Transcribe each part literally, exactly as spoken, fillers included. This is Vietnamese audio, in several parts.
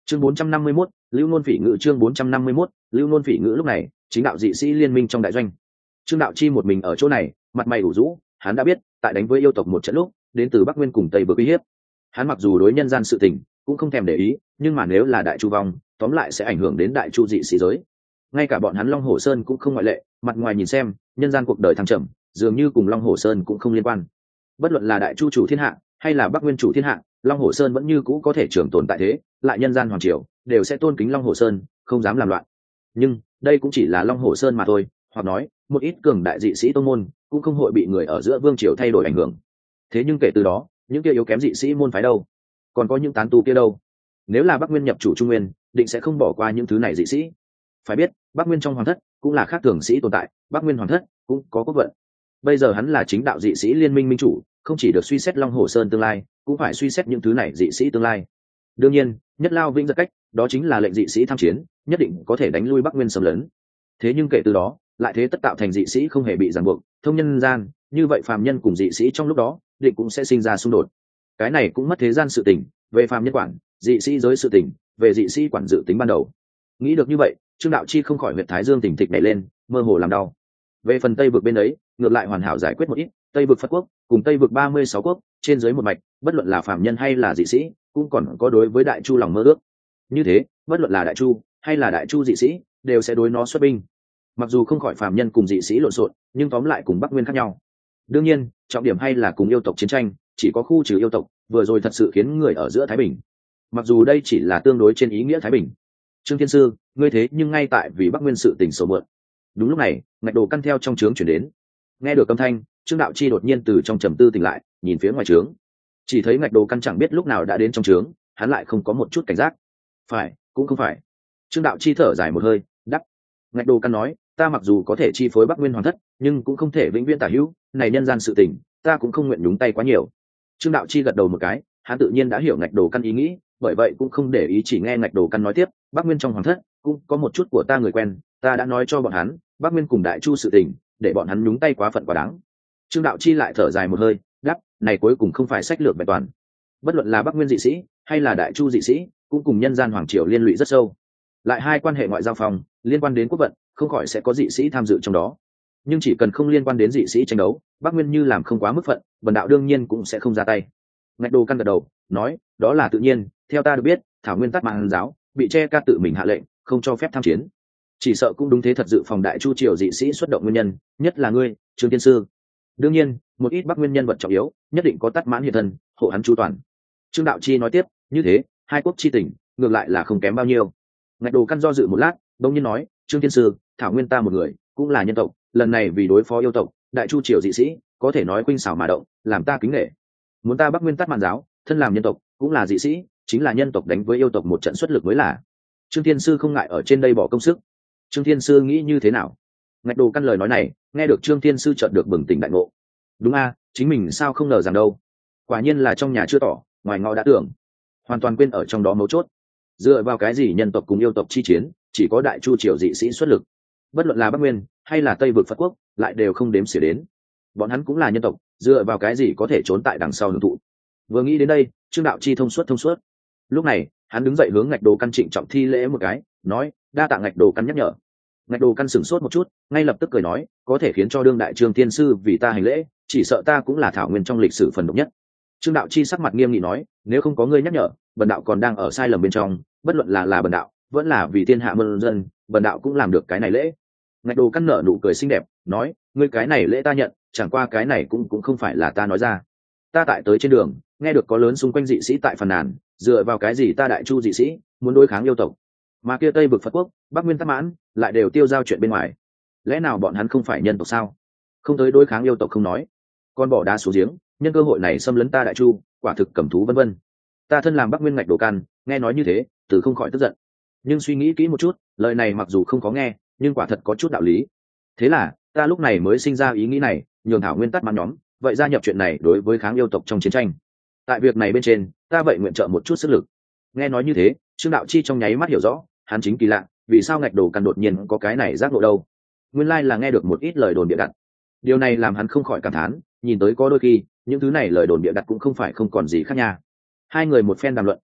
chương bốn trăm năm mươi mốt, lưu ngôn phỉ ngữ chương bốn trăm năm mươi mốt, lưu ngôn phỉ ngữ. Lúc này chính đạo dị sĩ liên minh trong đại doanh, trương đạo chi một mình ở chỗ này, mặt mày ủ rũ. Hắn đã biết tại đánh với yêu tộc một trận lúc đến từ Bắc Nguyên cùng Tây Vực uy hiếp, hắn mặc dù đối nhân gian sự tình cũng không thèm để ý, nhưng mà nếu là đại chu vong, tóm lại sẽ ảnh hưởng đến đại chu dị sĩ giới. Ngay cả bọn hắn Long Hổ Sơn cũng không ngoại lệ. Mặt ngoài nhìn xem, nhân gian cuộc đời thăng trầm dường như cùng Long Hổ Sơn cũng không liên quan. Bất luận là đại chu chủ thiên hạ hay là Bắc Nguyên chủ thiên hạ, Long Hổ Sơn vẫn như cũ có thể trường tồn tại thế, lại nhân gian hoàng triều đều sẽ tôn kính Long Hổ Sơn, không dám làm loạn. Nhưng đây cũng chỉ là Long Hổ Sơn mà thôi, hoặc nói một ít cường đại dị sĩ tông môn cũng không hội bị người ở giữa vương triều thay đổi ảnh hưởng. Thế nhưng kể từ đó, những kia yếu kém dị sĩ môn phái đâu, còn có những tán tu kia đâu? Nếu là Bắc Nguyên nhập chủ Trung Nguyên, định sẽ không bỏ qua những thứ này dị sĩ. Phải biết, Bắc Nguyên trong hoàng thất cũng là khác thường sĩ tồn tại, Bắc Nguyên hoàng thất cũng có quốc vận. Bây giờ hắn là chính đạo dị sĩ liên minh minh chủ, không chỉ được suy xét Long Hổ Sơn tương lai, cũng phải suy xét những thứ này dị sĩ tương lai. Đương nhiên, nhất lao vĩnh giật cách, đó chính là lệnh dị sĩ tham chiến, nhất định có thể đánh lui Bắc Nguyên xâm lấn. Thế nhưng kể từ đó, lại thế tất tạo thành dị sĩ không hề bị ràng buộc, thông nhân gian, như vậy phàm nhân cùng dị sĩ trong lúc đó, định cũng sẽ sinh ra xung đột. Cái này cũng mất thế gian sự tình, về phàm nhân quản, dị sĩ giới sự tình, về dị sĩ quản dự tính ban đầu. Nghĩ được như vậy, Trương Đạo Chi không khỏi huyệt thái dương tỉnh thịch nhảy lên, mơ hồ làm đau. Về phần Tây vực bên ấy, ngược lại hoàn hảo giải quyết một ít. Tây vực Phật quốc cùng Tây vực ba mươi sáu quốc, trên dưới một mạch, bất luận là phàm nhân hay là dị sĩ, cũng còn có đối với Đại Chu lòng mơ ước. Như thế, bất luận là Đại Chu hay là Đại Chu dị sĩ, đều sẽ đối nó xuất binh. Mặc dù không khỏi phàm nhân cùng dị sĩ lộn xộn, nhưng tóm lại cùng Bắc Nguyên khác nhau. Đương nhiên, trọng điểm hay là cùng yêu tộc chiến tranh, chỉ có khu trừ yêu tộc, vừa rồi thật sự khiến người ở giữa thái bình. Mặc dù đây chỉ là tương đối trên ý nghĩa thái bình. Trương Thiên Sư, ngươi thế nhưng ngay tại vì Bắc Nguyên sự tình sầu mượn. Đúng lúc này, ngạch đồ căn theo trong trướng chuyển đến. Nghe được âm thanh, Trương Đạo Chi đột nhiên từ trong trầm tư tỉnh lại, nhìn phía ngoài trướng. Chỉ thấy ngạch đồ căn chẳng biết lúc nào đã đến trong trướng, hắn lại không có một chút cảnh giác. Phải, cũng không phải. Trương Đạo Chi thở dài một hơi, đắp. Ngạch đồ căn nói, ta mặc dù có thể chi phối Bắc Nguyên hoàng thất, nhưng cũng không thể vĩnh viễn tả hữu, này nhân gian sự tình, ta cũng không nguyện nhúng tay quá nhiều. Trương Đạo Chi gật đầu một cái, hắn tự nhiên đã hiểu ngạch đồ căn ý nghĩ, bởi vậy cũng không để ý, chỉ nghe ngạch đồ căn nói tiếp, Bắc Nguyên trong hoàng thất cũng có một chút của ta người quen, ta đã nói cho bọn hắn, Bắc Nguyên cùng Đại Chu sự tình, để bọn hắn nhúng tay quá phận quá đáng. Trương Đạo Chi lại thở dài một hơi, đáp, này cuối cùng không phải sách lược vẹn toàn. Bất luận là Bắc Nguyên dị sĩ hay là Đại Chu dị sĩ, cũng cùng nhân gian hoàng triều liên lụy rất sâu. Lại hai quan hệ ngoại giao phòng, liên quan đến quốc vận, không khỏi sẽ có dị sĩ tham dự trong đó. Nhưng chỉ cần không liên quan đến dị sĩ tranh đấu, Bắc Nguyên như làm không quá mức phận, bần đạo đương nhiên cũng sẽ không ra tay. Ngạch đồ căn gật đầu, nói, đó là tự nhiên, theo ta được biết, Thảo Nguyên Tát Mạn giáo bị che ca tự mình hạ lệnh, không cho phép tham chiến. Chỉ sợ cũng đúng thế, thật dự phòng Đại Chu triều dị sĩ xuất động nguyên nhân, nhất là ngươi, Trương Tiên Sư. Đương nhiên, một ít Bắc Nguyên nhân vật trọng yếu, nhất định có Tát Mãn hiện thân, hộ hắn chu toàn. Trương Đạo Chi nói tiếp, như thế, hai quốc chi tình, ngược lại là không kém bao nhiêu. Ngạch đồ căn do dự một lát, bỗng nhiên nói, Trương Tiên Sư, Thảo Nguyên ta một người, cũng là nhân tộc, lần này vì đối phó yêu tộc, Đại Chu triều dị sĩ, có thể nói khuynh xảo mà động, làm ta kính nể. Muốn ta Bắc Nguyên Tát Mạn giáo, thân làm nhân tộc, cũng là dị sĩ, chính là nhân tộc đánh với yêu tộc một trận xuất lực mới là. Trương Thiên Sư không ngại ở trên đây bỏ công sức. Trương Thiên Sư nghĩ như thế nào? Ngạch đồ căn lời nói này, nghe được Trương Thiên Sư chợt được bừng tỉnh đại ngộ. Đúng a, chính mình sao không ngờ rằng đâu. Quả nhiên là trong nhà chưa tỏ, ngoài ngõ đã tưởng. Hoàn toàn quên ở trong đó mấu chốt. Dựa vào cái gì nhân tộc cùng yêu tộc chi chiến, chỉ có Đại Chu triều dị sĩ xuất lực. Bất luận là Bắc Nguyên hay là Tây vực Phật quốc, lại đều không đếm xỉa đến. Bọn hắn cũng là nhân tộc, dựa vào cái gì có thể trốn tại đằng sau hưởng thụ. Vừa nghĩ đến đây, Trương Đạo Chi thông suốt thông suốt. Lúc này, hắn đứng dậy hướng ngạch đồ căn trịnh trọng thi lễ một cái, nói, đa tạ ngạch đồ căn nhắc nhở. Ngạch đồ căn sửng sốt một chút, ngay lập tức cười nói, có thể khiến cho đương đại Trương Thiên Sư vì ta hành lễ, chỉ sợ ta cũng là Thảo Nguyên trong lịch sử phần độc nhất. Trương Đạo Chi sắc mặt nghiêm nghị nói, nếu không có ngươi nhắc nhở, bần đạo còn đang ở sai lầm bên trong, bất luận là là bần đạo, vẫn là vì thiên hạ muôn dân, bần đạo cũng làm được cái này lễ. Ngạch đồ căn nở nụ cười xinh đẹp, nói, ngươi cái này lễ ta nhận, chẳng qua cái này cũng cũng không phải là ta nói ra. Ta tại tới trên đường, nghe được có lớn xung quanh dị sĩ tại phàn nàn, dựa vào cái gì ta Đại Chu dị sĩ muốn đối kháng yêu tộc, mà kia Tây vực Phật quốc, Bắc Nguyên Tát Mãn lại đều tiêu giao chuyện bên ngoài. Lẽ nào bọn hắn không phải nhân tộc sao? Không tới đối kháng yêu tộc không nói, còn bỏ đá xuống giếng, nhân cơ hội này xâm lấn ta Đại Chu, quả thực cầm thú vân vân. Ta thân làm Bắc Nguyên ngạch đồ căn, nghe nói như thế, từ không khỏi tức giận. Nhưng suy nghĩ kỹ một chút, lời này mặc dù không có nghe, nhưng quả thật có chút đạo lý. Thế là, ta lúc này mới sinh ra ý nghĩ này, nhường Thảo Nguyên Tát Mãn nhóm, vậy gia nhập chuyện này đối với kháng yêu tộc trong chiến tranh. Tại việc này bên trên, ta vậy nguyện trợ một chút sức lực. Nghe nói như thế, Trương Đạo Chi trong nháy mắt hiểu rõ, hắn chính kỳ lạ, vì sao ngạch đồ căn đột nhiên có cái này giác ngộ đâu. Nguyên lai là nghe được một ít lời đồn bịa đặt. Điều này làm hắn không khỏi cảm thán, nhìn tới có đôi khi, những thứ này lời đồn bịa đặt cũng không phải không còn gì khác nha. Hai người một phen đàm luận,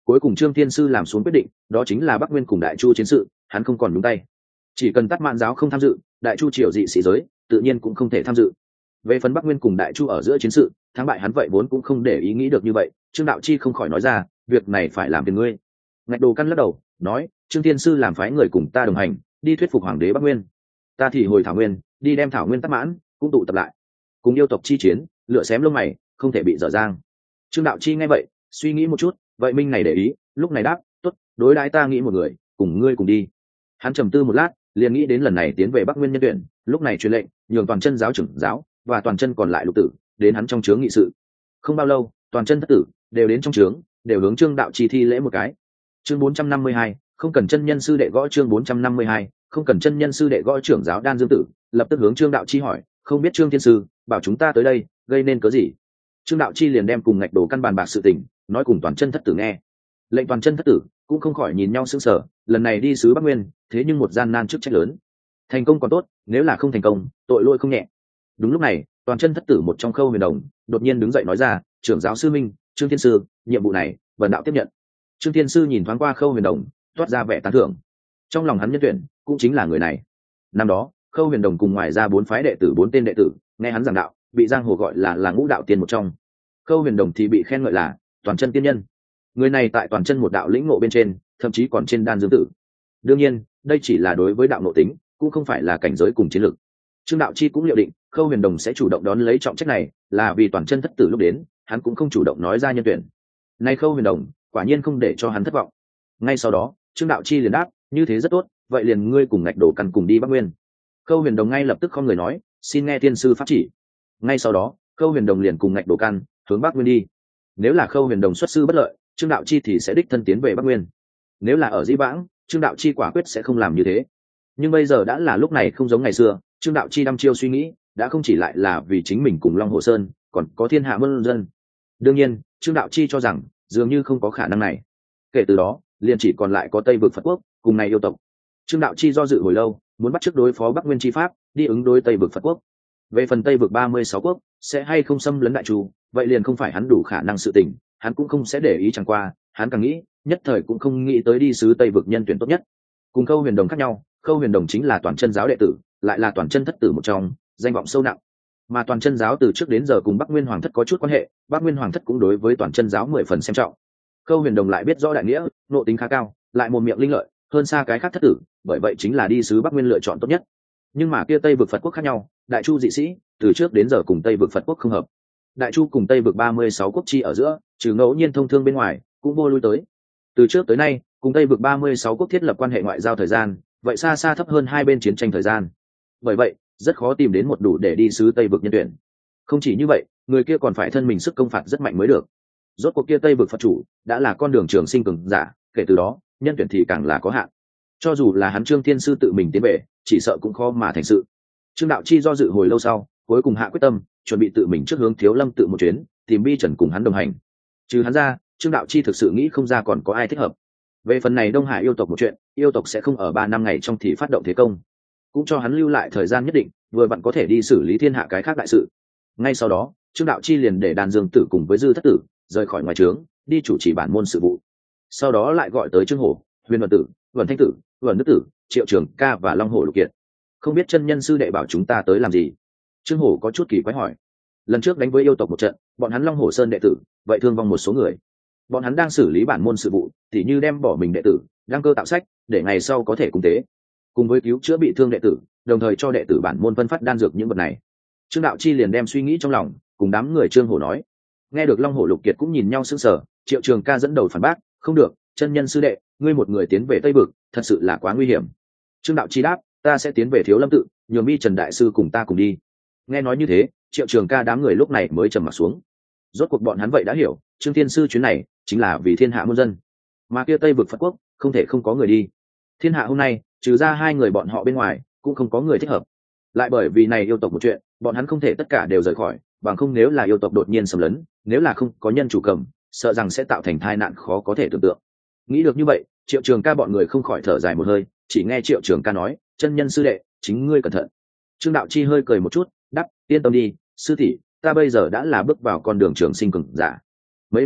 cuối cùng Trương Thiên Sư làm xuống quyết định, đó chính là Bắc Nguyên cùng Đại Chu chiến sự, hắn không còn nhúng tay. Chỉ cần Tát Mạn giáo không tham dự, Đại Chu triều dị sĩ giới tự nhiên cũng không thể tham dự. Về phần Bắc Nguyên cùng Đại Chu ở giữa chiến sự, thắng bại hắn vậy vốn cũng không để ý nghĩ được như vậy, Trương Đạo Chi không khỏi nói ra, việc này phải làm phiền ngươi. Ngạch Đồ Căn lắc đầu, nói, Trương Thiên Sư làm phái người cùng ta đồng hành, đi thuyết phục hoàng đế Bắc Nguyên. Ta thì hồi Thảo Nguyên, đi đem Thảo Nguyên Tát Mãn cũng tụ tập lại, cùng yêu tộc chi chiến, lựa xém lông mày, không thể bị dở dang. Trương Đạo Chi nghe vậy, suy nghĩ một chút, vậy Minh này để ý, lúc này đáp, tốt, đối đãi ta nghĩ một người, cùng ngươi cùng đi. Hắn trầm tư một lát, liền nghĩ đến lần này tiến về Bắc Nguyên nhân tuyển, lúc này truyền lệnh, nhường toàn chân giáo trưởng giáo và toàn chân còn lại lục tử đến hắn trong trướng nghị sự. Không bao lâu, toàn chân thất tử đều đến trong trướng, đều hướng Trương Đạo Chi thi lễ một cái. Chương bốn trăm năm mươi hai, không cần chân nhân sư đệ gõ chương bốn trăm năm mươi hai, không cần chân nhân sư đệ gõ trưởng giáo Đan Dương Tử, lập tức hướng Trương Đạo Chi hỏi, không biết Trương Thiên Sư bảo chúng ta tới đây, gây nên cớ gì? Trương Đạo Chi liền đem cùng Ngạch Đồ căn bàn bạc sự tình, nói cùng toàn chân thất tử nghe. Lệnh toàn chân thất tử cũng không khỏi nhìn nhau sững sờ, lần này đi sứ Bắc Nguyên, thế nhưng một gian nan chức trách lớn. Thành công còn tốt, nếu là không thành công, tội lỗi không nhẹ. Đúng lúc này, toàn chân thất tử một trong Khâu Huyền Đồng đột nhiên đứng dậy nói ra, trưởng giáo sư minh, Trương Thiên Sư, nhiệm vụ này, vần đạo tiếp nhận. Trương Thiên Sư nhìn thoáng qua Khâu Huyền Đồng, toát ra vẻ tán thưởng. Trong lòng hắn nhân tuyển cũng chính là người này. Năm đó, Khâu Huyền Đồng cùng ngoài ra bốn phái đệ tử bốn tên đệ tử, nghe hắn giảng đạo, bị giang hồ gọi là là ngũ đạo tiên một trong. Khâu Huyền Đồng thì bị khen ngợi là toàn chân tiên nhân. Người này tại toàn chân một đạo lĩnh ngộ bên trên, thậm chí còn trên Đan Dương Tử. Đương nhiên, đây chỉ là đối với đạo ngộ tính, cũng không phải là cảnh giới cùng chiến lược. Trương Đạo Chi cũng liệu định, Khâu Huyền Đồng sẽ chủ động đón lấy trọng trách này, là vì toàn chân thất tử lúc đến, hắn cũng không chủ động nói ra nhân tuyển. Nay Khâu Huyền Đồng, quả nhiên không để cho hắn thất vọng. Ngay sau đó, Trương Đạo Chi liền đáp, như thế rất tốt, vậy liền ngươi cùng Ngạch Đồ Căn cùng đi Bắc Nguyên. Khâu Huyền Đồng ngay lập tức không người nói, xin nghe tiên sư pháp chỉ. Ngay sau đó, Khâu Huyền Đồng liền cùng Ngạch Đồ Căn hướng Bắc Nguyên đi. Nếu là Khâu Huyền Đồng xuất sư bất lợi, Trương Đạo Chi thì sẽ đích thân tiến về Bắc Nguyên. Nếu là ở Dĩ Vãng, Trương Đạo Chi quả quyết sẽ không làm như thế. Nhưng bây giờ đã là lúc này không giống ngày xưa, Trương Đạo Chi đăm chiêu suy nghĩ, đã không chỉ lại là vì chính mình cùng Long Hồ Sơn, còn có thiên hạ muôn dân. Đương nhiên, Trương Đạo Chi cho rằng dường như không có khả năng này. Kể từ đó, liền chỉ còn lại có Tây vực Phật quốc cùng này yêu tộc. Trương Đạo Chi do dự hồi lâu, muốn bắt chước đối phó Bắc Nguyên chi pháp, đi ứng đối Tây vực Phật quốc. Về phần Tây vực ba mươi sáu quốc sẽ hay không xâm lấn Đại Chu, vậy liền không phải hắn đủ khả năng sự tình, hắn cũng không sẽ để ý, chẳng qua hắn càng nghĩ, nhất thời cũng không nghĩ tới đi sứ Tây vực nhân tuyển tốt nhất. Cùng Khâu Huyền Đồng khác nhau, Khâu Huyền Đồng chính là toàn chân giáo đệ tử, lại là toàn chân thất tử một trong, danh vọng sâu nặng. Mà toàn chân giáo từ trước đến giờ cùng Bắc Nguyên Hoàng thất có chút quan hệ, Bắc Nguyên Hoàng thất cũng đối với toàn chân giáo mười phần xem trọng. Khâu Huyền Đồng lại biết rõ đại nghĩa, nội tính khá cao, lại một miệng linh lợi, hơn xa cái khác thất tử, bởi vậy chính là đi sứ Bắc Nguyên lựa chọn tốt nhất. Nhưng mà kia Tây vực Phật quốc khác nhau, Đại Chu dị sĩ từ trước đến giờ cùng Tây vực Phật quốc không hợp. Đại Chu cùng Tây vực ba mươi sáu quốc chi ở giữa, trừ ngẫu nhiên thông thương bên ngoài, cũng vô lui tới. Từ trước tới nay, cùng Tây vực ba mươi sáu quốc thiết lập quan hệ ngoại giao thời gian, vậy xa xa thấp hơn hai bên chiến tranh thời gian. Bởi vậy, rất khó tìm đến một đủ để đi sứ Tây vực nhân tuyển. Không chỉ như vậy, người kia còn phải thân mình sức công phạt rất mạnh mới được. Rốt cuộc kia Tây vực Phật chủ đã là con đường trường sinh cường giả, kể từ đó, nhân tuyển thì càng là có hạn. Cho dù là hắn Trương Thiên Sư tự mình tiến về, chỉ sợ cũng khó mà thành sự. Trương Đạo Chi do dự hồi lâu sau, cuối cùng hạ quyết tâm, chuẩn bị tự mình trước hướng Thiếu Lâm tự một chuyến, tìm Bi Trần cùng hắn đồng hành. Trừ hắn ra, Trương Đạo Chi thực sự nghĩ không ra còn có ai thích hợp. Về phần này Đông Hải yêu tộc một chuyện, yêu tộc sẽ không ở ba năm ngày trong thì phát động thế công, cũng cho hắn lưu lại thời gian nhất định, vừa vặn có thể đi xử lý thiên hạ cái khác đại sự. Ngay sau đó, Trương Đạo Chi liền để Đan Dương Tử cùng với Dư Thất Tử rời khỏi ngoài trướng, đi chủ trì bản môn sự vụ. Sau đó lại gọi tới Trương Hổ, Huyền Vận Tử, Vận Thanh Tử, Vận Đức Tử, Triệu Trường Ca và Long Hổ Lục Kiệt. Không biết chân nhân sư đệ bảo chúng ta tới làm gì? Trương Hổ có chút kỳ quái hỏi. Lần trước đánh với yêu tộc một trận, bọn hắn Long Hổ Sơn đệ tử vậy thương vong một số người. Bọn hắn đang xử lý bản môn sự vụ, thì như đem bỏ mình đệ tử, đăng cơ tạo sách, để ngày sau có thể cung tế, cùng với cứu chữa bị thương đệ tử, đồng thời cho đệ tử bản môn phân phát đan dược những vật này. Trương Đạo Chi liền đem suy nghĩ trong lòng cùng đám người Trương Hổ nói. Nghe được Long Hổ Lục Kiệt cũng nhìn nhau sững sờ, Triệu Trường Ca dẫn đầu phản bác, không được, chân nhân sư đệ, ngươi một người tiến về Tây vực, thật sự là quá nguy hiểm. Trương Đạo Chi đáp, ta sẽ tiến về Thiếu Lâm tự, nhường Bi Trần đại sư cùng ta cùng đi. Nghe nói như thế, Triệu Trường Ca đám người lúc này mới trầm mặt xuống. Rốt cuộc bọn hắn vậy đã hiểu, Trương Thiên Sư chuyến này chính là vì thiên hạ muôn dân, mà kia Tây vực Phật quốc không thể không có người đi. Thiên hạ hôm nay, trừ ra hai người bọn họ bên ngoài, cũng không có người thích hợp. Lại bởi vì này yêu tộc một chuyện, bọn hắn không thể tất cả đều rời khỏi, bằng không nếu là yêu tộc đột nhiên xâm lấn, nếu là không có nhân chủ cầm, sợ rằng sẽ tạo thành tai nạn khó có thể tưởng tượng. Nghĩ được như vậy, Triệu Trường Ca bọn người không khỏi thở dài một hơi, chỉ nghe Triệu Trường Ca nói, chân nhân sư đệ, chính ngươi cẩn thận. Trương Đạo Chi hơi cười một chút, đáp, yên tâm đi, sư tỷ, ta bây giờ đã là bước vào con đường trường sinh cường giả. Mấy năm trước,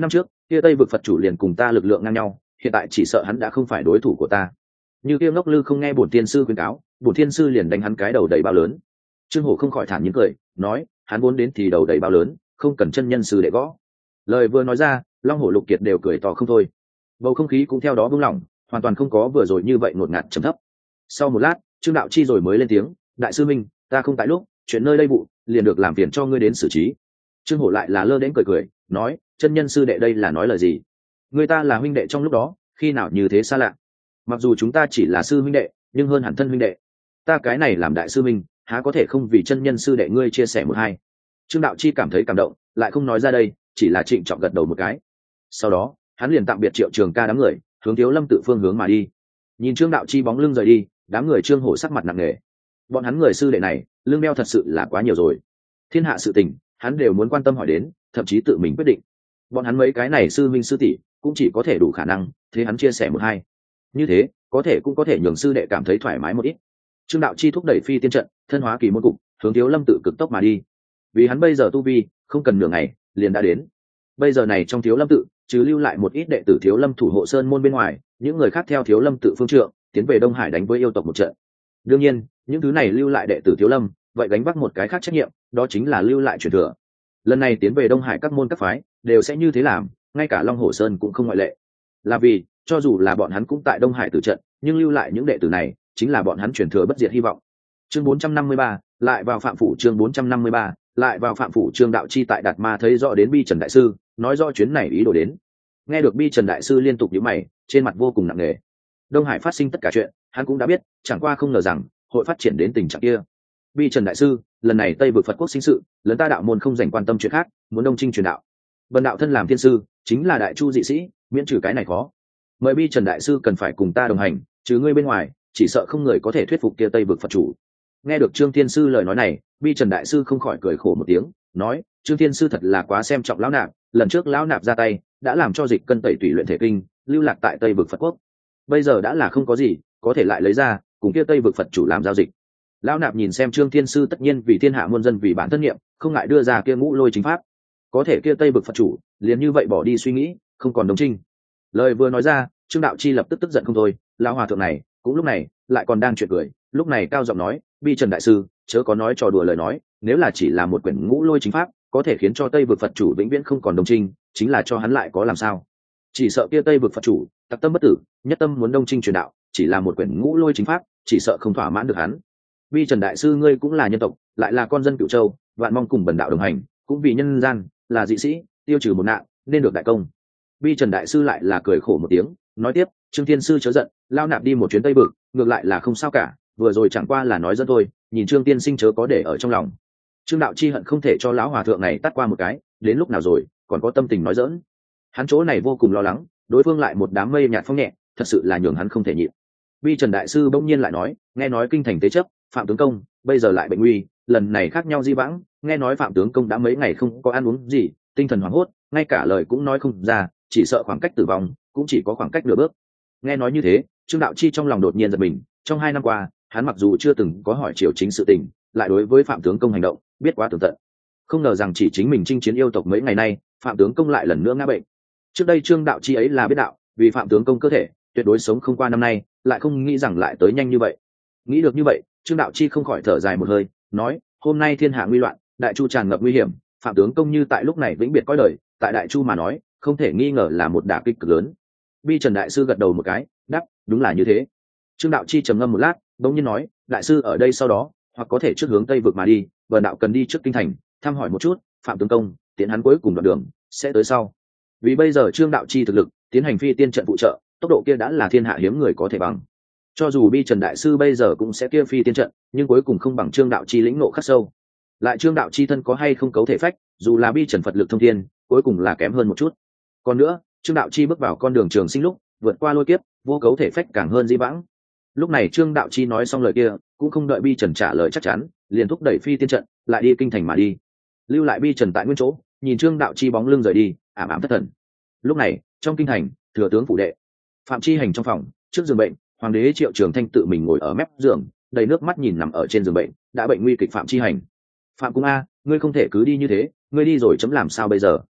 kia tây vực phật chủ liền cùng ta lực lượng ngang nhau, hiện tại chỉ sợ hắn đã không phải đối thủ của ta. Như kia ngốc lư không nghe bổn tiên sư khuyên cáo, bổn tiên sư liền đánh hắn cái đầu đầy bao lớn. Trương Hổ không khỏi thản nhiên cười, nói, hắn vốn đến thì đầu đầy bao lớn, không cần chân nhân sư để gõ. Lời vừa nói ra, Long Hổ Lục Kiệt đều cười to không thôi. Bầu không khí cũng theo đó buông lỏng, hoàn toàn không có vừa rồi như vậy ngột ngạt trầm thấp. Sau một lát, Trương Đạo Chi rồi mới lên tiếng, đại sư minh, ta không tại lúc, chuyện nơi đây vụ liền được làm phiền cho ngươi đến xử trí. Trương Hổ lại là lơ đến cười cười, nói, chân nhân sư đệ đây là nói lời gì? Người ta là huynh đệ trong lúc đó, khi nào như thế xa lạ? Mặc dù chúng ta chỉ là sư huynh đệ, nhưng hơn hẳn thân huynh đệ. Ta cái này làm đại sư minh, há có thể không vì chân nhân sư đệ ngươi chia sẻ một hai. Trương Đạo Chi cảm thấy cảm động, lại không nói ra đây, chỉ là trịnh trọng gật đầu một cái. Sau đó, hắn liền tạm biệt Triệu Trường Ca đám người, hướng Thiếu Lâm tự phương hướng mà đi. Nhìn Trương Đạo Chi bóng lưng rời đi, đám người Trương Hổ sắc mặt nặng nề. Bọn hắn người sư đệ này, lương đeo thật sự là quá nhiều rồi. Thiên hạ sự tình, hắn đều muốn quan tâm hỏi đến, thậm chí tự mình quyết định. Bọn hắn mấy cái này sư minh sư tỷ cũng chỉ có thể đủ khả năng, thế hắn chia sẻ một hai. Như thế, có thể cũng có thể nhường sư đệ cảm thấy thoải mái một ít. Trương Đạo Chi thúc đẩy phi tiên trận, thân hóa kỳ môn cục, hướng Thiếu Lâm tự cực tốc mà đi. Vì hắn bây giờ tu vi, không cần nửa ngày, liền đã đến. Bây giờ này trong Thiếu Lâm tự, trừ lưu lại một ít đệ tử Thiếu Lâm thủ hộ sơn môn bên ngoài, những người khác theo Thiếu Lâm tự phương trượng, tiến về Đông Hải đánh với yêu tộc một trận. Đương nhiên, những thứ này lưu lại đệ tử Thiếu Lâm, vậy gánh vác một cái khác trách nhiệm, đó chính là lưu lại truyền thừa. Lần này tiến về Đông Hải các môn các phái, đều sẽ như thế làm, ngay cả Long Hổ Sơn cũng không ngoại lệ. Là vì, cho dù là bọn hắn cũng tại Đông Hải tử trận, nhưng lưu lại những đệ tử này, chính là bọn hắn truyền thừa bất diệt hy vọng. Chương bốn trăm năm mươi ba, lại vào phạm phủ. Chương bốn trăm năm mươi ba, lại vào phạm phủ. Trương Đạo Chi tại Đạt Ma thấy rõ đến Bi Trần đại sư, nói rõ chuyến này ý đồ đến. Nghe được Bi Trần đại sư liên tục nhíu mày, trên mặt vô cùng nặng nề. Đông Hải phát sinh tất cả chuyện, hắn cũng đã biết, chẳng qua không ngờ rằng hội phát triển đến tình trạng kia. Bi Trần đại sư, lần này Tây vực Phật quốc sinh sự, lớn ta đạo môn không dành quan tâm chuyện khác, muốn đông trinh truyền đạo. Bần đạo thân làm thiên sư, chính là đại chu dị sĩ, miễn trừ cái này khó. Mời Bi Trần đại sư cần phải cùng ta đồng hành, trừ ngươi bên ngoài, chỉ sợ không người có thể thuyết phục kia Tây vực Phật chủ. Nghe được Trương Thiên sư lời nói này, Bi Trần đại sư không khỏi cười khổ một tiếng, nói, Trương Thiên sư thật là quá xem trọng lão nạp, lần trước lão nạp ra tay, đã làm cho dịch cân tẩy tùy luyện thể kinh, lưu lạc tại Tây vực Phật quốc. Bây giờ đã là không có gì, có thể lại lấy ra, cùng kia Tây vực Phật chủ làm giao dịch. Lão nạp nhìn xem Trương Thiên sư tất nhiên vì thiên hạ muôn dân vì bản thân niệm, không ngại đưa ra kia ngũ lôi chính pháp. Có thể kia Tây vực Phật chủ, liền như vậy bỏ đi suy nghĩ, không còn đồng trinh. Lời vừa nói ra, Trương Đạo Chi lập tức tức giận không thôi, lão hòa thượng này, cũng lúc này, lại còn đang chuyện cười, lúc này cao giọng nói, Bi Trần đại sư, chớ có nói trò đùa lời nói, nếu là chỉ là một quyển ngũ lôi chính pháp, có thể khiến cho Tây vực Phật chủ vĩnh viễn không còn đồng trinh, chính là cho hắn lại có làm sao? Chỉ sợ kia Tây vực Phật chủ, tặc tâm bất tử, nhất tâm muốn đông trinh truyền đạo, chỉ là một quyển ngũ lôi chính pháp, chỉ sợ không thỏa mãn được hắn. Bi Trần đại sư ngươi cũng là nhân tộc, lại là con dân Cửu Châu, vạn mong cùng bần đạo đồng hành, cũng vì nhân gian, là dị sĩ, tiêu trừ một nạn, nên được đại công. Bi Trần đại sư lại là cười khổ một tiếng, nói tiếp, Trương Thiên sư chớ giận, lao nạp đi một chuyến Tây vực, ngược lại là không sao cả, vừa rồi chẳng qua là nói dẫn thôi, nhìn Trương tiên sinh chớ có để ở trong lòng. Trương Đạo Chi hận không thể cho lão hòa thượng này tát qua một cái, đến lúc nào rồi, còn có tâm tình nói giỡn. Hắn chỗ này vô cùng lo lắng, đối phương lại một đám mây nhạt phong nhẹ, thật sự là nhường hắn không thể nhịn. Bi Trần đại sư bỗng nhiên lại nói, nghe nói kinh thành tế chấp, Phạm tướng công, bây giờ lại bệnh nguy, lần này khác nhau di vãng, nghe nói Phạm tướng công đã mấy ngày không có ăn uống gì, tinh thần hoảng hốt, ngay cả lời cũng nói không ra, chỉ sợ khoảng cách tử vong cũng chỉ có khoảng cách nửa bước. Nghe nói như thế, Trương Đạo Chi trong lòng đột nhiên giật mình, trong hai năm qua, hắn mặc dù chưa từng có hỏi triều chính sự tình, lại đối với Phạm tướng công hành động biết quá tường tận. Không ngờ rằng chỉ chính mình chinh chiến yêu tộc mấy ngày nay, Phạm tướng công lại lần nữa ngã bệnh. Trước đây Trương Đạo Chi ấy là biết đạo, vì Phạm tướng công cơ thể tuyệt đối sống không qua năm nay, lại không nghĩ rằng lại tới nhanh như vậy. Nghĩ được như vậy, Trương Đạo Chi không khỏi thở dài một hơi, nói, hôm nay thiên hạ nguy loạn, đại chu tràn ngập nguy hiểm, Phạm tướng công như tại lúc này vĩnh biệt cõi đời, tại đại chu mà nói, không thể nghi ngờ là một đả kích cực lớn. Bi Trần đại sư gật đầu một cái, đáp, đúng là như thế. Trương Đạo Chi trầm ngâm một lát, bỗng nhiên nói, đại sư ở đây sau đó, hoặc có thể trước hướng Tây vực mà đi, bần đạo cần đi trước kinh thành, thăm hỏi một chút, Phạm tướng công, tiến hắn cuối cùng đoạn đường, sẽ tới sau. Vì bây giờ Trương Đạo Chi thực lực, tiến hành phi tiên trận phụ trợ, tốc độ kia đã là thiên hạ hiếm người có thể bằng. Cho dù Bi Trần đại sư bây giờ cũng sẽ kia phi tiên trận, nhưng cuối cùng không bằng Trương Đạo Chi lĩnh ngộ khắc sâu. Lại Trương Đạo Chi thân có hay không cấu thể phách, dù là Bi Trần Phật lực thông thiên, cuối cùng là kém hơn một chút. Còn nữa, Trương Đạo Chi bước vào con đường trường sinh lúc, vượt qua lôi kiếp, vô cấu thể phách càng hơn di vãng. Lúc này Trương Đạo Chi nói xong lời kia, cũng không đợi Bi Trần trả lời chắc chắn, liền thúc đẩy phi tiên trận, lại đi kinh thành mà đi. Lưu lại Bi Trần tại nguyên chỗ, nhìn Trương Đạo Chi bóng lưng rời đi, ảm ảm thất thần. Lúc này, trong kinh thành, thừa tướng phủ đệ, Phạm Chi Hành trong phòng, trước giường bệnh, hoàng đế Triệu Trường Thanh tự mình ngồi ở mép giường, đầy nước mắt nhìn nằm ở trên giường bệnh, đã bệnh nguy kịch Phạm Chi Hành. Phạm Cung a, ngươi không thể cứ đi như thế, ngươi đi rồi chấm làm sao bây giờ?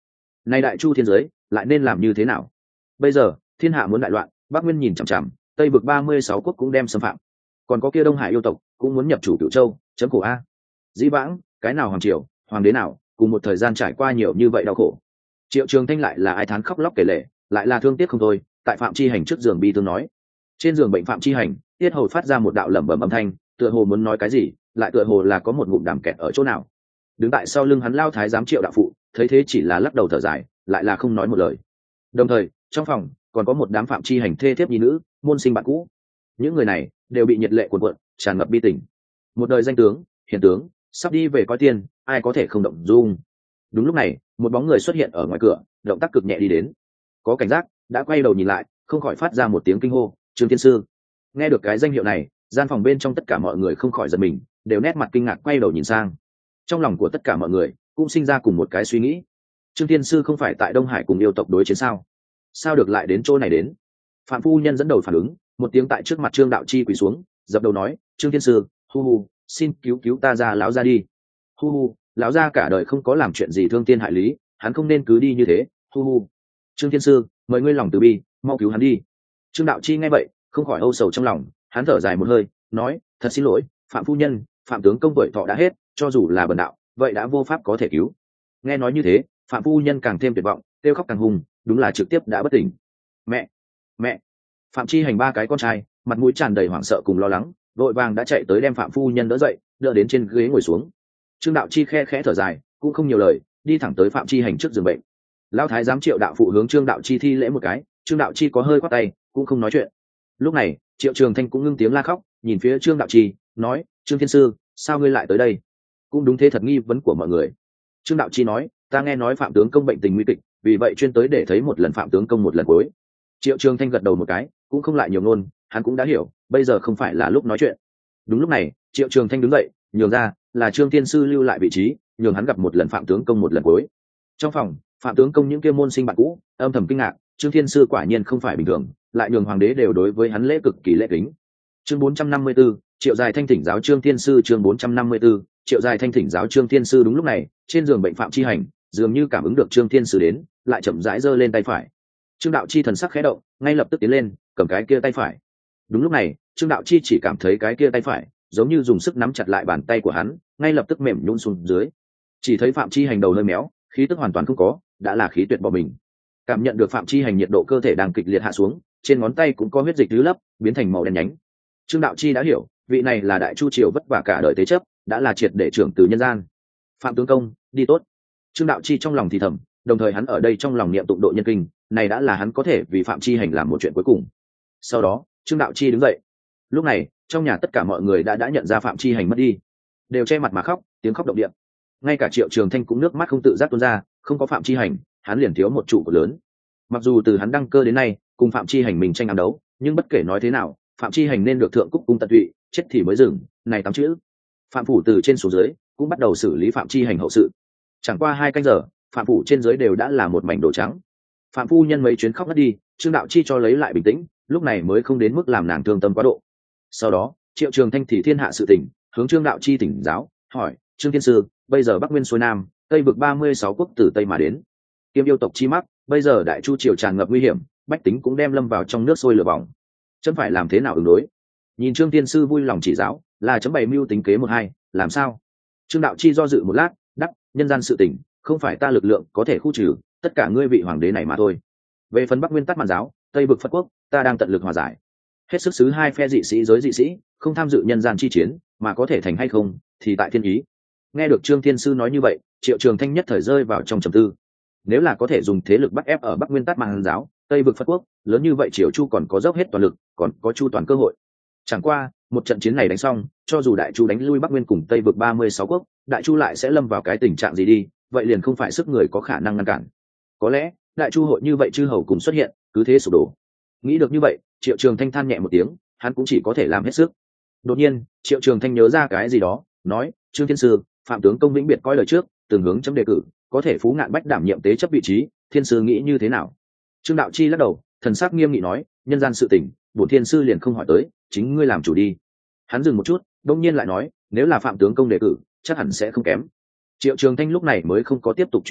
Nay đại chu thiên giới lại nên làm như thế nào? Bây giờ thiên hạ muốn đại loạn, Bắc Nguyên nhìn chằm chằm, Tây vực ba mươi sáu quốc cũng đem xâm phạm, còn có kia Đông Hải yêu tộc cũng muốn nhập chủ Cửu Châu, chấm khổ a. Dĩ vãng, cái nào hoàng triều, hoàng đế nào, cùng một thời gian trải qua nhiều như vậy đau khổ. Triệu Trường Thanh lại là ai thán khóc lóc kể lể, lại là thương tiếc không thôi, tại Phạm Chi Hành trước giường bi thương nói. Trên giường bệnh Phạm Chi Hành, tiết hầu phát ra một đạo lẩm bẩm âm thanh, tựa hồ muốn nói cái gì, lại tựa hồ là có một ngụm đàm kẹt ở chỗ nào. Đứng tại sau lưng hắn lao thái giám Triệu đạo phụ, thấy thế chỉ là lắc đầu thở dài, lại là không nói một lời. Đồng thời, trong phòng còn có một đám Phạm Chi Hành thê thiếp nhi nữ, môn sinh bạn cũ. Những người này đều bị nhiệt lệ cuồn cuộn, tràn ngập bi tình. Một đời danh tướng, hiền tướng, sắp đi về coi tiền, ai có thể không động dung. Đúng lúc này, một bóng người xuất hiện ở ngoài cửa, động tác cực nhẹ đi đến. Có cảnh giác, đã quay đầu nhìn lại, không khỏi phát ra một tiếng kinh hô, Trương Thiên Sư. Nghe được cái danh hiệu này, gian phòng bên trong tất cả mọi người không khỏi giật mình, đều nét mặt kinh ngạc quay đầu nhìn sang. Trong lòng của tất cả mọi người cũng sinh ra cùng một cái suy nghĩ. Trương Thiên Sư không phải tại Đông Hải cùng yêu tộc đối chiến sao? Sao được lại đến chỗ này đến? Phạm phu nhân dẫn đầu phản ứng, một tiếng tại trước mặt Trương Đạo Chi quỳ xuống, dập đầu nói, Trương Thiên Sư, hu hu, xin cứu cứu ta ra lão ra đi. Hu hu, lão gia cả đời không có làm chuyện gì thương thiên hại lý, hắn không nên cứ đi như thế. Hu hu, Trương Thiên Sư, mời ngươi lòng từ bi, mau cứu hắn đi. Trương Đạo Chi nghe vậy, không khỏi âu sầu trong lòng, hắn thở dài một hơi, nói, thật xin lỗi, Phạm phu nhân, Phạm tướng công tuổi thọ đã hết, cho dù là bần đạo, vậy đã vô pháp có thể cứu. Nghe nói như thế, Phạm phu nhân càng thêm tuyệt vọng, kêu khóc càng hùng, đúng là trực tiếp đã bất tỉnh. Mẹ, mẹ. Phạm Chi Hành ba cái con trai, mặt mũi tràn đầy hoảng sợ cùng lo lắng, vội vàng đã chạy tới đem Phạm phu nhân đỡ dậy, đỡ đến trên ghế ngồi xuống. Trương Đạo Chi khe khẽ thở dài, cũng không nhiều lời, đi thẳng tới Phạm Chi Hành trước giường bệnh. Lão thái giám Triệu đạo phụ hướng Trương Đạo Chi thi lễ một cái, Trương Đạo Chi có hơi quát tay, cũng không nói chuyện. Lúc này, Triệu Trường Thanh cũng ngưng tiếng la khóc, nhìn phía Trương Đạo Chi, nói, Trương Thiên Sư, sao ngươi lại tới đây? Cũng đúng thế thật nghi vấn của mọi người. Trương Đạo Chi nói, ta nghe nói Phạm tướng công bệnh tình nguy kịch, vì vậy chuyên tới để thấy một lần Phạm tướng công một lần cuối. Triệu Trường Thanh gật đầu một cái, cũng không lại nhiều ngôn, hắn cũng đã hiểu, bây giờ không phải là lúc nói chuyện. Đúng lúc này, Triệu Trường Thanh đứng dậy, nhường ra, là Trương Thiên Sư lưu lại vị trí, nhường hắn gặp một lần Phạm tướng công một lần cuối. Trong phòng, Phạm tướng công những kia môn sinh bạn cũ, âm thầm kinh ngạc, Trương Thiên Sư quả nhiên không phải bình thường, lại nhường hoàng đế đều đối với hắn lễ cực kỳ lễ kính. Chương bốn trăm năm mươi 4, Triệu Dài Thanh thỉnh giáo Trương Thiên Sư. Chương bốn trăm năm mươi 4, Triệu Dài Thanh thỉnh giáo Trương Thiên Sư. Đúng lúc này, trên giường bệnh Phạm Chi Hành dường như cảm ứng được Trương Thiên Sư đến, lại chậm rãi giơ lên tay phải. Trương Đạo Chi thần sắc khẽ động, ngay lập tức tiến lên, cầm cái kia tay phải. Đúng lúc này, Trương Đạo Chi chỉ cảm thấy cái kia tay phải giống như dùng sức nắm chặt lại bàn tay của hắn, ngay lập tức mềm nhũn xuống dưới. Chỉ thấy Phạm Chi Hành đầu hơi méo, khí tức hoàn toàn không có, đã là khí tuyệt bỏ mình. Cảm nhận được Phạm Chi Hành nhiệt độ cơ thể đang kịch liệt hạ xuống, trên ngón tay cũng có huyết dịch tứ lấp, biến thành màu đen nhánh. Trương Đạo Chi đã hiểu, vị này là Đại Chu triều vất vả cả đời thế chấp, đã là triệt để trưởng từ nhân gian. Phạm tướng công, đi tốt. Trương Đạo Chi trong lòng thì thầm, đồng thời hắn ở đây trong lòng niệm tụng độ nhân kinh, này đã là hắn có thể vì Phạm Chi Hành làm một chuyện cuối cùng. Sau đó, Trương Đạo Chi đứng dậy. Lúc này, trong nhà tất cả mọi người đã đã nhận ra Phạm Chi Hành mất đi, đều che mặt mà khóc, tiếng khóc động địa. Ngay cả Triệu Trường Thanh cũng nước mắt không tự giác tuôn ra, không có Phạm Chi Hành, hắn liền thiếu một trụ cột lớn. Mặc dù từ hắn đăng cơ đến nay, cùng Phạm Chi Hành mình tranh ám đấu, nhưng bất kể nói thế nào, Phạm Chi Hành nên được thượng cúc cung tận tụy, chết thì mới dừng, này tám chữ. Phạm phủ từ trên xuống dưới cũng bắt đầu xử lý Phạm Chi Hành hậu sự. Chẳng qua hai canh giờ, Phạm phủ trên dưới đều đã là một mảnh đồ trắng. Phạm phu nhân mấy chuyến khóc ngất đi, Trương Đạo Chi cho lấy lại bình tĩnh, lúc này mới không đến mức làm nàng thương tâm quá độ. Sau đó, Triệu Trường Thanh thì thiên hạ sự tình, hướng Trương Đạo Chi tỉnh giáo, hỏi, Trương Thiên Sư, bây giờ Bắc Nguyên xuôi Nam, Tây vực ba mươi sáu quốc từ Tây mà đến, kiêm yêu tộc chi mắc, bây giờ Đại Chu triều tràn ngập nguy hiểm, bách tính cũng đem lâm vào trong nước sôi lửa bỏng, chấm phải làm thế nào ứng đối? Nhìn Trương Thiên Sư vui lòng chỉ giáo, là chấm bày mưu tính kế một hai, làm sao? Trương Đạo Chi do dự một lát, đáp, nhân gian sự tình, không phải ta lực lượng có thể khu trừ, tất cả ngươi vị hoàng đế này mà thôi. Về phần Bắc Nguyên Tát Mạn giáo, Tây vực Phật quốc, ta đang tận lực hòa giải. Hết sức xứ hai phe dị sĩ giới dị sĩ, không tham dự nhân gian chi chiến, mà có thể thành hay không, thì tại thiên ý. Nghe được Trương Thiên Sư nói như vậy, Triệu Trường Thanh nhất thời rơi vào trong trầm tư. Nếu là có thể dùng thế lực bắt ép ở Bắc Nguyên Tát Mạn giáo, Tây vực Phật quốc, lớn như vậy Triều Chu còn có dốc hết toàn lực, còn có chu toàn cơ hội. Chẳng qua, một trận chiến này đánh xong, cho dù Đại Chu đánh lui Bắc Nguyên cùng Tây vực ba mươi sáu quốc, Đại Chu lại sẽ lâm vào cái tình trạng gì đi, vậy liền không phải sức người có khả năng ngăn cản. Có lẽ, Đại Chu hội như vậy chư hầu cùng xuất hiện, cứ thế sụp đổ. Nghĩ được như vậy, Triệu Trường Thanh than nhẹ một tiếng, hắn cũng chỉ có thể làm hết sức. Đột nhiên, Triệu Trường Thanh nhớ ra cái gì đó, nói, Trương Thiên Sư, Phạm tướng công vĩnh biệt coi lời trước, từng hướng chấm đề cử, có thể phú ngạn bách đảm nhiệm tế chấp vị trí, Thiên Sư nghĩ như thế nào? Trương Đạo Chi lắc đầu, thần sắc nghiêm nghị nói, nhân gian sự tình, bổn Thiên Sư liền không hỏi tới, chính ngươi làm chủ đi. Hắn dừng một chút, đột nhiên lại nói, nếu là Phạm tướng công đề cử, chắc hẳn sẽ không kém. Triệu Trường Thanh lúc này mới không có tiếp tục truy vấn,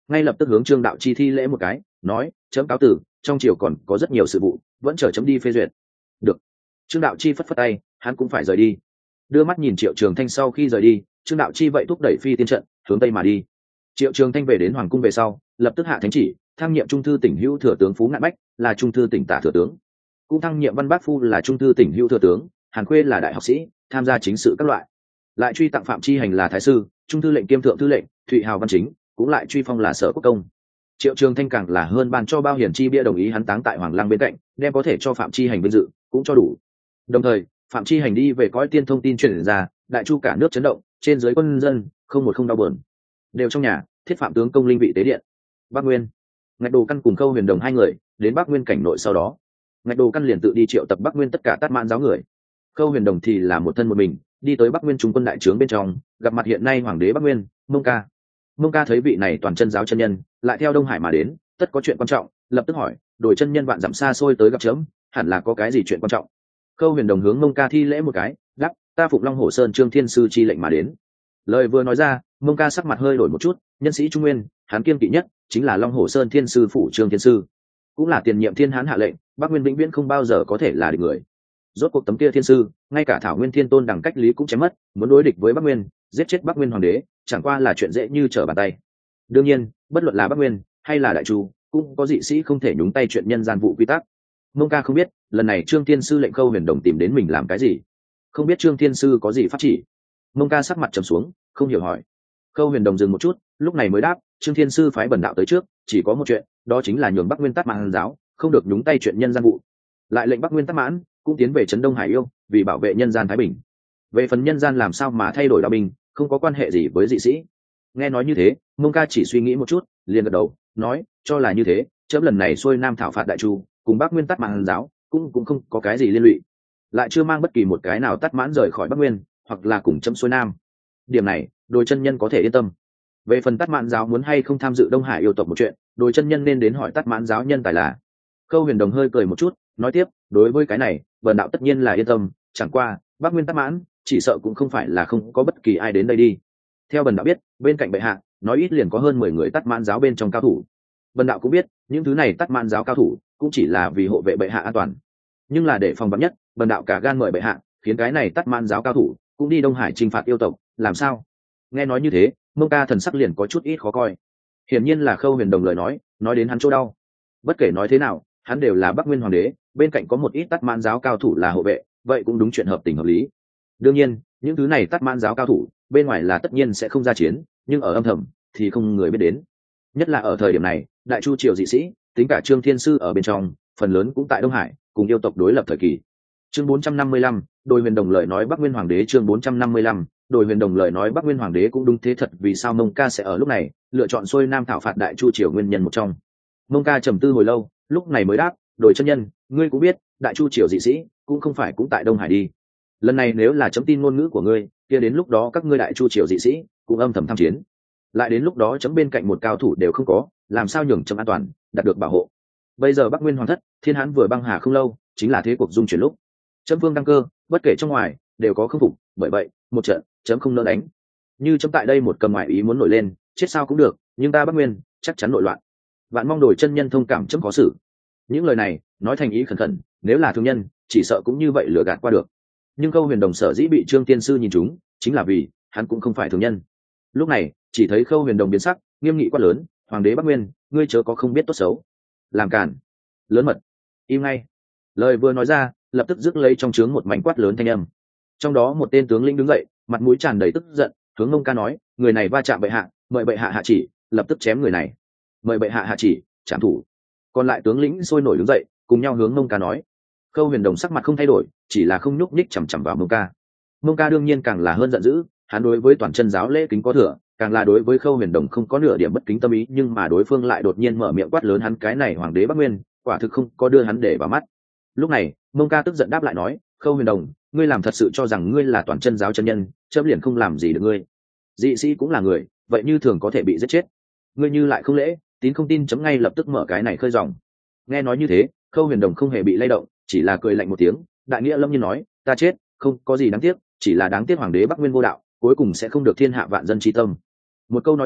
ngay lập tức hướng trương đạo chi thi lễ một cái, nói chấm cáo tử, trong triều còn có rất nhiều sự vụ, vẫn chờ chấm đi phê duyệt. Được. Trương đạo chi phất phất tay, hắn cũng phải rời đi. Đưa mắt nhìn Triệu Trường Thanh sau khi rời đi, Trương đạo chi vậy thúc đẩy phi tiên trận hướng tây mà đi. Triệu Trường Thanh về đến hoàng cung về sau, lập tức hạ thánh chỉ, thăng nhiệm trung thư tỉnh hữu thừa tướng Phú Ngạn Bách là trung thư tỉnh tả thừa tướng, cũng thăng nhiệm Văn Bác Phu là trung thư tỉnh hữu thừa tướng, Hàn Khuê là đại học sĩ, tham gia chính sự các loại. Lại truy tặng Phạm Chi Hành là thái sư, trung thư lệnh kiêm thượng thư lệnh, Thụy Hào văn chính, cũng lại truy phong là sở quốc công. Triệu Trường Thanh càng là hơn ban cho bao hiển chi bia đồng ý hắn táng tại Hoàng Lăng bên cạnh, đem có thể cho Phạm Chi Hành vinh dự cũng cho đủ. Đồng thời, Phạm Chi Hành đi về cõi tiên thông tin truyền ra, đại chu cả nước chấn động, trên dưới quân dân không một không đau buồn. Đều trong nhà, thiết Phạm tướng công linh vị tế điện. Bắc Nguyên, Ngạch Đồ Căn cùng Khâu Huyền Đồng hai người đến Bắc Nguyên cảnh nội, sau đó Ngạch Đồ Căn liền tự đi triệu tập Bắc Nguyên tất cả Tát Mãn giáo người. Khâu Huyền Đồng thì là một thân một mình đi tới Bắc Nguyên trung quân đại trướng bên trong, gặp mặt hiện nay hoàng đế Bắc Nguyên Mông Ca. Mông Ca thấy vị này toàn chân giáo chân nhân lại theo Đông Hải mà đến, tất có chuyện quan trọng, lập tức hỏi: đổi chân nhân vạn dặm xa xôi tới gặp chấm, hẳn là có cái gì chuyện quan trọng? Khâu Huyền Đồng hướng Mông Ca thi lễ một cái, đáp: ta phục Long Hổ Sơn Trương Thiên Sư chi lệnh mà đến. Lời vừa nói ra, Mông Ca sắc mặt hơi đổi một chút, nhân sĩ Trung Nguyên, hắn kiên kỵ nhất chính là Long Hổ Sơn Thiên Sư phủ Trương Thiên Sư, cũng là tiền nhiệm Thiên Hán hạ lệnh, Bắc Nguyên vĩnh viễn không bao giờ có thể là địch người. Rốt cuộc tấm kia Thiên Sư, ngay cả Thảo Nguyên Thiên Tôn đẳng cách lý cũng chém mất, muốn đối địch với Bắc Nguyên, giết chết Bắc Nguyên hoàng đế, chẳng qua là chuyện dễ như trở bàn tay. Đương nhiên, bất luận là Bắc Nguyên hay là Đại Chu, cũng có dị sĩ không thể nhúng tay chuyện nhân gian vụ quy tắc. Mông Ca không biết, lần này Trương Thiên Sư lệnh Khâu Huyền Đồng tìm đến mình làm cái gì, không biết Trương Thiên Sư có gì pháp chỉ. Mông Ca sắc mặt trầm xuống, không hiểu hỏi. Khâu Huyền Đồng dừng một chút, lúc này mới đáp: Trương Thiên Sư phái bần đạo tới trước, chỉ có một chuyện, đó chính là nhường Bắc Nguyên Tát Mãn giáo không được nhúng tay chuyện nhân gian vụ, lại lệnh Bắc Nguyên Tát Mãn cũng tiến về trấn Đông Hải Yêu, vì bảo vệ nhân gian thái bình. Về phần nhân gian làm sao mà thay đổi đạo binh, không có quan hệ gì với dị sĩ. Nghe nói như thế, Mông Ca chỉ suy nghĩ một chút, liền gật đầu, nói: cho là như thế, chấm lần này xuôi nam thảo phạt Đại Chu, cùng Bắc Nguyên Tát Mãn giáo cũng cũng không có cái gì liên lụy, lại chưa mang bất kỳ một cái nào Tát Mãn rời khỏi Bắc Nguyên, hoặc là cùng chấm xuôi nam. Điểm này, Đồi chân nhân có thể yên tâm. Về phần Tát Mãn giáo muốn hay không tham dự Đông Hải yêu tộc một chuyện, Đồi chân nhân nên đến hỏi Tát Mãn giáo nhân tài là. Khâu Huyền Đồng hơi cười một chút, nói tiếp: đối với cái này, bần đạo tất nhiên là yên tâm, chẳng qua Bắc Nguyên Tát Mãn chỉ sợ cũng không phải là không có bất kỳ ai đến đây đi. Theo bần đạo biết, bên cạnh bệ hạ nói ít liền có hơn mười người Tát Mãn giáo bên trong cao thủ. Bần đạo cũng biết, những thứ này Tát Mãn giáo cao thủ cũng chỉ là vì hộ vệ bệ hạ an toàn, nhưng là để phòng vắn nhất, bần đạo cả gan mời bệ hạ, khiến cái này Tát Mãn giáo cao thủ cũng đi Đông Hải chinh phạt yêu tộc, làm sao? Nghe nói như thế, Mông Ca thần sắc liền có chút ít khó coi. Hiển nhiên là Khâu Huyền Đồng lời nói nói đến hắn chỗ đau. Bất kể nói thế nào, hắn đều là Bắc Nguyên hoàng đế, bên cạnh có một ít Tát Mãn giáo cao thủ là hộ vệ, vậy cũng đúng chuyện hợp tình hợp lý. Đương nhiên, những thứ này Tát Mãn giáo cao thủ bên ngoài là tất nhiên sẽ không ra chiến, nhưng ở âm thầm thì không người biết đến. Nhất là ở thời điểm này, Đại Chu triều dị sĩ, tính cả Trương Thiên Sư ở bên trong, phần lớn cũng tại Đông Hải cùng yêu tộc đối lập thời kỳ. Chương bốn trăm năm mươi lăm, Đồi Huyền Đồng lời nói Bắc Nguyên hoàng đế. Chương bốn trăm năm mươi lăm, Đồi Huyền Đồng lời nói Bắc Nguyên hoàng đế cũng đúng thế thật. Vì sao Mông Ca sẽ ở lúc này lựa chọn xuôi nam thảo phạt Đại Chu triều nguyên nhân một trong. Mông Ca trầm tư hồi lâu, lúc này mới đáp: Đồi chân nhân, ngươi cũng biết, Đại Chu triều dị sĩ cũng không phải cũng tại Đông Hải đi. Lần này nếu là chấm tin ngôn ngữ của ngươi, kia đến lúc đó các ngươi Đại Chu triều dị sĩ cũng âm thầm tham chiến, lại đến lúc đó chấm bên cạnh một cao thủ đều không có, làm sao nhường chấm an toàn đạt được bảo hộ. Bây giờ Bắc Nguyên hoàng thất, Thiên Hán vừa băng hà không lâu, chính là thế cuộc dung chuyển lúc. Chấm vương đăng cơ, bất kể trong ngoài đều có khâm phục, bởi vậy một trận chấm không nỡ đánh. Như chấm tại đây một cầm ngoại ý muốn nổi lên, chết sao cũng được, nhưng ta Bắc Nguyên chắc chắn nội loạn. Vạn mong Đồi chân nhân thông cảm chấm khó xử. Những lời này nói thành ý khẩn khẩn, nếu là thương nhân chỉ sợ cũng như vậy lừa gạt qua được. Nhưng Khâu Huyền Đồng sở dĩ bị Trương Tiên Sư nhìn trúng, chính là vì hắn cũng không phải thường nhân. Lúc này chỉ thấy Khâu Huyền Đồng biến sắc, nghiêm nghị quát lớn: Hoàng đế Bắc Nguyên, ngươi chớ có không biết tốt xấu, làm cản, lớn mật, im ngay. Lời vừa nói ra, lập tức rước lấy trong trướng một mảnh quát lớn thanh âm. Trong đó một tên tướng lĩnh đứng dậy, mặt mũi tràn đầy tức giận, hướng Mông Ca nói: người này va chạm bệ hạ, mời bệ hạ hạ chỉ, lập tức chém người này. Mời bệ hạ hạ chỉ, trảm thủ. Còn lại tướng lĩnh sôi nổi đứng dậy, cùng nhau hướng Mông Ca nói. Khâu Huyền Đồng sắc mặt không thay đổi, chỉ là không nhúc nhích chằm chằm vào Mông Ca. Mông Ca đương nhiên càng là hơn giận dữ, hắn đối với toàn chân giáo lễ kính có thừa, càng là đối với Khâu Huyền Đồng không có nửa điểm bất kính tâm ý, nhưng mà đối phương lại đột nhiên mở miệng quát lớn hắn cái này hoàng đế Bắc Nguyên, quả thực không có đưa hắn để vào mắt. Lúc này, Mông Ca tức giận đáp lại nói: Khâu Huyền Đồng, ngươi làm thật sự cho rằng ngươi là toàn chân giáo chân nhân, chấm liền không làm gì được ngươi? Dị sĩ cũng là người, vậy như thường có thể bị giết chết. Ngươi như lại không lễ, tín không tin chấm ngay lập tức mở cái này khơi dòng. Nghe nói như thế, Khâu Huyền Đồng không hề bị lay động, chỉ là cười lạnh một tiếng, đại nghĩa lâm nhiên nói: ta chết không có gì đáng tiếc, chỉ là đáng tiếc hoàng đế Bắc Nguyên vô đạo, cuối cùng sẽ không được thiên hạ vạn dân tri tâm. Một câu nói kia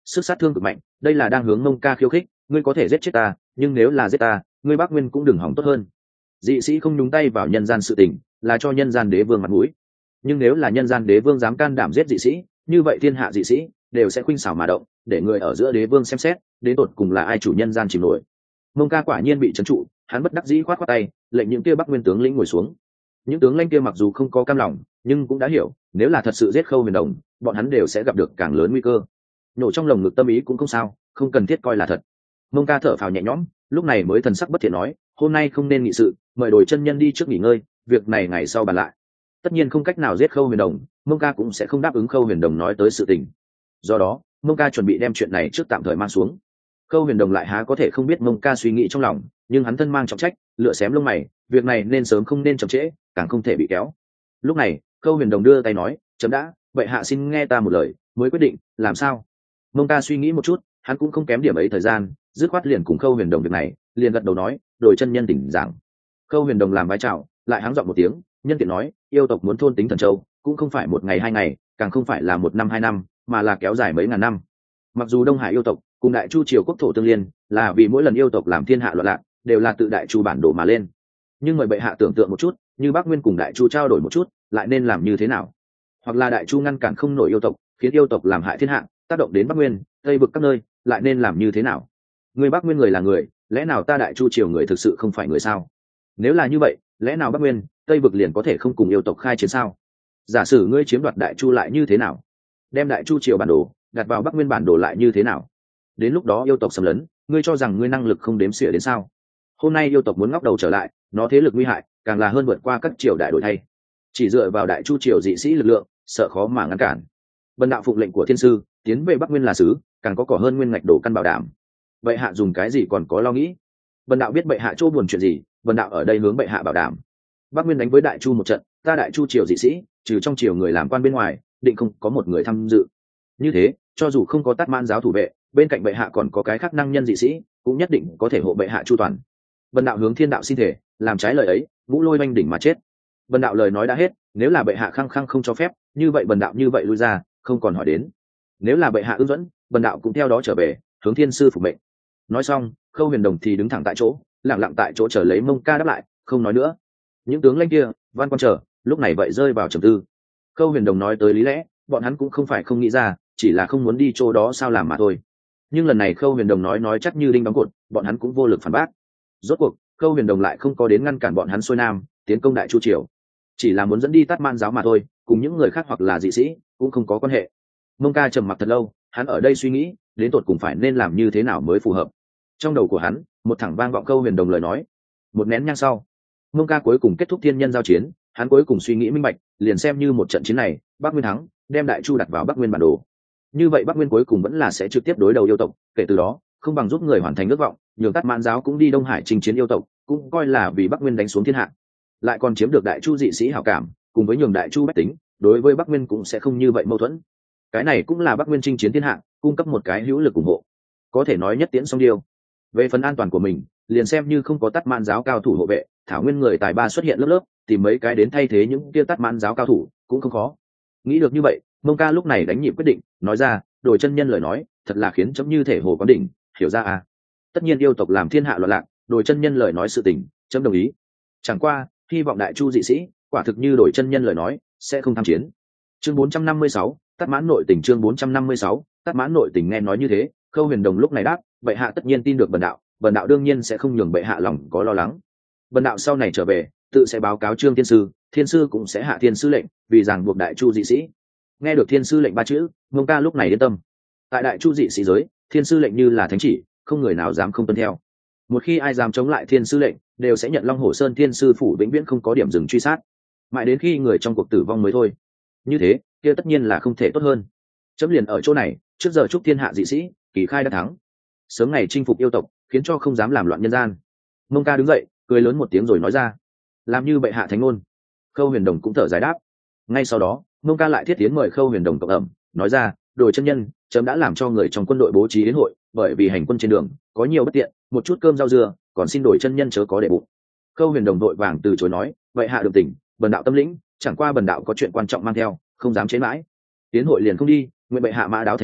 sức sát thương cực mạnh, đây là đang hướng Mông Ca khiêu khích, ngươi có thể giết chết ta, nhưng nếu là giết ta, ngươi Bắc Nguyên cũng đừng hỏng tốt hơn. Dị sĩ không nhúng tay vào nhân gian sự tình, là cho nhân gian đế vương mặt mũi. Nhưng nếu là nhân gian đế vương dám can đảm giết dị sĩ, như vậy thiên hạ dị sĩ đều sẽ khuynh xảo mà động, để người ở giữa đế vương xem xét, đến tột cùng là ai chủ nhân gian chìm nổi. Mông Ca quả nhiên bị trấn trụ, hắn bất đắc dĩ khoát khoát tay, lệnh những kia Bắc Nguyên tướng lĩnh ngồi xuống. Những tướng lãnh kia mặc dù không có cam lòng, nhưng cũng đã hiểu, nếu là thật sự giết Khâu Huyền Đồng, bọn hắn đều sẽ gặp được càng lớn nguy cơ. Nổ trong lồng ngực tâm ý cũng không sao, không cần thiết coi là thật. Mông Ca thở phào nhẹ nhõm, lúc này mới thần sắc bất thiện nói, hôm nay không nên nghị sự, mời Đổi chân nhân đi trước nghỉ ngơi, việc này ngày sau bàn lại. Tất nhiên không cách nào giết Khâu Huyền Đồng, Mông Ca cũng sẽ không đáp ứng Khâu Huyền Đồng nói tới sự tình. Do đó, Mông Ca chuẩn bị đem chuyện này trước tạm thời mang xuống. Khâu Huyền Đồng lại há có thể không biết Mông Ca suy nghĩ trong lòng, nhưng hắn thân mang trọng trách, lựa xém lông mày, việc này nên sớm không nên chậm trễ, càng không thể bị kéo. Lúc này, Khâu Huyền Đồng đưa tay nói, chấm đã, vậy hạ xin nghe ta một lời, mới quyết định, làm sao? Mông Ca suy nghĩ một chút, hắn cũng không kém điểm ấy thời gian, dứt khoát liền cùng Khâu Huyền Đồng việc này, liền gật đầu nói, Đổi chân nhân tỉnh giảng. Khâu Huyền Đồng làm vai chào, lại háng giọng một tiếng, nhân tiện nói, yêu tộc muốn thôn tính Thần Châu, cũng không phải một ngày hai ngày, càng không phải là một năm hai năm, mà là kéo dài mấy ngàn năm. Mặc dù Đông Hải yêu tộc cùng Đại Chu triều quốc thổ tương liên, là vì mỗi lần yêu tộc làm thiên hạ loạn lạc, đều là tự Đại Chu bản đồ mà lên. Nhưng mời bệ hạ tưởng tượng một chút, như Bắc Nguyên cùng Đại Chu trao đổi một chút, lại nên làm như thế nào? Hoặc là Đại Chu ngăn cản không nổi yêu tộc, khiến yêu tộc làm hại thiên hạ, tác động đến Bắc Nguyên, Tây vực các nơi, lại nên làm như thế nào? Người Bắc Nguyên người là người, lẽ nào ta Đại Chu triều người thực sự không phải người sao? Nếu là như vậy, lẽ nào Bắc Nguyên, Tây vực liền có thể không cùng yêu tộc khai chiến sao? Giả sử ngươi chiếm đoạt Đại Chu lại như thế nào? Đem Đại Chu triều bản đồ đặt vào Bắc Nguyên bản đồ lại như thế nào? Đến lúc đó yêu tộc xâm lấn, ngươi cho rằng ngươi năng lực không đếm xỉa đến sao? Hôm nay yêu tộc muốn ngóc đầu trở lại, nó thế lực nguy hại, càng là hơn vượt qua các triều đại đổi thay. Chỉ dựa vào Đại Chu triều dị sĩ lực lượng, sợ khó mà ngăn cản. Bần đạo phụng lệnh của thiên sư, tiến về Bắc Nguyên là sứ, càng có cỏ hơn nguyên ngạch đổ căn bảo đảm. Bệ hạ dùng cái gì còn có lo nghĩ? Bần đạo biết bệ hạ chỗ buồn chuyện gì, bần đạo ở đây hướng bệ hạ bảo đảm. Bắc Nguyên đánh với Đại Chu một trận, ta Đại Chu triều dị sĩ, trừ trong triều người làm quan bên ngoài, định không có một người tham dự. Như thế, cho dù không có Tát Man giáo thủ vệ, bên cạnh bệ hạ còn có cái khác năng nhân dị sĩ, cũng nhất định có thể hộ bệ hạ chu toàn. Bần đạo hướng thiên đạo xin thể, làm trái lời ấy, ngũ lôi oanh đỉnh mà chết. Bần đạo lời nói đã hết, nếu là bệ hạ khăng khăng không cho phép, như vậy bần đạo như vậy lui ra, không còn hỏi đến. Nếu là bệ hạ ưng dẫn, bần đạo cũng theo đó trở về, hướng thiên sư phục mệnh. Nói xong, Khâu Huyền Đồng thì đứng thẳng tại chỗ, lặng lặng tại chỗ chờ lấy Mông Ca đáp lại, không nói nữa. Những tướng lãnh kia, văn quan chờ, lúc này vậy rơi vào trầm tư. Khâu Huyền Đồng nói tới lý lẽ, bọn hắn cũng không phải không nghĩ ra, chỉ là không muốn đi chỗ đó sao làm mà thôi. Nhưng lần này Khâu Huyền Đồng nói nói chắc như đinh đóng cột, bọn hắn cũng vô lực phản bác. Rốt cuộc, Khâu Huyền Đồng lại không có đến ngăn cản bọn hắn xuôi nam, tiến công Đại Chu triều, chỉ là muốn dẫn đi Tát Man giáo mà thôi, cùng những người khác hoặc là dị sĩ cũng không có quan hệ. Mông Ca trầm mặc thật lâu, hắn ở đây suy nghĩ, đến tột cùng phải nên làm như thế nào mới phù hợp. Trong đầu của hắn, một thẳng vang vọng Khâu Huyền Đồng lời nói. Một nén nhang sau, Mông Ca cuối cùng kết thúc thiên nhân giao chiến, hắn cuối cùng suy nghĩ minh bạch, liền xem như một trận chiến này, Bắc Nguyên thắng, đem Đại Chu đặt vào Bắc Nguyên bản đồ. Như vậy Bắc Nguyên cuối cùng vẫn là sẽ trực tiếp đối đầu yêu tộc, kể từ đó, không bằng giúp người hoàn thành ước vọng, nhường Tát Mãn giáo cũng đi Đông Hải chinh chiến yêu tộc, cũng coi là vì Bắc Nguyên đánh xuống thiên hạ. Lại còn chiếm được Đại Chu dị sĩ hảo cảm, cùng với nhường Đại Chu bách tính, đối với Bắc Nguyên cũng sẽ không như vậy mâu thuẫn. Cái này cũng là Bắc Nguyên chinh chiến thiên hạ, cung cấp một cái hữu lực ủng hộ. Có thể nói nhất tiễn song điêu. Về phần an toàn của mình, liền xem như không có Tát Mãn giáo cao thủ hộ vệ, thảo nguyên người tài ba xuất hiện lớp lớp, tìm mấy cái đến thay thế những kia Tát Mãn giáo cao thủ, cũng không khó. Nghĩ được như vậy, Mông Ca lúc này đánh nhịp quyết định, nói ra, Đổi chân nhân lời nói, thật là khiến chấm như thể hồ có đỉnh, hiểu ra à? Tất nhiên yêu tộc làm thiên hạ loạn lạc, Đổi chân nhân lời nói sự tình, chấm đồng ý. Chẳng qua, hy vọng Đại Chu dị sĩ, quả thực như Đổi chân nhân lời nói, sẽ không tham chiến. Chương bốn trăm năm mươi sáu, Tát Mãn nội tình chương bốn trăm năm mươi sáu, Tát Mãn nội tình nghe nói như thế, Khâu Huyền Đồng lúc này đáp, bệ hạ tất nhiên tin được bần đạo, bần đạo đương nhiên sẽ không nhường bệ hạ lòng có lo lắng. Bần đạo sau này trở về, tự sẽ báo cáo Trương Thiên sư, Thiên sư cũng sẽ hạ thiên sư lệnh, vì ràng buộc Đại Chu dị sĩ. Nghe được thiên sư lệnh ba chữ, Mông Ca lúc này yên tâm. Tại Đại Chu dị sĩ giới, thiên sư lệnh như là thánh chỉ, không người nào dám không tuân theo. Một khi ai dám chống lại thiên sư lệnh, đều sẽ nhận Long Hổ Sơn thiên sư phủ vĩnh viễn không có điểm dừng truy sát, mãi đến khi người trong cuộc tử vong mới thôi. Như thế, kia tất nhiên là không thể tốt hơn. Chấm liền ở chỗ này, trước giờ chúc thiên hạ dị sĩ kỳ khai đã thắng, sớm ngày chinh phục yêu tộc, khiến cho không dám làm loạn nhân gian. Mông Ca đứng dậy, cười lớn một tiếng rồi nói ra, làm như bệ hạ thánh ngôn. Khâu Huyền Đồng cũng thở dài đáp. Ngay sau đó, Mông Ca lại thiết tiến mời Khâu Huyền Đồng cộng ẩm, nói ra, Đổi chân nhân, chấm đã làm cho người trong quân đội bố trí đến hội, bởi vì hành quân trên đường có nhiều bất tiện, một chút cơm rau dưa, còn xin Đổi chân nhân chớ có để bụng. Khâu Huyền Đồng đội vàng từ chối nói, vậy hạ được tỉnh, bần đạo tâm lĩnh, chẳng qua bần đạo có chuyện quan trọng mang theo, không dám chế mãi. Tiến hội liền không đi, nguyện bệ hạ mã đáo thành công,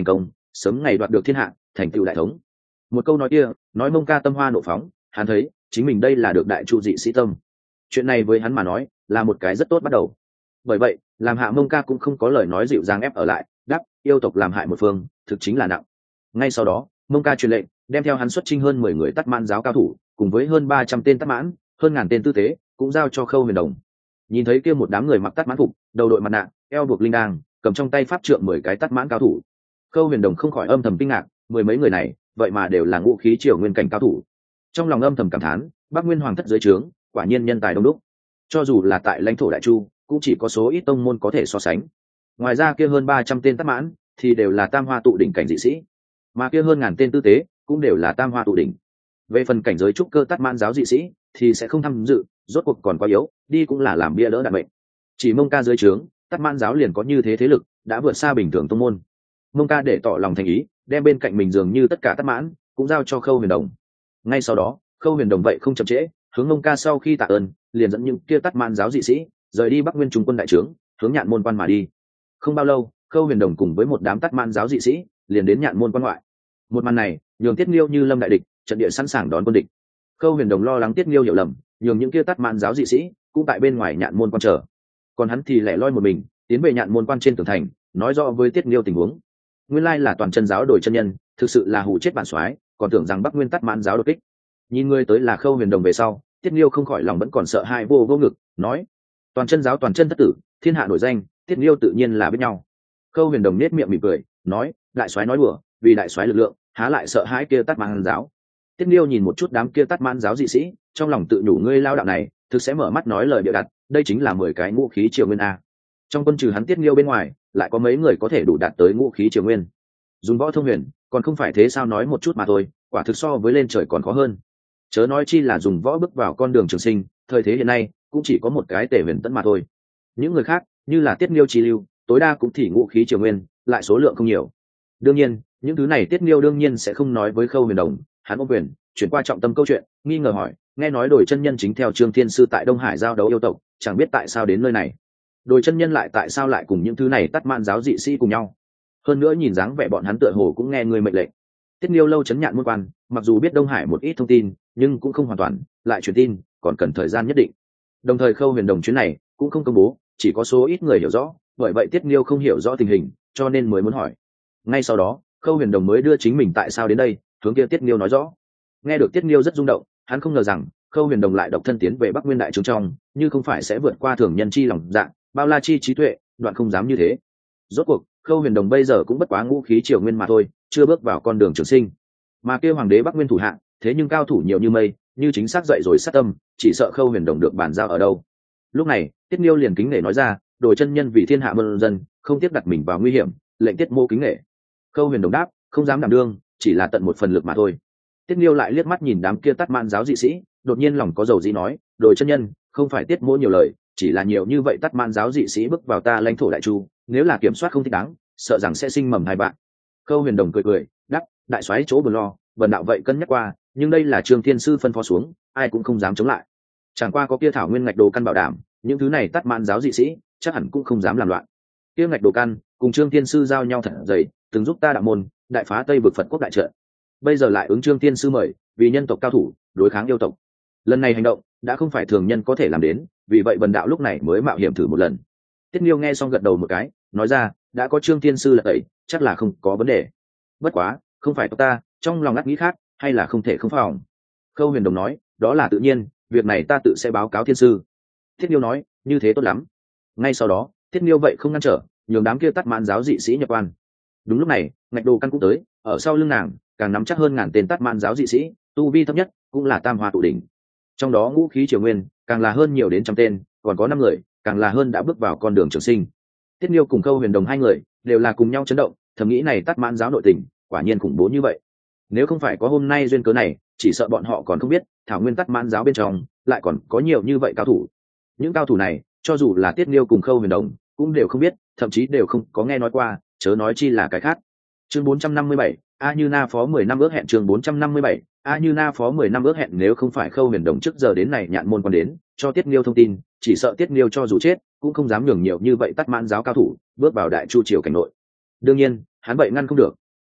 sớm ngày đoạt được thiên hạ thành tựu đại thống. Một câu nói kia nói Mông Ca tâm hoa nộ phóng, hắn thấy chính mình đây là được đại chu dị sĩ tâm. Chuyện này với hắn mà nói là một cái rất tốt bắt đầu. Bởi vậy làm hạ Mông Ca cũng không có lời nói dịu dàng ép ở lại, đáp yêu tộc làm hại một phương thực chính là nặng. Ngay sau đó Mông Ca truyền lệnh đem theo hắn xuất chinh hơn mười người Tát Mãn giáo cao thủ cùng với hơn ba trăm tên Tát Mãn, hơn ngàn tên tư tế cũng giao cho Khâu Huyền Đồng. Nhìn thấy kia một đám người mặc Tát Mãn phục, đầu đội mặt nạ, eo buộc linh đang, cầm trong tay pháp trượng mười cái Tát Mãn cao thủ. Khâu Huyền Đồng không khỏi âm thầm kinh ngạc, mười mấy người này vậy mà đều là ngũ khí triều nguyên cảnh cao thủ. Trong lòng âm thầm cảm thán, Bắc Nguyên hoàng thất dưới trướng quả nhiên nhân tài đông đúc. Cho dù là tại lãnh thổ Đại Chu cũng chỉ có số ít tông môn có thể so sánh. Ngoài ra kia hơn ba trăm tên Tát Mãn thì đều là tam hoa tụ đỉnh cảnh dị sĩ, mà kia hơn ngàn tên tư tế cũng đều là tam hoa tụ đỉnh. Về phần cảnh giới trúc cơ Tát Mãn giáo dị sĩ thì sẽ không tham dự, rốt cuộc còn quá yếu, đi cũng là làm bia đỡ đạn mệnh. Chỉ Mông Ca dưới trướng Tát Mãn giáo liền có như thế thế lực, đã vượt xa bình thường tông môn. Mông Ca để tỏ lòng thành ý, đem bên cạnh mình dường như tất cả Tát Mãn cũng giao cho Khâu Huyền Đồng. Ngay sau đó Khâu Huyền Đồng vậy không chậm trễ, hướng Mông Ca sau khi tạ ơn liền dẫn những kia Tát Mãn giáo dị sĩ rời đi Bắc Nguyên trung quân đại trướng, hướng Nhạn Môn quan mà đi. Không bao lâu Khâu Huyền Đồng cùng với một đám Tát Mãn giáo dị sĩ liền đến Nhạn Môn quan ngoại. Một màn này nhường Tiết Nghiêu như lâm đại địch, trận địa sẵn sàng đón quân địch. Khâu Huyền Đồng lo lắng Tiết Nghiêu hiểu lầm, nhường những kia Tát Mãn giáo dị sĩ cũng tại bên ngoài Nhạn Môn quan chờ, còn hắn thì lẻ loi một mình tiến về Nhạn Môn quan trên tường thành, nói rõ với Tiết Nghiêu tình huống. Nguyên lai là toàn chân giáo đổi chân nhân, thực sự là hù chết bản soái, còn tưởng rằng Bắc Nguyên Tát Mãn giáo đột kích. Nhìn người tới là Khâu Huyền Đồng về sau, Tiết Nghiêu không khỏi lòng vẫn còn sợ hai, vô vô ngực nói: toàn chân giáo toàn chân thất tử, thiên hạ nổi danh, Tiết Nghiêu tự nhiên là biết nhau. Khâu Huyền Đồng nét miệng mỉm cười nói: đại soái nói đùa, vì đại soái lực lượng há lại sợ hãi kia Tát Mãn giáo. Tiết Nghiêu nhìn một chút đám kia Tát Mãn giáo dị sĩ, trong lòng tự nhủ ngươi lao đạo này thực sẽ mở mắt nói lời bịa đặt, đây chính là mười cái ngũ khí triều nguyên a. Trong quân trừ hắn Tiết Nghiêu bên ngoài lại có mấy người có thể đủ đạt tới ngũ khí triều nguyên. Dùng võ thông huyền còn không phải thế sao, nói một chút mà thôi, quả thực so với lên trời còn khó hơn. Chớ nói chi là dùng võ bước vào con đường trường sinh, thời thế hiện nay cũng chỉ có một cái Tề Huyền Tẫn mà thôi. Những người khác như là Tiết Nghiêu chi lưu, tối đa cũng thì ngũ khí triều nguyên, lại số lượng không nhiều. Đương nhiên những thứ này Tiết Nghiêu đương nhiên sẽ không nói với Khâu Huyền Đồng, hắn ôm quyền chuyển qua trọng tâm câu chuyện, nghi ngờ hỏi: nghe nói Đồi chân nhân chính theo Trương Thiên sư tại Đông Hải giao đấu yêu tộc, chẳng biết tại sao đến nơi này. Đồi chân nhân lại tại sao lại cùng những thứ này Tát Mãn giáo dị sĩ cùng nhau? Hơn nữa nhìn dáng vẻ bọn hắn tựa hồ cũng nghe người mệnh lệnh. Tiết Nghiêu lâu chấn Nhạn Môn quan, mặc dù biết Đông Hải một ít thông tin, nhưng cũng không hoàn toàn, lại truyền tin còn cần thời gian nhất định. Đồng thời Khâu Huyền Đồng chuyến này cũng không công bố, chỉ có số ít người hiểu rõ, bởi vậy Tiết Nghiêu không hiểu rõ tình hình, cho nên mới muốn hỏi. Ngay sau đó Khâu Huyền Đồng mới đưa chính mình tại sao đến đây hướng kia Tiết Nghiêu nói rõ. Nghe được Tiết Nghiêu rất rung động, hắn không ngờ rằng Khâu Huyền Đồng lại độc thân tiến về Bắc Nguyên đại trướng trong, như không phải sẽ vượt qua thường nhân chi lòng dạ, bao la chi trí tuệ, đoạn không dám như thế. Rốt cuộc Khâu Huyền Đồng bây giờ cũng bất quá ngũ khí triều nguyên mà thôi, chưa bước vào con đường trường sinh. Mà kia hoàng đế Bắc Nguyên thủ hạ, thế nhưng cao thủ nhiều như mây, như chính xác dậy rồi sát tâm, chỉ sợ Khâu Huyền Đồng được bàn giao ở đâu. Lúc này Tiết Nghiêu liền kính nể nói ra: Đồi chân nhân vì thiên hạ muôn dân, không tiếp đặt mình vào nguy hiểm, lệnh Tiết mô kính nể. Khâu Huyền Đồng đáp: không dám đảm đương, chỉ là tận một phần lực mà thôi. Tiết Nghiêu lại liếc mắt nhìn đám kia Tát Mãn giáo dị sĩ, đột nhiên lòng có dầu dĩ nói: Đồi chân nhân, không phải Tiết mô nhiều lời, chỉ là nhiều như vậy Tát Mãn giáo dị sĩ bước vào ta lãnh thổ Đại Chu, nếu là kiểm soát không thích đáng, sợ rằng sẽ sinh mầm hai bạn. Khâu Huyền Đồng cười cười đáp: đại soái chỗ buồn lo, bần đạo vậy cân nhắc qua, nhưng đây là Trương Thiên sư phân phó xuống, ai cũng không dám chống lại. Chẳng qua có kia thảo nguyên ngạch đồ căn bảo đảm, những thứ này Tát Mãn giáo dị sĩ chắc hẳn cũng không dám làm loạn. Kia ngạch đồ căn cùng Trương Thiên sư giao nhau thật dày, từng giúp ta đạo môn đại phá Tây Vực Phật quốc đại trận. Bây giờ lại ứng Trương Thiên sư mời, vì nhân tộc cao thủ đối kháng yêu tộc. Lần này hành động đã không phải thường nhân có thể làm đến, vì vậy bần đạo lúc này mới mạo hiểm thử một lần. Tiết Nghiêu nghe xong gật đầu một cái, nói ra: đã có Trương Thiên sư là tẩy, chắc là không có vấn đề. Bất quá không phải ta, trong lòng ngắt nghĩ khác, hay là không thể không phòng. Khâu Huyền Đồng nói: đó là tự nhiên, việc này ta tự sẽ báo cáo Thiên sư. Tiết Nghiêu nói: như thế tốt lắm. Ngay sau đó Tiết Nghiêu vậy không ngăn trở, nhường đám kia Tát Mãn giáo dị sĩ nhập quan. Đúng lúc này ngạch đồ căn cũng tới, ở sau lưng nàng càng nắm chắc hơn ngàn tên Tát Mãn giáo dị sĩ, tu vi thấp nhất cũng là tam hoa tụ đỉnh, trong đó ngũ khí triều nguyên càng là hơn nhiều đến trăm tên, còn có năm người càng là hơn đã bước vào con đường trường sinh. Tiết Nghiêu cùng Khâu Huyền Đồng hai người đều là cùng nhau chấn động, thầm nghĩ này Tát Mãn giáo nội tình quả nhiên khủng bố như vậy. Nếu không phải có hôm nay duyên cớ này, chỉ sợ bọn họ còn không biết thảo nguyên Tát Mãn giáo bên trong lại còn có nhiều như vậy cao thủ. Những cao thủ này cho dù là Tiết Nghiêu cùng Khâu Huyền Đồng cũng đều không biết, thậm chí đều không có nghe nói qua, chớ nói chi là cái khác. Chương bốn trăm năm mươi bảy, A Như Na phó mười năm ước hẹn. Chương bốn trăm năm mươi bảy, A Như Na phó mười năm ước hẹn. Nếu không phải Khâu Huyền Đồng trước giờ đến này Nhạn Môn quan đến cho Tiết Nghiêu thông tin, chỉ sợ Tiết Nghiêu cho dù chết cũng không dám nhường nhiều như vậy Tát Mãn giáo cao thủ bước vào Đại Chu triều cảnh nội. Đương nhiên hắn vậy ngăn không được.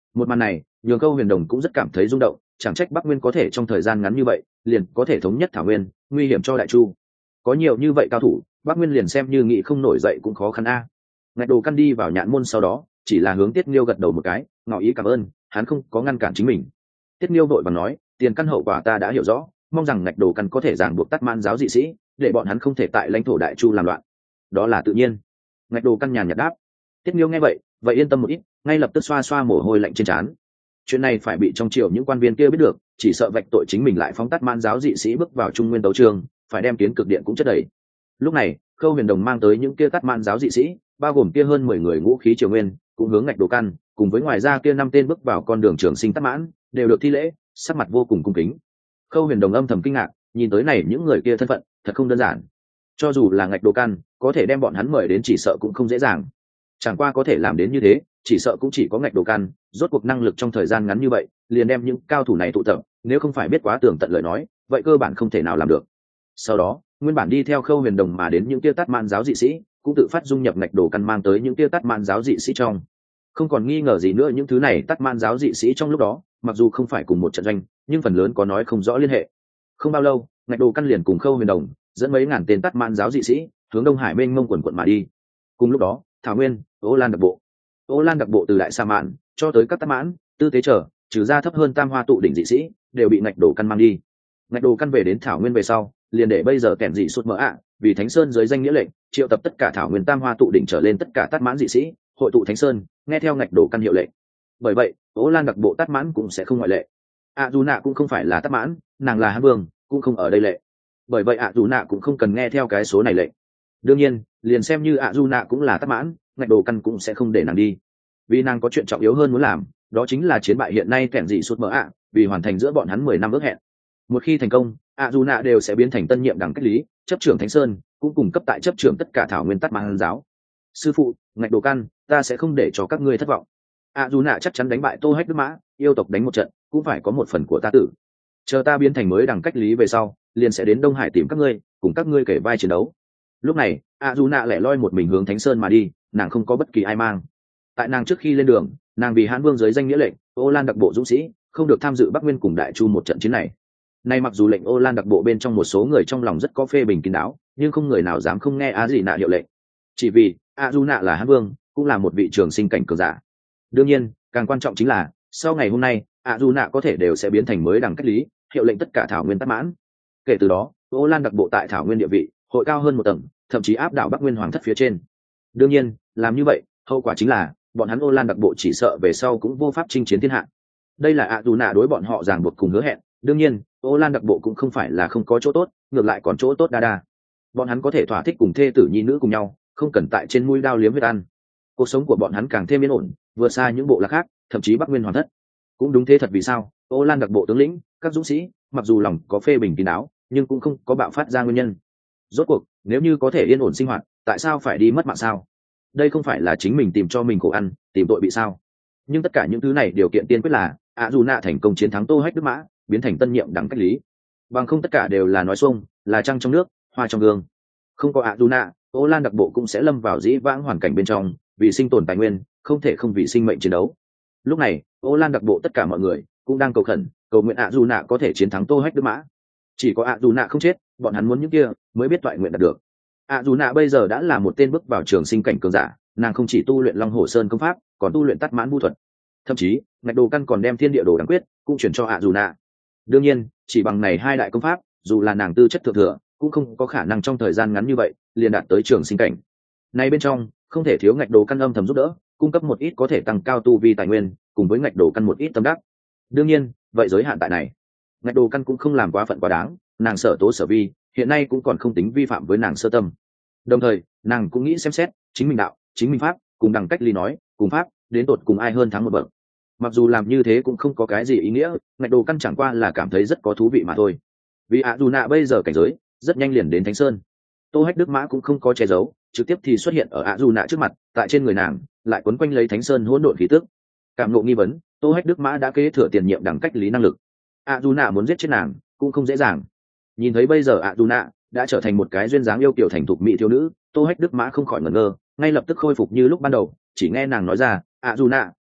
Một màn này nhường Câu Huyền Đồng cũng rất cảm thấy rung động, chẳng trách Bắc Nguyên có thể trong thời gian ngắn như vậy liền có thể thống nhất thảo nguyên, nguy hiểm cho Đại Chu. Có nhiều như vậy cao thủ, Bắc Nguyên liền xem như nghị không nổi dậy cũng khó khăn a. Ngạch Đồ Căn đi vào nhạn môn sau đó, chỉ là hướng Tiết Nghiêu gật đầu một cái, ngỏ ý cảm ơn, hắn không có ngăn cản chính mình. Tiết Nghiêu vội vàng nói, tiền căn hậu quả ta đã hiểu rõ, mong rằng Ngạch Đồ Căn có thể ràng buộc Tát Man giáo dị sĩ, để bọn hắn không thể tại lãnh thổ Đại Chu làm loạn. Đó là tự nhiên. Ngạch Đồ Căn nhàn nhạt đáp. Tiết Nghiêu nghe vậy, vậy yên tâm một ít, ngay lập tức xoa xoa mồ hôi lạnh trên trán. Chuyện này phải bị trong triều những quan viên kia biết được, chỉ sợ vạch tội chính mình lại phóng Tát Man giáo dị sĩ bước vào Trung Nguyên đấu trường, phải đem Kiến Cực Điện cũng chất đầy. Lúc này, Khâu Huyền Đồng mang tới những kia Tát Man giáo dị sĩ, bao gồm kia hơn mười người ngũ khí triều nguyên, cũng hướng Ngạch Đồ Căn, cùng với ngoài ra kia năm tên bước vào con đường trường sinh Tát Mãn, đều được thi lễ, sắc mặt vô cùng cung kính. Khâu Huyền Đồng âm thầm kinh ngạc, nhìn tới này những người kia thân phận, thật không đơn giản. Cho dù là Ngạch Đồ Căn, có thể đem bọn hắn mời đến chỉ sợ cũng không dễ dàng. Chẳng qua có thể làm đến như thế, chỉ sợ cũng chỉ có Ngạch Đồ Căn, rốt cuộc năng lực trong thời gian ngắn như vậy, liền đem những cao thủ này tụ tập, nếu không phải biết quá tường tận lời nói, vậy cơ bản không thể nào làm được. Sau đó, nguyên bản đi theo Khâu Huyền Đồng mà đến những kia Tát Man giáo dị sĩ, cũng tự phát dung nhập Ngạch Đồ Căn mang tới những kia Tát Man giáo dị sĩ trong. Không còn nghi ngờ gì nữa, những thứ này Tát Man giáo dị sĩ trong lúc đó, mặc dù không phải cùng một trận doanh, nhưng phần lớn có nói không rõ liên hệ. Không bao lâu, Ngạch Đồ Căn liền cùng Khâu Huyền Đồng dẫn mấy ngàn tên Tát Man giáo dị sĩ hướng Đông Hải mênh mông quần quận mà đi. Cùng lúc đó, Thảo Nguyên, Ô Lan đặc bộ, Ô Lan đặc bộ từ Đại Sa Mạn cho tới các Tát Mãn, Tư Tế trở, trừ ra thấp hơn Tam Hoa tụ đỉnh dị sĩ, đều bị Ngạch Đồ Căn mang đi. Ngạch Đồ Căn về đến Thảo Nguyên về sau, liền để bây giờ kẻn dị suốt mỡ ạ, vì Thánh Sơn dưới danh nghĩa lệnh, triệu tập tất cả Thảo Nguyên Tam Hoa tụ đỉnh trở lên tất cả Tát Mãn dị sĩ, hội tụ Thánh Sơn, nghe theo Ngạch Đồ Căn hiệu lệnh. Bởi vậy, Ô Lan đặc bộ Tát Mãn cũng sẽ không ngoại lệ. ạ dù nạ cũng không phải là Tát Mãn, nàng là Hán Vương, cũng không ở đây lệ. Bởi vậy ạ dù nạ cũng không cần nghe theo cái số này lệnh. Đương nhiên, liền xem như ạ dù nạ cũng là Tát Mãn, Ngạch Đồ Căn cũng sẽ không để nàng đi, vì nàng có chuyện trọng yếu hơn muốn làm, đó chính là chiến bại hiện nay kẻn dị suốt mỡ ạ, vì hoàn thành giữa bọn hắn mười năm ước hẹn. Một khi thành công, ạ dù nạ đều sẽ biến thành tân nhiệm đẳng cách lý, chấp trưởng Thánh Sơn, cũng cung cấp tại chấp trưởng tất cả Thảo Nguyên Tát Man giáo. Sư phụ, Ngạch Đồ Căn, ta sẽ không để cho các ngươi thất vọng. ạ dù nạ chắc chắn đánh bại Tô Hách Đức Mã, yêu tộc đánh một trận, cũng phải có một phần của ta tử. Chờ ta biến thành mới đẳng cách lý về sau, liền sẽ đến Đông Hải tìm các ngươi, cùng các ngươi kể vai chiến đấu. Lúc này, ạ dù nạ lẻ loi một mình hướng Thánh Sơn mà đi, nàng không có bất kỳ ai mang. Tại nàng trước khi lên đường, nàng vì Hán Vương dưới danh nghĩa lệnh, Ô Lan đặc bộ dũng sĩ không được tham dự Bắc Nguyên cùng Đại Chu một trận chiến này. Nay mặc dù lệnh Ô Lan đặc bộ bên trong một số người trong lòng rất có phê bình kín đáo, nhưng không người nào dám không nghe Á Dị Nạ hiệu lệnh. Chỉ vì A Du Nạ là Hán Vương, cũng là một vị trường sinh cảnh cường giả. Đương nhiên, càng quan trọng chính là sau ngày hôm nay, A Du Nạ có thể đều sẽ biến thành mới đẳng cách lý, hiệu lệnh tất cả Thảo Nguyên Tát Mãn. Kể từ đó, Ô Lan đặc bộ tại Thảo Nguyên địa vị hội cao hơn một tầng, thậm chí áp đảo Bắc Nguyên Hoàng thất phía trên. Đương nhiên, làm như vậy, hậu quả chính là bọn hắn Ô Lan đặc bộ chỉ sợ về sau cũng vô pháp chinh chiến thiên hạ. Đây là A Du Nạ đối bọn họ ràng buộc cùng hứa hẹn. Đương nhiên, Ô Lan đặc bộ cũng không phải là không có chỗ tốt, ngược lại còn chỗ tốt đa đa. Bọn hắn có thể thỏa thích cùng thê tử nhi nữ cùng nhau, không cần tại trên mũi đao liếm huyết ăn. Cuộc sống của bọn hắn càng thêm yên ổn, vượt xa những bộ lạc khác, thậm chí Bắc Nguyên Hoàng thất. Cũng đúng thế thật, vì sao Ô Lan đặc bộ tướng lĩnh, các dũng sĩ, mặc dù lòng có phê bình kín đáo, nhưng cũng không có bạo phát ra nguyên nhân. Rốt cuộc, nếu như có thể yên ổn sinh hoạt, tại sao phải đi mất mạng sao? Đây không phải là chính mình tìm cho mình khổ ăn, tìm tội bị sao? Nhưng tất cả những thứ này điều kiện tiên quyết là A Du Nạ thành công chiến thắng Tô Hách Đức Mã, biến thành tân nhiệm đẳng cách lý. Bằng không tất cả đều là nói xuông, là trăng trong nước, hoa trong gương. Không có A Du Nạ, Ô Lan đặc bộ cũng sẽ lâm vào dĩ vãng hoàn cảnh bên trong, vì sinh tồn tài nguyên, không thể không vì sinh mệnh chiến đấu. Lúc này, Ô Lan đặc bộ tất cả mọi người cũng đang cầu khẩn, cầu nguyện A Du Nạ có thể chiến thắng Tô Hách Đức Mã. Chỉ có A Du Nạ không chết, bọn hắn muốn những kia mới biết toại nguyện đạt được. A Du Nạ bây giờ đã là một tên bước vào trường sinh cảnh cường giả, nàng không chỉ tu luyện Long Hổ Sơn công pháp, còn tu luyện Tát Mãn Vu thuật. Thậm chí, Ngạch Đồ Căn còn đem Thiên Địa Đồ Đằng Quyết cũng chuyển cho A Du Nạ. Đương nhiên, chỉ bằng này hai đại công pháp, dù là nàng tư chất thượng thừa, cũng không có khả năng trong thời gian ngắn như vậy liền đạt tới trường sinh cảnh. Này bên trong, không thể thiếu Ngạch Đồ Căn âm thầm giúp đỡ, cung cấp một ít có thể tăng cao tu vi tài nguyên, cùng với Ngạch Đồ Căn một ít tâm đắc. Đương nhiên, vậy giới hạn tại này, Ngạch Đồ Căn cũng không làm quá phận quá đáng, nàng sở tố sở vi, hiện nay cũng còn không tính vi phạm với nàng sơ tâm. Đồng thời, nàng cũng nghĩ xem xét, chính mình đạo, chính mình pháp, cùng đẳng cách lý nói, cùng pháp, đến tột cùng ai hơn thắng một bậc. Mặc dù làm như thế cũng không có cái gì ý nghĩa, Ngạch Đồ Căn chẳng qua là cảm thấy rất có thú vị mà thôi. Vì A Du Nạ bây giờ cảnh giới rất nhanh liền đến Thánh Sơn. Tô Hách Đức Mã cũng không có che giấu, trực tiếp thì xuất hiện ở A Du Nạ trước mặt, tại trên người nàng lại quấn quanh lấy Thánh Sơn hỗn độn khí tức. Cảm ngộ nghi vấn, Tô Hách Đức Mã đã kế thừa tiền nhiệm đẳng cách lý năng lực. A Du Nạ muốn giết chết nàng cũng không dễ dàng. Nhìn thấy bây giờ A Du Nạ đã trở thành một cái duyên dáng yêu kiều thành thục mỹ thiếu nữ, Tô Hách Đức Mã không khỏi ngẩn ngơ, ngay lập tức khôi phục như lúc ban đầu, chỉ nghe nàng nói ra, A Du Nạ,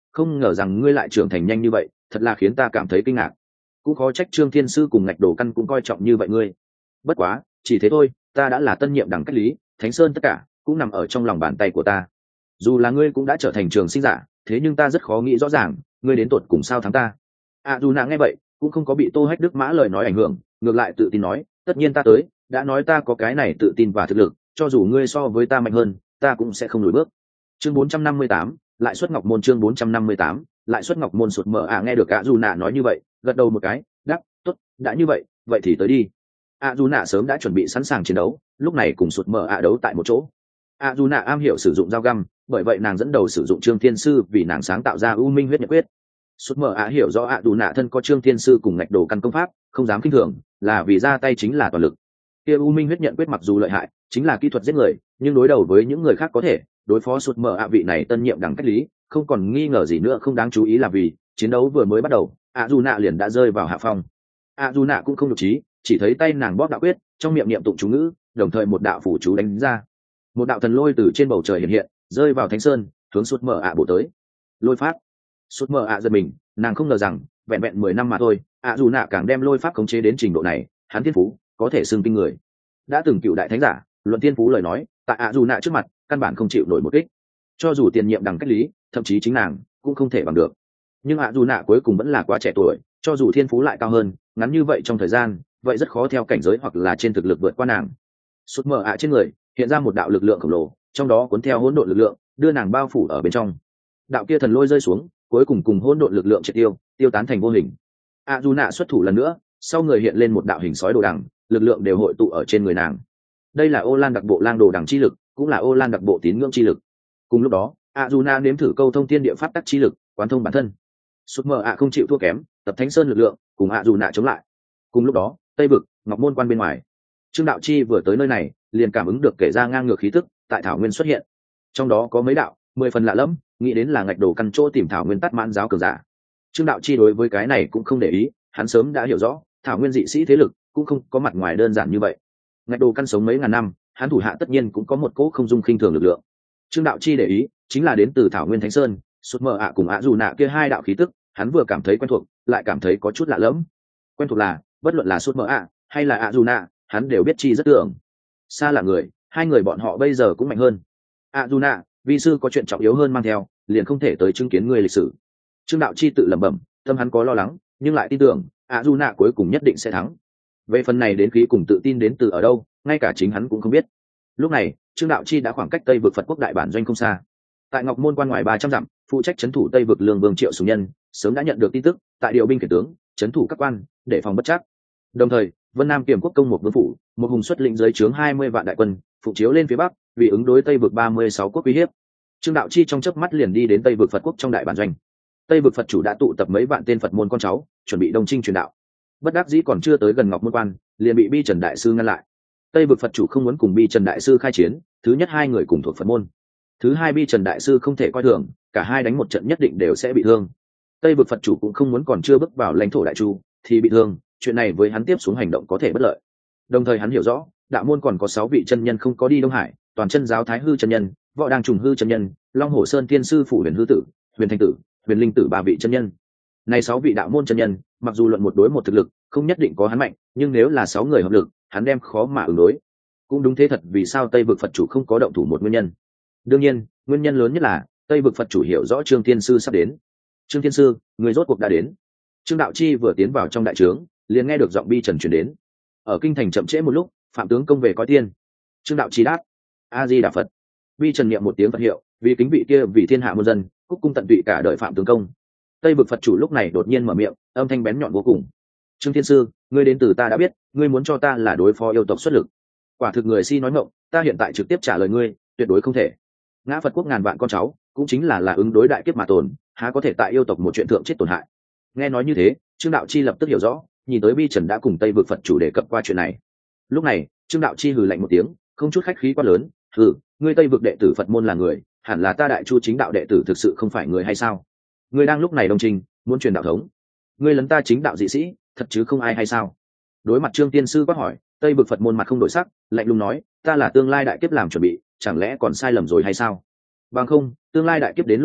không ngờ rằng ngươi lại trưởng thành nhanh như vậy, thật là khiến ta cảm thấy kinh ngạc. Cũng khó trách Trương Thiên Sư cùng Ngạch Đồ Căn cũng coi trọng như vậy ngươi. Bất quá, chỉ thế thôi, ta đã là tân nhiệm đẳng cách lý, Thánh Sơn tất cả cũng nằm ở trong lòng bàn tay của ta. Dù là ngươi cũng đã trở thành trường sinh giả, thế nhưng ta rất khó nghĩ rõ ràng, ngươi đến tột cùng sao thắng ta. À dù nàng nghe vậy, cũng không có bị Tô Hách Đức Mã lời nói ảnh hưởng, ngược lại tự tin nói, tất nhiên ta tới, đã nói ta có cái này tự tin và thực lực, cho dù ngươi so với ta mạnh hơn, ta cũng sẽ không lùi bước. Chương bốn trăm năm mươi tám, lại xuất Ngọc môn chương bốn trăm năm mươi tám, lại xuất Ngọc môn sụt mở à nghe được ạ dù nạ nói như vậy, gật đầu một cái, đáp, tốt, đã như vậy, vậy thì tới đi. ạ dù nạ sớm đã chuẩn bị sẵn sàng chiến đấu, lúc này cùng sụt mở ạ đấu tại một chỗ. ạ dù nạ am hiểu sử dụng dao găm, bởi vậy nàng dẫn đầu sử dụng Trương Thiên Sư vì nàng sáng tạo ra U Minh huyết nhật quyết. Sụt mở ạ hiểu rõ ạ dù nạ thân có Trương Thiên Sư cùng Ngạch Đồ Căn công pháp, không dám kinh thường, là vì ra tay chính là toàn lực. Kia U Minh huyết nhận quyết mặc dù lợi hại, chính là kỹ thuật giết người, nhưng đối đầu với những người khác có thể đối phó sụt mở ạ vị này tân nhiệm đẳng cách lý, không còn nghi ngờ gì nữa. Không đáng chú ý là vì chiến đấu vừa mới bắt đầu, ạ dù nạ liền đã rơi vào hạ phong. ạ dù nạ cũng không nhục trí, chỉ thấy tay nàng bóp đạo quyết, trong miệng niệm tụng chú ngữ, đồng thời một đạo phủ chú đánh ra, một đạo thần lôi từ trên bầu trời hiện hiện, rơi vào Thánh Sơn, hướng sụt mở ạ bổ tới. Lôi pháp. Sụt mở ạ giật mình, nàng không ngờ rằng vẹn vẹn mười năm mà thôi, ạ dù nạ càng đem lôi pháp khống chế đến trình độ này, hắn thiên phú có thể xưng kinh người. Đã từng cựu đại thánh giả luận thiên phú lời nói, tại ạ dù nạ trước mặt căn bản không chịu nổi một kích, cho dù tiền nhiệm đẳng cách lý, thậm chí chính nàng cũng không thể bằng được. Nhưng ạ dù nạ cuối cùng vẫn là quá trẻ tuổi, cho dù thiên phú lại cao hơn, ngắn như vậy trong thời gian, vậy rất khó theo cảnh giới hoặc là trên thực lực vượt qua nàng. Sụt mở ạ trên người hiện ra một đạo lực lượng khổng lồ, trong đó cuốn theo hỗn độn lực lượng, đưa nàng bao phủ ở bên trong. Đạo kia thần lôi rơi xuống, cuối cùng cùng hỗn độn lực lượng triệt tiêu, tiêu tán thành vô hình. ạ dù nạ xuất thủ lần nữa, sau người hiện lên một đạo hình sói đồ đằng, lực lượng đều hội tụ ở trên người nàng. Đây là Ô Lan đặc bộ lang đồ đằng chi lực, cũng là Ô Lan đặc bộ tín ngưỡng chi lực. Cùng lúc đó, ạ dù nạ nếm thử câu thông thiên địa pháp tắc chi lực, quán thông bản thân. Sụt mờ ạ không chịu thua kém, tập Thánh Sơn lực lượng cùng ạ dù nạ chống lại. Cùng lúc đó, Tây vực Ngọc môn quan bên ngoài, Trương Đạo Chi vừa tới nơi này, liền cảm ứng được kể ra ngang ngược khí tức tại thảo nguyên xuất hiện. Trong đó có mấy đạo mười phần lạ lẫm, nghĩ đến là Ngạch Đồ Căn chỗ tìm thảo nguyên tắt mãn giáo cường giả. Trương Đạo Chi đối với cái này cũng không để ý, hắn sớm đã hiểu rõ, thảo nguyên dị sĩ thế lực cũng không có mặt ngoài đơn giản như vậy. Ngạch Đồ Căn sống mấy ngàn năm, hắn thủ hạ tất nhiên cũng có một cỗ không dung khinh thường lực lượng. Trương Đạo Chi để ý chính là đến từ thảo nguyên Thánh Sơn, sụt mờ ạ cùng ạ dù nạ kia hai đạo khí tức, hắn vừa cảm thấy quen thuộc, lại cảm thấy có chút lạ lẫm. Quen thuộc là, bất luận là sụt mờ ạ hay là ạ dù nạ, hắn đều biết chi rất tưởng. Xa là người, hai người bọn họ bây giờ cũng mạnh hơn. ạ dù nạ, vi sư có chuyện trọng yếu hơn mang theo, liền không thể tới chứng kiến người lịch sử. Trương Đạo Chi tự lẩm bẩm, tâm hắn có lo lắng, nhưng lại tin tưởng ạ dù nạ cuối cùng nhất định sẽ thắng. Về phần này đến khí cùng tự tin đến từ ở đâu, ngay cả chính hắn cũng không biết. Lúc này, Trương Đạo Chi đã khoảng cách Tây vực Phật quốc đại bản doanh không xa. Tại Ngọc môn quan ngoài ba trăm dặm, phụ trách trấn thủ Tây vực Lương Vương Triệu Sùng Nhân sớm đã nhận được tin tức, tại điều binh khiển tướng, trấn thủ các quan, để phòng bất trắc. Đồng thời, Vân Nam Kiềm quốc công một vương phủ, một hùng xuất lĩnh dưới trướng hai mươi vạn đại quân, phụ chiếu lên phía bắc, vì ứng đối Tây vực ba mươi sáu quốc uy hiếp. Trương Đạo Chi trong chớp mắt liền đi đến Tây vực Phật quốc trong đại bản doanh. Tây vực Phật chủ đã tụ tập mấy vạn tên Phật môn con cháu, chuẩn bị đồng trinh truyền đạo. Bất đắc dĩ còn chưa tới gần Ngọc môn quan, liền bị Bi Trần đại sư ngăn lại. Tây vực Phật chủ không muốn cùng Bi Trần đại sư khai chiến, thứ nhất hai người cùng thuộc Phật môn, thứ hai Bi Trần đại sư không thể coi thường, cả hai đánh một trận nhất định đều sẽ bị thương. Tây vực Phật chủ cũng không muốn còn chưa bước vào lãnh thổ đại chu thì bị thương, chuyện này với hắn tiếp xuống hành động có thể bất lợi. Đồng thời hắn hiểu rõ, đạo môn còn có sáu vị chân nhân không có đi Đông Hải, toàn chân giáo Thái hư chân nhân, Võ Đăng trùng hư chân nhân, Long Hổ Sơn tiên sư phủ Huyền hư tử, Huyền thanh tử, Huyền linh tử ba vị chân nhân. Này sáu vị đạo môn chân nhân, mặc dù luận một đối một thực lực không nhất định có hắn mạnh, nhưng nếu là sáu người hợp lực, hắn đem khó mà ứng đối. Cũng đúng thế thật, vì sao Tây vực Phật chủ không có động thủ một nguyên nhân. Đương nhiên, nguyên nhân lớn nhất là Tây vực Phật chủ hiểu rõ Trương Thiên sư sắp đến. Trương Thiên sư, người rốt cuộc đã đến. Trương Đạo Chi vừa tiến vào trong đại trướng, liền nghe được giọng Bi Trần truyền đến. Ở kinh thành chậm trễ một lúc, phạm tướng công về coi tiên. Trương Đạo Chi đáp: A Di Đà Phật. Bi Trần niệm một tiếng Phật hiệu, vì kính vị kia vì thiên hạ muôn dân, cúc cung tận tụy cả đời phạm tướng công. Tây vực Phật chủ lúc này đột nhiên mở miệng, âm thanh bén nhọn vô cùng: Trương Thiên sư, ngươi đến từ ta đã biết, ngươi muốn cho ta là đối phó yêu tộc xuất lực. Quả thực người si nói ngọng, ta hiện tại trực tiếp trả lời ngươi, tuyệt đối không thể. Ngã Phật quốc ngàn vạn con cháu, cũng chính là là ứng đối đại kiếp mà tồn, há có thể tại yêu tộc một chuyện thượng chết tổn hại. Nghe nói như thế, Trương Đạo Chi lập tức hiểu rõ, nhìn tới Bi Trần đã cùng Tây vực Phật chủ đề cập qua chuyện này. Lúc này, Trương Đạo Chi hừ lạnh một tiếng, không chút khách khí quá lớn: hừ, ngươi Tây vực đệ tử Phật môn là người, hẳn là ta Đại Chu chính đạo đệ tử thực sự không phải người hay sao? Ngươi đang lúc này đồng trình, muốn truyền đạo thống, ngươi lấn ta chính đạo dị sĩ, thật chứ không ai hay sao? Đối mặt Trương Tiên sư quát hỏi, Tây vực Phật môn mặt không đổi sắc, lạnh lùng nói: ta là tương lai đại kiếp làm chuẩn bị, chẳng lẽ còn sai lầm rồi hay sao? Bằng không, tương lai đại kiếp đến lúc đó,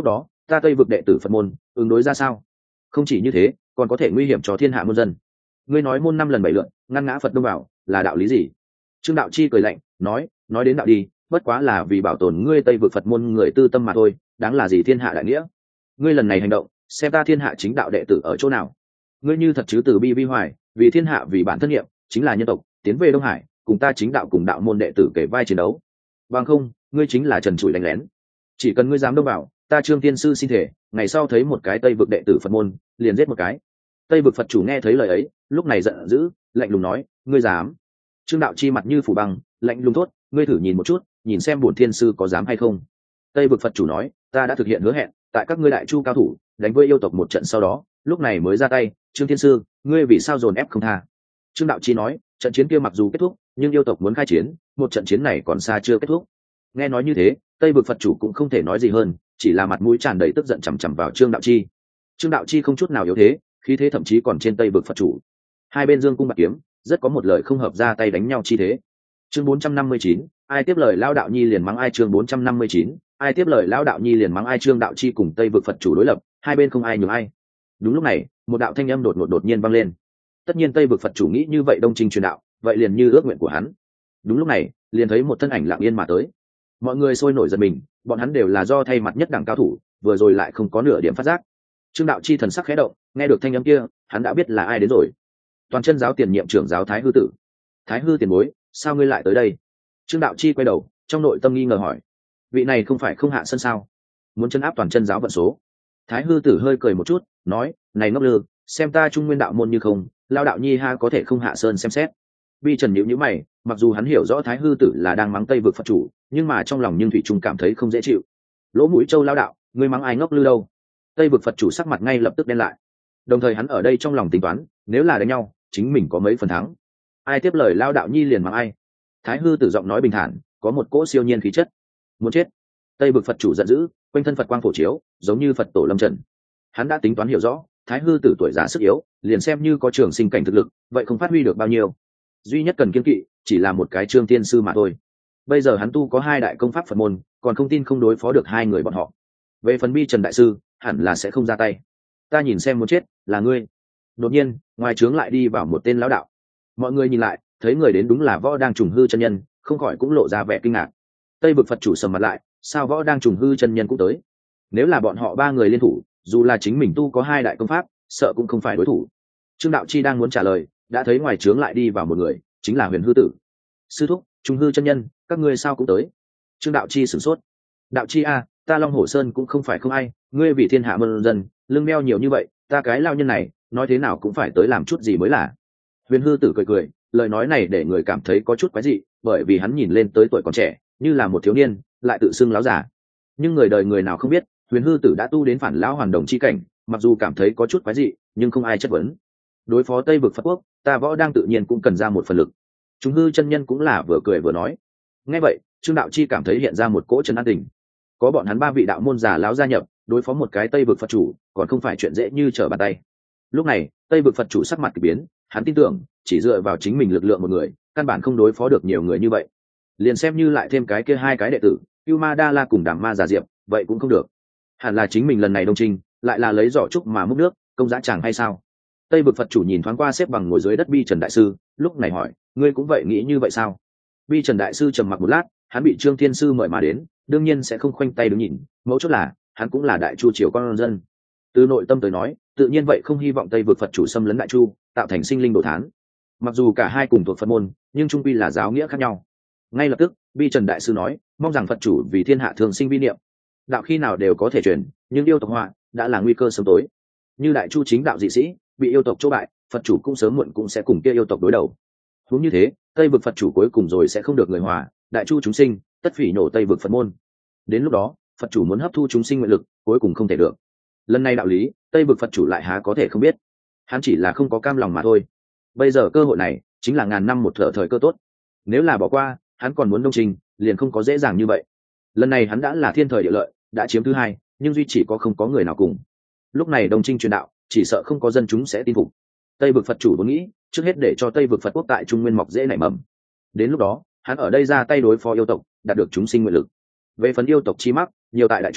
ta tây vực đệ tử phật môn ứng đối ra sao? Không chỉ như thế, còn có thể nguy hiểm cho thiên hạ muôn dân. Ngươi nói môn năm lần bảy lượn ngăn ngã Phật đông vào là đạo lý gì? Trương Đạo Chi cười lạnh nói, nói đến đạo đi, bất quá là vì bảo tồn ngươi tây vực Phật môn người tư tâm mà thôi, đáng là gì thiên hạ đại nghĩa? Ngươi lần này hành động, xem ta thiên hạ chính đạo đệ tử ở chỗ nào? Ngươi như thật chứ từ bi vi hoài, vì thiên hạ vì bản thân nhiệm, chính là nhân tộc, tiến về Đông Hải, cùng ta chính đạo cùng đạo môn đệ tử kể vai chiến đấu. Bằng không, ngươi chính là trần trụi đánh lén. Chỉ cần ngươi dám đông vào, ta Trương Tiên sư xin thể, ngày sau thấy một cái tây vực đệ tử Phật môn, liền giết một cái. Tây vực Phật chủ nghe thấy lời ấy, lúc này giận dữ, lạnh lùng nói, ngươi dám? Trương Đạo Chi mặt như phủ băng, lạnh lùng thốt, ngươi thử nhìn một chút, nhìn xem bổn thiên sư có dám hay không. Tây vực Phật chủ nói, ta đã thực hiện hứa hẹn, tại các ngươi đại chu cao thủ đánh với yêu tộc một trận sau đó, lúc này mới ra tay. Trương Thiên sư, ngươi vì sao dồn ép không tha? Trương Đạo Chi nói, trận chiến kia mặc dù kết thúc, nhưng yêu tộc muốn khai chiến, một trận chiến này còn xa chưa kết thúc. Nghe nói như thế, Tây vực Phật chủ cũng không thể nói gì hơn, chỉ là mặt mũi tràn đầy tức giận chằm chằm vào Trương Đạo Chi. Trương Đạo Chi không chút nào yếu thế, khí thế thậm chí còn trên Tây vực Phật chủ. Hai bên dương cung bạc kiếm, rất có một lời không hợp ra tay đánh nhau chi thế. Chương bốn trăm năm mươi chín, ai tiếp lời Lão Đạo Nhi liền mắng ai. Chương bốn trăm năm mươi chín, ai tiếp lời Lão Đạo Nhi liền mắng ai. Trương Đạo Chi cùng Tây vực Phật chủ đối lập, hai bên không ai nhường ai. Đúng lúc này, một đạo thanh âm đột ngột đột nhiên vang lên. Tất nhiên Tây vực Phật chủ nghĩ như vậy đông trinh truyền đạo, vậy liền như ước nguyện của hắn. Đúng lúc này, liền thấy một thân ảnh lặng yên mà tới. Mọi người sôi nổi giật mình, bọn hắn đều là do thay mặt nhất đẳng cao thủ, vừa rồi lại không có nửa điểm phát giác. Trương Đạo Chi thần sắc khẽ động, nghe được thanh âm kia, hắn đã biết là ai đến rồi. Toàn chân giáo tiền nhiệm trưởng giáo Thái Hư tử. Thái Hư tiền bối, sao ngươi lại tới đây? Trương Đạo Chi quay đầu, trong nội tâm nghi ngờ hỏi. Vị này không phải không hạ sân sao? Muốn chân áp toàn chân giáo vận số? Thái Hư tử hơi cười một chút, nói, này ngốc lư, xem ta trung nguyên đạo môn như không, Lao Đạo Nhi ha có thể không hạ sơn xem xét. Vi Trần nhíu nhíu mày, mặc dù hắn hiểu rõ Thái Hư tử là đang mắng Tây vực Phật chủ, nhưng mà trong lòng nhưng thủy trung cảm thấy không dễ chịu. Lỗ Mũi Châu Lao đạo, ngươi mắng ai ngốc lư đâu? Tây vực Phật chủ sắc mặt ngay lập tức đen lại. Đồng thời hắn ở đây trong lòng tính toán, nếu là đánh nhau, chính mình có mấy phần thắng. Ai tiếp lời Lao Đạo Nhi liền mắng ai. Thái Hư tử giọng nói bình thản, có một cỗ siêu nhiên khí chất. Muốn chết. Tây vực Phật chủ giận dữ, quanh thân Phật quang phổ chiếu, giống như Phật tổ lâm trần. Hắn đã tính toán hiểu rõ, Thái Hư tử tuổi già sức yếu, liền xem như có trường sinh cảnh thực lực, vậy không phát huy được bao nhiêu. Duy nhất cần kiên kỵ chỉ là một cái Trương Tiên sư mà thôi. Bây giờ hắn tu có hai đại công pháp Phật môn, còn không tin không đối phó được hai người bọn họ. Về phần Bi Trần đại sư, hẳn là sẽ không ra tay. Ta nhìn xem muốn chết là ngươi. Đột nhiên, ngoài trướng lại đi vào một tên lão đạo. Mọi người nhìn lại, thấy người đến đúng là Võ Đang Trùng Hư chân nhân, không khỏi cũng lộ ra vẻ kinh ngạc. Tây vực Phật chủ sầm mặt lại, sao Võ Đang Trùng Hư chân nhân cũng tới? Nếu là bọn họ ba người liên thủ, dù là chính mình tu có hai đại công pháp, sợ cũng không phải đối thủ. Trương Đạo Chi đang muốn trả lời, đã thấy ngoài trướng lại đi vào một người, chính là Huyền Hư tử. Sư thúc, Trùng Hư chân nhân, các ngươi sao cũng tới? Trương Đạo Chi sửng sốt. Đạo Chi a, ta Long Hổ Sơn cũng không phải không ai, ngươi vì thiên hạ muôn dân, lưng meo nhiều như vậy, ta cái lao nhân này, nói thế nào cũng phải tới làm chút gì mới là. Huyền Hư tử cười cười, lời nói này để người cảm thấy có chút quái dị, bởi vì hắn nhìn lên tới tuổi còn trẻ, như là một thiếu niên, lại tự xưng láo giả. Nhưng người đời người nào không biết, Huyền Hư tử đã tu đến phản lão hoàn đồng chi cảnh, mặc dù cảm thấy có chút quái dị, nhưng không ai chất vấn. Đối phó Tây vực Phật quốc, ta Võ Đang tự nhiên cũng cần ra một phần lực. Chúng Hư chân nhân cũng là vừa cười vừa nói. Nghe vậy, Trương Đạo Chi cảm thấy hiện ra một cỗ chân an tình. Có bọn hắn ba vị đạo môn già láo gia nhập, đối phó một cái Tây vực Phật chủ, còn không phải chuyện dễ như trở bàn tay. Lúc này, Tây vực Phật chủ sắc mặt kỳ biến, hắn tin tưởng, chỉ dựa vào chính mình lực lượng một người, căn bản không đối phó được nhiều người như vậy. Liền xem như lại thêm cái kia hai cái đệ tử, Cưu Ma Đa La cùng Đàm Ma Già Diệp, vậy cũng không được. Hẳn là chính mình lần này đông trinh, lại là lấy giỏ trúc mà múc nước, công dã chẳng hay sao? Tây vực Phật chủ nhìn thoáng qua xếp bằng ngồi dưới đất Bi Trần đại sư, lúc này hỏi, ngươi cũng vậy nghĩ như vậy sao? Bi Trần đại sư trầm mặc một lát, hắn bị Trương Thiên sư mời mà đến, đương nhiên sẽ không khoanh tay đứng nhìn, mẫu chốt là, hắn cũng là đại chu triều con dân. Từ nội tâm tới nói, tự nhiên vậy không hy vọng Tây vực Phật chủ xâm lấn đại chu, tạo thành sinh linh đồ thán. Mặc dù cả hai cùng thuộc Phật môn, nhưng chung quy là giáo nghĩa khác nhau. Ngay lập tức, Bi Trần đại sư nói, mong rằng Phật chủ vì thiên hạ thường sinh vi niệm. Đạo khi nào đều có thể truyền, nhưng yêu tộc họa đã là nguy cơ sớm tối. Như đại chu chính đạo dị sĩ bị yêu tộc chỗ bại, Phật chủ cũng sớm muộn cũng sẽ cùng kia yêu tộc đối đầu. Huống như thế, Tây vực Phật chủ cuối cùng rồi sẽ không được người hòa, đại chu chúng sinh tất phỉ nổ Tây vực Phật môn. Đến lúc đó, Phật chủ muốn hấp thu chúng sinh nguyện lực, cuối cùng không thể được. Lần này đạo lý, Tây vực Phật chủ lại há có thể không biết. Hắn chỉ là không có cam lòng mà thôi. Bây giờ cơ hội này chính là ngàn năm một thở thời cơ tốt. Nếu là bỏ qua, hắn còn muốn đông trình, liền không có dễ dàng như vậy. Lần này hắn đã là thiên thời địa lợi, đã chiếm thứ hai, nhưng duy chỉ có không có người nào cùng. Lúc này đông trinh truyền đạo, chỉ sợ không có dân chúng sẽ tin phục. Tây vực Phật chủ vốn nghĩ, trước hết để cho Tây vực Phật quốc tại Trung Nguyên mọc dễ nảy mầm. Đến lúc đó, hắn ở đây ra tay đối phó yêu tộc, đạt được chúng sinh nguyện lực. Về phần yêu tộc chi mắc, nhiều tại đại chu,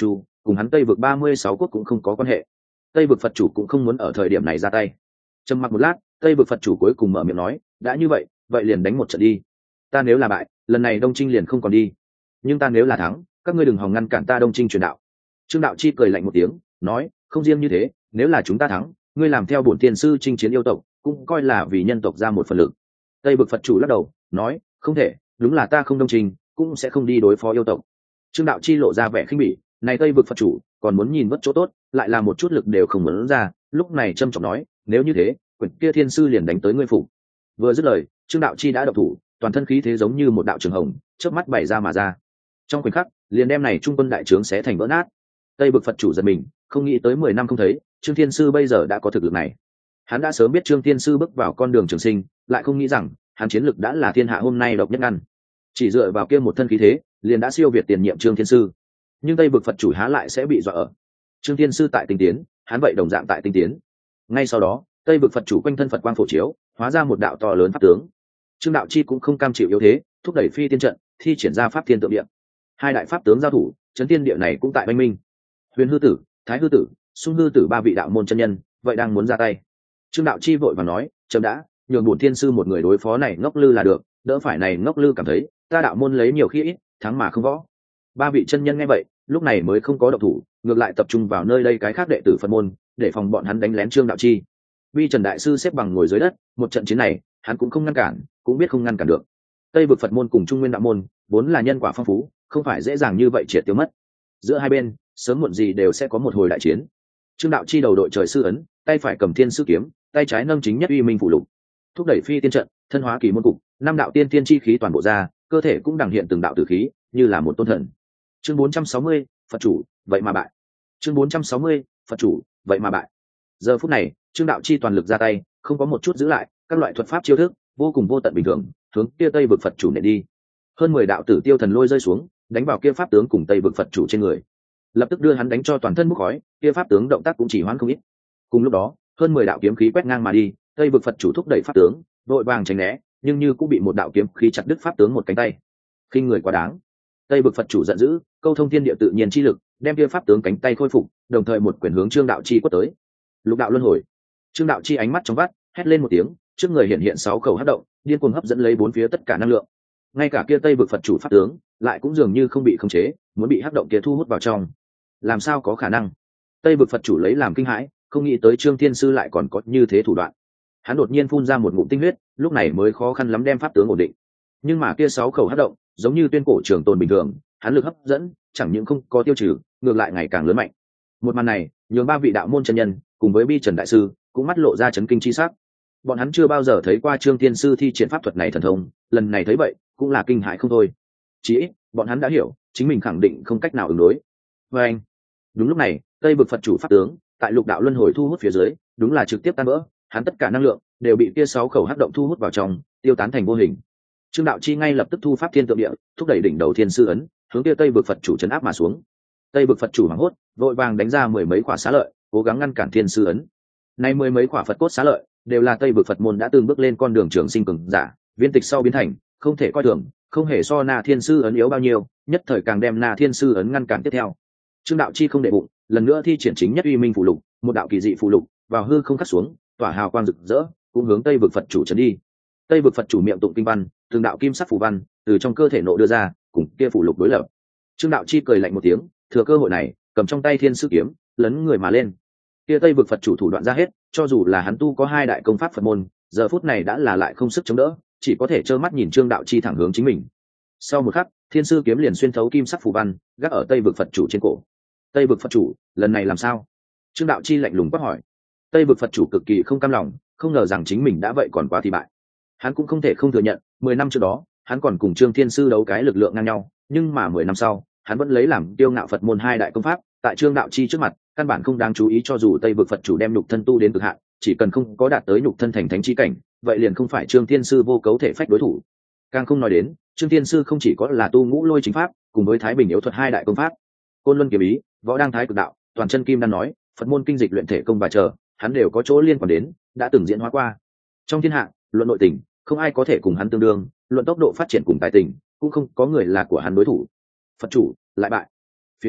cùng hắn tây vực ba mươi sáu quốc cũng không có quan hệ. Tây vực Phật chủ cũng không muốn ở thời điểm này ra tay. Trầm mặc một lát, Tây vực Phật chủ cuối cùng mở miệng nói, đã như vậy vậy liền đánh một trận đi. Ta nếu là bại, lần này Đông Trinh liền không còn đi, nhưng ta nếu là thắng, các ngươi đừng hòng ngăn cản ta Đông Trinh truyền đạo. Trương Đạo Chi cười lạnh một tiếng, nói, không riêng như thế, nếu là chúng ta thắng, ngươi làm theo bổn tiên sư chinh chiến yêu tộc, cũng coi là vì nhân tộc ra một phần lực. Tây vực Phật chủ lắc đầu, nói, không thể, đúng là ta không Đông Trinh, cũng sẽ không đi đối phó yêu tộc. Trương Đạo Chi lộ ra vẻ khinh bỉ, này Tây vực Phật chủ còn muốn nhìn vất chỗ tốt, lại là một chút lực đều không muốn ra, lúc này trâm trọng nói, nếu như thế, quyển kia thiên sư liền đánh tới ngươi phủ. Vừa dứt lời, Trương Đạo Chi đã động thủ, toàn thân khí thế giống như một đạo trường hồng, chớp mắt bày ra mà ra. Trong khoảnh khắc, liền đem này trung quân đại trướng xé thành vỡ nát. Tây vực Phật chủ giật mình, không nghĩ tới mười năm không thấy, Trương Thiên sư bây giờ đã có thực lực này. Hắn đã sớm biết Trương Thiên sư bước vào con đường trường sinh, lại không nghĩ rằng hắn chiến lực đã là thiên hạ hôm nay độc nhất ngăn. Chỉ dựa vào kia một thân khí thế, liền đã siêu việt tiền nhiệm Trương Thiên sư. Nhưng Tây vực Phật chủ há lại sẽ bị dọa ở. Trương Thiên sư tại tinh tiến, hắn vậy đồng dạng tại tinh tiến. Ngay sau đó, Tây vực Phật chủ quanh thân Phật quang phổ chiếu, hóa ra một đạo to lớn pháp tướng. Trương Đạo Chi cũng không cam chịu yếu thế, thúc đẩy phi tiên trận, thi triển ra pháp thiên tượng địa. Hai đại pháp tướng giao thủ, chấn tiên địa này cũng tại oanh minh. Huyền hư tử, Thái hư tử, Xung hư tử ba vị đạo môn chân nhân, vậy đang muốn ra tay. Trương Đạo Chi vội vàng nói, chấm đã, nhường bổn thiên sư một người đối phó này ngốc lư là được, đỡ phải này ngốc lư cảm thấy ta đạo môn lấy nhiều khi ít, thắng mà không võ. Ba vị chân nhân nghe vậy, lúc này mới không có động thủ, ngược lại tập trung vào nơi đây cái khác đệ tử Phật môn, để phòng bọn hắn đánh lén Trương Đạo Chi. Vi Trần đại sư xếp bằng ngồi dưới đất, một trận chiến này, hắn cũng không ngăn cản, cũng biết không ngăn cản được. Tây vực Phật môn cùng Trung Nguyên đạo môn, vốn là nhân quả phong phú, không phải dễ dàng như vậy triệt tiêu mất. Giữa hai bên, sớm muộn gì đều sẽ có một hồi đại chiến. Trương Đạo Chi đầu đội trời sư ấn, tay phải cầm thiên sư kiếm, tay trái nâng chính nhất uy minh phụ lục, thúc đẩy phi tiên trận, thân hóa kỳ môn cục, năm đạo tiên tiên chi khí toàn bộ ra, cơ thể cũng đằng hiện từng đạo tử khí, như là một tôn thần. Chương bốn trăm sáu mươi, Phật chủ, vậy mà bại. Chương bốn trăm sáu mươi, Phật chủ, vậy mà bại. Giờ phút này, Trương Đạo Chi toàn lực ra tay, không có một chút giữ lại, các loại thuật pháp chiêu thức, vô cùng vô tận bình thường, hướng kia Tây vực Phật chủ nện đi. Hơn mười đạo tử tiêu thần lôi rơi xuống, đánh vào kia pháp tướng cùng Tây vực Phật chủ trên người, lập tức đưa hắn đánh cho toàn thân bốc khói, kia pháp tướng động tác cũng chỉ hoãn không ít. Cùng lúc đó, hơn mười đạo kiếm khí quét ngang mà đi, Tây vực Phật chủ thúc đẩy pháp tướng, đội vàng tránh né, nhưng như cũng bị một đạo kiếm khí chặt đứt pháp tướng một cánh tay. Khinh người quá đáng. Tây vực Phật chủ giận dữ, câu thông thiên địa tự nhiên chi lực, đem kia pháp tướng cánh tay khôi phục, đồng thời một quyền hướng Trương Đạo Chi quất tới. Lục đạo luân hồi. Trương Đạo Chi ánh mắt trong vắt, hét lên một tiếng, trước người hiện hiện sáu khẩu hấp động, điên cuồng hấp dẫn lấy bốn phía tất cả năng lượng. Ngay cả kia Tây vực Phật chủ pháp tướng, lại cũng dường như không bị khống chế, muốn bị hấp động kia thu hút vào trong. Làm sao có khả năng? Tây vực Phật chủ lấy làm kinh hãi, không nghĩ tới Trương Thiên sư lại còn có như thế thủ đoạn. Hắn đột nhiên phun ra một ngụm tinh huyết, lúc này mới khó khăn lắm đem pháp tướng ổn định. Nhưng mà kia sáu khẩu hấp động, giống như tuyên cổ trường tồn bình thường, hắn lực hấp dẫn chẳng những không có tiêu trừ, ngược lại ngày càng lớn mạnh. Một màn này, nhường ba vị đạo môn chân nhân cùng với Bi Trần đại sư cũng mắt lộ ra chấn kinh chi sắc. Bọn hắn chưa bao giờ thấy qua Trương Thiên sư thi triển pháp thuật này thần thông, lần này thấy vậy, cũng là kinh hãi không thôi. Chỉ ít, bọn hắn đã hiểu, chính mình khẳng định không cách nào ứng đối. Và anh, đúng lúc này, Tây vực Phật chủ pháp tướng, tại lục đạo luân hồi thu hút phía dưới, đúng là trực tiếp tan vỡ, hắn tất cả năng lượng đều bị kia sáu khẩu hấp động thu hút vào trong, tiêu tán thành vô hình. Trương Đạo Chi ngay lập tức thu pháp thiên tượng địa, thúc đẩy đỉnh đầu thiên sư ấn, hướng kia Tây vực Phật chủ trấn áp mà xuống. Tây vực Phật chủ hoảng hốt, vội vàng đánh ra mười mấy quả xá lợi, cố gắng ngăn cản thiên sư ấn. Nay mười mấy quả Phật cốt xá lợi, đều là Tây vực Phật môn đã từng bước lên con đường trường sinh cường giả, viên tịch sau biến thành, không thể coi thường, không hề so Na Thiên sư ấn yếu bao nhiêu, nhất thời càng đem Na Thiên sư ấn ngăn cản tiếp theo. Trương Đạo Chi không để bụng, lần nữa thi triển chính nhất uy minh phù lục, một đạo kỳ dị phù lục, vào hư không khắc xuống, tỏa hào quang rực rỡ, cũng hướng Tây vực Phật chủ trấn đi. Tây vực Phật chủ miệng tụng kinh văn, từng đạo kim sắc phù văn từ trong cơ thể nộ đưa ra, cùng kia phù lục đối lập. Trương Đạo Chi cười lạnh một tiếng, thừa cơ hội này, cầm trong tay thiên sư kiếm, lấn người mà lên. Kia Tây vực Phật chủ thủ đoạn ra hết, cho dù là hắn tu có hai đại công pháp Phật môn, giờ phút này đã là lại không sức chống đỡ, chỉ có thể trơ mắt nhìn Trương Đạo Chi thẳng hướng chính mình. Sau một khắc, thiên sư kiếm liền xuyên thấu kim sắc phù văn, gác ở Tây vực Phật chủ trên cổ. Tây vực Phật chủ, lần này làm sao? Trương Đạo Chi lạnh lùng quát hỏi. Tây vực Phật chủ cực kỳ không cam lòng, không ngờ rằng chính mình đã vậy còn quá thì bại. Hắn cũng không thể không thừa nhận, mười năm trước đó, hắn còn cùng Trương Thiên sư đấu cái lực lượng ngang nhau, nhưng mà mười năm sau, hắn vẫn lấy làm kiêu ngạo Phật môn hai đại công pháp, tại Trương Đạo Chi trước mặt, căn bản không đáng chú ý, cho dù Tây vực Phật chủ đem nhục thân tu đến cực hạn, chỉ cần không có đạt tới nhục thân thành thánh chi cảnh, vậy liền không phải Trương Thiên sư vô cấu thể phách đối thủ. Càng không nói đến, Trương Thiên sư không chỉ có là tu ngũ lôi chính pháp, cùng với Thái Bình yếu thuật hai đại công pháp, Côn Luân kiếm ý, Võ Đăng Thái cực đạo, Toàn chân kim đan nói, Phật môn kinh dịch luyện thể công và chờ, hắn đều có chỗ liên quan đến, đã từng diễn hóa qua. Trong thiên hạ, luận nội tình, không ai có thể cùng hắn tương đương, luận tốc độ phát triển cùng tài tình, cũng không có người là của hắn đối thủ. Phật chủ lại bại. Phía dưới,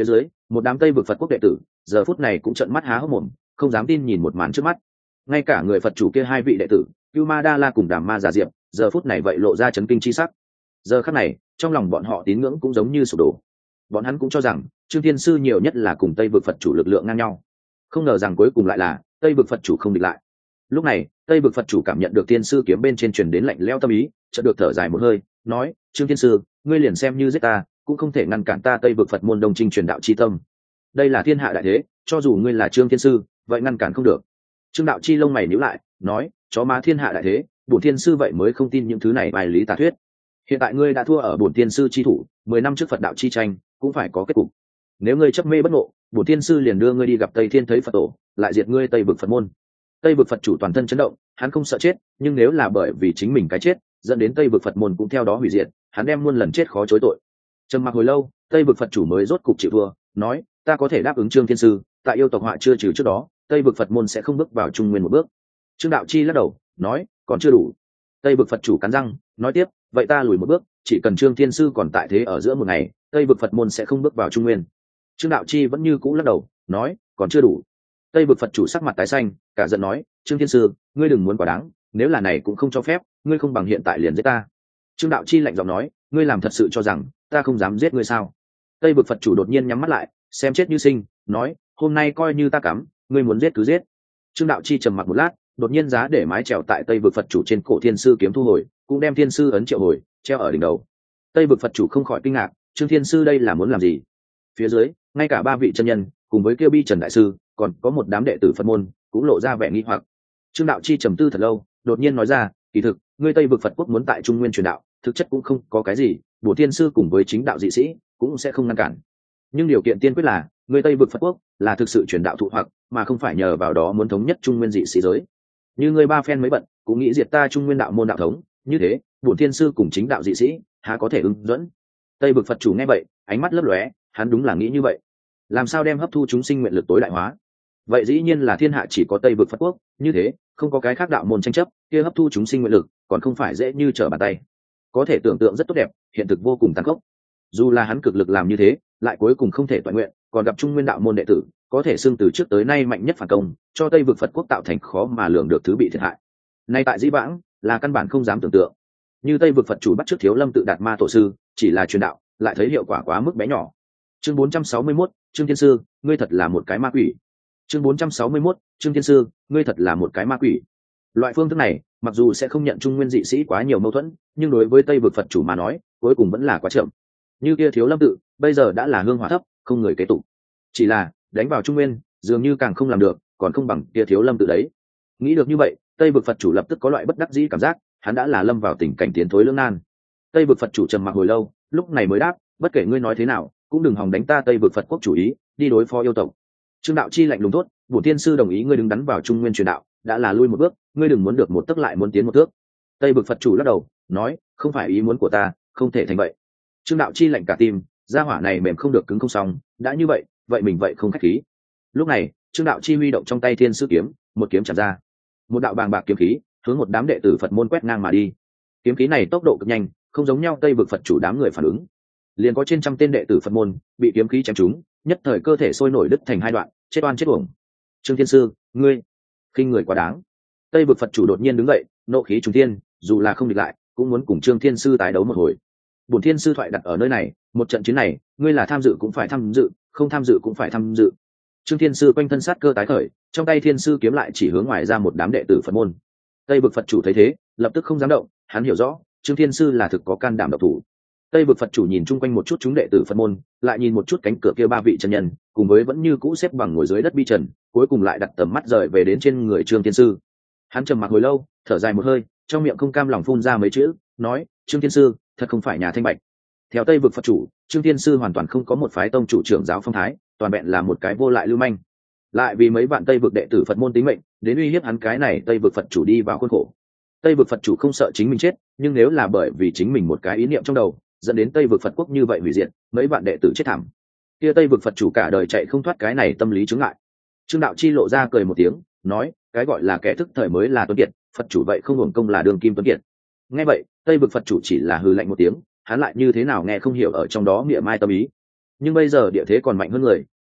một đám tây vực phật quốc đệ tử giờ phút này cũng trợn mắt há hốc mồm, không dám tin nhìn một màn trước mắt. Ngay cả người Phật chủ kia hai vị đệ tử Cưu Ma Đa La cùng Đàm Ma Giả Diệp giờ phút này vậy lộ ra chấn kinh chi sắc. Giờ khắc này trong lòng bọn họ tín ngưỡng cũng giống như sụp đổ. Bọn hắn cũng cho rằng Trương Thiên Sư nhiều nhất là cùng tây vực Phật chủ lực lượng ngang nhau, không ngờ rằng cuối cùng lại là tây vực Phật chủ không địch lại. Lúc này tây vực Phật chủ cảm nhận được Thiên Sư kiếm bên trên truyền đến lạnh lẽo tâm ý, chợt được thở dài một hơi, nói: Trương Thiên Sư, ngươi liền xem như giết ta cũng không thể ngăn cản ta tây vực Phật môn đông trinh truyền đạo chi tâm. Đây là thiên hạ đại thế, cho dù ngươi là Trương Thiên Sư vậy ngăn cản không được. Trương Đạo Chi lông mày nhíu lại, nói: chó má thiên hạ đại thế, bổn Thiên Sư vậy mới không tin những thứ này bài lý tà thuyết. Hiện tại ngươi đã thua ở bổn Thiên Sư chi thủ, mười năm trước Phật đạo chi tranh cũng phải có kết cục. Nếu ngươi chấp mê bất ngộ, bổn Thiên Sư liền đưa ngươi đi gặp Tây Thiên thấy Phật tổ, lại diệt ngươi tây vực Phật môn. Tây vực Phật chủ toàn thân chấn động, hắn không sợ chết, nhưng nếu là bởi vì chính mình cái chết dẫn đến tây vực Phật môn cũng theo đó hủy diệt, hắn đem muôn lần chết khó chối tội. Trầm mặc hồi lâu, tây vực Phật chủ mới rốt cục chịu thua, nói: ta có thể đáp ứng Trương Thiên Sư, tại yêu tộc họa chưa trừ trước đó, tây vực Phật môn sẽ không bước vào trung nguyên một bước. Trương Đạo Chi lắc đầu, nói: còn chưa đủ. Tây vực Phật chủ cắn răng, nói tiếp: vậy ta lùi một bước, chỉ cần Trương Thiên Sư còn tại thế ở giữa một ngày, tây vực Phật môn sẽ không bước vào trung nguyên. Trương Đạo Chi vẫn như cũ lắc đầu, nói: còn chưa đủ. Tây vực Phật chủ sắc mặt tái xanh, cả giận nói: Trương Thiên Sư, ngươi đừng muốn quá đáng, nếu là này cũng không cho phép, ngươi không bằng hiện tại liền giết ta. Trương Đạo Chi lạnh giọng nói: ngươi làm thật sự cho rằng ta không dám giết ngươi sao? Tây vực Phật chủ đột nhiên nhắm mắt lại, xem chết như sinh, nói: hôm nay coi như ta cắm, ngươi muốn giết cứ giết. Trương Đạo Chi trầm mặc một lát, đột nhiên giá để mái trèo tại Tây vực Phật chủ trên cổ Thiên Sư kiếm thu hồi, cũng đem Thiên Sư ấn triệu hồi, treo ở đỉnh đầu. Tây vực Phật chủ không khỏi kinh ngạc, Trương Thiên Sư đây là muốn làm gì? Phía dưới, ngay cả ba vị chân nhân, cùng với Kiêu Bi Trần đại sư, còn có một đám đệ tử Phật môn, cũng lộ ra vẻ nghi hoặc. Trương Đạo Chi trầm tư thật lâu, đột nhiên nói ra: kỳ thực, ngươi Tây vực Phật quốc muốn tại Trung Nguyên truyền đạo, thực chất cũng không có cái gì, Bổ Thiên Sư cùng với chính đạo dị sĩ cũng sẽ không ngăn cản. Nhưng điều kiện tiên quyết là, ngươi Tây vực Phật quốc là thực sự truyền đạo thụ hoặc, mà không phải nhờ vào đó muốn thống nhất Trung Nguyên dị sĩ giới. Như ngươi ba phen mới bận, cũng nghĩ diệt ta Trung Nguyên đạo môn đạo thống, như thế, Bổ Thiên Sư cùng chính đạo dị sĩ há có thể ứng dẫn? Tây vực Phật chủ nghe vậy, ánh mắt lấp lóe, hắn đúng là nghĩ như vậy. Làm sao đem hấp thu chúng sinh nguyện lực tối đại hóa? Vậy dĩ nhiên là thiên hạ chỉ có Tây vực Phật quốc, như thế, không có cái khác đạo môn tranh chấp, kia hấp thu chúng sinh nguyện lực, còn không phải dễ như trở bàn tay. Có thể tưởng tượng rất tốt đẹp, hiện thực vô cùng tàn khốc. Dù là hắn cực lực làm như thế, lại cuối cùng không thể toàn nguyện, còn gặp Trung Nguyên đạo môn đệ tử, có thể xưng từ trước tới nay mạnh nhất phản công, cho Tây vực Phật quốc tạo thành khó mà lường được thứ bị thiệt hại. Nay tại Dĩ Vãng, là căn bản không dám tưởng tượng. Như Tây vực Phật chủ bắt trước Thiếu Lâm tự Đạt Ma tổ sư, chỉ là truyền đạo, lại thấy hiệu quả quá mức bé nhỏ. Chương bốn trăm sáu mươi mốt, Trương Thiên Sư, ngươi thật là một cái ma quỷ. Chương bốn trăm sáu mươi mốt, Trương Thiên Sư, ngươi thật là một cái ma quỷ. Loại phương thức này, mặc dù sẽ không nhận Trung Nguyên dị sĩ quá nhiều mâu thuẫn, nhưng đối với Tây vực Phật chủ mà nói, cuối cùng vẫn là quá chậm. Như kia Thiếu Lâm tự, bây giờ đã là hương hỏa thấp, không người kế tục. Chỉ là đánh vào Trung Nguyên, dường như càng không làm được, còn không bằng kia Thiếu Lâm tự đấy. Nghĩ được như vậy, Tây vực Phật chủ lập tức có loại bất đắc dĩ cảm giác, hắn đã là lâm vào tình cảnh tiến thối lưỡng nan. Tây vực Phật chủ trầm mặc hồi lâu, lúc này mới đáp: bất kể ngươi nói thế nào, cũng đừng hòng đánh ta Tây vực Phật quốc chủ ý, đi đối phó yêu tộc. Trương Đạo Chi lạnh lùng thốt: Bổn Thiên Sư đồng ý ngươi đứng đắn vào Trung Nguyên truyền đạo, đã là lui một bước, ngươi đừng muốn được một tấc lại muốn tiến một thước. Tây vực Phật chủ lắc đầu, nói: không phải ý muốn của ta, không thể thành vậy. Trương Đạo Chi lạnh cả tim, gia hỏa này mềm không được cứng không xong, đã như vậy, vậy mình vậy không khách khí. Lúc này, Trương Đạo Chi huy động trong tay Thiên Sư kiếm, một kiếm chạm ra, một đạo bàng bạc kiếm khí hướng một đám đệ tử Phật môn quét ngang mà đi. Kiếm khí này tốc độ cực nhanh, không giống nhau Tây vực Phật chủ đám người phản ứng. Liền có trên trăm tên đệ tử Phật môn bị kiếm khí chém trúng, nhất thời cơ thể sôi nổi đứt thành hai đoạn, chết oan chết uổng. Trương Thiên Sư, ngươi khinh người quá đáng. Tây vực Phật chủ đột nhiên đứng dậy, nộ khí trùng thiên, dù là không địch lại, cũng muốn cùng Trương Thiên Sư tái đấu một hồi. Bổn Thiên Sư thoại đặt ở nơi này, một trận chiến này, ngươi là tham dự cũng phải tham dự, không tham dự cũng phải tham dự. Trương Thiên Sư quanh thân sát cơ tái khởi, trong tay Thiên Sư kiếm lại chỉ hướng ngoài ra một đám đệ tử Phật môn. Tây vực Phật chủ thấy thế, lập tức không dám động, hắn hiểu rõ, Trương Thiên Sư là thực có can đảm độc thủ. Tây vực Phật chủ nhìn chung quanh một chút chúng đệ tử Phật môn, lại nhìn một chút cánh cửa kia ba vị chân nhân, cùng với vẫn như cũ xếp bằng ngồi dưới đất bi trần, cuối cùng lại đặt tầm mắt rời về đến trên người Trương Thiên Sư. Hắn trầm mặc hồi lâu, thở dài một hơi, trong miệng không cam lòng phun ra mấy chữ, nói: Trương Thiên Sư, thật không phải nhà thanh bạch. Theo Tây vực Phật chủ, Trương Thiên Sư hoàn toàn không có một phái tông chủ trưởng giáo phong thái, toàn vẹn là một cái vô lại lưu manh. Lại vì mấy vạn Tây vực đệ tử Phật môn tính mệnh, đến uy hiếp hắn cái này Tây vực Phật chủ đi vào khuôn khổ. Tây vực Phật chủ không sợ chính mình chết, nhưng nếu là bởi vì chính mình một cái ý niệm trong đầu, dẫn đến Tây vực Phật quốc như vậy hủy diệt, mấy vạn đệ tử chết thảm, kia Tây vực Phật chủ cả đời chạy không thoát cái này tâm lý chướng ngại. Trương Đạo Chi lộ ra cười một tiếng, nói: cái gọi là kẻ thức thời mới là tuấn kiệt, Phật chủ vậy không hưởng công là đường kim tuấn kiệt. Nghe vậy, Tây vực Phật chủ chỉ là hừ lạnh một tiếng, hắn lại như thế nào nghe không hiểu ở trong đó nghĩa mai tâm ý. Nhưng bây giờ địa thế còn mạnh hơn người,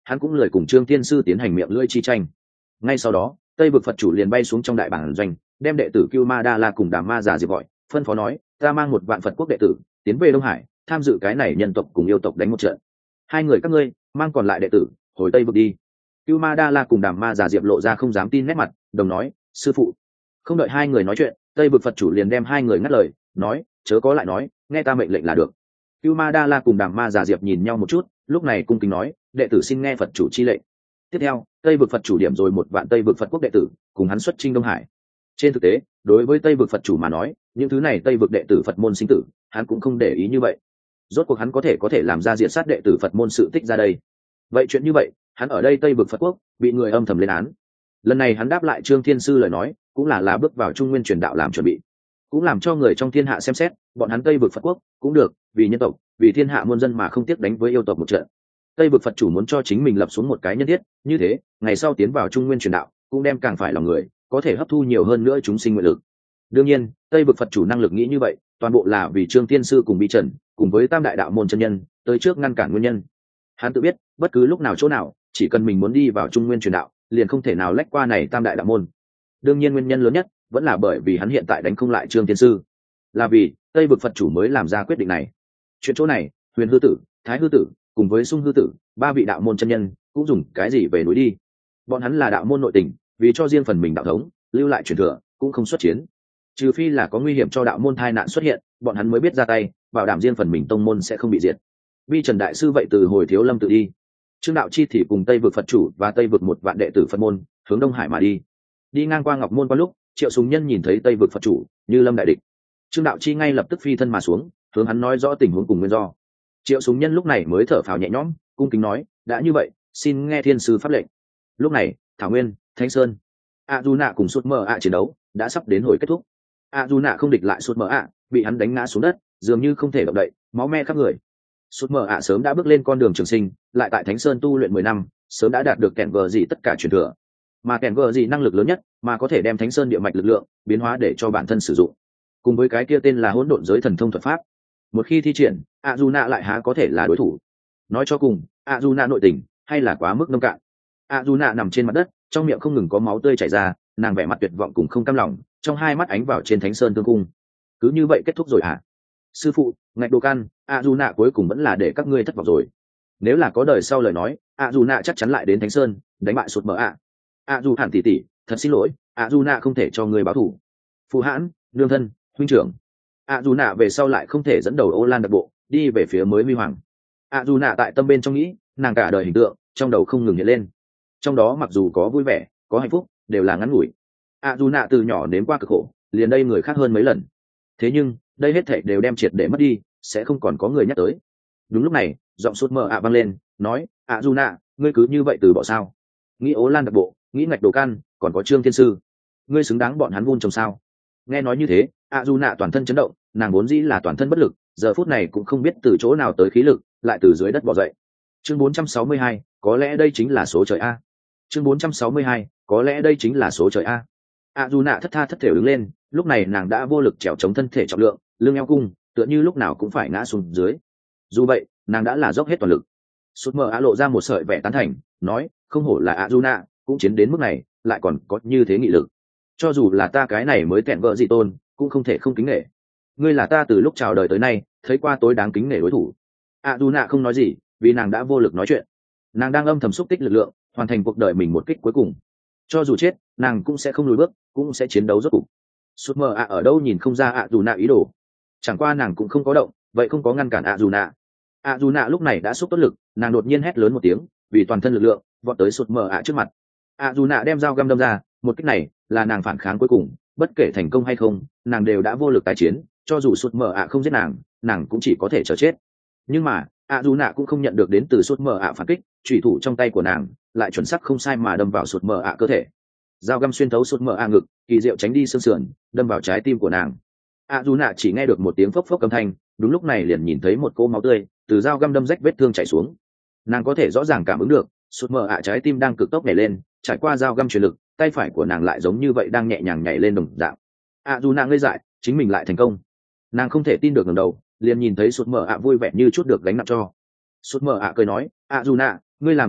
hắn cũng lời cùng Trương Thiên Sư tiến hành miệng lưỡi chi tranh. Ngay sau đó, Tây vực Phật chủ liền bay xuống trong đại bản doanh, đem đệ tử Cưu Ma Đa La cùng Đàm Ma Giả Diệp gọi, phân phó nói, ta mang một vạn Phật quốc đệ tử tiến về Đông Hải, tham dự cái này nhân tộc cùng yêu tộc đánh một trận. Hai người các ngươi mang còn lại đệ tử hồi Tây vực đi. Cưu Ma Đa La cùng Đàm Ma Giả Diệp lộ ra không dám tin nét mặt, đồng nói, sư phụ. Không đợi hai người nói chuyện, Tây vực Phật chủ liền đem hai người ngắt lời, nói, chớ có lại nói, nghe ta mệnh lệnh là được. Cưu Ma Đa La cùng Đàm Ma Giả Diệp nhìn nhau một chút, lúc này cung kính nói, đệ tử xin nghe Phật chủ chi lệnh. Tiếp theo, Tây vực Phật chủ điểm rồi một vạn Tây vực Phật quốc đệ tử cùng hắn xuất chinh Đông Hải. Trên thực tế, đối với Tây vực Phật chủ mà nói, những thứ này Tây vực đệ tử Phật môn sinh tử, hắn cũng không để ý như vậy. Rốt cuộc hắn có thể có thể làm ra diện sát đệ tử Phật môn sự tích ra đây. Vậy chuyện như vậy, hắn ở đây Tây vực Phật quốc bị người âm thầm lên án. Lần này hắn đáp lại Trương Thiên Sư lời nói, cũng là là bước vào Trung Nguyên truyền đạo làm chuẩn bị, cũng làm cho người trong thiên hạ xem xét, bọn hắn Tây vực Phật quốc cũng được, vì nhân tộc, vì thiên hạ muôn dân mà không tiếc đánh với yêu tộc một trận. Tây vực Phật chủ muốn cho chính mình lập xuống một cái nhân thiết, như thế, ngày sau tiến vào Trung Nguyên truyền đạo, cũng đem càng phải lòng người, có thể hấp thu nhiều hơn nữa chúng sinh nguyện lực. Đương nhiên, Tây vực Phật chủ năng lực nghĩ như vậy, toàn bộ là vì Trương Thiên Sư cùng Bi Trần, cùng với Tam đại đạo môn chân nhân, tới trước ngăn cản nguyên nhân. Hắn tự biết, bất cứ lúc nào chỗ nào, chỉ cần mình muốn đi vào Trung Nguyên truyền đạo, liền không thể nào lách qua này Tam đại đạo môn. Đương nhiên nguyên nhân lớn nhất vẫn là bởi vì hắn hiện tại đánh không lại Trương Thiên Sư, là vì Tây vực Phật chủ mới làm ra quyết định này. Chuyện chỗ này, Huyền Hư Tử, Thái Hư Tử, cùng với Sung Hư Tử, ba vị đạo môn chân nhân cũng dùng cái gì về núi đi. Bọn hắn là đạo môn nội tình, vì cho riêng phần mình đạo thống lưu lại truyền thừa, cũng không xuất chiến. Trừ phi là có nguy hiểm cho đạo môn tai nạn xuất hiện, bọn hắn mới biết ra tay, bảo đảm riêng phần mình tông môn sẽ không bị diệt. Vi Trần đại sư vậy từ hồi Thiếu Lâm tự đi, Trương Đạo Chi thì cùng Tây vực Phật chủ và Tây vực một vạn đệ tử Phật môn hướng Đông Hải mà đi. Đi ngang qua Ngọc Môn qua lúc, Triệu Súng Nhân nhìn thấy Tây vực Phật chủ như lâm đại địch, Trương Đạo Chi ngay lập tức phi thân mà xuống, hướng hắn nói rõ tình huống cùng nguyên do. Triệu Súng Nhân lúc này mới thở phào nhẹ nhõm, cung kính nói, đã như vậy, xin nghe thiên sư pháp lệnh. Lúc này, Thảo Nguyên, Thánh Sơn, A Du Nạ cùng Suốt Mơ ạ chiến đấu đã sắp đến hồi kết thúc. A Du Nạ không địch lại Suốt Mơ ạ, bị hắn đánh ngã xuống đất, dường như không thể động đậy, máu me khắp người. Suốt Mơ ạ sớm đã bước lên con đường trường sinh, lại tại Thánh Sơn tu luyện mười năm, sớm đã đạt được kèn vờ gì tất cả truyền thừa. Mà kèn vờ gì năng lực lớn nhất, mà có thể đem Thánh Sơn địa mạch lực lượng biến hóa để cho bản thân sử dụng. Cùng với cái kia tên là Hỗn Độn Giới thần thông thuật pháp. Một khi thi triển, A Du Nạ lại há có thể là đối thủ. Nói cho cùng, A Du Nạ nội tình hay là quá mức nông cạn. A Du Nạ nằm trên mặt đất, trong miệng không ngừng có máu tươi chảy ra, nàng vẻ mặt tuyệt vọng cùng không cam lòng, trong hai mắt ánh vào trên Thánh Sơn tương cung. Cứ như vậy kết thúc rồi à? Sư phụ, ngạch đồ can, A Du Nạ cuối cùng vẫn là để các ngươi thất vọng rồi. Nếu là có đời sau lời nói, A Du Nạ chắc chắn lại đến Thánh Sơn đánh bại Sụt Mơ ạ. A Du Hàn tỷ tỷ, thật xin lỗi, A Du Nạ không thể cho ngươi báo thù. Phù Hãn, nương thân, huynh trưởng. A Du Nạ về sau lại không thể dẫn đầu Ô Lan đặc bộ đi về phía mới huy hoàng. A Du Nạ tại tâm bên trong nghĩ, nàng cả đời hình tượng trong đầu không ngừng hiện lên, trong đó mặc dù có vui vẻ, có hạnh phúc, đều là ngắn ngủi. A Du Nạ từ nhỏ đến qua cực khổ, liền đây người khác hơn mấy lần. Thế nhưng đây hết thảy đều đem triệt để mất đi, sẽ không còn có người nhắc tới. Đúng lúc này, giọng Sút Mơ ạ vang lên, nói, A Du Nạ, ngươi cứ như vậy từ bỏ sao? Nghĩ Ô Lan đặc bộ, nghĩ ngạch đồ can, còn có Trương Thiên Sư, ngươi xứng đáng bọn hắn vun trồng sao? Nghe nói như thế, A Du Nạ toàn thân chấn động, nàng vốn dĩ là toàn thân bất lực, giờ phút này cũng không biết từ chỗ nào tới khí lực, lại từ dưới đất bò dậy. Chương bốn trăm sáu mươi hai, có lẽ đây chính là số trời a. Chương bốn trăm sáu mươi hai, có lẽ đây chính là số trời a. A Du Nạ thất tha thất thểu đứng lên, lúc này nàng đã vô lực trèo chống thân thể trọng lượng, lưng eo cung, tựa như lúc nào cũng phải ngã xuống dưới. Dù vậy, nàng đã là dốc hết toàn lực. Sút Mơ ạ lộ ra một sợi vẻ tán thành, nói, không hổ là A Du Nạ, cũng chiến đến mức này, lại còn có như thế nghị lực. Cho dù là ta cái này mới kẹn vợ gì tôn, cũng không thể không kính nể. Ngươi là ta từ lúc chào đời tới nay thấy qua tối đáng kính nể đối thủ. A Du Nạ không nói gì, vì nàng đã vô lực nói chuyện. Nàng đang âm thầm xúc tích lực lượng, hoàn thành cuộc đời mình một kích cuối cùng. Cho dù chết, nàng cũng sẽ không lùi bước, cũng sẽ chiến đấu rốt cục. Sút Mơ ạ ở đâu nhìn không ra A Du Nạ ý đồ. Chẳng qua nàng cũng không có động, vậy không có ngăn cản A Du Nạ. A Du Nạ lúc này đã xúc tốt lực, nàng đột nhiên hét lớn một tiếng, vì toàn thân lực lượng vọt tới Sút Mơ ạ trước mặt. A Du Nạ đem dao găm đâm ra, một kích này là nàng phản kháng cuối cùng, bất kể thành công hay không, nàng đều đã vô lực tái chiến, cho dù Sút Mơ ạ không giết nàng, nàng cũng chỉ có thể chờ chết. Nhưng mà A Du Nạ cũng không nhận được đến từ Sút Mơ ạ phản kích, chủy thủ trong tay của nàng lại chuẩn xác không sai mà đâm vào Sút Mơ ạ cơ thể. Dao găm xuyên thấu Sút Mơ ạ ngực, kỳ diệu tránh đi xương sườn, đâm vào trái tim của nàng. A Du Nạ chỉ nghe được một tiếng phốc phốc âm thanh, đúng lúc này liền nhìn thấy một cỗ máu tươi từ dao găm đâm rách vết thương chảy xuống. Nàng có thể rõ ràng cảm ứng được, Sút Mơ ạ trái tim đang cực tốc nhảy lên, trải qua dao găm truyền lực, tay phải của nàng lại giống như vậy đang nhẹ nhàng nhảy lên đồng dạng. A Du Nạ ngây dại, chính mình lại thành công. Nàng không thể tin được ngẩng đầu, liền nhìn thấy Sút Mơ ạ vui vẻ như chút được gánh nặng cho. Sút Mơ ạ cười nói, A Du Nạ, ngươi làm rất tốt,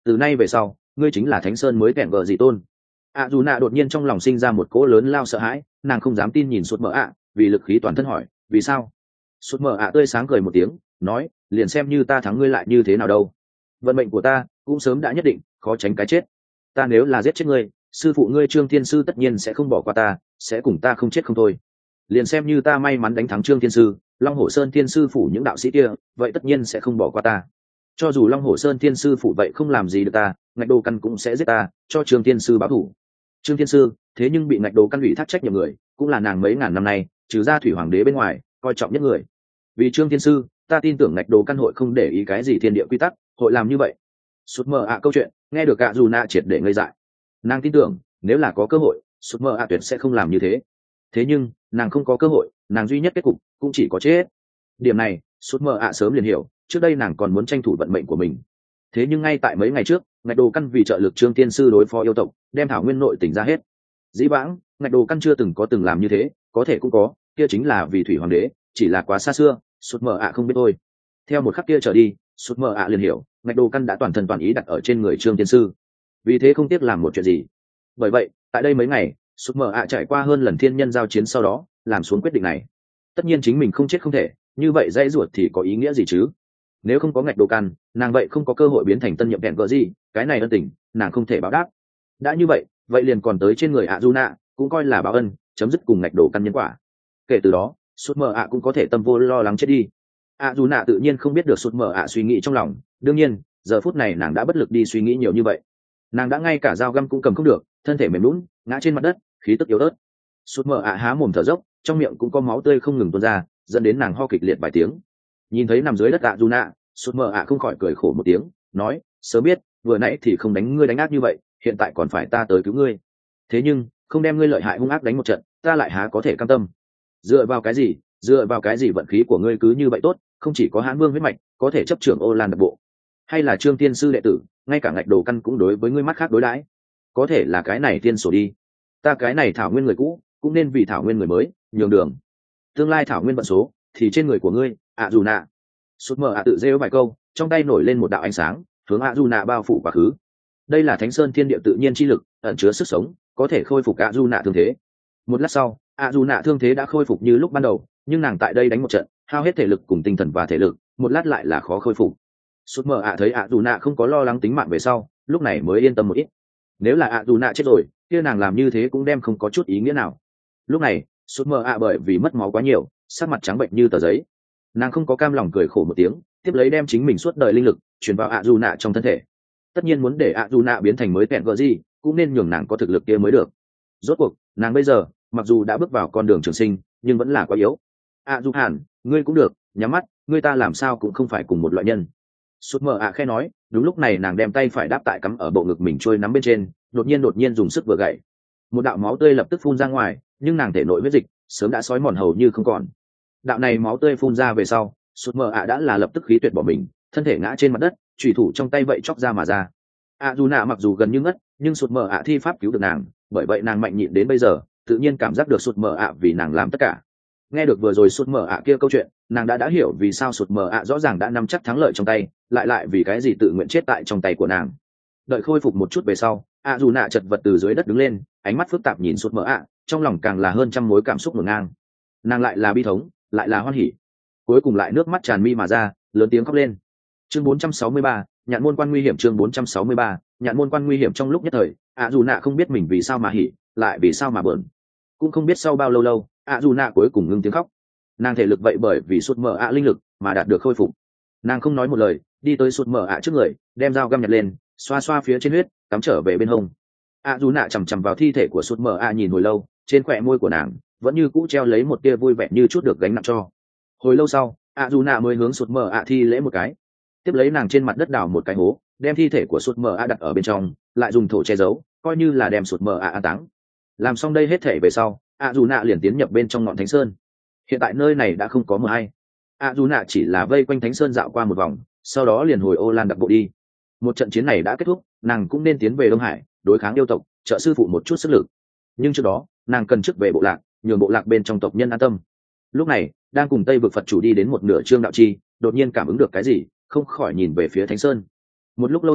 từ nay về sau ngươi chính là thánh sơn mới kẻn vợ dị tôn. ạ dù nạ đột nhiên trong lòng sinh ra một cỗ lớn lao sợ hãi, nàng không dám tin nhìn sụt mờ ạ, vì lực khí toàn thân hỏi vì sao. Sụt mờ ạ tươi sáng cười một tiếng nói, liền xem như ta thắng ngươi lại như thế nào đâu, vận mệnh của ta cũng sớm đã nhất định, khó tránh cái chết. Ta nếu là giết chết ngươi, sư phụ ngươi Trương Thiên Sư tất nhiên sẽ không bỏ qua ta, sẽ cùng ta không chết không thôi. Liền xem như ta may mắn đánh thắng Trương Thiên Sư, Long Hổ Sơn Thiên Sư phủ những đạo sĩ kia vậy tất nhiên sẽ không bỏ qua ta. Cho dù Long Hổ Sơn Thiên Sư phủ vậy không làm gì được ta, Ngạch Đồ Căn cũng sẽ giết ta, cho Trương Thiên Sư báo thù. Trương Thiên Sư thế nhưng bị Ngạch Đồ Căn ủy thác trách nhiệm người, cũng là nàng mấy ngàn năm nay trừ ra Thủy Hoàng đế bên ngoài coi trọng nhất người. Vì Trương Thiên Sư, ta tin tưởng Ngạch Đồ Căn hội không để ý cái gì thiên địa quy tắc, hội làm như vậy. Sụt mờ ạ câu chuyện nghe được ạ dù nạ triệt để ngây dại. Nàng tin tưởng nếu là có cơ hội, sụt mờ ạ tuyệt sẽ không làm như thế. Thế nhưng nàng không có cơ hội, nàng duy nhất kết cục cũng chỉ có chết. Điểm này sụt mờ ạ sớm liền hiểu, trước đây nàng còn muốn tranh thủ vận mệnh của mình. Thế nhưng ngay tại mấy ngày trước, Ngạch Đồ Căn vì trợ lực Trương Tiên Sư đối phó yêu tộc, đem thảo nguyên nội tỉnh ra hết. Dĩ vãng Ngạch Đồ Căn chưa từng có từng làm như thế, có thể cũng có, kia chính là vì Thủy Hoàng đế, chỉ là quá xa xưa, sụt mờ ạ không biết thôi. Theo một khắc kia trở đi, sụt mờ ạ liền hiểu, Ngạch Đồ Căn đã toàn thân toàn ý đặt ở trên người Trương Tiên Sư, vì thế không tiếc làm một chuyện gì. Bởi vậy tại đây mấy ngày, sụt mờ ạ trải qua hơn lần thiên nhân giao chiến sau đó làm xuống quyết định này. Tất nhiên chính mình không chết không thể, như vậy dãy ruột thì có ý nghĩa gì chứ? Nếu không có Ngạch Đồ Căn, nàng vậy không có cơ hội biến thành tân nhiệm vẹn vợ gì, cái này ân tình nàng không thể báo đáp. Đã như vậy vậy liền còn tới trên người ạ du nạ, cũng coi là báo ân, chấm dứt cùng Ngạch Đồ Căn nhân quả. Kể từ đó sụt mờ ạ cũng có thể tâm vô lo lắng chết đi. ạ du nạ tự nhiên không biết được sụt mờ ạ suy nghĩ trong lòng, đương nhiên giờ phút này nàng đã bất lực đi suy nghĩ nhiều như vậy. Nàng đã ngay cả dao găm cũng cầm không được, thân thể mềm lún ngã trên mặt đất, khí tức yếu ớt. Sụt mờ ạ há mồm thở dốc, trong miệng cũng có máu tươi không ngừng tuôn ra, dẫn đến nàng ho kịch liệt vài tiếng. Nhìn thấy nằm dưới đất ạ du nạ, sụt mờ ạ không khỏi cười khổ một tiếng, nói, sớm biết vừa nãy thì không đánh ngươi đánh ác như vậy, hiện tại còn phải ta tới cứu ngươi. Thế nhưng không đem ngươi lợi hại hung ác đánh một trận, ta lại há có thể cam tâm. Dựa vào cái gì, dựa vào cái gì vận khí của ngươi cứ như vậy tốt, không chỉ có Hán Vương huyết mạch có thể chấp trưởng Ô Lan đặc bộ, hay là Trương Tiên Sư đệ tử, ngay cả Ngạch Đồ Căn cũng đối với ngươi mắt khác đối đãi. Có thể là cái này tiên sổ đi, ta cái này thảo nguyên người cũ cũng nên vì thảo nguyên người mới nhường đường. Tương lai thảo nguyên vận số thì trên người của ngươi, ạ dù nạ. Sút mờ ạ tự rêu vài câu, trong tay nổi lên một đạo ánh sáng, hướng ạ dù nạ bao phủ quá khứ. Đây là Thánh Sơn thiên địa tự nhiên chi lực, ẩn chứa sức sống, có thể khôi phục ạ dù nạ thương thế. Một lát sau, ạ dù nạ thương thế đã khôi phục như lúc ban đầu, nhưng nàng tại đây đánh một trận, hao hết thể lực cùng tinh thần và thể lực, một lát lại là khó khôi phục. Sút mờ ạ thấy ạ dù nạ không có lo lắng tính mạng về sau, lúc này mới yên tâm một ít. Nếu là ạ dù nạ chết rồi, kia nàng làm như thế cũng đem không có chút ý nghĩa nào. Lúc này sút mờ ạ bởi vì mất máu quá nhiều, sắc mặt trắng bệnh như tờ giấy. Nàng không có cam lòng, cười khổ một tiếng, tiếp lấy đem chính mình suốt đời linh lực truyền vào ạ dù nạ trong thân thể. Tất nhiên muốn để ạ dù nạ biến thành mới vẹn vợ gì, cũng nên nhường nàng có thực lực kia mới được. Rốt cuộc nàng bây giờ mặc dù đã bước vào con đường trường sinh, nhưng vẫn là quá yếu. ạ dù hàn, ngươi cũng được, nhắm mắt, ngươi ta làm sao cũng không phải cùng một loại nhân. Sút mờ ạ khe nói. Đúng lúc này nàng đem tay phải đáp tại cắm ở bộ ngực mình trôi nắm bên trên, đột nhiên đột nhiên dùng sức vừa gậy, một đạo máu tươi lập tức phun ra ngoài, nhưng nàng thể nội huyết dịch sớm đã sói mòn hầu như không còn. Đạo này máu tươi phun ra về sau, sút mờ ạ đã là lập tức khí tuyệt bỏ mình, thân thể ngã trên mặt đất, chủy thủ trong tay vậy chóc ra mà ra. ạ dù nạ mặc dù gần như ngất, nhưng sút mờ ạ thi pháp cứu được nàng, bởi vậy nàng mạnh nhịn đến bây giờ, tự nhiên cảm giác được sút mờ ạ vì nàng làm tất cả. Nghe được vừa rồi sút mờ ạ kia câu chuyện, nàng đã đã hiểu vì sao sút mờ ạ rõ ràng đã nắm chắc thắng lợi trong tay, lại lại vì cái gì tự nguyện chết tại trong tay của nàng. Đợi khôi phục một chút về sau, ạ dù nạ chật vật từ dưới đất đứng lên, ánh mắt phức tạp nhìn sút mờ ạ, trong lòng càng là hơn trăm mối cảm xúc ngổn ngang. Nàng lại là bi thống, lại là hoan hỉ, cuối cùng lại nước mắt tràn mi mà ra, lớn tiếng khóc lên. Chương bốn trăm sáu mươi ba, nhạn môn quan nguy hiểm. Chương bốn trăm sáu mươi ba, nhạn môn quan nguy hiểm. Trong lúc nhất thời, ạ dù nạ không biết mình vì sao mà hỉ, lại vì sao mà bờn, cũng không biết sau bao lâu lâu, ạ dù nạ cuối cùng ngưng tiếng khóc. Nàng thể lực vậy bởi vì sút mờ ạ linh lực mà đạt được khôi phục. Nàng không nói một lời, đi tới sút mờ ạ trước người, đem dao găm nhặt lên, xoa xoa phía trên huyết, cắm trở về bên hông. ạ dù nạ chằm chằm vào thi thể của sút mờ ạ nhìn hồi lâu, trên khỏe môi của nàng vẫn như cũ treo lấy một tia vui vẻ như chút được gánh nặng cho. Hồi lâu sau, ạ dù nạ mới hướng sút mờ ạ thi lễ một cái, tiếp lấy nàng trên mặt đất đào một cái hố, đem thi thể của sút mờ ạ đặt ở bên trong, lại dùng thổ che giấu, coi như là đem sút mờ ạ an táng. Làm xong đây hết thể về sau, ạ dù nạ liền tiến nhập bên trong ngọn thánh sơn. Hiện tại nơi này đã không có mờ hay, ạ dù nạ chỉ là vây quanh thánh sơn dạo qua một vòng, sau đó liền hồi Ô Lan đặc bộ đi. Một trận chiến này đã kết thúc, nàng cũng nên tiến về Đông Hải đối kháng yêu tộc, trợ sư phụ một chút sức lực. Nhưng trước đó nàng cần trước về bộ lạc, nhường bộ lạc bên trong tộc nhân an tâm. Lúc này đang cùng Tây vực Phật chủ đi đến một nửa Trương Đạo Chi đột nhiên cảm ứng được cái gì, không khỏi nhìn về phía thánh sơn. Một lúc lâu sau,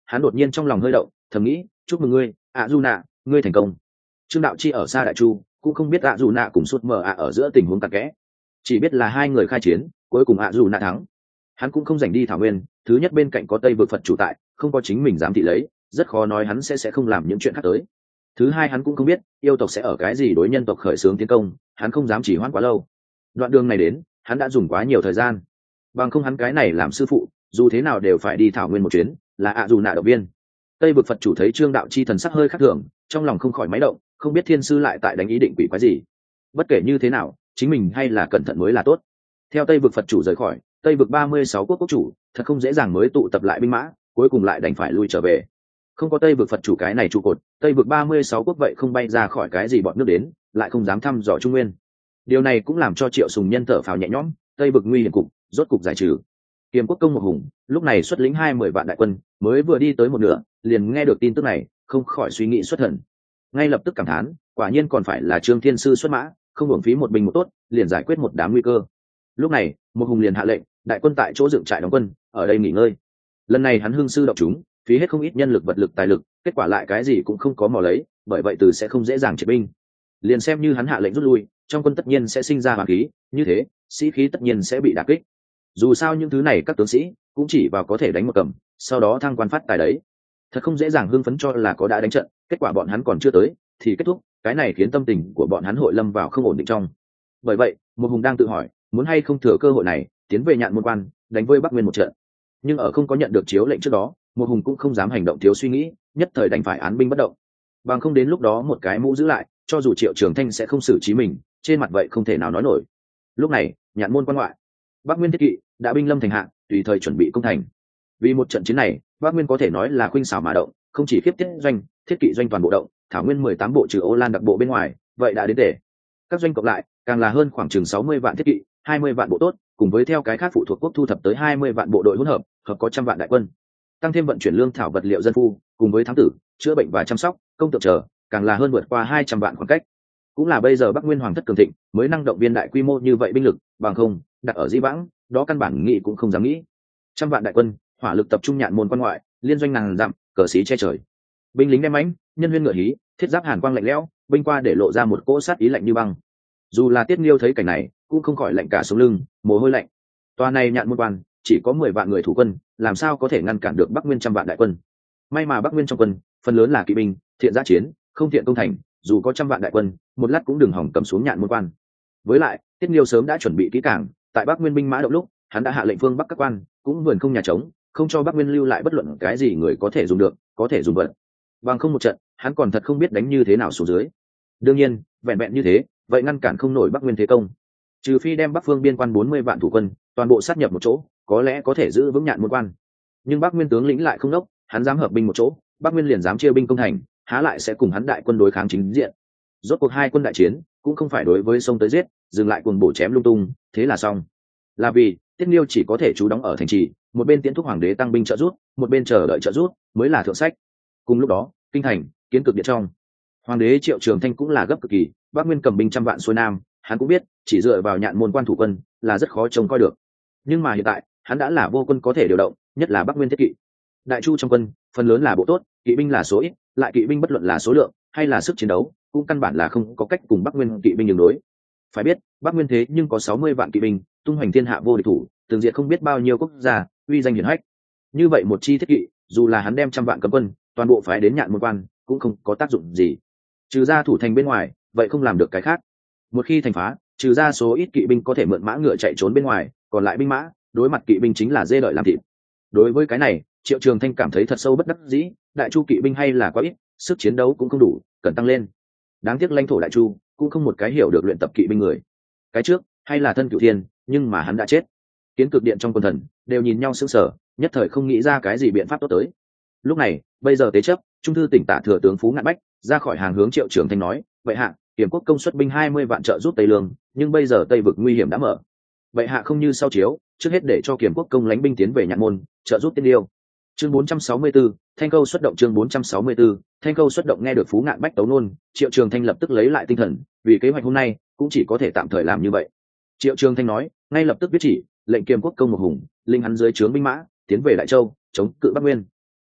hắn đột nhiên trong lòng hơi động, thầm nghĩ chúc mừng ngươi ạ dù nạ, ngươi thành công. Trương đạo chi ở xa đại chu cũng không biết ạ dù nạ cùng sút mờ ạ ở giữa tình huống tặc kẽ, chỉ biết là hai người khai chiến, cuối cùng ạ dù nạ thắng. Hắn cũng không dành đi thảo nguyên, thứ nhất bên cạnh có tây vực phật chủ tại, không có chính mình dám thị lấy, rất khó nói hắn sẽ sẽ không làm những chuyện khác tới. Thứ hai hắn cũng không biết yêu tộc sẽ ở cái gì đối nhân tộc khởi xướng tiến công, hắn không dám chỉ hoãn quá lâu. Đoạn đường này đến hắn đã dùng quá nhiều thời gian, bằng không hắn cái này làm sư phụ dù thế nào đều phải đi thảo nguyên một chuyến, là ạ dù nạ động viên. Tây vực phật chủ thấy Trương đạo chi thần sắc hơi khác thường, trong lòng không khỏi máy động, không biết thiên sư lại tại đánh ý định quỷ quái gì. Bất kể như thế nào chính mình hay là cẩn thận mới là tốt. Theo Tây vực phật chủ rời khỏi, Tây vực ba mươi sáu quốc quốc chủ thật không dễ dàng mới tụ tập lại binh mã, cuối cùng lại đành phải lui trở về. Không có Tây vực phật chủ cái này trụ cột, Tây vực ba mươi sáu quốc vậy không bay ra khỏi cái gì bọn nước đến, lại không dám thăm dò Trung Nguyên. Điều này cũng làm cho Triệu Sùng Nhân thở phào nhẹ nhõm, Tây vực nguy hiểm cục rốt cục giải trừ. Kiềm quốc công một hùng lúc này xuất lĩnh hai mươi vạn đại quân, mới vừa đi tới một nửa, liền nghe được tin tức này, không khỏi suy nghĩ xuất thần. Ngay lập tức cảm thán, quả nhiên còn phải là Trương Thiên sư xuất mã, không hưởng phí một binh một tốt, liền giải quyết một đám nguy cơ. Lúc này, một hùng liền hạ lệnh, đại quân tại chỗ dựng trại đóng quân, ở đây nghỉ ngơi. Lần này hắn hưng sư động chúng, phí hết không ít nhân lực vật lực tài lực, kết quả lại cái gì cũng không có mò lấy, bởi vậy từ sẽ không dễ dàng triệt binh. Liền xem như hắn hạ lệnh rút lui, trong quân tất nhiên sẽ sinh ra hoàn khí, như thế sĩ khí tất nhiên sẽ bị đả kích. Dù sao những thứ này các tướng sĩ cũng chỉ vào có thể đánh một cầm, sau đó thăng quan phát tài đấy, thật không dễ dàng hưng phấn cho là có đã đánh trận, kết quả bọn hắn còn chưa tới thì kết thúc, cái này khiến tâm tình của bọn hắn hội lâm vào không ổn định trong. Bởi vậy một hùng đang tự hỏi muốn hay không thừa cơ hội này tiến về Nhạn Môn Quan đánh với Bắc Nguyên một trận. Nhưng ở không có nhận được chiếu lệnh trước đó, một hùng cũng không dám hành động thiếu suy nghĩ, nhất thời đành phải án binh bất động, bằng không đến lúc đó một cái mũ giữ lại, cho dù Triệu Trường Thanh sẽ không xử trí mình, trên mặt vậy không thể nào nói nổi. Lúc này Nhạn Môn Quan ngoại, Bắc Nguyên thiết kỵ đã binh lâm thành hạ, tùy thời chuẩn bị công thành. Vì một trận chiến này, Bắc Nguyên có thể nói là khuynh xảo mà động, không chỉ khiếp tiết doanh, thiết kỵ doanh toàn bộ động, thảo nguyên mười tám bộ trừ Ô Lan đặc bộ bên ngoài, vậy đã đến để. Các doanh cộng lại, càng là hơn khoảng chừng sáu mươi vạn thiết kỵ, hai mươi vạn bộ tốt, cùng với theo cái khác phụ thuộc quốc thu thập tới hai mươi vạn bộ đội hỗn hợp, hợp có trăm vạn đại quân. Tăng thêm vận chuyển lương thảo vật liệu dân phu, cùng với thám tử, chữa bệnh và chăm sóc, công tượng chờ, càng là hơn vượt qua hai trăm vạn khoảng cách. Cũng là bây giờ Bắc Nguyên hoàng thất cường thịnh, mới năng động viên đại quy mô như vậy binh lực, bằng không, đặt ở Dĩ Vãng, đó căn bản nghĩ cũng không dám nghĩ. Trăm vạn đại quân, hỏa lực tập trung Nhạn Môn Quan ngoại, liên doanh ngàn dặm, cờ xí che trời. Binh lính đem mãnh, nhân huyên ngựa hí, thiết giáp hàn quang lạnh lẽo, binh qua để lộ ra một cỗ sát ý lạnh như băng. Dù là Tiết Nghiêu thấy cảnh này, cũng không khỏi lạnh cả sống lưng, mồ hôi lạnh. Toa này Nhạn Môn Quan, chỉ có mười vạn người thủ quân, làm sao có thể ngăn cản được Bắc Nguyên trăm vạn đại quân? May mà Bắc Nguyên trong quân, phần lớn là kỵ binh, thiện giã chiến, không thiện công thành, dù có trăm vạn đại quân, một lát cũng đừng hỏng cầm xuống Nhạn Môn Quan. Với lại, Tiết Nghiêu sớm đã chuẩn bị kỹ càng, tại Bắc Nguyên binh mã động lúc, hắn đã hạ lệnh phương Bắc các quan, cũng vườn không nhà trống, không cho Bắc Nguyên lưu lại bất luận cái gì người có thể dùng được, có thể dùng vật. Bằng không một trận, hắn còn thật không biết đánh như thế nào xuống dưới. Đương nhiên, vẹn vẹn như thế, vậy ngăn cản không nổi Bắc Nguyên thế công. Trừ phi đem Bắc Phương biên quan bốn mươi vạn thủ quân, toàn bộ sát nhập một chỗ, có lẽ có thể giữ vững Nhạn Môn Quan. Nhưng Bắc Nguyên tướng lĩnh lại không đốc, hắn dám hợp binh một chỗ, Bắc Nguyên liền dám chia binh công thành, há lại sẽ cùng hắn đại quân đối kháng chính diện. Rốt cuộc hai quân đại chiến, cũng không phải đối với sông tới giết, dừng lại cuồng bổ chém lung tung, thế là xong. Là vì Tiết Nghiêu chỉ có thể trú đóng ở thành trì, một bên tiến thúc hoàng đế tăng binh trợ rút, một bên chờ đợi trợ rút, mới là thượng sách. Cùng lúc đó, kinh thành, Kiến Cực Điện trong, hoàng đế Triệu Trường Thanh cũng là gấp cực kỳ, Bắc Nguyên cầm binh trăm vạn xuôi nam, hắn cũng biết, chỉ dựa vào Nhạn Môn Quan thủ quân là rất khó trông coi được. Nhưng mà hiện tại, hắn đã là vô quân có thể điều động, nhất là Bắc Nguyên thiết kỵ. Đại chu trong quân, phần lớn là bộ tốt, kỵ binh là số ít, lại kỵ binh bất luận là số lượng hay là sức chiến đấu, cũng căn bản là không có cách cùng Bắc Nguyên kỵ binh đường đối. Phải biết, Bắc Nguyên thế nhưng có sáu mươi vạn kỵ binh, tung hoành thiên hạ vô địch thủ, từng diệt không biết bao nhiêu quốc gia, uy danh hiển hách. Như vậy một chi thiết kỵ, dù là hắn đem trăm vạn cấm quân, toàn bộ phái đến Nhạn Môn Quan, cũng không có tác dụng gì. Trừ ra thủ thành bên ngoài, vậy không làm được cái khác. Một khi thành phá, trừ ra số ít kỵ binh có thể mượn mã ngựa chạy trốn bên ngoài, còn lại binh mã, đối mặt kỵ binh chính là dê đợi làm thịt. Đối với cái này, Triệu Trường Thanh cảm thấy thật sâu bất đắc dĩ, đại chu kỵ binh hay là quá ít, sức chiến đấu cũng không đủ, cần tăng lên. Đáng tiếc lãnh thổ đại chu cũng không một cái hiểu được luyện tập kỵ binh người. Cái trước hay là thân cửu thiên, nhưng mà hắn đã chết. Kiến Cực Điện trong quân thần đều nhìn nhau sững sờ, nhất thời không nghĩ ra cái gì biện pháp tốt tới. Lúc này, bây giờ tế chấp, trung thư tỉnh tả thừa tướng Phú Ngạn Bách ra khỏi hàng hướng Triệu Trường Thanh nói, vậy hạ, Kiểm quốc công xuất binh hai mươi vạn trợ giúp Tây Lương, nhưng bây giờ Tây vực nguy hiểm đã mở. Vậy hạ không như sau chiếu, trước hết để cho Kiểm quốc công lãnh binh tiến về Nhạn Môn, trợ giúp Tiên Điêu. Chương bốn trăm sáu mươi tư, Thanh Câu xuất động. Chương bốn trăm sáu mươi tư, Thanh Câu xuất động. Nghe được Phú Ngạn Bách tấu nôn, Triệu Trường Thanh lập tức lấy lại tinh thần, vì kế hoạch hôm nay cũng chỉ có thể tạm thời làm như vậy. Triệu Trường Thanh nói, ngay lập tức viết chỉ, lệnh Kiềm quốc công một hùng, linh hắn dưới trướng binh mã, tiến về Đại Châu, chống cự Bắc Nguyên.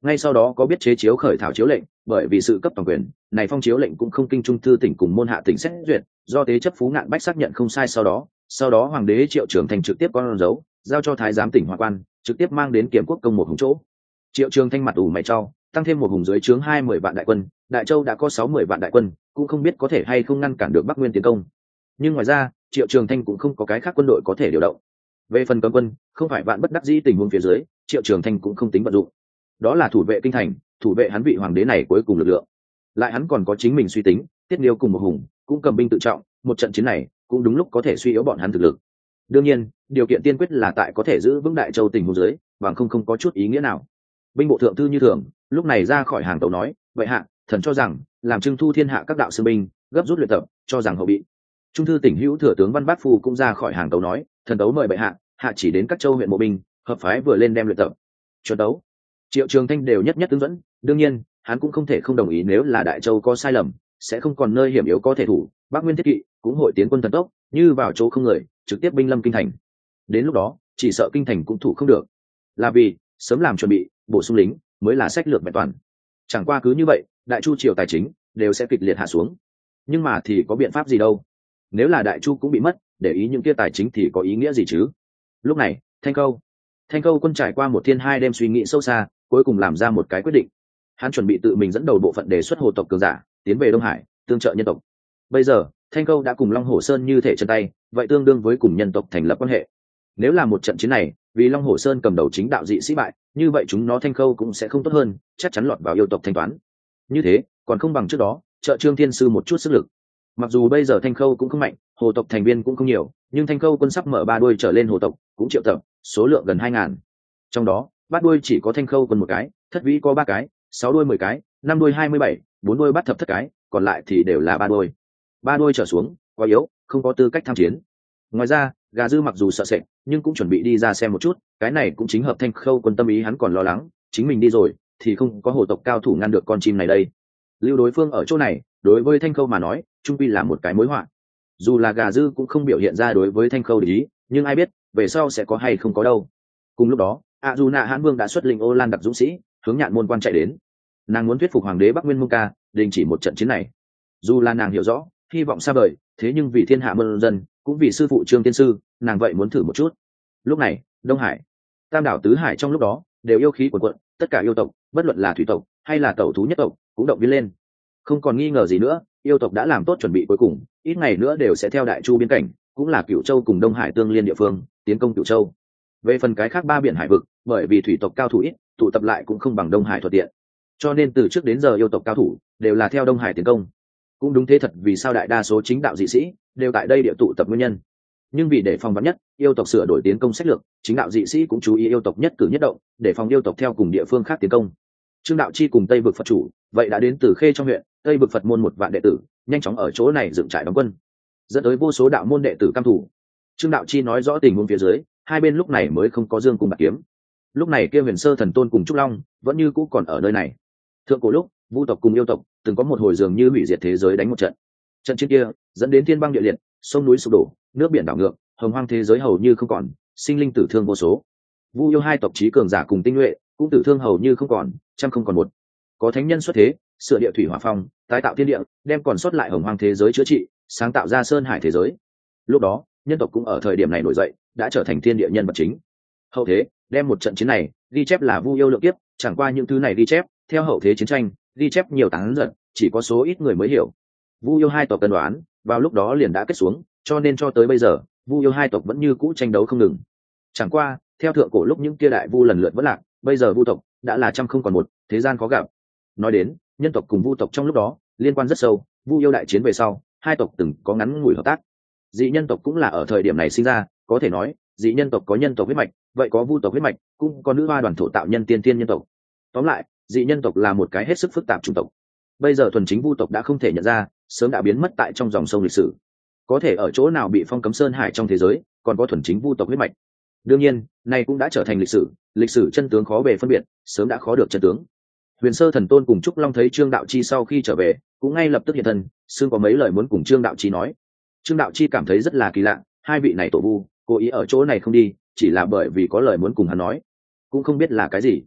ngay sau đó có biết chế chiếu khởi thảo chiếu lệnh, bởi vì sự cấp toàn quyền này phong chiếu lệnh cũng không kinh trung thư tỉnh cùng môn hạ tỉnh xét duyệt, do tế chấp Phú Ngạn Bách xác nhận không sai. Sau đó sau đó hoàng đế Triệu Trường Thành trực tiếp con dấu giao cho thái giám tỉnh Hoa Quan, trực tiếp mang đến Kiểm Quốc công một hùng chỗ. Triệu Trường Thanh mặt ủ mày trao, tăng thêm một hùng dưới trướng hai mươi vạn đại quân, Đại Châu đã có sáu mươi vạn đại quân, cũng không biết có thể hay không ngăn cản được Bắc Nguyên tiến công. Nhưng ngoài ra, Triệu Trường Thanh cũng không có cái khác quân đội có thể điều động. Về phần cấm quân, không phải vạn bất đắc dĩ tình huống phía dưới, Triệu Trường Thanh cũng không tính vận dụng. Đó là thủ vệ kinh thành, thủ vệ hắn vị hoàng đế này cuối cùng lực lượng. Lại hắn còn có chính mình suy tính, Tiết Liêu cùng một hùng cũng cầm binh tự trọng, một trận chiến này cũng đúng lúc có thể suy yếu bọn hắn thực lực. Đương nhiên, điều kiện tiên quyết là tại có thể giữ vững Đại Châu tình huống dưới, bằng không không có chút ý nghĩa nào. Binh bộ thượng thư Như Thường lúc này ra khỏi hàng tấu nói, vậy hạ thần cho rằng làm trưng thu thiên hạ các đạo sư binh, gấp rút luyện tập, cho rằng hậu bị. Trung thư tỉnh hữu thừa tướng Văn Bát Phu cũng ra khỏi hàng tấu nói, thần tấu mời bệ hạ hạ chỉ đến các châu huyện bộ binh, hợp phái vừa lên đem luyện tập. Chuẩn tấu. Triệu Trường Thanh đều nhất nhất tương dẫn, đương nhiên hắn cũng không thể không đồng ý, nếu là Đại Châu có sai lầm sẽ không còn nơi hiểm yếu có thể thủ. Bắc Nguyên thiết kỵ cũng hội tiến quân thần tốc, như vào chỗ không người trực tiếp binh lâm kinh thành. Đến lúc đó chỉ sợ kinh thành cũng thủ không được, là vì sớm làm chuẩn bị bổ sung lính mới là sách lược vẹn toàn. Chẳng qua cứ như vậy Đại Chu triều tài chính đều sẽ kịch liệt hạ xuống, nhưng mà thì có biện pháp gì đâu. Nếu là Đại Chu cũng bị mất, để ý những kia tài chính thì có ý nghĩa gì chứ. Lúc này Thanh Câu Thanh Câu quân trải qua một thiên hai đêm suy nghĩ sâu xa, cuối cùng làm ra một cái quyết định. Hắn chuẩn bị tự mình dẫn đầu bộ phận đề xuất hồ tộc cường giả tiến về Đông Hải tương trợ nhân tộc. Bây giờ Thanh Câu đã cùng Long Hổ Sơn như thể chân tay, vậy tương đương với cùng nhân tộc thành lập quan hệ. Nếu là một trận chiến này vì Long Hổ Sơn cầm đầu chính đạo dị sĩ bại, như vậy chúng nó Thanh Câu cũng sẽ không tốt hơn, chắc chắn lọt vào yêu tộc thanh toán. Như thế còn không bằng trước đó trợ Trương Thiên Sư một chút sức lực. Mặc dù bây giờ Thanh Câu cũng không mạnh, hồ tộc thành viên cũng không nhiều, nhưng Thanh Câu quân sắp mở ba đuôi trở lên hồ tộc cũng triệu tập, số lượng gần hai ngàn. Trong đó bát đuôi chỉ có Thanh Câu quân một cái, thất vĩ có ba cái, sáu đuôi mười cái, năm đuôi hai mươi bảy, bốn đuôi bắt thập thất cái, còn lại thì đều là ba đuôi. Ba đuôi trở xuống quá yếu, không có tư cách tham chiến. Ngoài ra Gà Dư mặc dù sợ sệt nhưng cũng chuẩn bị đi ra xem một chút, cái này cũng chính hợp Thanh Khâu quân tâm ý. Hắn còn lo lắng chính mình đi rồi thì không có hồ tộc cao thủ ngăn được con chim này đây. Lưu đối phương ở chỗ này đối với Thanh Khâu mà nói trung quy là một cái mối họa. Dù là Gà Dư cũng không biểu hiện ra đối với Thanh Khâu để ý, nhưng ai biết về sau sẽ có hay không có đâu. Cùng lúc đó a du nạ hãn vương đã xuất lĩnh ô lan đặc dũng sĩ hướng Nhạn Môn quan chạy đến. Nàng muốn thuyết phục hoàng đế Bắc Nguyên Mông Ca đình chỉ một trận chiến này. Dù là nàng hiểu rõ hy vọng xa vời, thế nhưng vì thiên hạ muôn dân, cũng vì sư phụ Trương Tiên Sư, nàng vậy muốn thử một chút. Lúc này Đông Hải, Tam đảo tứ hải trong lúc đó đều yêu khí cuồn cuộn, tất cả yêu tộc, bất luận là thủy tộc hay là tẩu thú nhất tộc, cũng động viên lên. Không còn nghi ngờ gì nữa, yêu tộc đã làm tốt chuẩn bị cuối cùng, ít ngày nữa đều sẽ theo Đại Chu biên cảnh, cũng là Cửu Châu cùng Đông Hải tương liên địa phương, tiến công Cửu Châu. Về phần cái khác ba biển hải vực, bởi vì thủy tộc cao thủ ít, tụ tập lại cũng không bằng Đông Hải thuận tiện, cho nên từ trước đến giờ yêu tộc cao thủ đều là theo Đông Hải tiến công. Cũng đúng thế thật vì sao đại đa số chính đạo dị sĩ đều tại đây địa tụ tập nguyên nhân. Nhưng vì để phòng vắn nhất, yêu tộc sửa đổi tiến công sách lược, chính đạo dị sĩ cũng chú ý yêu tộc nhất cử nhất động, để phòng yêu tộc theo cùng địa phương khác tiến công. Trương Đạo Chi cùng Tây Vực Phật chủ vậy đã đến từ Khê trong huyện, Tây Vực Phật môn một vạn đệ tử nhanh chóng ở chỗ này dựng trại đóng quân, dẫn tới vô số đạo môn đệ tử cam thủ. Trương Đạo Chi nói rõ tình huống phía dưới, hai bên lúc này mới không có dương cung bạc kiếm. Lúc này kia Huyền Sơ Thần Tôn cùng Trúc Long vẫn như cũ còn ở nơi này. Thượng cổ lúc vu tộc cùng yêu tộc từng có một hồi dường như hủy diệt thế giới đánh một trận. Trận chiến kia dẫn đến thiên băng địa liệt, sông núi sụp đổ, nước biển đảo ngược, hồng hoang thế giới hầu như không còn, sinh linh tử thương vô số. Vu yêu hai tộc chí cường giả cùng tinh nhuệ cũng tử thương hầu như không còn, trăm không còn một. Có thánh nhân xuất thế, sửa địa thủy hỏa phong, tái tạo thiên địa, đem còn sót lại hồng hoang thế giới chữa trị, sáng tạo ra sơn hải thế giới. Lúc đó nhân tộc cũng ở thời điểm này nổi dậy, đã trở thành thiên địa nhân vật chính. Hậu thế đem một trận chiến này ghi chép là vu yêu lượng kiếp, chẳng qua những thứ này ghi chép theo hậu thế chiến tranh ghi chép nhiều tán giận, chỉ có số ít người mới hiểu. Vu yêu hai tộc cân đoán vào lúc đó liền đã kết xuống, cho nên cho tới bây giờ vu yêu hai tộc vẫn như cũ tranh đấu không ngừng. Chẳng qua theo thượng cổ lúc những kia đại vu lần lượt vỡ lạc, bây giờ vu tộc đã là trăm không còn một, thế gian khó gặp. Nói đến nhân tộc cùng vu tộc trong lúc đó liên quan rất sâu, vu yêu đại chiến về sau hai tộc từng có ngắn ngủi hợp tác. Dị nhân tộc cũng là ở thời điểm này sinh ra, có thể nói dị nhân tộc có nhân tộc huyết mạch, vậy có vu tộc huyết mạch, cũng có nữ hoa đoàn thổ tạo nhân tiên tiên nhân tộc. Tóm lại dị nhân tộc là một cái hết sức phức tạp chủng tộc. Bây giờ thuần chính vu tộc đã không thể nhận ra, sớm đã biến mất tại trong dòng sông lịch sử. Có thể ở chỗ nào bị phong cấm sơn hải trong thế giới còn có thuần chính vu tộc huyết mạch. Đương nhiên này cũng đã trở thành lịch sử, lịch sử chân tướng khó bề phân biệt, sớm đã khó được chân tướng. Huyền Sơ Thần Tôn cùng Trúc Long thấy Trương Đạo Chi sau khi trở về cũng ngay lập tức hiện thân, xương có mấy lời muốn cùng Trương Đạo Chi nói. Trương Đạo Chi cảm thấy rất là kỳ lạ, hai vị này tổ vu cố ý ở chỗ này không đi, chỉ là bởi vì có lời muốn cùng hắn nói, cũng không biết là cái gì.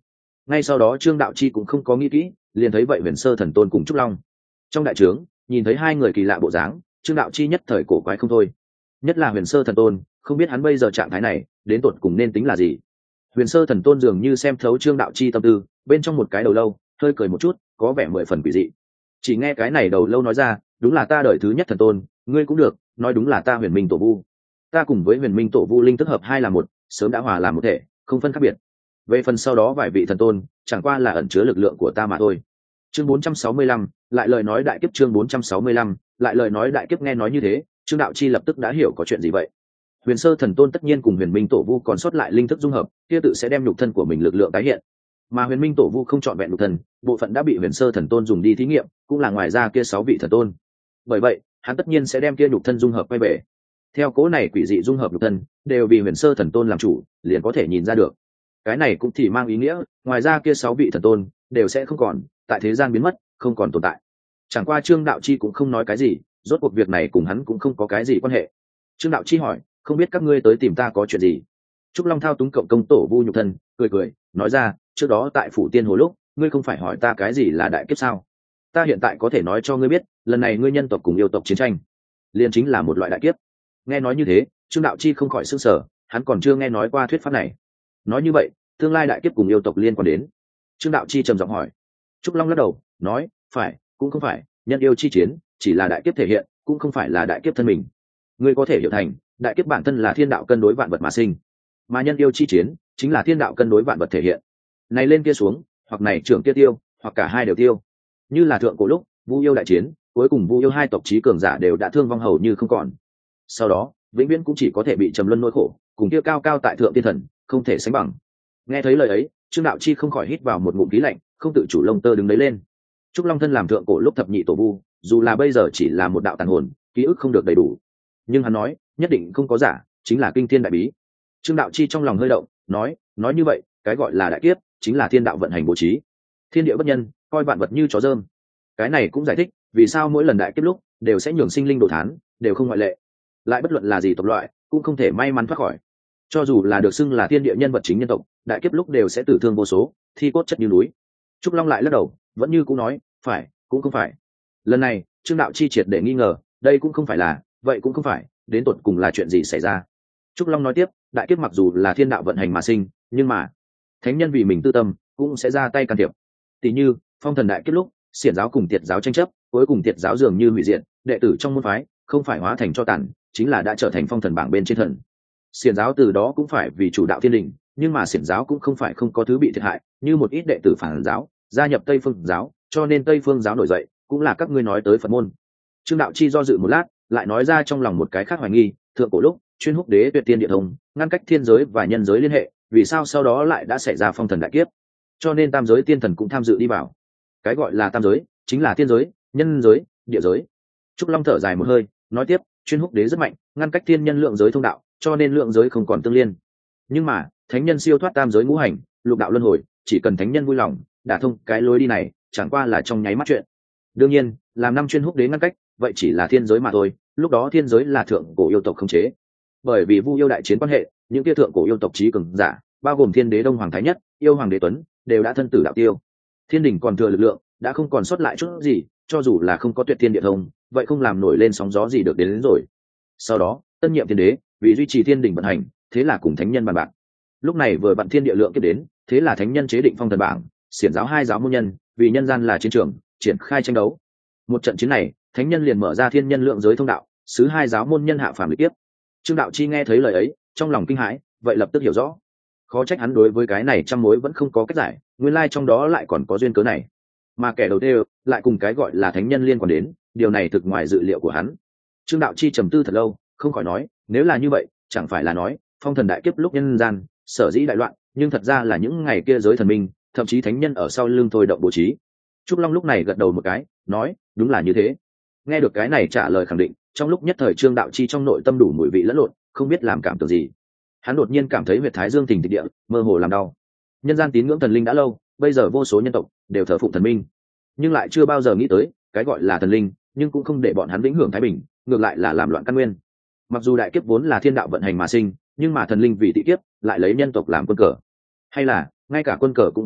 Ngay sau đó trương đạo chi cũng không có nghĩ kỹ, liền thấy vậy huyền sơ thần tôn cùng trúc long trong đại trướng, nhìn thấy hai người kỳ lạ bộ dáng, trương đạo chi nhất thời cổ quái không thôi. Nhất là huyền sơ thần tôn, không biết hắn bây giờ trạng thái này đến tột cùng nên tính là gì. Huyền sơ thần tôn dường như xem thấu trương đạo chi tâm tư, bên trong một cái đầu lâu hơi cười một chút, có vẻ mười phần quỷ dị. Chỉ nghe cái này đầu lâu nói ra, đúng là ta đời thứ nhất thần tôn, ngươi cũng được, nói đúng là ta huyền minh tổ vu. Ta cùng với huyền minh tổ vu linh thức hợp hai là một, sớm đã hòa làm một thể, không phân khác biệt. Về phần sau đó vài vị thần tôn, chẳng qua là ẩn chứa lực lượng của ta mà thôi. Chương bốn trăm sáu mươi lăm, lại lời nói đại kiếp. Chương bốn trăm sáu mươi lăm, lại lời nói đại kiếp. Nghe nói như thế, trương đạo chi lập tức đã hiểu có chuyện gì vậy. Huyền sơ thần tôn tất nhiên cùng huyền minh tổ vu còn sót lại linh thức dung hợp, kia tự sẽ đem nhục thân của mình lực lượng tái hiện. Mà huyền minh tổ vu không chọn vẹn nhục thân, bộ phận đã bị huyền sơ thần tôn dùng đi thí nghiệm, cũng là ngoài ra kia sáu vị thần tôn. Bởi vậy, hắn tất nhiên sẽ đem kia nhục thân dung hợp quay về. Theo cố này quỷ dị dung hợp nhục thân, đều vì huyền sơ thần tôn làm chủ, liền có thể nhìn ra được. Cái này cũng thì mang ý nghĩa, ngoài ra kia sáu vị thần tôn đều sẽ không còn tại thế gian biến mất, không còn tồn tại. Chẳng qua trương đạo chi cũng không nói cái gì, rốt cuộc việc này cùng hắn cũng không có cái gì quan hệ. Trương đạo chi hỏi, không biết các ngươi tới tìm ta có chuyện gì? Trúc Long thao túng cộng công tổ vu nhục thân, cười cười nói ra, trước đó tại phủ tiên hồ lúc, ngươi không phải hỏi ta cái gì là đại kiếp sao? Ta hiện tại có thể nói cho ngươi biết, lần này ngươi nhân tộc cùng yêu tộc chiến tranh, liền chính là một loại đại kiếp. Nghe nói như thế, trương đạo chi không khỏi sửng sở, hắn còn chưa nghe nói qua thuyết pháp này. Nói như vậy, tương lai đại kiếp cùng yêu tộc liên quan đến? Trương đạo chi trầm giọng hỏi. Trúc Long lắc đầu nói, phải cũng không phải, nhân yêu chi chiến chỉ là đại kiếp thể hiện, cũng không phải là đại kiếp thân mình. Ngươi có thể hiểu thành, đại kiếp bản thân là thiên đạo cân đối vạn vật mà sinh, mà nhân yêu chi chiến chính là thiên đạo cân đối vạn vật thể hiện. Này lên kia xuống, hoặc này trưởng kia tiêu, hoặc cả hai đều tiêu. Như là thượng cổ lúc vu yêu đại chiến, cuối cùng vu yêu hai tộc chí cường giả đều đã thương vong hầu như không còn. Sau đó vĩnh viễn cũng chỉ có thể bị trầm luân nỗi khổ, cùng kia cao cao tại thượng tiên thần không thể sánh bằng. Nghe thấy lời ấy, trương đạo chi không khỏi hít vào một ngụm khí lạnh, không tự chủ lông tơ đứng đấy lên. Trúc Long thân làm thượng cổ lúc thập nhị tổ vu, dù là bây giờ chỉ là một đạo tàn hồn, ký ức không được đầy đủ, nhưng hắn nói nhất định không có giả, chính là kinh thiên đại bí. Trương đạo chi trong lòng hơi động, nói nói như vậy, cái gọi là đại kiếp chính là thiên đạo vận hành bố trí, thiên địa bất nhân, coi vạn vật như chó dơm. Cái này cũng giải thích vì sao mỗi lần đại kiếp lúc đều sẽ nhường sinh linh đồ thán, đều không ngoại lệ. Lại bất luận là gì tộc loại, cũng không thể may mắn thoát khỏi. Cho dù là được xưng là thiên địa nhân vật chính nhân tộc, đại kiếp lúc đều sẽ tử thương vô số, thi cốt chất như núi. Trúc Long lại lắc đầu, vẫn như cũng nói, phải cũng không phải. Lần này trương đạo chi triệt để nghi ngờ, đây cũng không phải là, vậy cũng không phải, đến tột cùng là chuyện gì xảy ra. Trúc Long nói tiếp, đại kiếp mặc dù là thiên đạo vận hành mà sinh, nhưng mà thánh nhân vì mình tư tâm cũng sẽ ra tay can thiệp. Tỷ như phong thần đại kiếp lúc, xiển giáo cùng tiệt giáo tranh chấp, cuối cùng tiệt giáo dường như hủy diệt, đệ tử trong môn phái không phải hóa thành cho tàn, chính là đã trở thành phong thần bảng bên trên thần. Xiển giáo từ đó cũng phải vì chủ đạo thiên đình, nhưng mà xiển giáo cũng không phải không có thứ bị thiệt hại, như một ít đệ tử phản giáo gia nhập Tây Phương giáo, cho nên Tây Phương giáo nổi dậy, cũng là các ngươi nói tới Phật môn. Trương đạo chi do dự một lát, lại nói ra trong lòng một cái khác hoài nghi, thượng cổ lúc chuyên húc đế tuyệt tiên địa thông, ngăn cách thiên giới và nhân giới liên hệ, vì sao sau đó lại đã xảy ra phong thần đại kiếp? Cho nên tam giới tiên thần cũng tham dự đi vào. Cái gọi là tam giới chính là thiên giới, nhân giới, địa giới. Trúc Long thở dài một hơi, nói tiếp, chuyên húc đế rất mạnh, ngăn cách thiên nhân lượng giới thông đạo, cho nên lượng giới không còn tương liên. Nhưng mà thánh nhân siêu thoát tam giới ngũ hành, lục đạo luân hồi, chỉ cần thánh nhân vui lòng đả thông cái lối đi này, chẳng qua là trong nháy mắt chuyện. Đương nhiên, làm năm chuyên húc đế ngăn cách, vậy chỉ là thiên giới mà thôi, lúc đó thiên giới là thượng cổ yêu tộc khống chế. Bởi vì vu yêu đại chiến quan hệ, những kia thượng cổ yêu tộc chí cường giả, bao gồm thiên đế đông hoàng thái nhất, yêu hoàng đế tuấn, đều đã thân tử đạo tiêu. Thiên đình còn thừa lực lượng đã không còn sót lại chút gì, cho dù là không có tuyệt thiên địa thông, vậy không làm nổi lên sóng gió gì được đến, đến rồi. Sau đó tân nhiệm thiên đế vì duy trì thiên đình vận hành, thế là cùng thánh nhân bàn bạc. Lúc này vừa vặn thiên địa lượng kiếp đến, thế là thánh nhân chế định phong thần bảng, xiển giáo hai giáo môn nhân vì nhân gian là chiến trường, triển khai tranh đấu. Một trận chiến này, thánh nhân liền mở ra thiên nhân lượng giới thông đạo, xứ hai giáo môn nhân hạ phàm lịch tiếp. Trương đạo chi nghe thấy lời ấy, trong lòng kinh hãi, vậy lập tức hiểu rõ. Khó trách hắn đối với cái này trăm mối vẫn không có cách giải, nguyên lai trong đó lại còn có duyên cớ này. Mà kẻ đầu tiên lại cùng cái gọi là thánh nhân liên quan đến, điều này thực ngoài dự liệu của hắn. Trương đạo chi trầm tư thật lâu, không khỏi nói, nếu là như vậy, chẳng phải là nói phong thần đại kiếp lúc nhân gian sở dĩ đại loạn, nhưng thật ra là những ngày kia giới thần minh, thậm chí thánh nhân ở sau lưng thôi động bố trí. Trúc Long lúc này gật đầu một cái, nói, đúng là như thế. Nghe được cái này trả lời khẳng định, trong lúc nhất thời trương đạo chi trong nội tâm đủ mùi vị lẫn lộn, không biết làm cảm tưởng gì. Hắn đột nhiên cảm thấy huyệt thái dương thình thịch địa, mơ hồ làm đau. Nhân gian tín ngưỡng thần linh đã lâu, bây giờ vô số nhân tộc đều thờ phụng thần minh, nhưng lại chưa bao giờ nghĩ tới cái gọi là thần linh, nhưng cũng không để bọn hắn vĩnh hưởng thái bình, ngược lại là làm loạn căn nguyên. Mặc dù đại kiếp vốn là thiên đạo vận hành mà sinh, nhưng mà thần linh vì tị kiếp lại lấy nhân tộc làm quân cờ, hay là ngay cả quân cờ cũng không tính,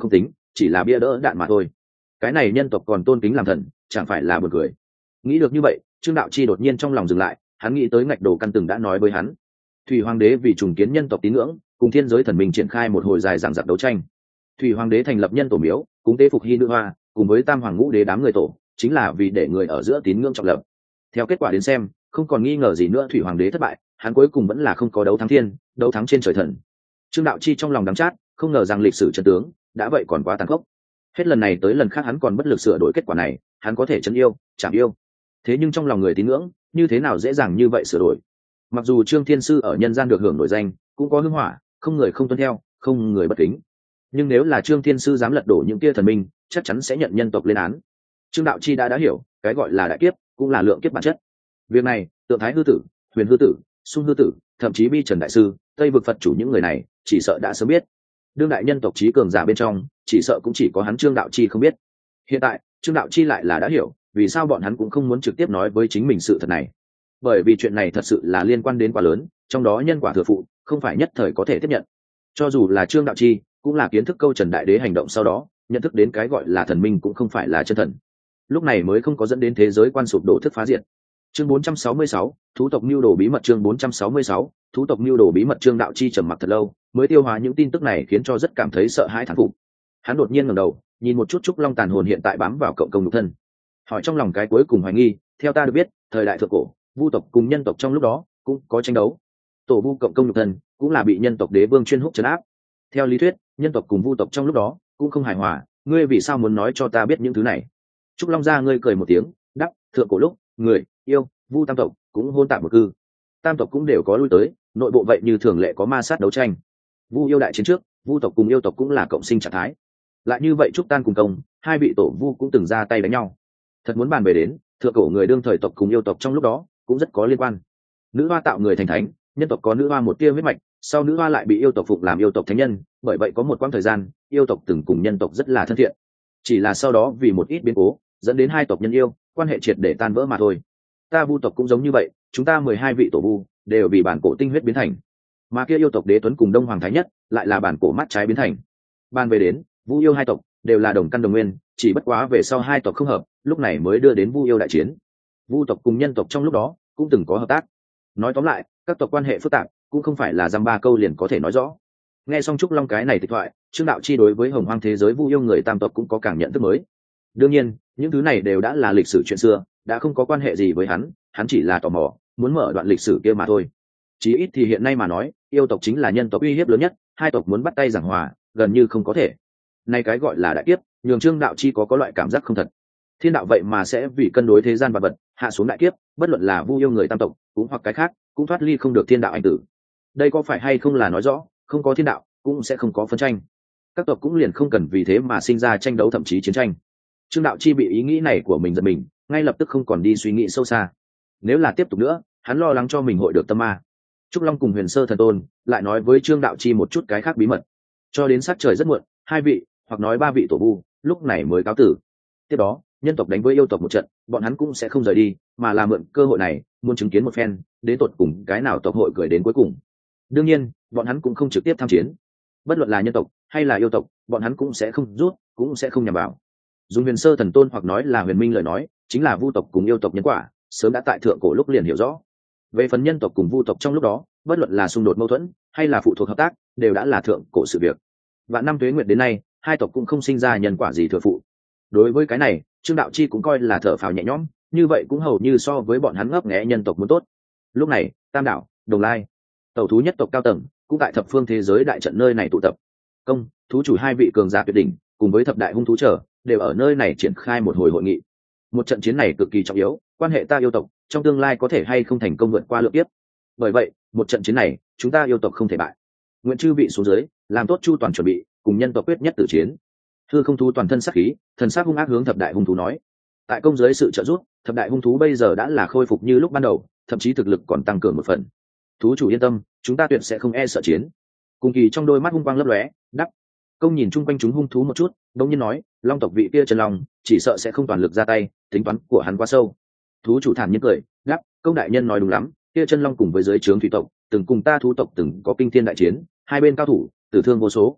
chỉ là bia đỡ đạn mà thôi. Cái này nhân tộc còn tôn kính làm thần, chẳng phải là buồn cười. Nghĩ được như vậy, Trương Đạo Chi đột nhiên trong lòng dừng lại, hắn nghĩ tới Ngạch Đồ Căn từng đã nói với hắn, Thủy Hoàng đế vì trùng kiến nhân tộc tín ngưỡng, cùng thiên giới thần minh triển khai một hồi dài dằng dặc đấu tranh. Thủy Hoàng đế thành lập nhân tổ miếu, cúng tế phục hy nữ hoa, cùng với Tam Hoàng Ngũ đế đám người tổ, chính là vì để người ở giữa tín ngưỡng trọng lập. Theo kết quả đến xem, không còn nghi ngờ gì nữa Thủy Hoàng đế thất bại, hắn cuối cùng vẫn là không có đấu thắng thiên, đấu thắng trên trời thần. Trương Đạo Chi trong lòng đắng chát, không ngờ rằng lịch sử chân tướng đã vậy còn quá tàn khốc. Hết lần này tới lần khác hắn còn bất lực sửa đổi kết quả này, hắn có thể chân yêu, chẳng yêu. Thế nhưng trong lòng người tín ngưỡng, như thế nào dễ dàng như vậy sửa đổi? Mặc dù Trương Thiên Sư ở nhân gian được hưởng nổi danh, cũng có hưng hỏa, không người không tuân theo, không người bất kính. Nhưng nếu là Trương Thiên Sư dám lật đổ những kia thần minh, chắc chắn sẽ nhận nhân tộc lên án. Trương Đạo Chi đã đã hiểu, cái gọi là đại kiếp, cũng là lượng kiếp bản chất. Việc này, Tượng Thái hư tử, Huyền hư tử, Xung hư tử, thậm chí Bi Trần đại sư, Tây vực Phật chủ những người này, chỉ sợ đã sớm biết. Đương đại nhân tộc trí cường giả bên trong, chỉ sợ cũng chỉ có hắn Trương Đạo Chi không biết. Hiện tại, Trương Đạo Chi lại là đã hiểu, vì sao bọn hắn cũng không muốn trực tiếp nói với chính mình sự thật này. Bởi vì chuyện này thật sự là liên quan đến quá lớn, trong đó nhân quả thừa phụ, không phải nhất thời có thể tiếp nhận. Cho dù là Trương Đạo Chi, cũng là kiến thức câu Trần Đại Đế hành động sau đó, nhận thức đến cái gọi là thần minh cũng không phải là chân thần. Lúc này mới không có dẫn đến thế giới quan sụp đổ thức phá diệt. Chương bốn trăm sáu mươi sáu, thú tộc mưu đồ bí mật. Chương bốn trăm sáu mươi sáu, thú tộc mưu đồ bí mật. Trương Đạo Chi trầm mặc thật lâu, mới tiêu hóa những tin tức này, khiến cho rất cảm thấy sợ hãi thán phục. Hắn đột nhiên ngẩng đầu, nhìn một chút Trúc Long tàn hồn hiện tại bám vào cộng công nhục thân, hỏi trong lòng cái cuối cùng hoài nghi. Theo ta được biết, thời đại thượng cổ, vu tộc cùng nhân tộc trong lúc đó cũng có tranh đấu. Tổ vu cộng công nhục thân cũng là bị nhân tộc đế vương chuyên húc trấn áp. Theo lý thuyết, nhân tộc cùng vu tộc trong lúc đó cũng không hài hòa. Ngươi vì sao muốn nói cho ta biết những thứ này? Trúc Long ra ngươi cười một tiếng, đáp: thượng cổ lúc, người, yêu, vu tam tộc cũng hôn tạp một cư. Tam tộc cũng đều có lui tới, nội bộ vậy như thường lệ có ma sát đấu tranh. Vu yêu đại chiến trước, vu tộc cùng yêu tộc cũng là cộng sinh trạng thái. Lại như vậy Trúc Tan cùng công, hai vị tổ vu cũng từng ra tay đánh nhau. Thật muốn bàn về đến, thượng cổ người đương thời tộc cùng yêu tộc trong lúc đó cũng rất có liên quan. Nữ hoa tạo người thành thánh, nhân tộc có nữ hoa một tia huyết mạch, sau nữ hoa lại bị yêu tộc phục làm yêu tộc thánh nhân, bởi vậy có một quãng thời gian, yêu tộc từng cùng nhân tộc rất là thân thiện. Chỉ là sau đó vì một ít biến cố, dẫn đến hai tộc nhân yêu, quan hệ triệt để tan vỡ mà thôi. Ta vu tộc cũng giống như vậy, chúng ta mười hai vị tổ vu đều bị bản cổ tinh huyết biến thành, mà kia yêu tộc đế tuấn cùng đông hoàng thái nhất lại là bản cổ mắt trái biến thành. Ban về đến, vu yêu hai tộc đều là đồng căn đồng nguyên, chỉ bất quá về sau hai tộc không hợp, lúc này mới đưa đến vu yêu đại chiến. Vu tộc cùng nhân tộc trong lúc đó cũng từng có hợp tác. Nói tóm lại, các tộc quan hệ phức tạp, cũng không phải là dăm ba câu liền có thể nói rõ. Nghe xong Trúc Long cái này tịch thoại, Trương Đạo Chi đối với hồng hoang thế giới vu yêu người tam tộc cũng có cảm nhận thức mới. Đương nhiên, những thứ này đều đã là lịch sử chuyện xưa, đã không có quan hệ gì với hắn, hắn chỉ là tò mò, muốn mở đoạn lịch sử kia mà thôi. Chí ít thì hiện nay mà nói, yêu tộc chính là nhân tộc uy hiếp lớn nhất, hai tộc muốn bắt tay giảng hòa, gần như không có thể. Nay cái gọi là đại kiếp, nhường Trương Đạo Chi có có loại cảm giác không thật. Thiên đạo vậy mà sẽ vì cân đối thế gian và vật, hạ xuống đại kiếp, bất luận là vu yêu người tam tộc, cũng hoặc cái khác, cũng thoát ly không được thiên đạo ảnh tử. Đây có phải hay không là nói rõ, không có thiên đạo, cũng sẽ không có phân tranh. Các tộc cũng liền không cần vì thế mà sinh ra tranh đấu thậm chí chiến tranh. Trương Đạo Chi bị ý nghĩ này của mình giật mình, ngay lập tức không còn đi suy nghĩ sâu xa. Nếu là tiếp tục nữa, hắn lo lắng cho mình hội được tâm ma. Trúc Long cùng Huyền Sơ Thần Tôn lại nói với Trương Đạo Chi một chút cái khác bí mật. Cho đến sát trời rất muộn, hai vị, hoặc nói ba vị tổ vu, lúc này mới cáo tử. Tiếp đó, nhân tộc đánh với yêu tộc một trận, bọn hắn cũng sẽ không rời đi, mà là mượn cơ hội này, muốn chứng kiến một phen, đến tột cùng cái nào tộc hội cười đến cuối cùng. Đương nhiên, bọn hắn cũng không trực tiếp tham chiến. Bất luận là nhân tộc hay là yêu tộc, bọn hắn cũng sẽ không rút, cũng sẽ không nhằm vào. Dùng Huyền Sơ Thần Tôn hoặc nói là Huyền Minh lời nói, chính là vu tộc cùng yêu tộc nhân quả, sớm đã tại thượng cổ lúc liền hiểu rõ. Về phần nhân tộc cùng vu tộc trong lúc đó, bất luận là xung đột mâu thuẫn hay là phụ thuộc hợp tác, đều đã là thượng cổ sự việc. Vạn năm tuế nguyệt đến nay, hai tộc cũng không sinh ra nhân quả gì thừa phụ. Đối với cái này, Trương Đạo Chi cũng coi là thở phào nhẹ nhõm, như vậy cũng hầu như so với bọn hắn ngấp nghé nhân tộc muốn tốt. Lúc này, Tam Đảo, Đồng Lai, tẩu thú nhất tộc cao tầng, cũng tại thập phương thế giới đại trận nơi này tụ tập. Công, thú chủ hai vị cường giả tuyệt đỉnh, cùng với thập đại hung thú trở, đều ở nơi này triển khai một hồi hội nghị. Một trận chiến này cực kỳ trọng yếu, quan hệ ta yêu tộc trong tương lai có thể hay không thành công vượt qua lượng kiếp. Bởi vậy, một trận chiến này, chúng ta yêu tộc không thể bại. Nguyện chư vị xuống dưới, làm tốt chu toàn chuẩn bị, cùng nhân tộc quyết nhất tử chiến. Hư không thú toàn thân sắc khí, thần sắc hung ác hướng thập đại hung thú nói. Tại công giới sự trợ giúp, thập đại hung thú bây giờ đã là khôi phục như lúc ban đầu, thậm chí thực lực còn tăng cường một phần. Thú chủ yên tâm, chúng ta tuyệt sẽ không e sợ chiến. Cùng kỳ trong đôi mắt hung quang lấp lóe, đắp. Công nhìn chung quanh chúng hung thú một chút, đống nhiên nói, long tộc vị kia Trần Long, chỉ sợ sẽ không toàn lực ra tay, tính toán của hắn quá sâu. Thú chủ thản nhiên cười, đáp, công đại nhân nói đúng lắm, kia Chân Long cùng với giới trướng thủy tộc, từng cùng ta thú tộc từng có kinh thiên đại chiến, hai bên cao thủ, tử thương vô số.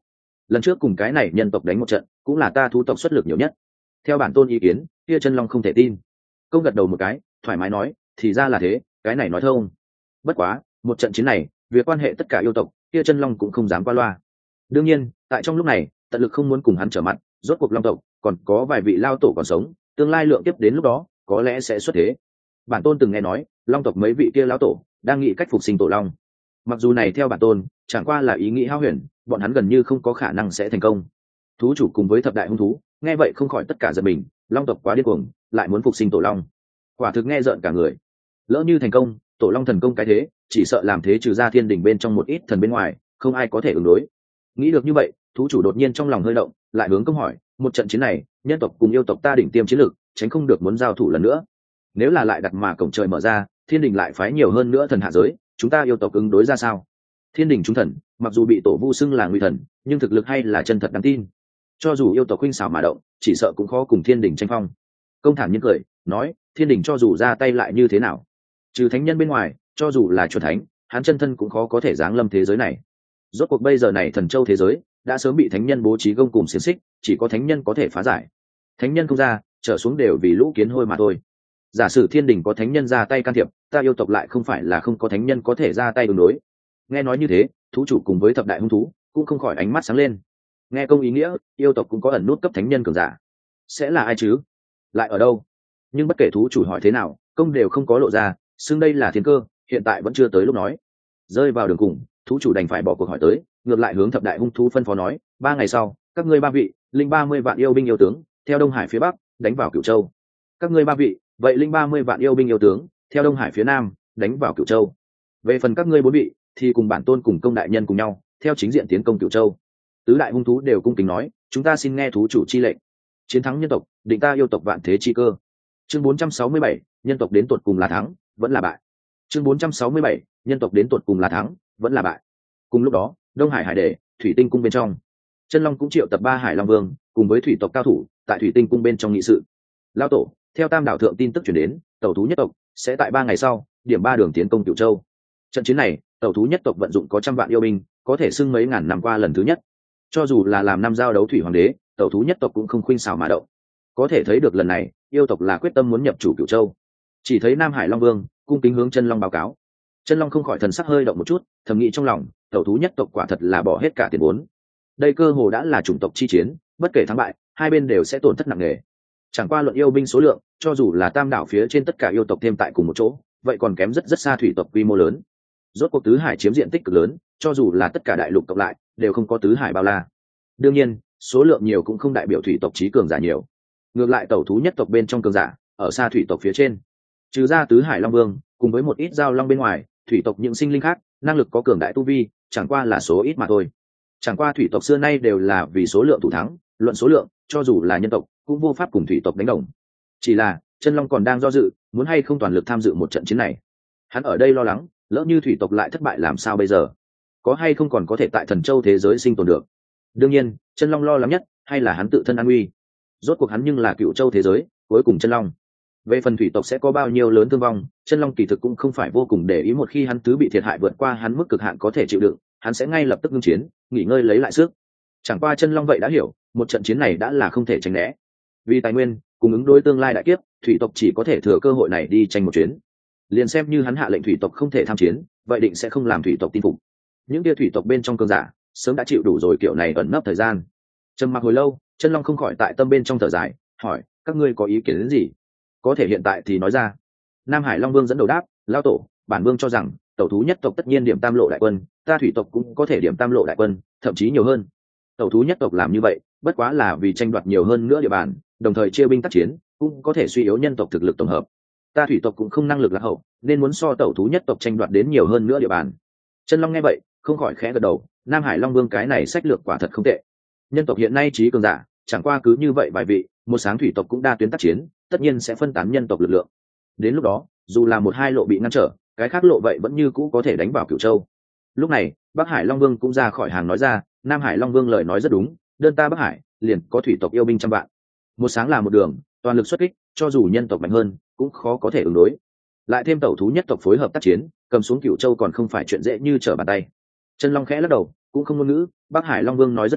lần trước cùng cái này nhân tộc đánh một trận cũng là ta thú tộc xuất lực nhiều nhất. Theo bản tôn ý kiến, kia chân long không thể tin. Công gật đầu một cái, thoải mái nói, thì ra là thế, cái này nói thông. Bất quá một trận chiến này việc quan hệ tất cả yêu tộc, kia chân long cũng không dám qua loa. Đương nhiên tại trong lúc này tận lực không muốn cùng hắn trở mặt, rốt cuộc long tộc còn có vài vị lao tổ còn sống, tương lai lượng tiếp đến lúc đó có lẽ sẽ xuất thế. Bản tôn từng nghe nói long tộc mấy vị kia lão tổ đang nghĩ cách phục sinh tổ long, mặc dù này theo bản tôn chẳng qua là ý nghĩ hao huyền, bọn hắn gần như không có khả năng sẽ thành công. Thú chủ cùng với thập đại hung thú nghe vậy không khỏi tất cả giật mình, long tộc quá điên cuồng lại muốn phục sinh tổ long, quả thực nghe rợn cả người. Lỡ như thành công, tổ long thần công cái thế chỉ sợ làm thế trừ ra thiên đình bên trong một ít thần bên ngoài không ai có thể ứng đối. Nghĩ được như vậy, thú chủ đột nhiên trong lòng hơi động, lại hướng công hỏi, một trận chiến này nhân tộc cùng yêu tộc ta đỉnh tiêm chiến lược, tránh không được muốn giao thủ lần nữa. Nếu là lại đặt mà cổng trời mở ra, thiên đình lại phái nhiều hơn nữa thần hạ giới, chúng ta yêu tộc ứng đối ra sao? Thiên đình chúng thần mặc dù bị tổ vu xưng là nguy thần, nhưng thực lực hay là chân thật đáng tin. Cho dù yêu tộc khuynh xảo mà động, chỉ sợ cũng khó cùng thiên đình tranh phong. Công thản nhiên cười nói, thiên đình cho dù ra tay lại như thế nào, trừ thánh nhân bên ngoài, cho dù là chuẩn thánh, hắn chân thân cũng khó có thể giáng lâm thế giới này. Rốt cuộc bây giờ này thần châu thế giới đã sớm bị thánh nhân bố trí gông cùng xiềng xích, chỉ có thánh nhân có thể phá giải. Thánh nhân không ra, trở xuống đều vì lũ kiến hôi mà thôi. Giả sử thiên đình có thánh nhân ra tay can thiệp, ta yêu tộc lại không phải là không có thánh nhân có thể ra tay ứng đối. Nghe nói như thế, thú chủ cùng với thập đại hung thú cũng không khỏi ánh mắt sáng lên. Nghe công ý nghĩa, yêu tộc cũng có ẩn nút cấp thánh nhân cường giả. Sẽ là ai chứ? Lại ở đâu? Nhưng bất kể thú chủ hỏi thế nào, công đều không có lộ ra, xưng đây là thiên cơ, hiện tại vẫn chưa tới lúc nói. Rơi vào đường cùng, thú chủ đành phải bỏ cuộc hỏi tới, ngược lại hướng thập đại hung thú phân phó nói, ba ngày sau các ngươi ba vị linh ba mươi vạn yêu binh yêu tướng theo đông hải phía bắc đánh vào Cửu Châu. Các ngươi ba vị vậy linh ba mươi vạn yêu binh yêu tướng theo đông hải phía nam đánh vào Cửu Châu. Về phần các ngươi bốn vị thì cùng bản tôn cùng công đại nhân cùng nhau theo chính diện tiến công Cửu Châu. Tứ đại hung thú đều cung kính nói, chúng ta xin nghe thú chủ chi lệnh. Chiến thắng nhân tộc, định ta yêu tộc vạn thế chi cơ. Chương bốn trăm sáu mươi bảy, nhân tộc đến tột cùng là thắng vẫn là bại. Chương bốn trăm sáu mươi bảy, nhân tộc đến tột cùng là thắng vẫn là bại. Cùng lúc đó, đông hải hải đệ thủy tinh cung bên trong, chân long cũng triệu tập ba hải long vương cùng với thủy tộc cao thủ tại thủy tinh cung bên trong nghị sự. Lao tổ, theo tam đảo thượng tin tức chuyển đến, tẩu thú nhất tộc sẽ tại ba ngày sau điểm ba đường tiến công Cửu Châu. Trận chiến này tẩu thú nhất tộc vận dụng có trăm vạn yêu binh, có thể xưng mấy ngàn năm qua lần thứ nhất. Cho dù là làm năm giao đấu thủy hoàng đế, tẩu thú nhất tộc cũng không khuynh xảo mà động. Có thể thấy được lần này yêu tộc là quyết tâm muốn nhập chủ Cửu Châu. Chỉ thấy nam hải long vương cung kính hướng chân long báo cáo. Chân long không khỏi thần sắc hơi động một chút, thầm nghĩ trong lòng, tẩu thú nhất tộc quả thật là bỏ hết cả tiền vốn. Đây cơ hồ đã là chủng tộc chi chiến, bất kể thắng bại hai bên đều sẽ tổn thất nặng nề. Chẳng qua luận yêu binh số lượng, cho dù là tam đảo phía trên tất cả yêu tộc thêm tại cùng một chỗ, vậy còn kém rất rất xa thủy tộc quy mô lớn. Rốt cuộc tứ hải chiếm diện tích cực lớn, cho dù là tất cả đại lục cộng lại đều không có tứ hải bao la. Đương nhiên số lượng nhiều cũng không đại biểu thủy tộc trí cường giả nhiều, ngược lại tẩu thú nhất tộc bên trong cường giả ở xa thủy tộc phía trên. Trừ ra tứ hải long vương cùng với một ít giao long bên ngoài, thủy tộc những sinh linh khác năng lực có cường đại tu vi chẳng qua là số ít mà thôi. Chẳng qua thủy tộc xưa nay đều là vì số lượng thủ thắng, luận số lượng cho dù là nhân tộc cũng vô pháp cùng thủy tộc đánh đồng. Chỉ là chân long còn đang do dự muốn hay không toàn lực tham dự một trận chiến này. Hắn ở đây lo lắng, lỡ như thủy tộc lại thất bại làm sao bây giờ, có hay không còn có thể tại thần châu thế giới sinh tồn được. Đương nhiên chân long lo lắng nhất hay là hắn tự thân an nguy. Rốt cuộc hắn nhưng là Cửu Châu thế giới cuối cùng chân long. Về phần thủy tộc sẽ có bao nhiêu lớn thương vong, chân long kỳ thực cũng không phải vô cùng để ý. Một khi hắn tứ bị thiệt hại vượt qua hắn mức cực hạn có thể chịu đựng, hắn sẽ ngay lập tức ngưng chiến, nghỉ ngơi lấy lại sức. Chẳng qua chân long vậy đã hiểu, một trận chiến này đã là không thể tránh né. Vì tài nguyên cùng ứng đối tương lai đại kiếp, thủy tộc chỉ có thể thừa cơ hội này đi tranh một chuyến. Liền xem như hắn hạ lệnh thủy tộc không thể tham chiến, vậy định sẽ không làm thủy tộc tin phục. Những kia thủy tộc bên trong cường giả sớm đã chịu đủ rồi kiểu này ẩn nấp thời gian. Trầm mặc hồi lâu, chân long không khỏi tại tâm bên trong thở dài, hỏi, các ngươi có ý kiến đến gì? Có thể hiện tại thì nói ra. Nam hải long vương dẫn đầu đáp, lao tổ, bản vương cho rằng tẩu thú nhất tộc tất nhiên điểm tam lộ đại quân, ta thủy tộc cũng có thể điểm tam lộ đại quân, thậm chí nhiều hơn. Tẩu thú nhất tộc làm như vậy bất quá là vì tranh đoạt nhiều hơn nữa địa bàn, đồng thời chia binh tác chiến cũng có thể suy yếu nhân tộc thực lực tổng hợp. Ta thủy tộc cũng không năng lực lạc hậu, nên muốn so tẩu thú nhất tộc tranh đoạt đến nhiều hơn nữa địa bàn. Chân long nghe vậy không khỏi khẽ gật đầu, nam hải long vương cái này sách lược quả thật không tệ. Nhân tộc hiện nay trí cường giả chẳng qua cứ như vậy vài vị, một sáng thủy tộc cũng đa tuyến tác chiến, tất nhiên sẽ phân tán nhân tộc lực lượng. Đến lúc đó dù là một hai lộ bị ngăn trở, cái khác lộ vậy vẫn như cũ có thể đánh vào Cửu Châu. Lúc này bắc hải long vương cũng ra khỏi hàng nói ra, nam hải long vương lời nói rất đúng, đơn ta bắc hải liền có thủy tộc yêu binh trăm vạn, một sáng là một đường, toàn lực xuất kích, cho dù nhân tộc mạnh hơn cũng khó có thể ứng đối. Lại thêm tẩu thú nhất tộc phối hợp tác chiến, cầm xuống Cửu Châu còn không phải chuyện dễ như trở bàn tay. Chân long khẽ lắc đầu cũng không ngôn ngữ, bắc hải long vương nói rất đúng,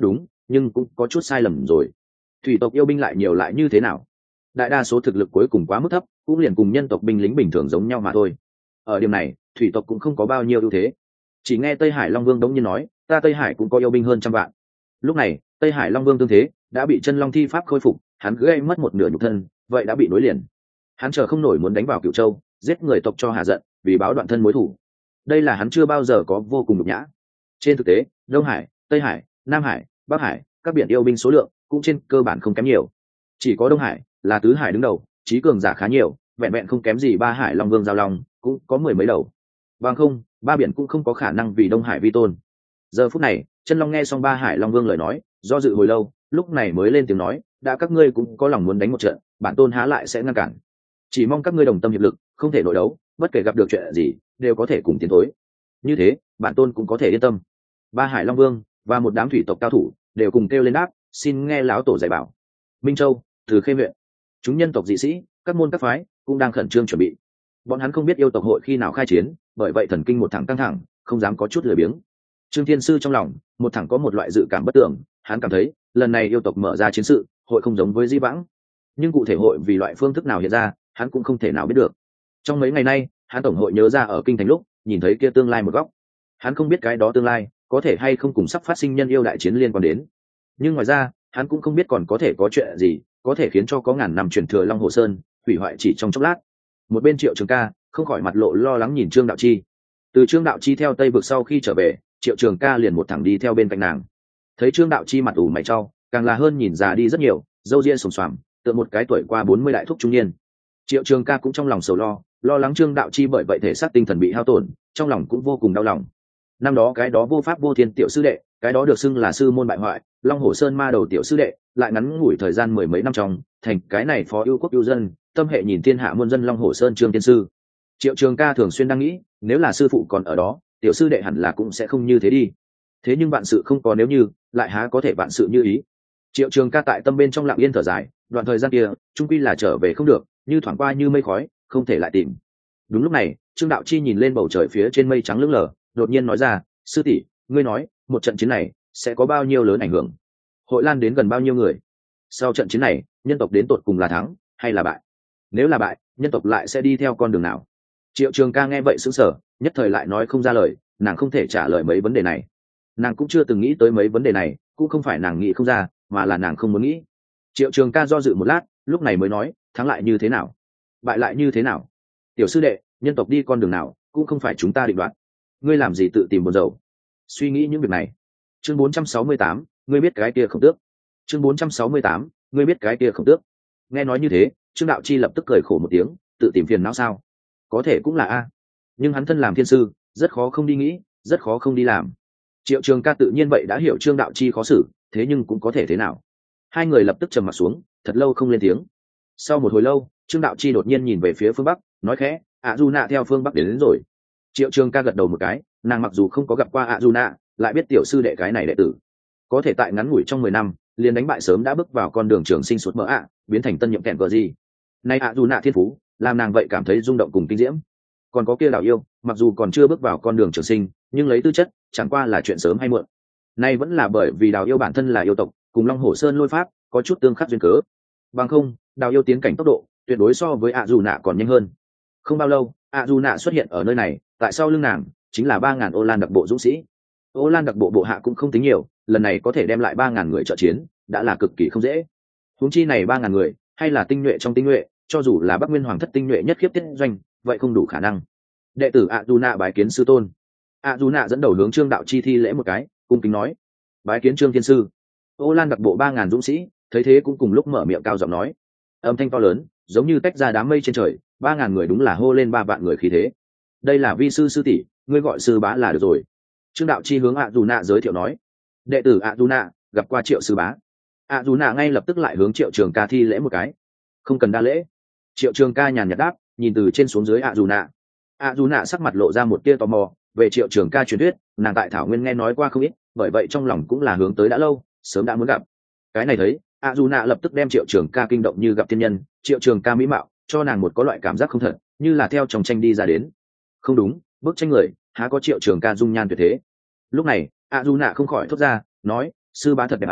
nhưng cũng có chút sai lầm rồi. Thủy tộc yêu binh lại nhiều lại như thế nào? Đại đa số thực lực cuối cùng quá mức thấp, cũng liền cùng nhân tộc binh lính bình thường giống nhau mà thôi. Ở điểm này, thủy tộc cũng không có bao nhiêu ưu thế. Chỉ nghe Tây Hải Long Vương đống nhiên nói, ta Tây Hải cũng có yêu binh hơn trăm vạn. Lúc này, Tây Hải Long Vương tương thế đã bị chân long thi pháp khôi phục, hắn gây mất một nửa nhục thân, vậy đã bị nối liền. Hắn chờ không nổi muốn đánh vào Cửu Châu, giết người tộc cho hạ giận, vì báo đoạn thân mối thù. Đây là hắn chưa bao giờ có vô cùng nhục nhã. Trên thực tế, Đông Hải, Tây Hải, Nam Hải, Bắc Hải, các biển yêu binh số lượng cũng trên cơ bản không kém nhiều. Chỉ có Đông Hải là tứ hải đứng đầu, trí cường giả khá nhiều, vẹn vẹn không kém gì ba hải Long Vương giao long, cũng có mười mấy đầu. Bằng không, ba biển cũng không có khả năng vì Đông Hải vi tôn. Giờ phút này, chân long nghe xong ba hải Long Vương lời nói, do dự hồi lâu, lúc này mới lên tiếng nói, đã các ngươi cũng có lòng muốn đánh một trận, bản tôn há lại sẽ ngăn cản. Chỉ mong các ngươi đồng tâm hiệp lực, không thể nội đấu, bất kể gặp được chuyện gì, đều có thể cùng tiến thối. Như thế, bản tôn cũng có thể yên tâm. Ba hải Long Vương và một đám thủy tộc cao thủ đều cùng kêu lên đáp, xin nghe lão tổ dạy bảo. Minh Châu, Từ Khê huyện, chúng nhân tộc dị sĩ, các môn các phái cũng đang khẩn trương chuẩn bị. Bọn hắn không biết yêu tộc hội khi nào khai chiến, bởi vậy thần kinh một thẳng căng thẳng, không dám có chút lười biếng. Trương Thiên Sư trong lòng một thẳng có một loại dự cảm bất tưởng, hắn cảm thấy lần này yêu tộc mở ra chiến sự, hội không giống với Di vãng, nhưng cụ thể hội vì loại phương thức nào hiện ra, hắn cũng không thể nào biết được. Trong mấy ngày nay, hắn tổng hội nhớ ra ở kinh thành lúc nhìn thấy kia tương lai một góc. Hắn không biết cái đó tương lai có thể hay không cùng sắp phát sinh nhân yêu đại chiến liên quan đến, nhưng ngoài ra hắn cũng không biết còn có thể có chuyện gì có thể khiến cho có ngàn năm truyền thừa Long Hồ Sơn hủy hoại chỉ trong chốc lát. Một bên Triệu Trường Ca không khỏi mặt lộ lo lắng nhìn Trương Đạo Chi. Từ Trương Đạo Chi theo Tây vực sau khi trở về, Triệu Trường Ca liền một thẳng đi theo bên cạnh nàng. Thấy Trương Đạo Chi mặt ủ mày trao, càng là hơn nhìn già đi rất nhiều, râu ria sồm xoàm, tựa một cái tuổi qua bốn mươi đại thúc trung niên. Triệu Trường Ca cũng trong lòng sầu lo, lo lắng Trương Đạo Chi bởi vậy thể xác tinh thần bị hao tổn, trong lòng cũng vô cùng đau lòng. Năm đó cái đó vô pháp vô thiên tiểu sư đệ, cái đó được xưng là sư môn bại hoại, Long Hồ Sơn ma đầu tiểu sư đệ, lại ngắn ngủi thời gian mười mấy năm trong, thành cái này phó ưu quốc ưu dân, tâm hệ nhìn thiên hạ muôn dân Long Hồ Sơn Trương Tiên sư. Triệu Trường Ca thường xuyên đang nghĩ, nếu là sư phụ còn ở đó, tiểu sư đệ hẳn là cũng sẽ không như thế đi. Thế nhưng vạn sự không có nếu như, lại há có thể vạn sự như ý. Triệu Trường Ca tại tâm bên trong lặng yên thở dài, đoạn thời gian kia, trung quy là trở về không được, như thoảng qua như mây khói, không thể lại tìm. Đúng lúc này, Trương Đạo Chi nhìn lên bầu trời phía trên mây trắng lững lờ, đột nhiên nói ra, sư tỷ, ngươi nói, một trận chiến này sẽ có bao nhiêu lớn ảnh hưởng? Hội lan đến gần bao nhiêu người? Sau trận chiến này, nhân tộc đến tột cùng là thắng hay là bại? Nếu là bại, nhân tộc lại sẽ đi theo con đường nào? Triệu Trường Ca nghe vậy sững sờ, nhất thời lại nói không ra lời, nàng không thể trả lời mấy vấn đề này. Nàng cũng chưa từng nghĩ tới mấy vấn đề này, cũng không phải nàng nghĩ không ra, mà là nàng không muốn nghĩ. Triệu Trường Ca do dự một lát, lúc này mới nói, thắng lại như thế nào? Bại lại như thế nào? Tiểu sư đệ, nhân tộc đi con đường nào, cũng không phải chúng ta định đoạt. Ngươi làm gì tự tìm buồn rầu? Suy nghĩ những việc này. Chương bốn trăm sáu mươi tám, ngươi biết cái kia không tước. Chương bốn trăm sáu mươi tám, ngươi biết cái kia không tước. Nghe nói như thế, Trương Đạo Chi lập tức cười khổ một tiếng, tự tìm phiền não sao? Có thể cũng là a, nhưng hắn thân làm thiên sư, rất khó không đi nghĩ, rất khó không đi làm. Triệu Trường Ca tự nhiên vậy đã hiểu Trương Đạo Chi khó xử, thế nhưng cũng có thể thế nào? Hai người lập tức trầm mặt xuống, thật lâu không lên tiếng. Sau một hồi lâu, Trương Đạo Chi đột nhiên nhìn về phía phương bắc, nói khẽ, ạ du nạ theo phương bắc đến, đến rồi. Triệu Trường Ca gật đầu một cái, nàng mặc dù không có gặp qua ạ du nạ, lại biết tiểu sư đệ cái này đệ tử có thể tại ngắn ngủi trong mười năm liền đánh bại sớm đã bước vào con đường trường sinh suốt mỡ ạ, biến thành tân nhiệm kẹn cờ gì. Nay ạ du nạ thiên phú làm nàng vậy cảm thấy rung động cùng kinh diễm. Còn có kia đào yêu, mặc dù còn chưa bước vào con đường trường sinh, nhưng lấy tư chất chẳng qua là chuyện sớm hay muộn. Nay vẫn là bởi vì đào yêu bản thân là yêu tộc, cùng Long Hổ Sơn lôi pháp có chút tương khắc duyên cớ. Bằng không, đào yêu tiến cảnh tốc độ tuyệt đối so với ạ du nạ còn nhanh hơn. Không bao lâu, ạ du nạ xuất hiện ở nơi này, tại sau lưng nàng chính là ba ngàn ô lan đặc bộ dũng sĩ. Ô lan đặc bộ bộ hạ cũng không tính nhiều, lần này có thể đem lại ba ngàn người trợ chiến đã là cực kỳ không dễ. Huống chi này ba ngàn người hay là tinh nhuệ trong tinh nhuệ, cho dù là Bắc Nguyên Hoàng thất tinh nhuệ nhất khiếp tiết doanh, vậy không đủ khả năng. Đệ tử ạ du nạ bái kiến sư tôn. ạ du nạ dẫn đầu hướng Trương Đạo Chi thi lễ một cái, cung kính nói, bái kiến Trương thiên sư. Ô lan đặc bộ ba ngàn dũng sĩ thấy thế cũng cùng lúc mở miệng cao giọng nói, âm thanh to lớn giống như tách ra đám mây trên trời, ba ngàn người đúng là hô lên ba vạn người khí thế. Đây là vi sư sư tỷ, ngươi gọi sư bá là được rồi. Trương Đạo Chi hướng ạ dù nạ giới thiệu nói, đệ tử ạ dù nạ gặp qua Triệu sư bá. ạ dù nạ ngay lập tức lại hướng Triệu Trường Ca thi lễ một cái, không cần đa lễ. Triệu Trường Ca nhàn nhạt đáp, nhìn từ trên xuống dưới ạ dù nạ. ạ dù nạ sắc mặt lộ ra một tia tò mò về Triệu Trường Ca truyền thuyết, nàng tại thảo nguyên nghe nói qua không ít, bởi vậy trong lòng cũng là hướng tới đã lâu, sớm đã muốn gặp. Cái này thấy ạ dù nạ lập tức đem Triệu Trường Ca kinh động như gặp thiên nhân. Triệu Trường Ca mỹ mạo cho nàng một có loại cảm giác không thật, như là theo trong tranh đi ra đến. Không đúng, bức tranh người há có Triệu Trường Ca dung nhan tuyệt thế. Lúc này ạ dù nạ không khỏi thốt ra, nói, sư bá thật đẹp à,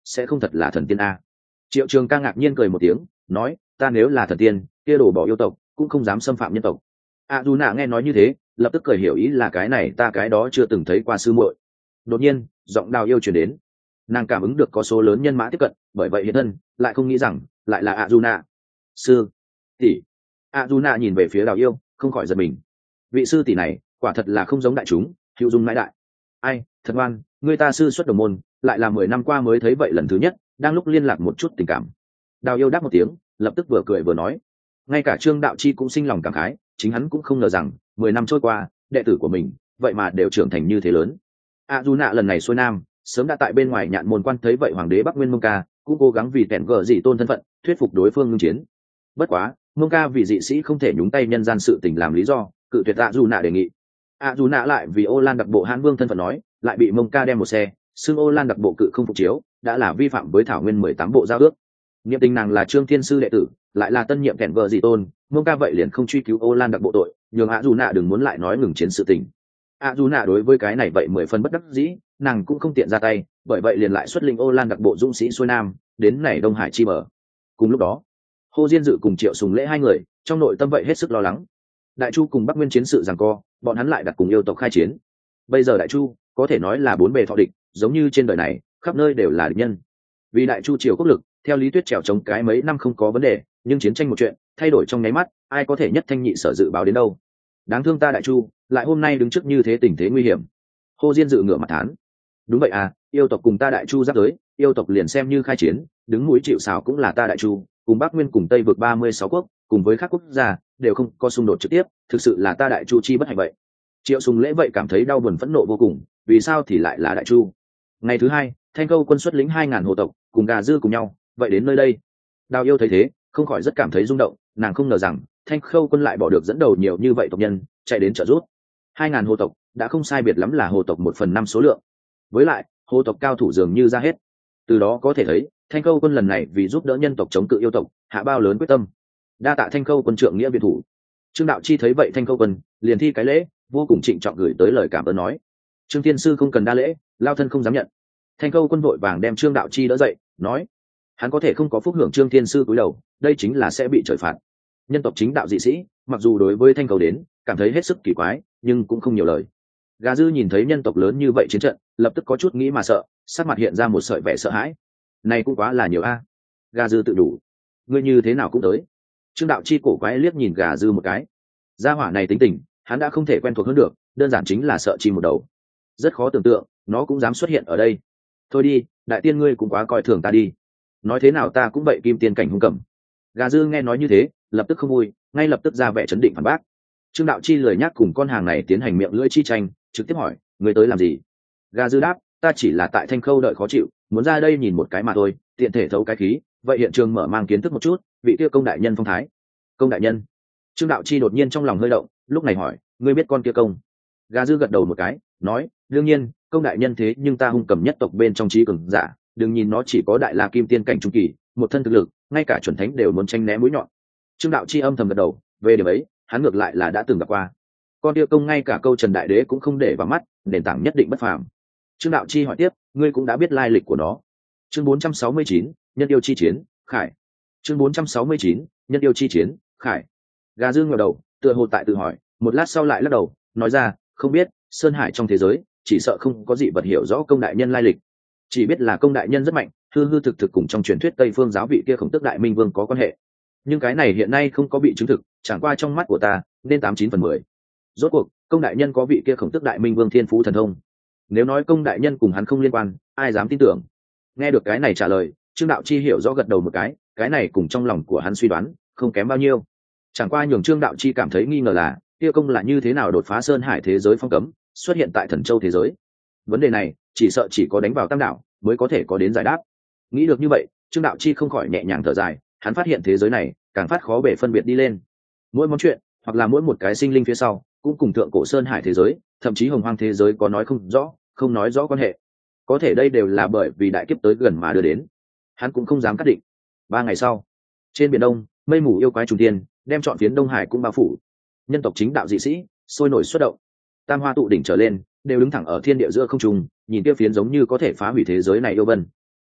sẽ không thật là thần tiên a. Triệu Trường ca ngạc nhiên cười một tiếng, nói, ta nếu là thần tiên, kia đổ bỏ yêu tộc cũng không dám xâm phạm nhân tộc. A Du Nạ nghe nói như thế, lập tức cười hiểu ý là cái này ta cái đó chưa từng thấy qua sư muội. Đột nhiên, giọng Đào Yêu truyền đến, nàng cảm ứng được có số lớn nhân mã tiếp cận, bởi vậy hiện thân, lại không nghĩ rằng lại là A Du Nạ. Sư tỷ. A Du Nạ nhìn về phía Đào Yêu, không khỏi giật mình. Vị sư tỷ này, quả thật là không giống đại chúng, hữu dung mãi đại. Ai, thật ngoan, người ta sư xuất đồng môn, lại là mười năm qua mới thấy vậy lần thứ nhất, đang lúc liên lạc một chút tình cảm. Đào Yêu đáp một tiếng, lập tức vừa cười vừa nói, ngay cả Trương Đạo Chi cũng sinh lòng cảm khái, chính hắn cũng không ngờ rằng mười năm trôi qua, đệ tử của mình vậy mà đều trưởng thành như thế lớn. A Du Nạ lần này xuôi nam, sớm đã tại bên ngoài nhạn môn quan thấy vậy hoàng đế Bắc Nguyên Mông Ca cũng cố gắng vì tẹn gờ dị tôn thân phận, thuyết phục đối phương ngưng chiến. Bất quá, Mông Ca vì dị sĩ không thể nhúng tay nhân gian sự tình làm lý do, cự tuyệt A Du Nạ đề nghị. A Du Nạ lại vì Ô Lan đặc bộ Hán Vương thân phận nói, lại bị Mông Ca đem một xe, xưng Ô Lan đặc bộ cự không phục chiếu, đã là vi phạm với thảo nguyên mười tám bộ giao ước. Niệm tình nàng là Trương Thiên sư đệ tử, lại là tân nhiệm kẻn vợ dị tôn, Mông Ca vậy liền không truy cứu Ô Lan đặc bộ tội, nhường A Du Nạ đừng muốn lại nói ngừng chiến sự tình. A Du Nạ đối với cái này vậy mười phần bất đắc dĩ, nàng cũng không tiện ra tay, bởi vậy liền lại xuất lĩnh Ô Lan đặc bộ dũng sĩ xuôi nam, đến này Đông Hải chi bờ. Cùng lúc đó, Hồ Diên Dự cùng Triệu Sùng Lễ hai người, trong nội tâm vậy hết sức lo lắng. Đại Chu cùng Bắc Nguyên chiến sự giằng co, bọn hắn lại đặt cùng yêu tộc khai chiến. Bây giờ Đại Chu có thể nói là bốn bề thọ địch, giống như trên đời này, khắp nơi đều là địch nhân. Vì Đại Chu triều quốc lực, theo lý thuyết trèo chống cái mấy năm không có vấn đề, nhưng chiến tranh một chuyện, thay đổi trong nháy mắt, ai có thể nhất thanh nhị sở dự báo đến đâu. Đáng thương ta Đại Chu, lại hôm nay đứng trước như thế tình thế nguy hiểm. Hồ Diên Dự ngửa mặt thán, đúng vậy à, yêu tộc cùng ta Đại Chu giáp giới, yêu tộc liền xem như khai chiến, đứng mũi chịu sào cũng là ta Đại Chu, cùng Bắc Nguyên cùng Tây vực ba mươi sáu quốc, cùng với các quốc gia đều không có xung đột trực tiếp, thực sự là ta Đại Chu chi bất hạnh vậy. Triệu Sùng Lễ vậy cảm thấy đau buồn phẫn nộ vô cùng, vì sao thì lại là Đại Chu? Ngày thứ hai, Thanh Câu quân xuất lĩnh hai ngàn hồ tộc, cùng Gà Dư cùng nhau, vậy đến nơi đây. Đào Yêu thấy thế, không khỏi rất cảm thấy rung động, nàng không ngờ rằng Thanh Khâu quân lại bỏ được dẫn đầu nhiều như vậy tộc nhân chạy đến trợ giúp. Hai ngàn hồ tộc đã không sai biệt lắm là hồ tộc một phần năm số lượng, với lại hồ tộc cao thủ dường như ra hết. Từ đó có thể thấy Thanh Khâu quân lần này vì giúp đỡ nhân tộc chống cự yêu tộc, hạ bao lớn quyết tâm. Đa tạ Thanh Khâu quân trượng nghĩa viện thủ. Trương Đạo Chi thấy vậy Thanh Khâu quân liền thi cái lễ, vô cùng trịnh trọng gửi tới lời cảm ơn nói, Trương Tiên sư không cần đa lễ, lao thân không dám nhận. Thanh Khâu quân vội vàng đem Trương Đạo Chi đỡ dậy, nói, hắn có thể không có phúc hưởng Trương Tiên sư cúi đầu, đây chính là sẽ bị trời phạt. Nhân tộc chính đạo dị sĩ, mặc dù đối với Thanh Khâu đến cảm thấy hết sức kỳ quái, nhưng cũng không nhiều lời. Gà Dư nhìn thấy nhân tộc lớn như vậy chiến trận, lập tức có chút nghĩ mà sợ, sắc mặt hiện ra một sợi vẻ sợ hãi. Này cũng quá là nhiều a. Gà Dư tự đủ, ngươi như thế nào cũng tới. Trương Đạo Chi cổ quái liếc nhìn Gà Dư một cái. Gia hỏa này tính tình, hắn đã không thể quen thuộc hơn được, đơn giản chính là sợ chi một đầu. Rất khó tưởng tượng, nó cũng dám xuất hiện ở đây. Thôi đi, đại tiên ngươi cũng quá coi thường ta đi. Nói thế nào ta cũng vậy kim tiên cảnh hung cầm. Gà Dư nghe nói như thế, lập tức không vui, ngay lập tức ra vẻ chấn định phản bác. Trương Đạo Chi lười nhắc cùng con hàng này tiến hành miệng lưỡi chi tranh, trực tiếp hỏi, ngươi tới làm gì? Gà Dư đáp, ta chỉ là tại Thanh Khâu đợi khó chịu, muốn ra đây nhìn một cái mà thôi, tiện thể thấu cái khí. Vậy hiện trường mở mang kiến thức một chút, vị kia công đại nhân phong thái. Công đại nhân? Trương Đạo Chi đột nhiên trong lòng hơi động, lúc này hỏi, ngươi biết con kia công? Gà Dư gật đầu một cái, nói, đương nhiên, công đại nhân thế nhưng ta hung cầm nhất tộc bên trong trí cường giả, đừng nhìn nó chỉ có đại la kim tiên cảnh trung kỳ, một thân thực lực, ngay cả chuẩn thánh đều muốn tranh né mũi nhọn. Trương Đạo Chi âm thầm gật đầu, về điểm ấy, hắn ngược lại là đã từng gặp qua. Con kia công ngay cả câu Trần Đại Đế cũng không để vào mắt, nền tảng nhất định bất phàm. Trương Đạo Chi hỏi tiếp, ngươi cũng đã biết lai lịch của nó. Chương bốn trăm sáu mươi chín, nhân yêu chi chiến, khải. Chương bốn trăm sáu mươi chín, nhân yêu chi chiến, khải. Gà Dương ngẩng đầu, tựa hồ tại tự hỏi, một lát sau lại lắc đầu, nói ra, không biết, Sơn Hải trong thế giới, chỉ sợ không có gì vật hiểu rõ công đại nhân lai lịch. Chỉ biết là công đại nhân rất mạnh, hư hư thực thực cùng trong truyền thuyết Tây Phương giáo vị kia Khổng Tước Đại Minh Vương có quan hệ. Nhưng cái này hiện nay không có bị chứng thực, chẳng qua trong mắt của ta, nên tám chín phần mười. Rốt cuộc, công đại nhân có vị kia Khổng Tước Đại Minh Vương thiên phú thần thông. Nếu nói công đại nhân cùng hắn không liên quan, ai dám tin tưởng? Nghe được cái này trả lời, Trương Đạo Chi hiểu rõ gật đầu một cái, cái này cùng trong lòng của hắn suy đoán, không kém bao nhiêu. Chẳng qua nhường Trương Đạo Chi cảm thấy nghi ngờ là, kia công là như thế nào đột phá Sơn Hải thế giới phong cấm, xuất hiện tại Thần Châu thế giới. Vấn đề này, chỉ sợ chỉ có đánh vào Tam Đạo mới có thể có đến giải đáp. Nghĩ được như vậy, Trương Đạo Chi không khỏi nhẹ nhàng thở dài, hắn phát hiện thế giới này càng phát khó bể phân biệt đi lên. Mỗi món chuyện, hoặc là mỗi một cái sinh linh phía sau, cũng cùng thượng cổ Sơn Hải thế giới, thậm chí Hồng Hoang thế giới có nói không rõ, không nói rõ quan hệ. Có thể đây đều là bởi vì đại kiếp tới gần mà đưa đến. Hắn cũng không dám cắt định. Ba ngày sau, trên biển Đông, mây mù yêu quái trùng tiên, đem trọn phiến Đông Hải cũng bao phủ. Nhân tộc chính đạo dị sĩ, sôi nổi xuất động. Tam hoa tụ đỉnh trở lên, đều đứng thẳng ở thiên địa giữa không trung, nhìn kia phiến giống như có thể phá hủy thế giới này yêu vân.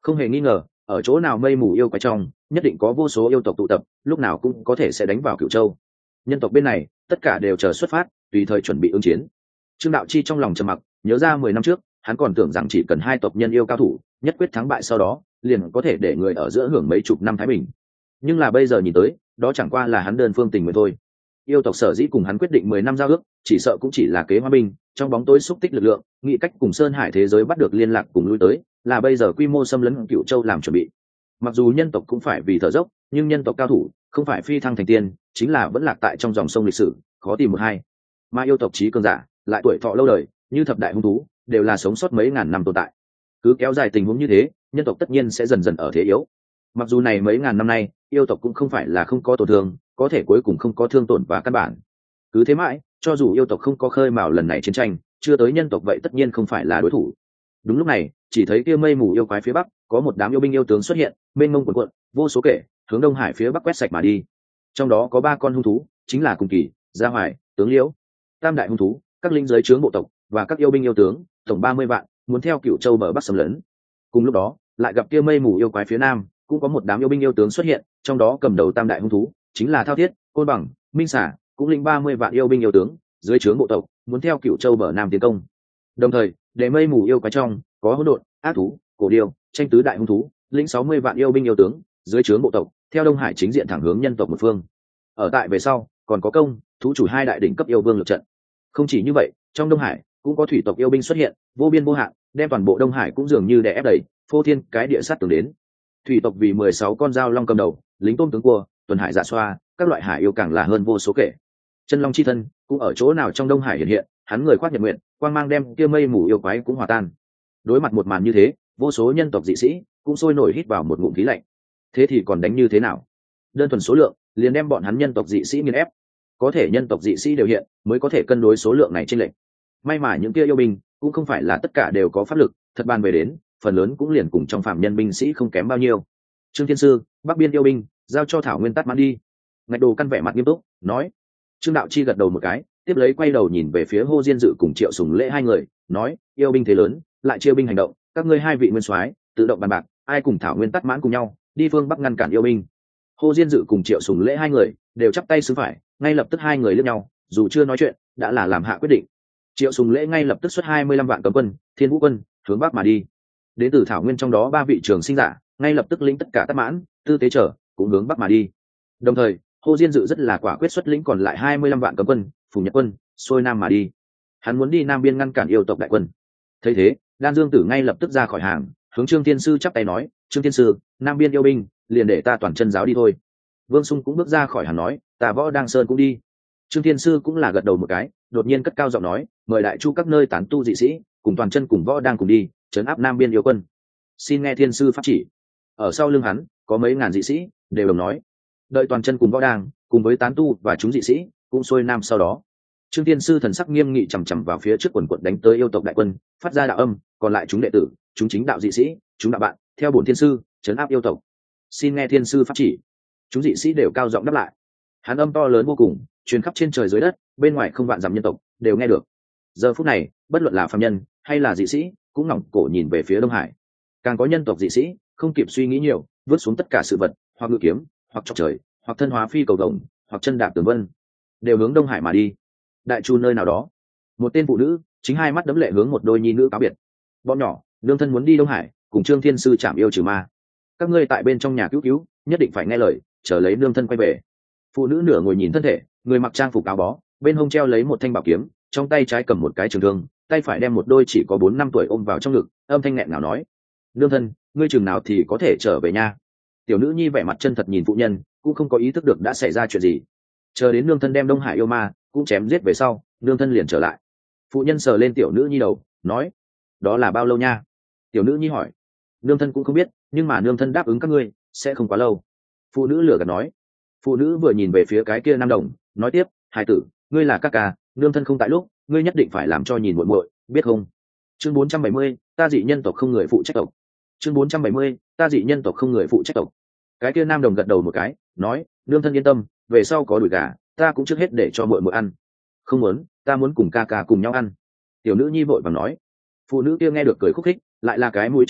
Không hề nghi ngờ, ở chỗ nào mây mù yêu quái trong nhất định có vô số yêu tộc tụ tập, lúc nào cũng có thể sẽ đánh vào Cửu Châu. Nhân tộc bên này tất cả đều chờ xuất phát, tùy thời chuẩn bị ứng chiến. Trương Đạo Chi trong lòng trầm mặc, nhớ ra mười năm trước hắn còn tưởng rằng chỉ cần hai tộc nhân yêu cao thủ nhất quyết thắng bại, sau đó liền có thể để người ở giữa hưởng mấy chục năm thái bình. Nhưng là bây giờ nhìn tới, đó chẳng qua là hắn đơn phương tình nguyện thôi. Yêu tộc sở dĩ cùng hắn quyết định mười năm giao ước, chỉ sợ cũng chỉ là kế hoa binh, trong bóng tối xúc tích lực lượng, nghĩ cách cùng Sơn Hải thế giới bắt được liên lạc cùng lui tới, là bây giờ quy mô xâm lấn Cửu Châu làm chuẩn bị. Mặc dù nhân tộc cũng phải vì thở dốc, nhưng nhân tộc cao thủ không phải phi thăng thành tiên, chính là vẫn lạc tại trong dòng sông lịch sử, khó tìm một hai. Mà yêu tộc trí cường giả, lại tuổi thọ lâu đời, như thập đại hung thú, đều là sống sót mấy ngàn năm tồn tại. Cứ kéo dài tình huống như thế, nhân tộc tất nhiên sẽ dần dần ở thế yếu. Mặc dù này mấy ngàn năm nay, yêu tộc cũng không phải là không có tổn thương, có thể cuối cùng không có thương tổn và căn bản. Cứ thế mãi, cho dù yêu tộc không có khơi mào lần này chiến tranh, chưa tới nhân tộc vậy tất nhiên không phải là đối thủ. Đúng lúc này, chỉ thấy kia mây mù yêu quái phía bắc, có một đám yêu binh yêu tướng xuất hiện, mênh mông cuồn cuộn, vô số kể, hướng Đông Hải phía bắc quét sạch mà đi. Trong đó có ba con hung thú, chính là Cùng Kỳ, Gia Hoài, Tướng Liễu. Tam đại hung thú, các linh giới trướng bộ tộc và các yêu binh yêu tướng, tổng ba mươi vạn, muốn theo Cửu Châu bờ bắc xâm lấn. Cùng lúc đó, lại gặp kia mây mù yêu quái phía nam, cũng có một đám yêu binh yêu tướng xuất hiện, trong đó cầm đầu tam đại hung thú chính là Thao Thiết, Côn Bằng, Minh Xả, cũng linh ba mươi vạn yêu binh yêu tướng, dưới trướng bộ tộc, muốn theo Cửu Châu bờ nam tiến công. Đồng thời, để mây mù yêu quái trong có hỗn độn, ác thú, cổ điêu, tranh tứ đại hung thú, lĩnh sáu mươi vạn yêu binh yêu tướng, dưới trướng bộ tộc, theo Đông Hải chính diện thẳng hướng nhân tộc một phương. Ở tại về sau, còn có công, thú chủ hai đại đỉnh cấp yêu vương lực trận. Không chỉ như vậy, trong Đông Hải cũng có thủy tộc yêu binh xuất hiện, vô biên vô hạn, đem toàn bộ Đông Hải cũng dường như đè ép đầy, phô thiên cái địa sát tường đến. Thủy tộc vì mười sáu con dao long cầm đầu, lính tôm tướng cua, tuần hải dạ xoa, các loại hải yêu càng là hơn vô số kể. Chân long chi thân cũng ở chỗ nào trong Đông Hải hiện hiện, hắn người khoác nhật nguyện, quang mang đem kia mây mù yêu quái cũng hòa tan. Đối mặt một màn như thế, vô số nhân tộc dị sĩ cũng sôi nổi hít vào một ngụm khí lạnh. Thế thì còn đánh như thế nào? Đơn thuần số lượng liền đem bọn hắn nhân tộc dị sĩ nghiền ép. Có thể nhân tộc dị sĩ đều hiện, mới có thể cân đối số lượng này trên lệnh. May mà những kia yêu binh cũng không phải là tất cả đều có pháp lực, thật bàn về đến, phần lớn cũng liền cùng trong phạm nhân binh sĩ không kém bao nhiêu. Trương Thiên Sư, Bắc Biên yêu binh, giao cho Thảo Nguyên Tát Mãn đi. Ngạch Đồ căn vẻ mặt nghiêm túc, nói. Trương Đạo Chi gật đầu một cái, tiếp lấy quay đầu nhìn về phía Hô Diên Dự cùng Triệu Sùng Lễ hai người, nói: yêu binh thế lớn, lại chia binh hành động, các ngươi hai vị nguyên soái tự động bàn bạc, ai cùng Thảo Nguyên Tát Mãn cùng nhau đi phương Bắc ngăn cản yêu binh. Hô Diên Dự cùng Triệu Sùng Lễ hai người đều chắp tay xứ phải, ngay lập tức hai người liếc nhau, dù chưa nói chuyện, đã là làm hạ quyết định. Triệu Sùng Lễ ngay lập tức xuất hai mươi lăm vạn cấm quân, Thiên Vũ quân, hướng bắc mà đi. Đến từ Thảo Nguyên trong đó ba vị trường sinh giả, ngay lập tức lĩnh tất cả Tát Mãn, Tư Tế trở, cũng hướng bắc mà đi. Đồng thời, Hồ Diên Dự rất là quả quyết xuất lĩnh còn lại hai mươi lăm vạn cấm quân, Phủ Nhật quân, xuôi nam mà đi. Hắn muốn đi Nam Biên ngăn cản yêu tộc đại quân. Thấy thế, Đan Dương Tử ngay lập tức ra khỏi hàng, hướng Trương Thiên Sư chắp tay nói: Trương Thiên Sư, Nam Biên yêu binh, liền để ta toàn chân giáo đi thôi. Vương Sung cũng bước ra khỏi hàng nói: ta Võ Đăng Sơn cũng đi. Trương Thiên Sư cũng là gật đầu một cái, đột nhiên cất cao giọng nói: mời đại chu các nơi tán tu dị sĩ cùng toàn chân cùng Võ Đang cùng đi trấn áp Nam Biên yêu quân. Xin nghe Thiên Sư pháp chỉ. Ở sau lưng hắn có mấy ngàn dị sĩ đều đồng nói. Đợi toàn chân cùng Võ Đang cùng với tán tu và chúng dị sĩ cũng xuôi nam. Sau đó Trương Thiên Sư thần sắc nghiêm nghị chằm chằm vào phía trước quần quận đánh tới yêu tộc đại quân, phát ra đạo âm, còn lại chúng đệ tử, chúng chính đạo dị sĩ, chúng đạo bạn, theo bổn Thiên Sư trấn áp yêu tộc. Xin nghe Thiên Sư pháp chỉ. Chúng dị sĩ đều cao giọng đáp lại. Hắn âm to lớn vô cùng, truyền khắp trên trời dưới đất, bên ngoài không vạn dặm nhân tộc đều nghe được. Giờ phút này, bất luận là phàm nhân hay là dị sĩ, cũng ngẩng cổ nhìn về phía Đông Hải. Càng có nhân tộc dị sĩ không kịp suy nghĩ nhiều, vứt xuống tất cả sự vật, hoặc ngự kiếm, hoặc chọc trời, hoặc thân hóa phi cầu vồng, hoặc chân đạp tường vân, đều hướng Đông Hải mà đi. Đại chu nơi nào đó, một tên phụ nữ chính hai mắt đấm lệ hướng một đôi nhi nữ cáo biệt. Bọn nhỏ, nương thân muốn đi Đông Hải cùng Trương Thiên Sư chạm yêu trừ ma. Các ngươi tại bên trong nhà cứu cứu, nhất định phải nghe lời, chờ lấy nương thân quay về. Phụ nữ nửa ngồi nhìn thân thể, người mặc trang phục áo bó, bên hông treo lấy một thanh bảo kiếm, trong tay trái cầm một cái trường thương, tay phải đem một đôi chỉ có bốn năm tuổi ôm vào trong ngực, âm thanh nghẹn ngào nói: nương thân, ngươi chừng nào thì có thể trở về nha. Tiểu nữ nhi vẻ mặt chân thật nhìn phụ nhân, cũng không có ý thức được đã xảy ra chuyện gì. Chờ đến nương thân đem Đông Hải yêu ma cũng chém giết về sau, nương thân liền trở lại. Phụ nhân sờ lên tiểu nữ nhi đầu, nói: đó là bao lâu nha? Tiểu nữ nhi hỏi. Nương thân cũng không biết, nhưng mà nương thân đáp ứng các ngươi sẽ không quá lâu. Phụ nữ lừa gạt nói. Phụ nữ vừa nhìn về phía cái kia nam đồng, nói tiếp: hài tử, ngươi là các ca, nương thân không tại lúc, ngươi nhất định phải làm cho nhìn muội muội, biết không? Chương bốn trăm bảy mươi, ta dị nhân tộc không người phụ trách tộc. Chương bốn trăm bảy mươi, ta dị nhân tộc không người phụ trách tộc. Cái kia nam đồng gật đầu một cái, nói: nương thân yên tâm, về sau có đùi gà, ta cũng trước hết để cho muội muội ăn. Không muốn, ta muốn cùng ca ca cùng nhau ăn. Tiểu nữ nhi vội vàng nói. Phụ nữ kia nghe được cười khúc khích, lại là cái mũi chua chua,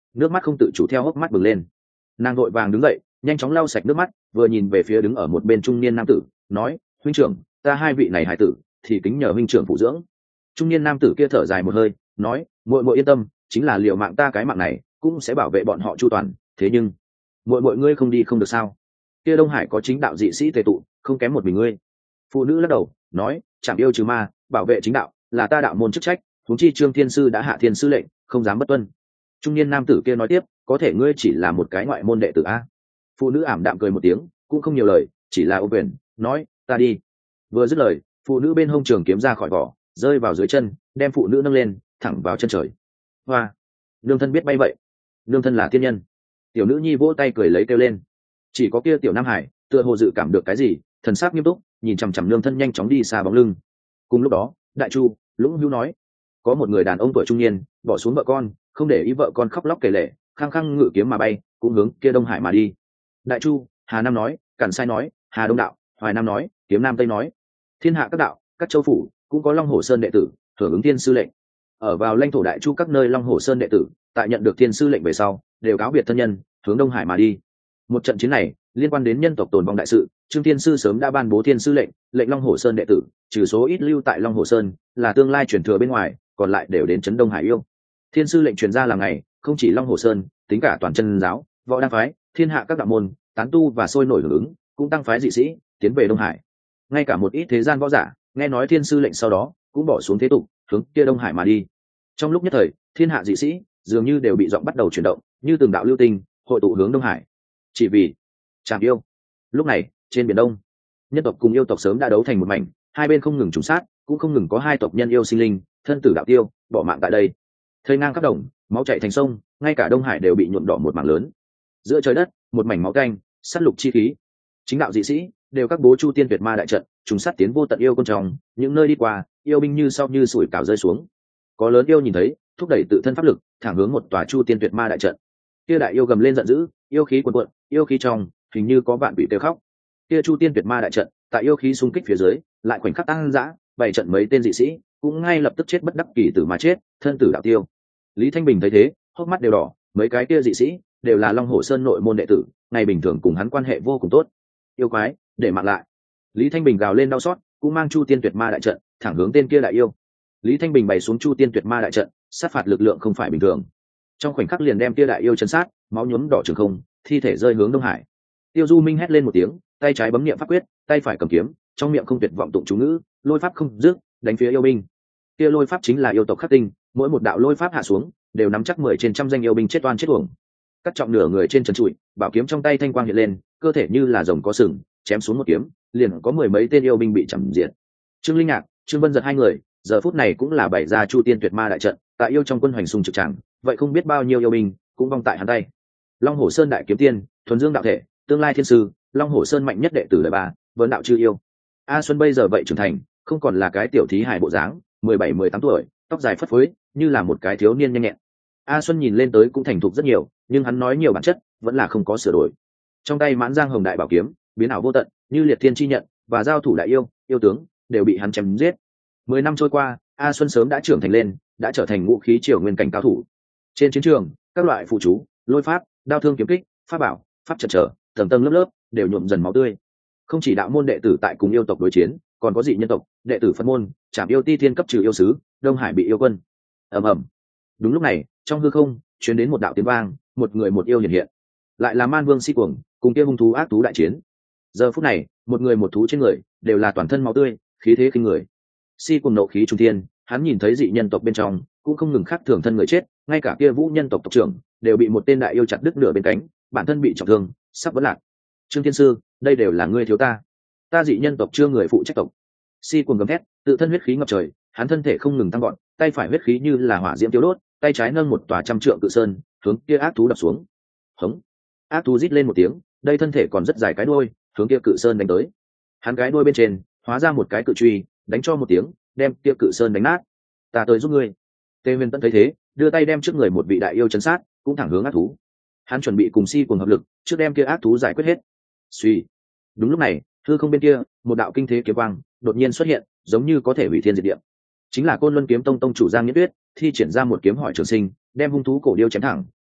nước mắt không tự chủ theo hốc mắt bừng lên. Nàng vội vàng đứng dậy, nhanh chóng lau sạch nước mắt, vừa nhìn về phía đứng ở một bên trung niên nam tử, nói: huynh trưởng, ta hai vị này hải tử thì kính nhờ huynh trưởng phụ dưỡng. Trung niên nam tử kia thở dài một hơi, nói: muội muội yên tâm, chính là liều mạng ta cái mạng này cũng sẽ bảo vệ bọn họ chu toàn. Thế nhưng muội muội ngươi không đi không được sao? Kia Đông Hải có chính đạo dị sĩ tề tụ, không kém một mình ngươi. Phụ nữ lắc đầu, nói: chẳng yêu trừ ma, bảo vệ chính đạo là ta đạo môn chức trách, huống chi Trương Thiên sư đã hạ thiên sư lệnh, không dám bất tuân. Trung niên nam tử kia nói tiếp: có thể ngươi chỉ là một cái ngoại môn đệ tử a? Phụ nữ ảm đạm cười một tiếng, cũng không nhiều lời, chỉ là ô quyền, nói: ta đi. Vừa dứt lời, phụ nữ bên hông trường kiếm ra khỏi vỏ, rơi vào dưới chân, đem phụ nữ nâng lên, thẳng vào chân trời. Hoa, nương thân biết bay vậy, nương thân là tiên nhân. Tiểu nữ nhi vỗ tay cười lấy kêu lên. Chỉ có kia tiểu nam hải tựa hồ dự cảm được cái gì, thần sắc nghiêm túc, nhìn chằm chằm nương thân nhanh chóng đi xa bóng lưng. Cùng lúc đó, đại chu Lũng Hữu nói: có một người đàn ông tuổi trung niên bỏ xuống vợ con, không để ý vợ con khóc lóc kể lể, khăng khăng ngự kiếm mà bay, cũng hướng kia Đông Hải mà đi. Đại chu Hà Nam nói: Cản Sai nói: Hà Đông đạo, Hoài Nam nói: Kiếm Nam Tây nói. Thiên hạ các đạo, các châu phủ cũng có Long Hồ Sơn đệ tử hưởng ứng thiên sư lệnh. Ở vào lãnh thổ đại chu các nơi Long Hồ Sơn đệ tử tại nhận được thiên sư lệnh về sau, đều cáo biệt thân nhân, hướng Đông Hải mà đi. Một trận chiến này liên quan đến nhân tộc tồn vong đại sự, Trương Thiên sư sớm đã ban bố thiên sư lệnh, lệnh Long Hồ Sơn đệ tử trừ số ít lưu tại Long Hồ Sơn là tương lai truyền thừa bên ngoài, còn lại đều đến trấn Đông Hải yêu. Thiên sư lệnh truyền ra là ngày, không chỉ Long Hồ Sơn, tính cả toàn chân giáo, võ đăng phái, thiên hạ các đạo môn, tán tu và sôi nổi hưởng ứng, cũng tăng phái dị sĩ tiến về Đông Hải. Ngay cả một ít thế gian võ giả nghe nói thiên sư lệnh sau đó cũng bỏ xuống thế tục, hướng kia Đông Hải mà đi. Trong lúc nhất thời, thiên hạ dị sĩ dường như đều bị giọng bắt đầu chuyển động, như từng đạo lưu tinh hội tụ hướng Đông Hải, chỉ vì chạm yêu. Lúc này trên biển Đông, nhân tộc cùng yêu tộc sớm đã đấu thành một mảnh, hai bên không ngừng trùng sát, cũng không ngừng có hai tộc nhân yêu sinh linh thân tử đạo tiêu, bỏ mạng tại đây. Thây ngang khắp đồng, máu chảy thành sông, ngay cả Đông Hải đều bị nhuộm đỏ một mảng lớn. Giữa trời đất một mảnh máu canh, sát lục chi khí. Chính đạo dị sĩ đều các bố chu tiên tuyệt ma đại trận, trùng sát tiến vô tận yêu côn tròng, những nơi đi qua yêu binh như sau như sủi cảo rơi xuống. Có lớn yêu nhìn thấy, thúc đẩy tự thân pháp lực thẳng hướng một tòa chu tiên tuyệt ma đại trận. Kia đại yêu gầm lên giận dữ, yêu khí cuồn cuộn, yêu khí trong hình như có vạn quỷ kêu khóc. Kia chu tiên tuyệt ma đại trận tại yêu khí xung kích phía dưới lại khoảnh khắc tăng dã, bảy trận mấy tên dị sĩ cũng ngay lập tức chết bất đắc kỳ tử mà chết, thân tử đạo tiêu. Lý Thanh Bình thấy thế, hốc mắt đều đỏ, mấy cái kia dị sĩ đều là Long Hồ Sơn nội môn đệ tử, ngày bình thường cùng hắn quan hệ vô cùng tốt. Yêu quái, để mạng lại. Lý Thanh Bình gào lên đau xót, cũng mang chu tiên tuyệt ma đại trận thẳng hướng tên kia đại yêu. Lý Thanh Bình bày xuống chu tiên tuyệt ma đại trận, sát phạt lực lượng không phải bình thường. Trong khoảnh khắc liền đem kia đại yêu chấn sát, máu nhuốm đỏ trường không, thi thể rơi hướng Đông Hải. Tiêu Du Minh hét lên một tiếng, tay trái bấm niệm pháp quyết, tay phải cầm kiếm, trong miệng không tuyệt vọng tụng chú ngữ, lôi pháp không dứt, đánh phía yêu binh. Kia lôi pháp chính là yêu tộc khắc tinh, mỗi một đạo lôi pháp hạ xuống, đều nắm chắc mười trên trăm danh yêu binh chết oan chết uổng. Cắt trọng nửa người trên trần trụi, bảo kiếm trong tay thanh quang hiện lên, cơ thể như là rồng có sừng, chém xuống một kiếm, liền có mười mấy tên yêu binh bị chằm diệt. Trương Linh Nhạc, Trương Vân Giật hai người, giờ phút này cũng là bày ra chu tiên tuyệt ma đại trận, tại yêu trong quân hoành xung trực tràng, vậy không biết bao nhiêu yêu binh cũng vong tại hắn tay. Long Hổ Sơn đại kiếm tiên, thuần dương đạo thể, tương lai thiên sư, Long Hổ Sơn mạnh nhất đệ tử đời ba, vấn đạo chư yêu. A Xuân bây giờ vậy trưởng thành, không còn là cái tiểu thí hài bộ dáng, mười bảy mười tám tuổi, tóc dài phất phới, như là một cái thiếu niên nhanh nhẹn. A Xuân nhìn lên tới cũng thành thục rất nhiều, nhưng hắn nói nhiều bản chất vẫn là không có sửa đổi. Trong tay mãn giang hồng đại bảo kiếm, biến ảo vô tận, như liệt thiên chi nhận, và giao thủ đại yêu, yêu tướng đều bị hắn chém giết. Mười năm trôi qua, A Xuân sớm đã trưởng thành lên, đã trở thành ngũ khí triều nguyên cảnh cao thủ. Trên chiến trường, các loại phụ chú, lôi pháp, đao thương kiếm kích, pháp bảo, pháp trận trở, tầng tầng lớp lớp đều nhuộm dần máu tươi. Không chỉ đạo môn đệ tử tại cùng yêu tộc đối chiến, còn có dị nhân tộc, đệ tử Phật môn, Trảm Yêu Ti Thiên cấp trừ yêu sứ, Đông Hải bị yêu quân. Ầm ầm. Đúng lúc này, trong hư không truyền đến một đạo tiếng vang, một người một yêu hiện hiện. Lại là Man Vương Si Cuồng, cùng kia hung thú ác thú đại chiến. Giờ phút này, một người một thú trên người đều là toàn thân máu tươi, khí thế kinh người. Si Cuồng nộ khí trung thiên, hắn nhìn thấy dị nhân tộc bên trong cũng không ngừng khác thường thân người chết, ngay cả kia vũ nhân tộc tộc trưởng đều bị một tên đại yêu chặt đứt nửa bên cánh, bản thân bị trọng thương, sắp vẫn lạc. Trương Thiên Sư, đây đều là ngươi thiếu ta, ta dị nhân tộc chưa người phụ trách tộc. Si Cuồng gầm thét, tự thân huyết khí ngập trời, hắn thân thể không ngừng tăng gọn, tay phải huyết khí như là hỏa diễm tiêu đốt, tay trái nâng một tòa trăm trượng cự sơn hướng kia ác thú đập xuống. Hống! Ác thú rít lên một tiếng, đây thân thể còn rất dài cái đuôi, hướng kia cự sơn đánh tới. Hắn cái đuôi bên trên hóa ra một cái cự truy, đánh cho một tiếng, đem kia cự sơn đánh nát. Ta tới giúp ngươi. Tề Huyền Tẫn thấy thế, đưa tay đem trước người một vị đại yêu chấn sát, cũng thẳng hướng ác thú. Hắn chuẩn bị cùng Si Cuồng hợp lực, trước đem kia ác thú giải quyết hết. Suy. Đúng lúc này, hư không bên kia, một đạo kinh thế kiếm quang đột nhiên xuất hiện, giống như có thể hủy thiên diệt địa. Chính là Côn Luân Kiếm Tông tông chủ Giang Nhất Tuyết, thi triển ra một kiếm hỏi trường sinh, đem hung thú cổ điêu chém thẳng,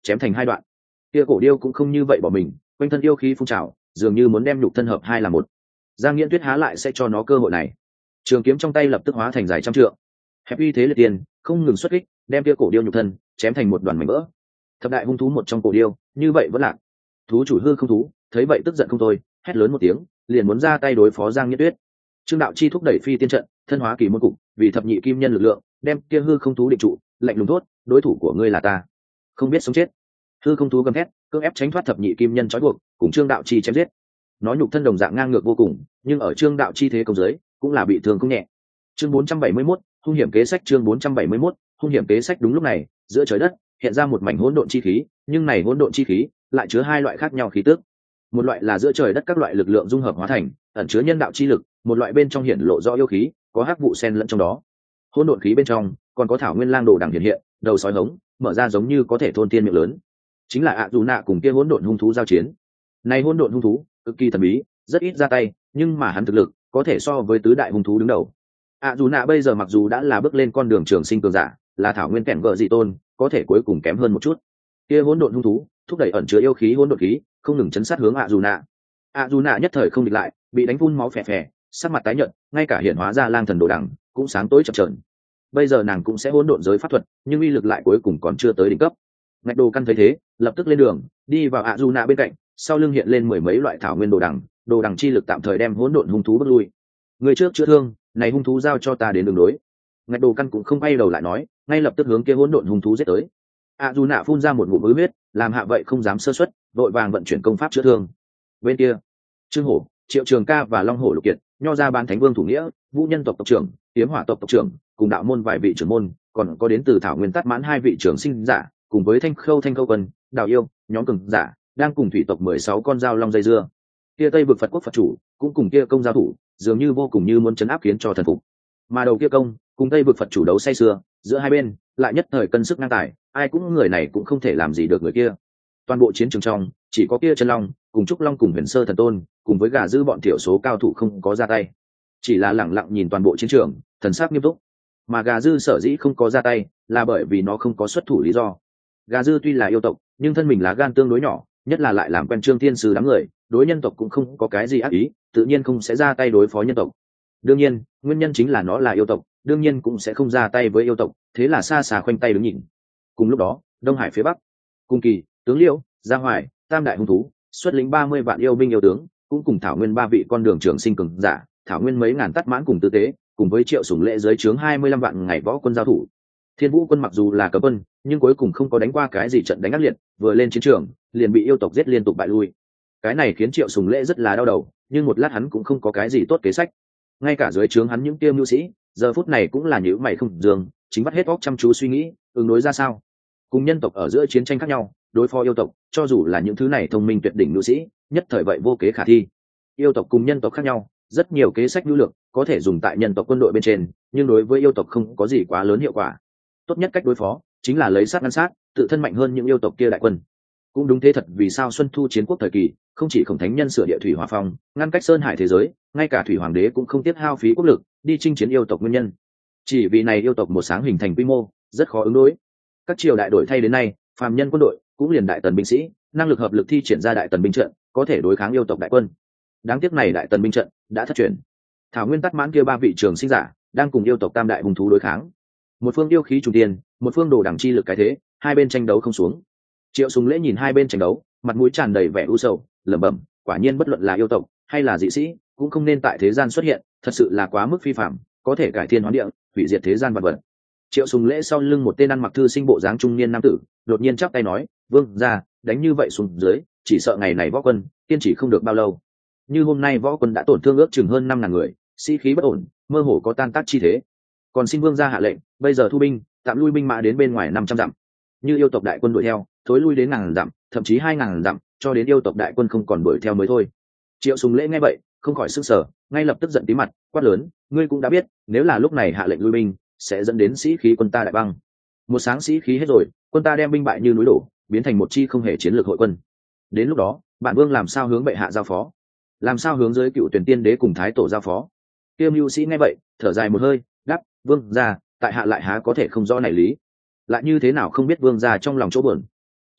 chém thành hai đoạn. Kia cổ điêu cũng không như vậy bỏ mình, quanh thân yêu khí phun trào, dường như muốn đem nhục thân hợp hai là một. Giang Nghiễn Tuyết há lại sẽ cho nó cơ hội này. Trường kiếm trong tay lập tức hóa thành dài trăm trượng, hẹp uy thế liệt tiền, không ngừng xuất kích, đem kia cổ điêu nhục thân chém thành một đoàn mảnh vỡ. Thập đại hung thú một trong cổ điêu, như vậy vẫn lạc. Thú chủ hư không thú, thấy vậy tức giận không thôi, hét lớn một tiếng, liền muốn ra tay đối phó Giang Nghiễn Tuyết. Trương Đạo Chi thúc đẩy phi tiên trận, thân hóa kỳ môn cục, vì thập nhị kim nhân lực lượng, đem kia hư không thú định trụ, lạnh lùng thốt, đối thủ của ngươi là ta, không biết sống chết. Hư không thú gầm thét, cưỡng ép tránh thoát thập nhị kim nhân trói buộc, cùng Trương Đạo Chi chém giết. Nó nhục thân đồng dạng ngang ngược vô cùng, nhưng ở Trương Đạo Chi thế công giới, cũng là bị thương không nhẹ. Chương bốn trăm bảy mươi mốt, hung hiểm kế sách. Chương bốn trăm bảy mươi mốt, hung hiểm kế sách. Đúng lúc này, giữa trời đất hiện ra một mảnh hỗn độn chi khí, nhưng này hỗn độn chi khí lại chứa hai loại khác nhau khí tức. Một loại là giữa trời đất các loại lực lượng dung hợp hóa thành, ẩn chứa nhân đạo chi lực, một loại bên trong hiện lộ rõ yêu khí, có hắc vụ xen lẫn trong đó. Hỗn độn khí bên trong còn có thảo nguyên lang đồ đằng hiện hiện, đầu sói hống mở ra giống như có thể thôn tiên miệng lớn, chính là ạ dù nạ cùng kia hỗn độn hung thú giao chiến. Này hỗn độn hung thú cực kỳ thần bí, rất ít ra tay, nhưng mà hắn thực lực có thể so với tứ đại hung thú đứng đầu. ạ dù nạ bây giờ mặc dù đã là bước lên con đường trường sinh cường giả, là thảo nguyên kẻn gợ dị tôn, có thể cuối cùng kém hơn một chút. Kia hỗn độn hung thú thúc đẩy ẩn chứa yêu khí hỗn độn khí, không ngừng chấn sát hướng ạ dù nạ. ạ dù nạ nhất thời không địch lại, bị đánh phun máu phè phè, sắc mặt tái nhợt, ngay cả hiện hóa ra lang thần đồ đằng cũng sáng tối chập chờn. Bây giờ nàng cũng sẽ hỗn độn giới pháp thuật, nhưng uy lực lại cuối cùng còn chưa tới đỉnh cấp. Ngạch Đồ Căn thấy thế, lập tức lên đường, đi vào ạ dù nạ bên cạnh, sau lưng hiện lên mười mấy loại thảo nguyên đồ đằng, đồ đằng chi lực tạm thời đem hỗn độn hung thú bước lui. Người trước chữa thương, này hung thú giao cho ta đến đường đối. Ngạch Đồ Căn cũng không quay đầu lại nói, ngay lập tức hướng kia hỗn độn hung thú giết tới. ạ dù nạ phun ra một ngụm ứ huyết, làm hạ vậy không dám sơ suất, vội vàng vận chuyển công pháp chữa thương. Bên kia, Trương Hổ, Triệu Trường Ca và Long Hổ Lục Kiệt, nho ra bán thánh vương thủ nghĩa, vũ nhân tộc tộc trưởng, tiếm hỏa tộc tộc trưởng, cùng đạo môn vài vị trưởng môn, còn có đến từ thảo nguyên tát mãn hai vị trưởng sinh giả, cùng với thanh khâu thanh khâu quân, đào yêu, nhóm cường giả đang cùng thủy tộc mười sáu con dao long dây dưa. Kia tây vực Phật quốc Phật chủ cũng cùng kia công giao thủ, dường như vô cùng như muốn chấn áp khiến cho thần phục. Mà đầu kia công cùng tây vực Phật chủ đấu say sưa, giữa hai bên lại nhất thời cân sức ngang tài, ai cũng người này cũng không thể làm gì được người kia. Toàn bộ chiến trường trong chỉ có kia chân long cùng trúc long cùng huyền sơ thần tôn cùng với gà dư bọn thiểu số cao thủ không có ra tay, chỉ là lẳng lặng nhìn toàn bộ chiến trường, thần sắc nghiêm túc. Mà gà dư sở dĩ không có ra tay là bởi vì nó không có xuất thủ lý do. Gà dư tuy là yêu tộc, nhưng thân mình lá gan tương đối nhỏ, nhất là lại làm quen Trương Thiên Sư đám người, đối nhân tộc cũng không có cái gì ác ý, tự nhiên không sẽ ra tay đối phó nhân tộc. Đương nhiên, nguyên nhân chính là nó là yêu tộc, đương nhiên cũng sẽ không ra tay với yêu tộc, thế là xa xa khoanh tay đứng nhìn. Cùng lúc đó, Đông Hải phía bắc, Cung Kỳ, Tướng Liêu, Gia Hoài, tam đại hung thú, xuất lĩnh ba mươi vạn yêu binh yêu tướng, cũng cùng thảo nguyên ba vị con đường trường sinh cường giả, thảo nguyên mấy ngàn tát mãn cùng tư tế, cùng với Triệu Sủng Lễ dưới trướng hai mươi lăm vạn ngày võ quân giao thủ. Thiên Vũ quân mặc dù là cấm quân, nhưng cuối cùng không có đánh qua cái gì trận đánh ác liệt, vừa lên chiến trường liền bị yêu tộc giết liên tục bại lui. Cái này khiến Triệu Sủng Lễ rất là đau đầu, nhưng một lát hắn cũng không có cái gì tốt kế sách. Ngay cả dưới trướng hắn những tiêu mưu sĩ, giờ phút này cũng là nhíu mày không dương, chính bắt hết óc chăm chú suy nghĩ, ứng đối ra sao. Cùng nhân tộc ở giữa chiến tranh khác nhau, đối phó yêu tộc, cho dù là những thứ này thông minh tuyệt đỉnh mưu sĩ, nhất thời vậy vô kế khả thi. Yêu tộc cùng nhân tộc khác nhau, rất nhiều kế sách hữu lược có thể dùng tại nhân tộc quân đội bên trên, nhưng đối với yêu tộc không có gì quá lớn hiệu quả. Tốt nhất cách đối phó chính là lấy sát ngăn sát, tự thân mạnh hơn những yêu tộc kia đại quân. Cũng đúng thế thật, vì sao Xuân Thu chiến quốc thời kỳ, không chỉ Khổng Thánh Nhân sửa địa thủy hỏa phong, ngăn cách sơn hải thế giới, ngay cả thủy hoàng đế cũng không tiếc hao phí quốc lực đi chinh chiến yêu tộc nguyên nhân. Chỉ vì này yêu tộc một sáng hình thành quy mô, rất khó ứng đối. Các triều đại đổi thay đến nay, phàm nhân quân đội cũng liền đại tần binh sĩ, năng lực hợp lực thi triển ra đại tần binh trận, có thể đối kháng yêu tộc đại quân. Đáng tiếc này đại tần binh trận đã thất truyền. Thảo nguyên tát mãn kia ba vị trường sinh giả đang cùng yêu tộc tam đại hung thú đối kháng. Một phương yêu khí trùng tiền, một phương đồ đẳng chi lực cái thế, hai bên tranh đấu không xuống. Triệu Sùng Lễ nhìn hai bên tranh đấu, mặt mũi tràn đầy vẻ u sầu, lẩm bẩm, quả nhiên bất luận là yêu tộc hay là dị sĩ, cũng không nên tại thế gian xuất hiện, thật sự là quá mức phi phạm, có thể cải thiên hóa địa, hủy diệt thế gian vật vật. Triệu Sùng Lễ sau lưng một tên ăn mặc thư sinh bộ dáng trung niên nam tử, đột nhiên chắp tay nói, "Vương gia, đánh như vậy xuống dưới, chỉ sợ ngày này võ quân kiên trì không được bao lâu. Như hôm nay võ quân đã tổn thương ước chừng hơn năm ngàn người, sĩ khí bất ổn, mơ hồ có tan tác chi thế. Còn xin vương gia hạ lệnh, bây giờ thu binh, tạm lui binh mã đến bên ngoài năm trăm dặm. Như yêu tộc đại quân đuổi theo, thối lui đến ngàn dặm, thậm chí hai ngàn dặm, cho đến yêu tộc đại quân không còn đuổi theo mới thôi." Triệu Sùng Lễ nghe vậy, không khỏi sửng sở, ngay lập tức giận tí mặt, quát lớn, "Ngươi cũng đã biết, nếu là lúc này hạ lệnh lui binh, sẽ dẫn đến sĩ khí quân ta đại băng. Một sáng sĩ khí hết rồi, quân ta đem binh bại như núi đổ, biến thành một chi không hề chiến lược hội quân. Đến lúc đó, bản vương làm sao hướng bệ hạ giao phó? Làm sao hướng dưới cựu tuyển tiên đế cùng thái tổ giao phó?" Tiêu Mưu Sĩ nghe vậy, thở dài một hơi, đáp, "Vương gia, tại hạ lại há có thể không rõ này lý, lại như thế nào không biết vương gia trong lòng chỗ buồn."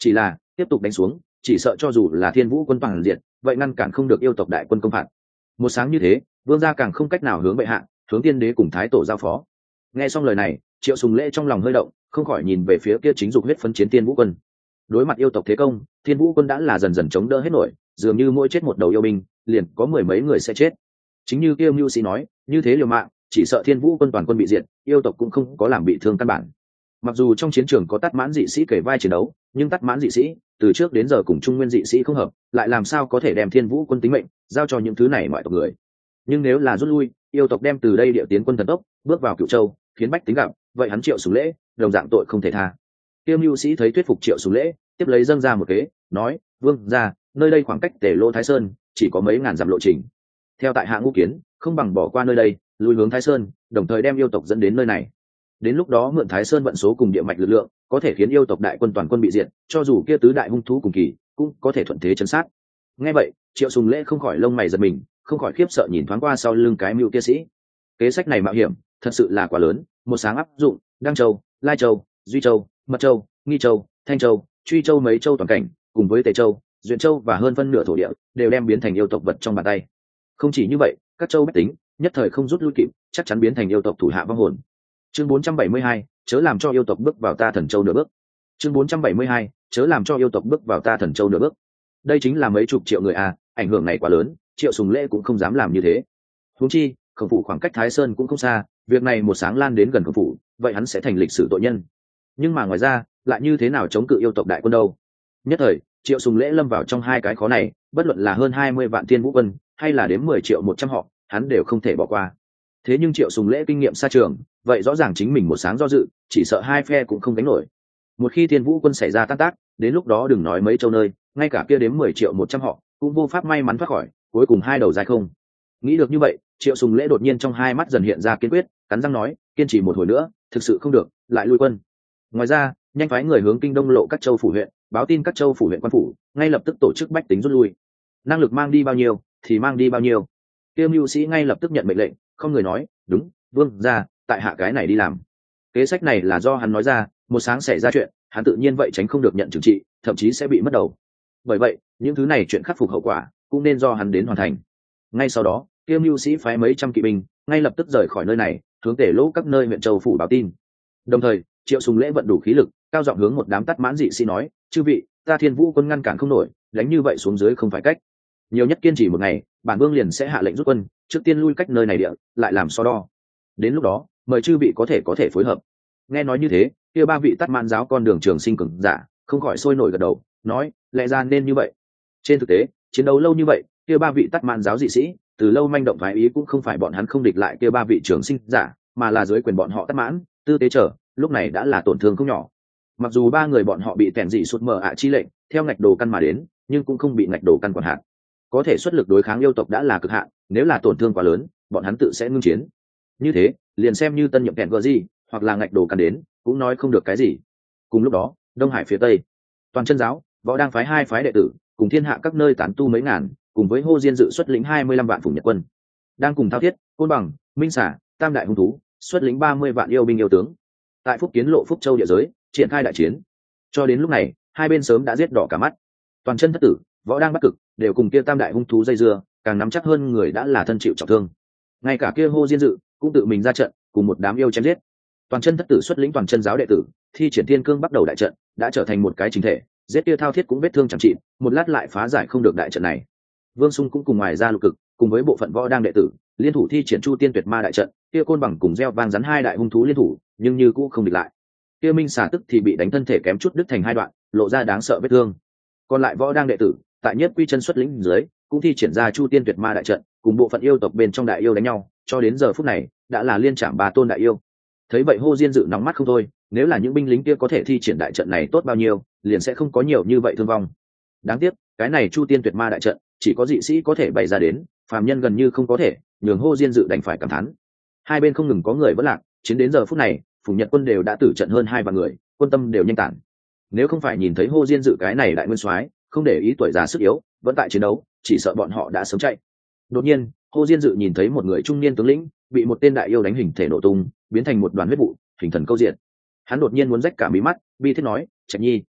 chỉ là tiếp tục đánh xuống chỉ sợ cho dù là thiên vũ quân toàn diện vậy ngăn cản không được yêu tộc đại quân công phạt. Một sáng như thế vương gia càng không cách nào hướng bệ hạ hướng tiên đế cùng thái tổ giao phó. Nghe xong lời này Triệu Sùng Lễ trong lòng hơi động, không khỏi nhìn về phía kia chính dục huyết phấn chiến thiên vũ quân. Đối mặt yêu tộc thế công, thiên vũ quân đã là dần dần chống đỡ hết nổi, dường như mỗi chết một đầu yêu binh liền có mười mấy người sẽ chết. Chính như kia mưu sĩ nói, như thế liều mạng chỉ sợ thiên vũ quân toàn quân bị diệt, yêu tộc cũng không có làm bị thương căn bản. Mặc dù trong chiến trường có tát mãn dị sĩ kể vai chiến đấu, nhưng tát mãn dị sĩ từ trước đến giờ cùng trung nguyên dị sĩ không hợp, lại làm sao có thể đem thiên vũ quân tính mệnh giao cho những thứ này ngoại tộc người. Nhưng nếu là rút lui, yêu tộc đem từ đây địa tiến quân thần tốc bước vào Cửu Châu, khiến bách tính gặp, vậy hắn Triệu Sùng Lễ đồng dạng tội không thể tha. Tiêu Mưu Sĩ thấy thuyết phục Triệu Sùng Lễ, tiếp lấy dâng ra một kế, nói: "Vương gia, nơi đây khoảng cách Tề Lô Thái Sơn chỉ có mấy ngàn dặm lộ trình. Theo tại hạ ngũ kiến, không bằng bỏ qua nơi đây, lùi hướng Thái Sơn, đồng thời đem yêu tộc dẫn đến nơi này. Đến lúc đó mượn Thái Sơn vận số cùng địa mạch lực lượng, có thể khiến yêu tộc đại quân toàn quân bị diệt, cho dù kia tứ đại hung thú cùng kỳ, cũng có thể thuận thế trấn sát." Nghe vậy, Triệu Sùng Lễ không khỏi lông mày giật mình, không khỏi khiếp sợ nhìn thoáng qua sau lưng cái mưu kia sĩ. Kế sách này mạo hiểm, thật sự là quá lớn, một sáng áp dụng, Đăng Châu, Lai Châu, Duy Châu, Mật Châu, Nghi Châu, Thanh Châu, Truy Châu mấy châu toàn cảnh, cùng với Tề Châu, Duyện Châu và hơn phân nửa thổ địa, đều đem biến thành yêu tộc vật trong bàn tay. Không chỉ như vậy, các châu bách tính nhất thời không rút lui kịp, chắc chắn biến thành yêu tộc thủ hạ vong hồn. Chương bốn trăm bảy mươi hai, chớ làm cho yêu tộc bước vào ta Thần Châu nửa bước. Chương bốn trăm bảy mươi hai, chớ làm cho yêu tộc bước vào ta Thần Châu nửa bước. Đây chính là mấy chục triệu người à, ảnh hưởng này quá lớn, Triệu Sùng Lễ cũng không dám làm như thế. Huống chi, Khổng Phủ khoảng cách Thái Sơn cũng không xa, việc này một sáng lan đến gần Khổng Phủ, vậy hắn sẽ thành lịch sử tội nhân. Nhưng mà ngoài ra, lại như thế nào chống cự yêu tộc đại quân đâu? Nhất thời, Triệu Sùng Lễ lâm vào trong hai cái khó này, bất luận là hơn hai mươi vạn thiên vũ quân, hay là đến mười triệu một trăm họ, hắn đều không thể bỏ qua. Thế nhưng Triệu Sùng Lễ kinh nghiệm xa trường, vậy rõ ràng chính mình một sáng do dự, chỉ sợ hai phe cũng không đánh nổi. Một khi thiên vũ quân xảy ra tan tác, đến lúc đó đừng nói mấy châu nơi, ngay cả kia đến mười triệu một trăm họ, cũng vô pháp may mắn thoát khỏi, cuối cùng hai đầu dài không. Nghĩ được như vậy, Triệu Sùng Lễ đột nhiên trong hai mắt dần hiện ra kiên quyết, cắn răng nói: "Kiên trì một hồi nữa, thực sự không được, lại lui quân." Ngoài ra, nhanh phái người hướng kinh đông lộ các châu phủ huyện, báo tin các châu phủ huyện quan phủ, ngay lập tức tổ chức bách tính rút lui. Năng lực mang đi bao nhiêu thì mang đi bao nhiêu. Tiêu Mưu Sĩ ngay lập tức nhận mệnh lệnh, không người nói: "Đúng, vương gia, tại hạ cái này đi làm." Kế sách này là do hắn nói ra, một sáng xảy ra chuyện, hắn tự nhiên vậy tránh không được nhận trừng trị, thậm chí sẽ bị mất đầu. Bởi vậy, những thứ này chuyện khắc phục hậu quả cũng nên do hắn đến hoàn thành. Ngay sau đó, Tiêu Mưu Sĩ phái mấy trăm kỵ binh, ngay lập tức rời khỏi nơi này, hướng Tề Lỗ các nơi huyện châu phủ báo tin. Đồng thời, Triệu Sùng Lễ vận đủ khí lực, cao giọng hướng một đám tát mãn dị sĩ nói: "Chư vị, ta Thiên Vũ quân ngăn cản không nổi, đánh như vậy xuống dưới không phải cách. Nhiều nhất kiên trì một ngày, bản vương liền sẽ hạ lệnh rút quân, trước tiên lui cách nơi này địa, lại làm so đo. Đến lúc đó, mời chư vị có thể có thể phối hợp." Nghe nói như thế, kia ba vị tát mãn giáo con đường trường sinh cường giả, không khỏi sôi nổi gật đầu, nói: "Lẽ ra nên như vậy." Trên thực tế, chiến đấu lâu như vậy, kia ba vị tát mãn giáo dị sĩ, từ lâu manh động thoái ý cũng không phải bọn hắn không địch lại kia ba vị trường sinh giả, mà là dưới quyền bọn họ tát mãn, tư tế trở, lúc này đã là tổn thương không nhỏ. Mặc dù ba người bọn họ bị tèn dị sụt mở ạ chi lệnh theo ngạch đồ căn mà đến, nhưng cũng không bị ngạch đồ căn quản hạn. Có thể xuất lực đối kháng yêu tộc đã là cực hạn, nếu là tổn thương quá lớn, bọn hắn tự sẽ ngưng chiến. Như thế, liền xem như tân nhậm tèn gờ gì, hoặc là ngạch đồ căn đến, cũng nói không được cái gì. Cùng lúc đó, Đông Hải phía tây, toàn chân giáo, võ đang phái hai phái đệ tử, cùng thiên hạ các nơi tán tu mấy ngàn, cùng với Hô Diên dự xuất lĩnh hai mươi lăm vạn phùng nhật quân, đang cùng Thao Thiết, Côn Bằng, Minh Xả, tam đại hung thú, xuất lĩnh ba mươi vạn yêu binh yêu tướng, tại Phúc Kiến lộ Phúc Châu địa giới triển khai đại chiến. Cho đến lúc này, hai bên sớm đã giết đỏ cả mắt. Toàn chân thất tử, võ đang bắc cực, đều cùng kia tam đại hung thú dây dưa, càng nắm chắc hơn người đã là thân chịu trọng thương. Ngay cả kia Hô Diên dự cũng tự mình ra trận, cùng một đám yêu chém giết. Toàn chân thất tử xuất lĩnh toàn chân giáo đệ tử, thi triển thiên cương bắt đầu đại trận, đã trở thành một cái chính thể, giết kia Thao Thiết cũng vết thương chẳng trị, một lát lại phá giải không được đại trận này. Vương Sung cũng cùng ngoài ra lục cực, cùng với bộ phận võ đang đệ tử, liên thủ thi triển Chu Tiên Tuyệt Ma đại trận, kia Côn Bằng cùng gieo vang rắn hai đại hung thú liên thủ, nhưng như cũng không địch lại. Kia Minh Xà tức thì bị đánh thân thể kém chút đứt thành hai đoạn, lộ ra đáng sợ vết thương. Còn lại võ đang đệ tử, tại Nhất Quy chân xuất lĩnh dưới, cũng thi triển ra Chu Tiên Tuyệt Ma đại trận, cùng bộ phận yêu tộc bên trong đại yêu đánh nhau, cho đến giờ phút này, đã là liên trảm ba tôn đại yêu. Thấy vậy Hô Diên dự nóng mắt không thôi, nếu là những binh lính kia có thể thi triển đại trận này tốt bao nhiêu, liền sẽ không có nhiều như vậy thương vong. Đáng tiếc, cái này Chu Tiên Tuyệt Ma đại trận, chỉ có dị sĩ có thể bày ra đến, phàm nhân gần như không có thể, nhường Hô Diên dự đành phải cảm thán. Hai bên không ngừng có người vẫn lạc, chiến đến giờ phút này, Phùng Nhật quân đều đã tử trận hơn hai vạn người, quân tâm đều nhanh tản. Nếu không phải nhìn thấy Hô Diên dự cái này đại nguyên soái, không để ý tuổi già sức yếu, vẫn tại chiến đấu, chỉ sợ bọn họ đã sớm chạy. Đột nhiên, Hô Diên dự nhìn thấy một người trung niên tướng lĩnh, bị một tên đại yêu đánh hình thể nổ tung, biến thành một đoàn huyết vụ, hình thần câu diện. Hắn đột nhiên muốn rách cả mí mắt, bi thiết nói: "Trạch Nhi."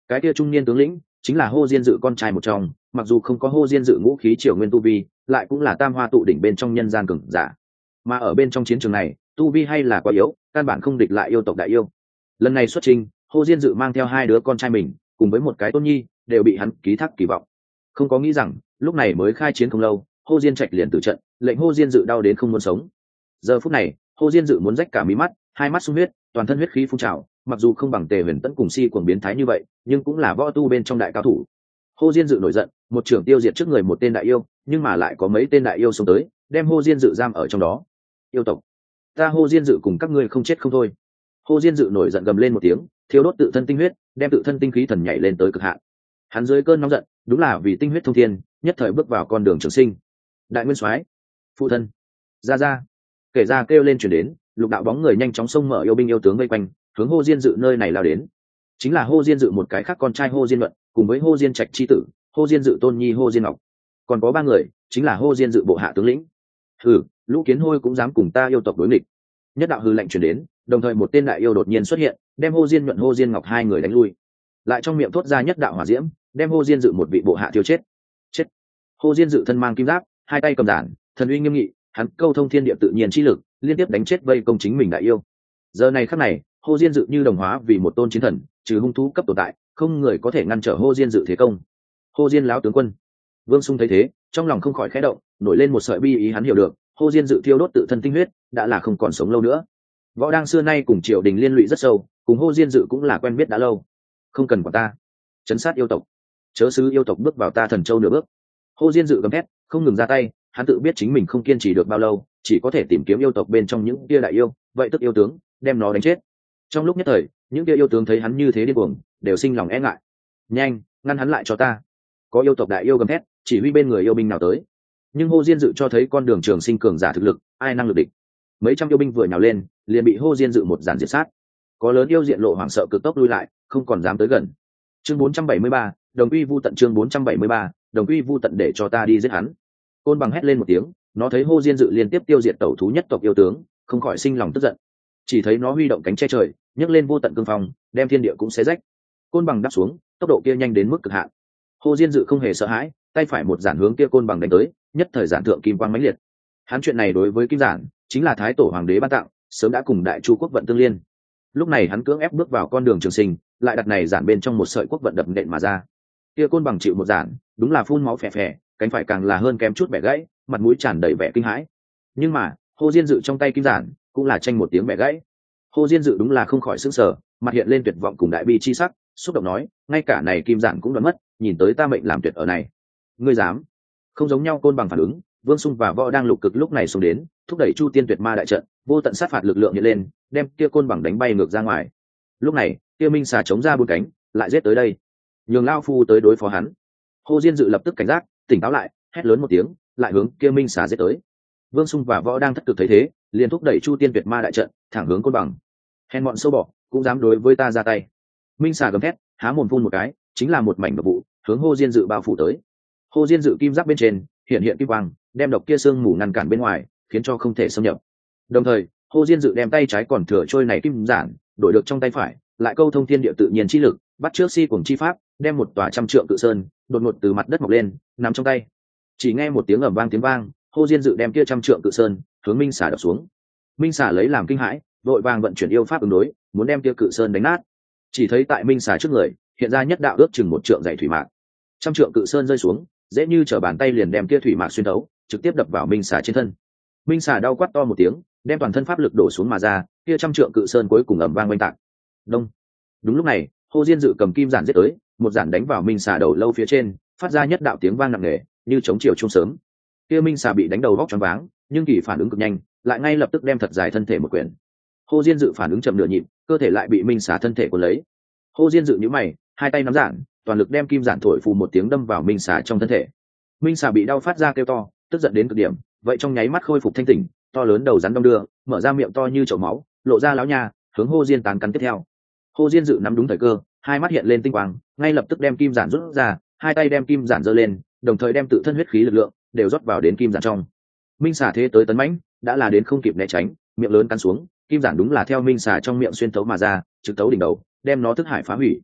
cái kia trung niên tướng lĩnh chính là Hô Diên Dự con trai một trong, mặc dù không có Hô Diên Dự ngũ khí triều nguyên tu vi, lại cũng là tam hoa tụ đỉnh bên trong nhân gian cường giả. Mà ở bên trong chiến trường này, tu vi hay là quá yếu, căn bản không địch lại yêu tộc đại yêu. Lần này xuất trình, Hô Diên Dự mang theo hai đứa con trai mình, cùng với một cái tôn nhi, đều bị hắn ký thác kỳ vọng. Không có nghĩ rằng, lúc này mới khai chiến không lâu, Hô Diên Trạch liền tử trận, lệnh Hô Diên Dự đau đến không muốn sống. Giờ phút này, Hô Diên Dự muốn rách cả mí mắt, hai mắt sung huyết, toàn thân huyết khí phun trào, mặc dù không bằng Tề Huyền Tẫn cùng Si cuồng biến thái như vậy, nhưng cũng là võ tu bên trong đại cao thủ. Hô Diên Dự nổi giận, một trưởng tiêu diệt trước người một tên đại yêu, nhưng mà lại có mấy tên đại yêu xông tới, đem Hô Diên Dự giam ở trong đó. Yêu tộc, ta Hô Diên Dự cùng các ngươi không chết không thôi. Hô Diên Dự nổi giận gầm lên một tiếng, thiêu đốt tự thân tinh huyết, đem tự thân tinh khí thần nhảy lên tới cực hạn. Hắn dưới cơn nóng giận, đúng là vì tinh huyết thông thiên, nhất thời bước vào con đường trường sinh. Đại nguyên soái, phụ thân, ra ra, kể ra kêu lên chuyển đến, lục đạo bóng người nhanh chóng xông mở yêu binh yêu tướng vây quanh, hướng Hô Diên Dự nơi này lao đến. Chính là Hô Diên Dự một cái khác con trai Hô Diên Luận, cùng với Hô Diên Trạch chi tử, Hô Diên Dự tôn nhi Hô Diên Ngọc, còn có ba người, chính là Hô Diên Dự bộ hạ tướng lĩnh. Hừ, lũ kiến hôi cũng dám cùng ta yêu tộc đối nghịch. Nhất đạo hư lệnh chuyển đến, đồng thời một tên đại yêu đột nhiên xuất hiện, đem Hô Diên Nhuận Hô Diên Ngọc hai người đánh lui. Lại trong miệng thốt ra nhất đạo hỏa diễm, đem Hô Diên Dự một vị bộ hạ tiêu chết. Chết. Hô Diên Dự thân mang kim giáp, hai tay cầm giản, thần uy nghiêm nghị, hắn câu thông thiên địa tự nhiên chi lực, liên tiếp đánh chết vây công chính mình đại yêu. Giờ này khắc này, Hô Diên Dự như đồng hóa vì một tôn chiến thần, trừ hung thú cấp tồn tại, không người có thể ngăn trở Hô Diên Dự thế công. Hô Diên lão tướng quân. Vương Sung thấy thế, trong lòng không khỏi khẽ động, nổi lên một sợi bi ý, hắn hiểu được, Hô Diên Dự thiêu đốt tự thân tinh huyết, đã là không còn sống lâu nữa. Võ đang xưa nay cùng triều đình liên lụy rất sâu, cùng Hô Diên Dự cũng là quen biết đã lâu. Không cần quản ta, chấn sát yêu tộc, chớ sứ yêu tộc bước vào ta Thần Châu nửa bước. Hô Diên Dự gầm thét, không ngừng ra tay, hắn tự biết chính mình không kiên trì được bao lâu, chỉ có thể tìm kiếm yêu tộc bên trong những kia đại yêu, vậy tức yêu tướng, đem nó đánh chết. Trong lúc nhất thời, những kia yêu tướng thấy hắn như thế điên cuồng, đều sinh lòng e ngại. Nhanh, ngăn hắn lại cho ta! Có yêu tộc đại yêu gầm thét, chỉ huy bên người yêu binh nào tới. Nhưng Hô Diên Dự cho thấy con đường trường sinh cường giả thực lực, ai năng lực địch. Mấy trăm yêu binh vừa nhào lên, liền bị Hô Diên Dự một giản diệt sát. Có lớn yêu diện lộ hoảng sợ cực tốc lui lại, không còn dám tới gần. Chương bốn trăm bảy mươi ba, Đồng Uy Vu Tận. Chương bốn trăm bảy mươi ba, Đồng Uy Vu Tận, để cho ta đi giết hắn. Côn Bằng hét lên một tiếng, nó thấy Hô Diên Dự liên tiếp tiêu diệt tẩu thú nhất tộc yêu tướng, không khỏi sinh lòng tức giận. Chỉ thấy nó huy động cánh che trời, nhấc lên vô tận cương phong, đem thiên địa cũng xé rách. Côn Bằng đáp xuống, tốc độ kia nhanh đến mức cực hạn. Hô Diên Dự không hề sợ hãi, tay phải một giản hướng kia Côn Bằng đánh tới, nhất thời giản thượng kim quang mãnh liệt. Hắn chuyện này đối với kim giản, chính là thái tổ hoàng đế ban tặng, sớm đã cùng đại chu quốc vận tương liên. Lúc này hắn cưỡng ép bước vào con đường trường sinh, lại đặt này giản bên trong một sợi quốc vận đập nện mà ra. Kia Côn Bằng chịu một giản, đúng là phun máu phè phè, cánh phải càng là hơn kém chút bẻ gãy, mặt mũi tràn đầy vẻ kinh hãi. Nhưng mà Hô Diên Dự trong tay kim giản cũng là tranh một tiếng bẻ gãy. Hô Diên Dự đúng là không khỏi sững sờ, mặt hiện lên tuyệt vọng cùng đại bi chi sắc, xúc động nói, ngay cả này kim giản cũng đoán mất, nhìn tới ta mệnh làm tuyệt ở này. Ngươi dám? Không giống nhau. Côn Bằng phản ứng, Vương Sung và Võ đang lục cực lúc này xuống đến, thúc đẩy Chu Tiên Tuyệt Ma đại trận, vô tận sát phạt lực lượng hiện lên, đem kia Côn Bằng đánh bay ngược ra ngoài. Lúc này, kia Minh Xà chống ra bốn cánh, lại giết tới đây, nhường lao phu tới đối phó hắn. Hô Diên Dự lập tức cảnh giác, tỉnh táo lại, hét lớn một tiếng, lại hướng kia Minh Xà giết tới. Vương Sung và Võ đang thất cực thấy thế, liền thúc đẩy Chu Tiên Tuyệt Ma đại trận, thẳng hướng Côn Bằng. Hèn bọn sâu bọ, cũng dám đối với ta ra tay. Minh Xà gầm thét, há mồm phun một cái, chính là một mảnh độc vụ, hướng Hô Diên Dự bao phủ tới. Hô Diên Dự kim giáp bên trên hiện hiện kim quang, đem độc kia sương mù ngăn cản bên ngoài, khiến cho không thể xâm nhập. Đồng thời, Hô Diên Dự đem tay trái còn thừa trôi này kim giản, đổi được trong tay phải, lại câu thông thiên địa tự nhiên chi lực, bắt trước si cuồng chi pháp, đem một tòa trăm trượng cự sơn đột ngột từ mặt đất mọc lên, nằm trong tay. Chỉ nghe một tiếng ầm vang tiếng vang, Hô Diên Dự đem kia trăm trượng cự sơn hướng Minh Xà đập xuống. Minh Xà lấy làm kinh hãi, vội vàng vận chuyển yêu pháp ứng đối, muốn đem kia cự sơn đánh nát. Chỉ thấy tại Minh Xà trước người hiện ra nhất đạo ước chừng một trượng dày thủy mạc, trăm trượng cự sơn rơi xuống, dễ như trở bàn tay liền đem kia thủy mạc xuyên thấu, trực tiếp đập vào Minh Xà trên thân. Minh Xà đau quát to một tiếng, đem toàn thân pháp lực đổ xuống mà ra, kia trăm trượng cự sơn cuối cùng ầm vang oanh tạc. Đông. Đúng lúc này, Hô Diên Dự cầm kim giản giết tới, một giản đánh vào Minh Xà đầu lâu phía trên, phát ra nhất đạo tiếng vang nặng nề, như chống chiều trung sớm. Kia Minh Xà bị đánh đầu vóc choáng váng, nhưng kỳ phản ứng cực nhanh, lại ngay lập tức đem thật dài thân thể một quyển. Hô Diên Dự phản ứng chậm nửa nhịp, cơ thể lại bị Minh Xà thân thể cuốn lấy. Hô Diên Dự nhíu mày, hai tay nắm giản, toàn lực đem kim giản thổi phù một tiếng đâm vào Minh Xà trong thân thể. Minh Xà bị đau phát ra kêu to, tức giận đến cực điểm, vậy trong nháy mắt khôi phục thanh tỉnh, to lớn đầu rắn đong đưa, mở ra miệng to như chậu máu, lộ ra láo nha, hướng Hô Diên tán cắn tiếp theo. Hô Diên Dự nắm đúng thời cơ, hai mắt hiện lên tinh quang, ngay lập tức đem kim giản rút ra, hai tay đem kim giản giơ lên, đồng thời đem tự thân huyết khí lực lượng đều rót vào đến kim giản trong. Minh Xà thế tới tấn mãnh, đã là đến không kịp né tránh, miệng lớn cắn xuống, kim giản đúng là theo Minh Xà trong miệng xuyên thấu mà ra, trực tấu đỉnh đầu, đem nó thức hải phá hủy.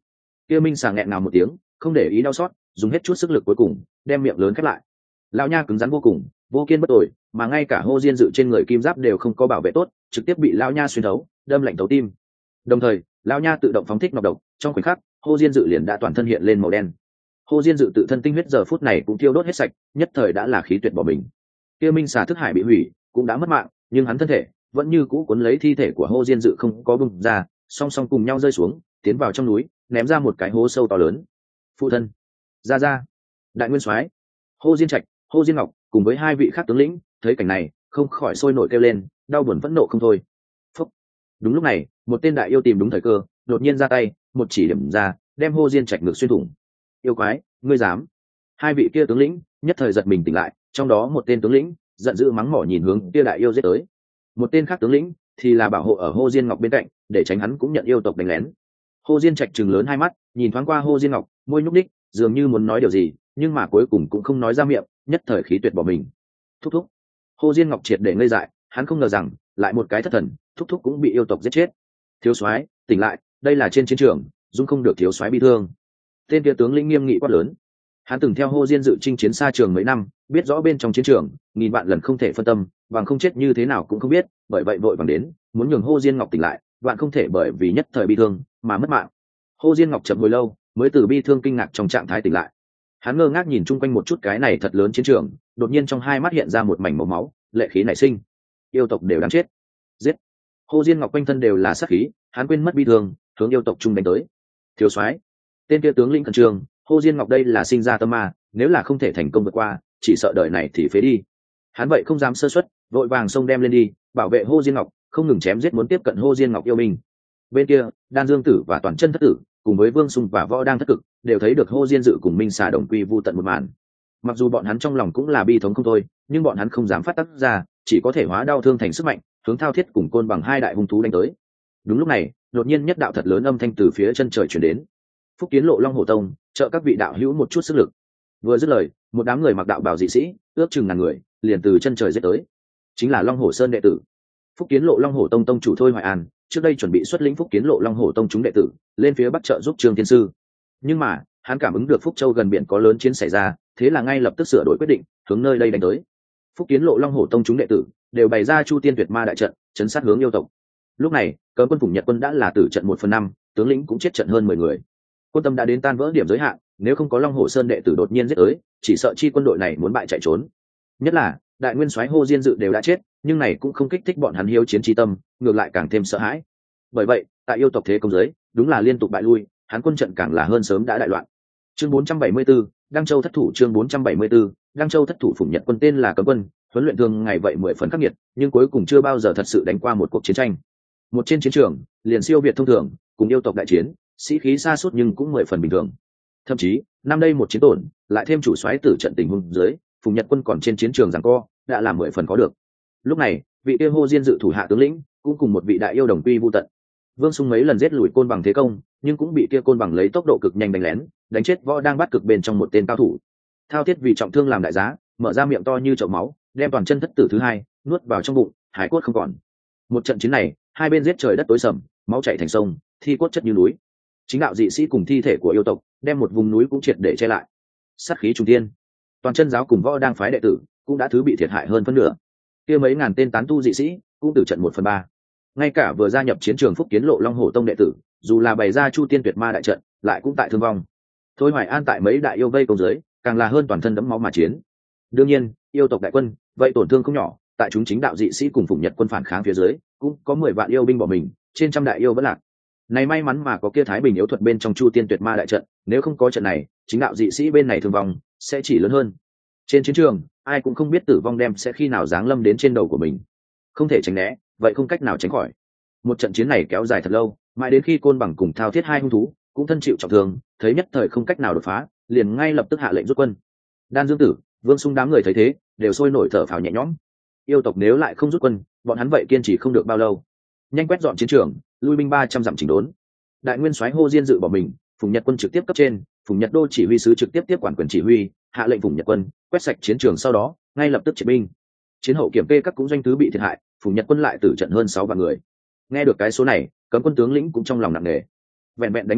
kia minh xà nghẹn nào một tiếng, không để ý đau xót, dùng hết chút sức lực cuối cùng đem miệng lớn khép lại. Lão nha cứng rắn vô cùng, vô kiên bất tồi, mà ngay cả Hồ Diên Dự trên người kim giáp đều không có bảo vệ tốt, trực tiếp bị lão nha xuyên thấu, đâm lạnh thấu tim. Đồng thời lão nha tự động phóng thích nọc độc, trong khoảnh khắc Hồ Diên Dự liền đã toàn thân hiện lên màu đen. Hồ Diên Dự tự thân tinh huyết giờ phút này cũng tiêu đốt hết sạch, nhất thời đã là khí tuyệt bỏ mình. kia minh xà thức hải bị hủy, cũng đã mất mạng, nhưng hắn thân thể vẫn như cũ cuốn lấy thi thể của Hồ Diên Dự không có bung ra, song song cùng nhau rơi xuống, tiến vào trong núi, ném ra một cái hố sâu to lớn. Phụ thân, ra ra, đại nguyên soái, Hồ Diên Trạch, Hồ Diên Ngọc cùng với hai vị khác tướng lĩnh thấy cảnh này không khỏi sôi nổi kêu lên, đau buồn phẫn nộ không thôi. Phúc. Đúng lúc này một tên đại yêu tìm đúng thời cơ, đột nhiên ra tay, một chỉ điểm ra, đem Hồ Diên Trạch ngược xuyên thủng. Yêu quái, ngươi dám? Hai vị kia tướng lĩnh nhất thời giật mình tỉnh lại, trong đó một tên tướng lĩnh giận dữ mắng mỏ nhìn hướng kia đại yêu giết tới, một tên khác tướng lĩnh thì là bảo hộ ở Hồ Diên Ngọc bên cạnh, để tránh hắn cũng nhận yêu tộc đánh lén. Hồ Diên Trạch trừng lớn hai mắt, nhìn thoáng qua Hồ Diên Ngọc, môi nhúc nhích, dường như muốn nói điều gì, nhưng mà cuối cùng cũng không nói ra miệng, nhất thời khí tuyệt bỏ mình. Thúc thúc. Hồ Diên Ngọc triệt để ngây dại, hắn không ngờ rằng lại một cái thất thần, thúc thúc cũng bị yêu tộc giết chết. Thiếu soái, tỉnh lại, đây là trên chiến trường, dung không được thiếu soái bị thương. Tên kia tướng lĩnh nghiêm nghị quát lớn. Hắn từng theo Hồ Diên Dự chinh chiến xa trường mấy năm, biết rõ bên trong chiến trường nghìn vạn lần không thể phân tâm, bằng không chết như thế nào cũng không biết, bởi vậy vội vàng đến, muốn nhường Hồ Diên Ngọc tỉnh lại, vạn không thể bởi vì nhất thời bị thương mà mất mạng. Hồ Diên Ngọc chậm hồi lâu mới từ bi thương kinh ngạc trong trạng thái tỉnh lại. Hắn ngơ ngác nhìn chung quanh một chút cái này thật lớn chiến trường, đột nhiên trong hai mắt hiện ra một mảnh màu máu, lệ khí nảy sinh. Yêu tộc đều đáng chết, giết! Hồ Diên Ngọc quanh thân đều là sát khí, hắn quên mất bi thương, hướng yêu tộc trung đánh tới. Thiếu soái, tên kia tướng lĩnh khẩn trương, Hồ Diên Ngọc đây là sinh ra tâm ma, nếu là không thể thành công vượt qua, chỉ sợ đời này thì phế đi. Hắn vậy không dám sơ suất, vội vàng xông đem lên đi, bảo vệ Hồ Diên Ngọc, không ngừng chém giết muốn tiếp cận Hồ Diên Ngọc yêu mình. Bên kia, Đan Dương Tử và Toàn Chân Thất Tử cùng với Vương Sung và Võ Đang Thất Cực đều thấy được Hồ Diên Dự cùng Minh Xà đồng quy vu tận một màn. Mặc dù bọn hắn trong lòng cũng là bi thống không thôi, nhưng bọn hắn không dám phát tác ra, chỉ có thể hóa đau thương thành sức mạnh, hướng Thao Thiết cùng Côn Bằng hai đại hung thú đánh tới. Đúng lúc này, đột nhiên nhất đạo thật lớn âm thanh từ phía chân trời truyền đến. Phúc Kiến Lộ Long Hổ Tông, trợ các vị đạo hữu một chút sức lực. Vừa dứt lời, một đám người mặc đạo bào dị sĩ, ước chừng ngàn người, liền từ chân trời giết tới. Chính là Long Hổ Sơn đệ tử. Phúc Kiến Lộ Long Hổ Tông tông chủ Thôi Hoài An, trước đây chuẩn bị xuất lĩnh Phúc Kiến Lộ Long Hổ Tông chúng đệ tử lên phía bắc trợ giúp Trương Thiên Sư. Nhưng mà, hắn cảm ứng được Phúc Châu gần biển có lớn chiến xảy ra, thế là ngay lập tức sửa đổi quyết định, hướng nơi đây đánh tới. Phúc Kiến Lộ Long Hổ Tông chúng đệ tử đều bày ra Chu Tiên Tuyệt Ma đại trận, chấn sát hướng yêu tộc. Lúc này, Cấm quân Phùng Nhật quân đã là tử trận một phần năm, tướng lĩnh cũng chết trận hơn mười người. Quân tâm đã đến tan vỡ điểm giới hạn, nếu không có Long Hổ Sơn đệ tử đột nhiên giết tới, chỉ sợ chi quân đội này muốn bại chạy trốn. Nhất là, đại nguyên soái Hồ Diên Dự đều đã chết, nhưng này cũng không kích thích bọn hắn hiếu chiến chi tâm, ngược lại càng thêm sợ hãi. Bởi vậy, tại yêu tộc thế công giới, đúng là liên tục bại lui, hắn quân trận càng là hơn sớm đã đại loạn. Chương bốn trăm bảy mươi 4, Đăng Châu thất thủ chương bốn trăm bảy mươi 4, Đăng Châu thất thủ Phùng Nhật quân tên là Cấm quân, huấn luyện thường ngày vậy mười phần khắc nghiệt, nhưng cuối cùng chưa bao giờ thật sự đánh qua một cuộc chiến tranh. Một trên chiến trường, liền siêu việt thông thường, cùng yêu tộc đại chiến, sĩ khí xa suốt nhưng cũng mười phần bình thường. Thậm chí, năm đây một chiến tổn, lại thêm chủ soái tử trận tình huống dưới, Phùng Nhật quân còn trên chiến trường giằng co, đã làm mười phần có được. Lúc này, vị kia Hồ Diên Dự thủ hạ tướng lĩnh, cũng cùng một vị đại yêu đồng quy vu tận. Vương Sung mấy lần giết lùi Côn Bằng thế công, nhưng cũng bị kia Côn Bằng lấy tốc độ cực nhanh đánh lén, đánh chết Võ đang bắt cực bên trong một tên cao thủ. Thao Thiết vì trọng thương làm đại giá, mở ra miệng to như chậu máu, đem toàn chân thất tử thứ hai nuốt vào trong bụng, hải cốt không còn. Một trận chiến này, hai bên giết trời đất tối sầm, máu chảy thành sông, thi cốt chất như núi. Chính đạo dị sĩ cùng thi thể của yêu tộc, đem một vùng núi cũng triệt để che lại. Sát khí trùng thiên, toàn chân giáo cùng Võ đang phái đệ tử cũng đã thứ bị thiệt hại hơn phân nửa. Kia mấy ngàn tên tán tu dị sĩ cũng tử trận một phần ba. Ngay cả vừa gia nhập chiến trường Phúc Kiến Lộ Long Hổ Tông đệ tử, dù là bày ra Chu Tiên Tuyệt Ma đại trận, lại cũng tại thương vong. Thôi Hoài An tại mấy đại yêu vây công dưới, càng là hơn toàn thân đẫm máu mà chiến. Đương nhiên, yêu tộc đại quân vậy tổn thương không nhỏ, tại chúng chính đạo dị sĩ cùng Phùng Nhật quân phản kháng phía dưới, cũng có mười vạn yêu binh bỏ mình, trên trăm đại yêu vẫn lạc. Này may mắn mà có kia Thái Bình yếu thuật bên trong Chu Tiên Tuyệt Ma đại trận, nếu không có trận này, chính đạo dị sĩ bên này thương vong sẽ chỉ lớn hơn. Trên chiến trường, ai cũng không biết tử vong đem sẽ khi nào giáng lâm đến trên đầu của mình. Không thể tránh né, vậy không cách nào tránh khỏi. Một trận chiến này kéo dài thật lâu, mãi đến khi Côn Bằng cùng Thao Thiết hai hung thú cũng thân chịu trọng thương, thấy nhất thời không cách nào đột phá, liền ngay lập tức hạ lệnh rút quân. Đan Dương Tử, Vương Sung đám người thấy thế, đều sôi nổi thở phào nhẹ nhõm. Yêu tộc nếu lại không rút quân, bọn hắn vậy kiên trì không được bao lâu. Nhanh quét dọn chiến trường, lui binh ba trăm dặm chỉnh đốn. Đại nguyên soái Hồ Diên Dự bỏ mình, Phùng Nhật quân trực tiếp cấp trên, Phùng Nhật đô chỉ huy sứ trực tiếp tiếp quản quyền chỉ huy, hạ lệnh Phùng Nhật quân quét sạch chiến trường, sau đó ngay lập tức triệt binh. Chiến hậu kiểm kê các cũng doanh thứ bị thiệt hại, Phùng Nhật quân lại tử trận hơn sáu vạn người. Nghe được cái số này, Cấm quân tướng lĩnh cũng trong lòng nặng nề. Vẹn vẹn đánh một trận,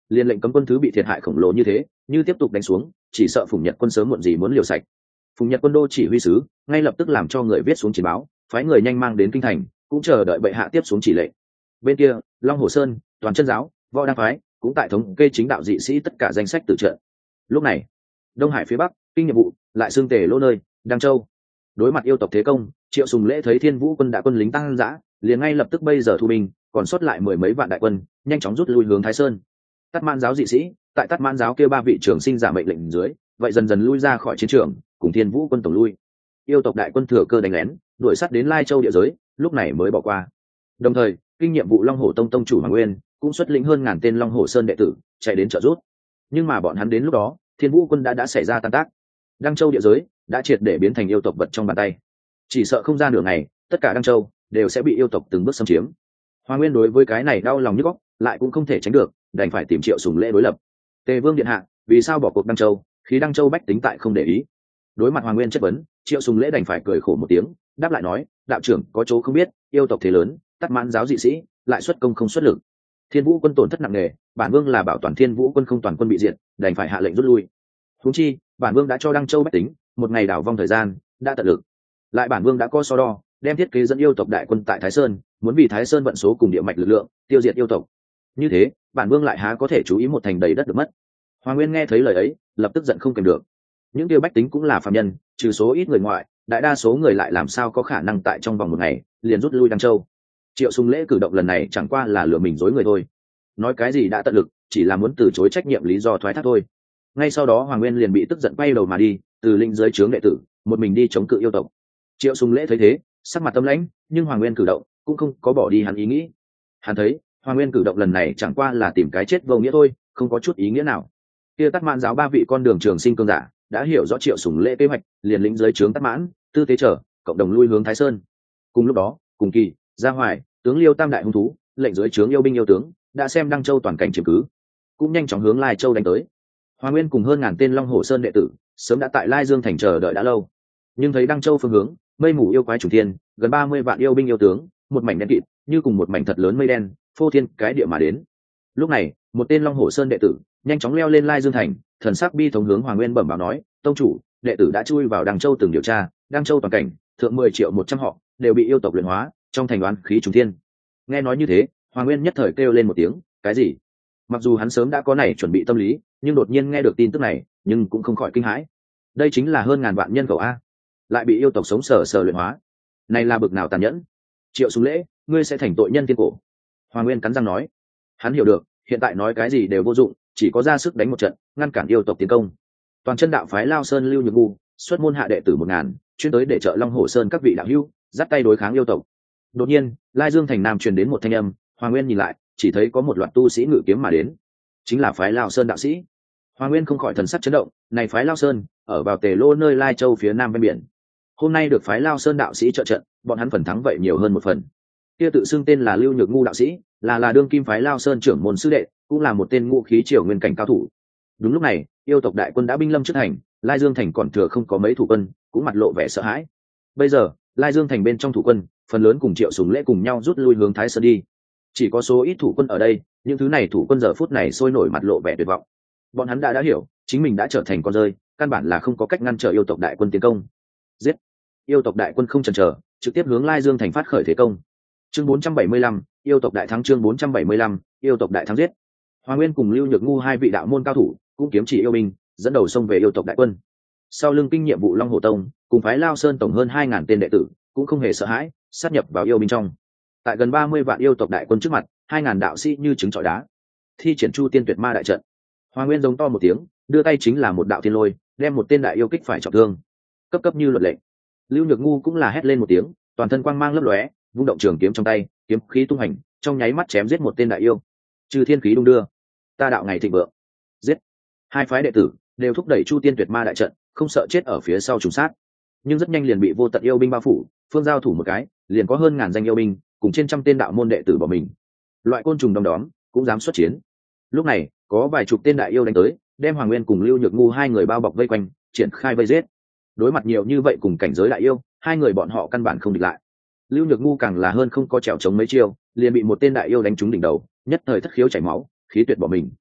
liên lệnh cấm quân thứ bị thiệt hại khổng lồ như thế, như tiếp tục đánh xuống chỉ sợ Phùng Nhật quân sớm muộn gì muốn liều sạch. Phùng Nhật quân đô chỉ huy sứ ngay lập tức làm cho người viết xuống chiến báo, phái người nhanh mang đến kinh thành, cũng chờ đợi bệ hạ tiếp xuống chỉ lệnh. Bên kia Long Hồ Sơn, Toàn Chân giáo, Võ Đăng phái cũng tại thống kê chính đạo dị sĩ tất cả danh sách tử trận. Lúc này Đông Hải phía bắc kinh nhiệm vụ lại xương tề lỗ nơi Đăng Châu. Đối mặt yêu tộc thế công, Triệu Sùng Lễ thấy Thiên Vũ quân đã quân lính tăng dã, liền ngay lập tức bây giờ thu binh, còn sót lại mười mấy vạn đại quân, nhanh chóng rút lui hướng Thái Sơn. Tát Mãn giáo dị sĩ tại Tát Mãn giáo kia ba vị trưởng sinh giả mệnh lệnh dưới, vậy dần dần lui ra khỏi chiến trường, cùng Thiên Vũ quân tổng lui. Yêu tộc đại quân thừa cơ đánh lén, đuổi sát đến Lai Châu địa giới, lúc này mới bỏ qua. Đồng thời, kinh nhiệm vụ Long Hổ Tông tông chủ Hoàng Nguyên cũng xuất lĩnh hơn ngàn tên Long Hổ Sơn đệ tử chạy đến trợ giúp. Nhưng mà bọn hắn đến lúc đó, Thiên Vũ quân đã đã xảy ra tan tác. Đăng Châu địa giới đã triệt để biến thành yêu tộc vật trong bàn tay. Chỉ sợ không ra nửa ngày, tất cả Đăng Châu đều sẽ bị yêu tộc từng bước xâm chiếm. Hoàng Nguyên đối với cái này đau lòng nhức óc, lại cũng không thể tránh được, đành phải tìm Triệu Sùng Lễ đối lập. Tề Vương điện hạ, vì sao bỏ cuộc Đăng Châu, khí Đăng Châu bách tính tại không để ý. Đối mặt Hoàng Nguyên chất vấn, Triệu Sùng Lễ đành phải cười khổ một tiếng, đáp lại nói, đạo trưởng có chỗ không biết, yêu tộc thế lớn, Tát Mãn giáo dị sĩ lại xuất công không xuất lực. Thiên Vũ quân tổn thất nặng nề, bản vương là bảo toàn Thiên Vũ quân không toàn quân bị diệt, đành phải hạ lệnh rút lui. Huống chi, bản vương đã cho Đăng Châu bách tính một ngày đảo vong thời gian, đã tận lực. Lại bản vương đã có so đo, đem thiết kế dẫn yêu tộc đại quân tại Thái Sơn, muốn vì Thái Sơn vận số cùng địa mạch lực lượng, tiêu diệt yêu tộc. Như thế, bản vương lại há có thể chú ý một thành đầy đất được mất. Hoàng Nguyên nghe thấy lời ấy, lập tức giận không kềm được. Những tiêu bách tính cũng là phàm nhân, trừ số ít người ngoại, đại đa số người lại làm sao có khả năng tại trong vòng một ngày liền rút lui Đăng Châu. Triệu Sùng Lễ cử động lần này chẳng qua là lừa mình dối người thôi. Nói cái gì đã tận lực, chỉ là muốn từ chối trách nhiệm lý do thoái thác thôi. Ngay sau đó Hoàng Nguyên liền bị tức giận quay đầu mà đi, từ linh dưới trướng đệ tử, một mình đi chống cự yêu tộc. Triệu Sùng Lễ thấy thế, sắc mặt tâm lãnh, nhưng Hoàng Nguyên cử động cũng không có bỏ đi hắn ý nghĩ. Hắn thấy Hoàng Nguyên cử động lần này chẳng qua là tìm cái chết vô nghĩa thôi, không có chút ý nghĩa nào. Kia Tát Mãn giáo ba vị con đường trường sinh cương giả đã hiểu rõ Triệu Sùng Lễ kế hoạch, liền lĩnh dưới trướng Tát Mãn, Tư Tế trở, cộng đồng lui hướng Thái Sơn. Cùng lúc đó, cùng kỳ, Gia Hoài, tướng Liêu tam đại hung thú, lệnh dưới trướng yêu binh yêu tướng, đã xem Đăng Châu toàn cảnh chiếm cứ, cũng nhanh chóng hướng Lai Châu đánh tới. Hoàng Nguyên cùng hơn ngàn tên Long Hổ Sơn đệ tử, sớm đã tại Lai Dương thành chờ đợi đã lâu. Nhưng thấy Đăng Châu phương hướng, mây mù yêu quái trùng thiên, gần ba mươi vạn yêu binh yêu tướng, một mảnh đen kịt, như cùng một mảnh thật lớn mây đen, phô thiên cái địa mà đến. Lúc này, một tên Long Hổ Sơn đệ tử, nhanh chóng leo lên Lai Dương thành, thần sắc bi thống hướng Hoàng Nguyên bẩm báo nói, tông chủ, đệ tử đã chui vào Đăng Châu từng điều tra, Đăng Châu toàn cảnh, thượng mười triệu một trăm họ, đều bị yêu tộc luyện hóa, trong thành đoán khí trùng thiên. Nghe nói như thế, Hoàng Nguyên nhất thời kêu lên một tiếng, cái gì? Mặc dù hắn sớm đã có này chuẩn bị tâm lý, nhưng đột nhiên nghe được tin tức này, nhưng cũng không khỏi kinh hãi. Đây chính là hơn ngàn vạn nhân khẩu a, lại bị yêu tộc sống sờ sờ luyện hóa. Này là bực nào tàn nhẫn! Triệu Sùng Lễ, ngươi sẽ thành tội nhân thiên cổ. Hoàng Nguyên cắn răng nói. Hắn hiểu được, hiện tại nói cái gì đều vô dụng, chỉ có ra sức đánh một trận, ngăn cản yêu tộc tiến công. Toàn chân đạo phái Lao Sơn Lưu Nhược Ngu, xuất môn hạ đệ tử một ngàn, chuyên tới để trợ Long Hổ Sơn các vị đạo hữu, dắt tay đối kháng yêu tộc. Đột nhiên, Lai Dương thành nam truyền đến một thanh âm, Hoàng Nguyên nhìn lại, chỉ thấy có một loạt tu sĩ ngự kiếm mà đến, chính là phái Lao Sơn đạo sĩ. Hoàng Nguyên không khỏi thần sắc chấn động, này phái Lao Sơn, ở vào Tề Lô nơi Lai Châu phía nam bên biển. Hôm nay được phái Lao Sơn đạo sĩ trợ trận, bọn hắn phần thắng vậy nhiều hơn một phần. Kia tự xưng tên là Lưu Nhược Ngu đạo sĩ, là là đương kim phái Lao Sơn trưởng môn sư đệ, cũng là một tên ngũ khí triều nguyên cảnh cao thủ. Đúng lúc này, yêu tộc đại quân đã binh lâm trước thành, Lai Dương thành còn thừa không có mấy thủ quân, cũng mặt lộ vẻ sợ hãi. Bây giờ, Lai Dương thành bên trong thủ quân, phần lớn cùng Triệu Sùng Lễ cùng nhau rút lui hướng Thái Sơn đi. Chỉ có số ít thủ quân ở đây, những thứ này thủ quân giờ phút này sôi nổi mặt lộ vẻ tuyệt vọng. Bọn hắn đã đã hiểu, chính mình đã trở thành con rơi, căn bản là không có cách ngăn trở yêu tộc đại quân tiến công. Giết! Yêu tộc đại quân không chần chờ, trực tiếp hướng Lai Dương thành phát khởi thế công. Chương bốn trăm bảy mươi lăm, yêu tộc đại thắng. Chương bốn trăm bảy mươi lăm, yêu tộc đại thắng. Giết! Hoàng Nguyên cùng Lưu Nhược Ngu hai vị đạo môn cao thủ, cũng kiếm chỉ yêu binh, dẫn đầu xông về yêu tộc đại quân. Sau lưng kinh nhiệm vụ Long Hổ Tông, cùng phái Lao Sơn tổng hơn hai ngàn tên đệ tử, cũng không hề sợ hãi, sát nhập vào yêu binh trong. Tại gần ba mươi vạn yêu tộc đại quân trước mặt, hai ngàn đạo sĩ như trứng trọi đá, thi triển Chu Tiên Tuyệt Ma đại trận. Hoàng Nguyên giống to một tiếng, đưa tay chính là một đạo thiên lôi, đem một tên đại yêu kích phải trọng thương. Cấp cấp như luật lệ. Lưu Nhược Ngu cũng là hét lên một tiếng, toàn thân quang mang lấp lóe, vung động trường kiếm trong tay, kiếm khí tung hành, trong nháy mắt chém giết một tên đại yêu. Trừ thiên khí đung đưa, ta đạo ngày thịnh vượng. Giết! Hai phái đệ tử đều thúc đẩy Chu Tiên Tuyệt Ma đại trận, không sợ chết ở phía sau trùng sát. Nhưng rất nhanh liền bị vô tận yêu binh bao phủ, phương giao thủ một cái, liền có hơn ngàn danh yêu binh, cùng trên trăm tên đạo môn đệ tử bỏ mình. Loại côn trùng đom đóm cũng dám xuất chiến. Lúc này, có vài chục tên đại yêu đánh tới, đem Hoàng Nguyên cùng Lưu Nhược Ngu hai người bao bọc vây quanh, triển khai vây giết. Đối mặt nhiều như vậy cùng cảnh giới đại yêu, hai người bọn họ căn bản không địch lại. Lưu Nhược Ngu càng là hơn không có trèo chống mấy chiêu, liền bị một tên đại yêu đánh trúng đỉnh đầu, nhất thời thất khiếu chảy máu, khí tuyệt bỏ mình.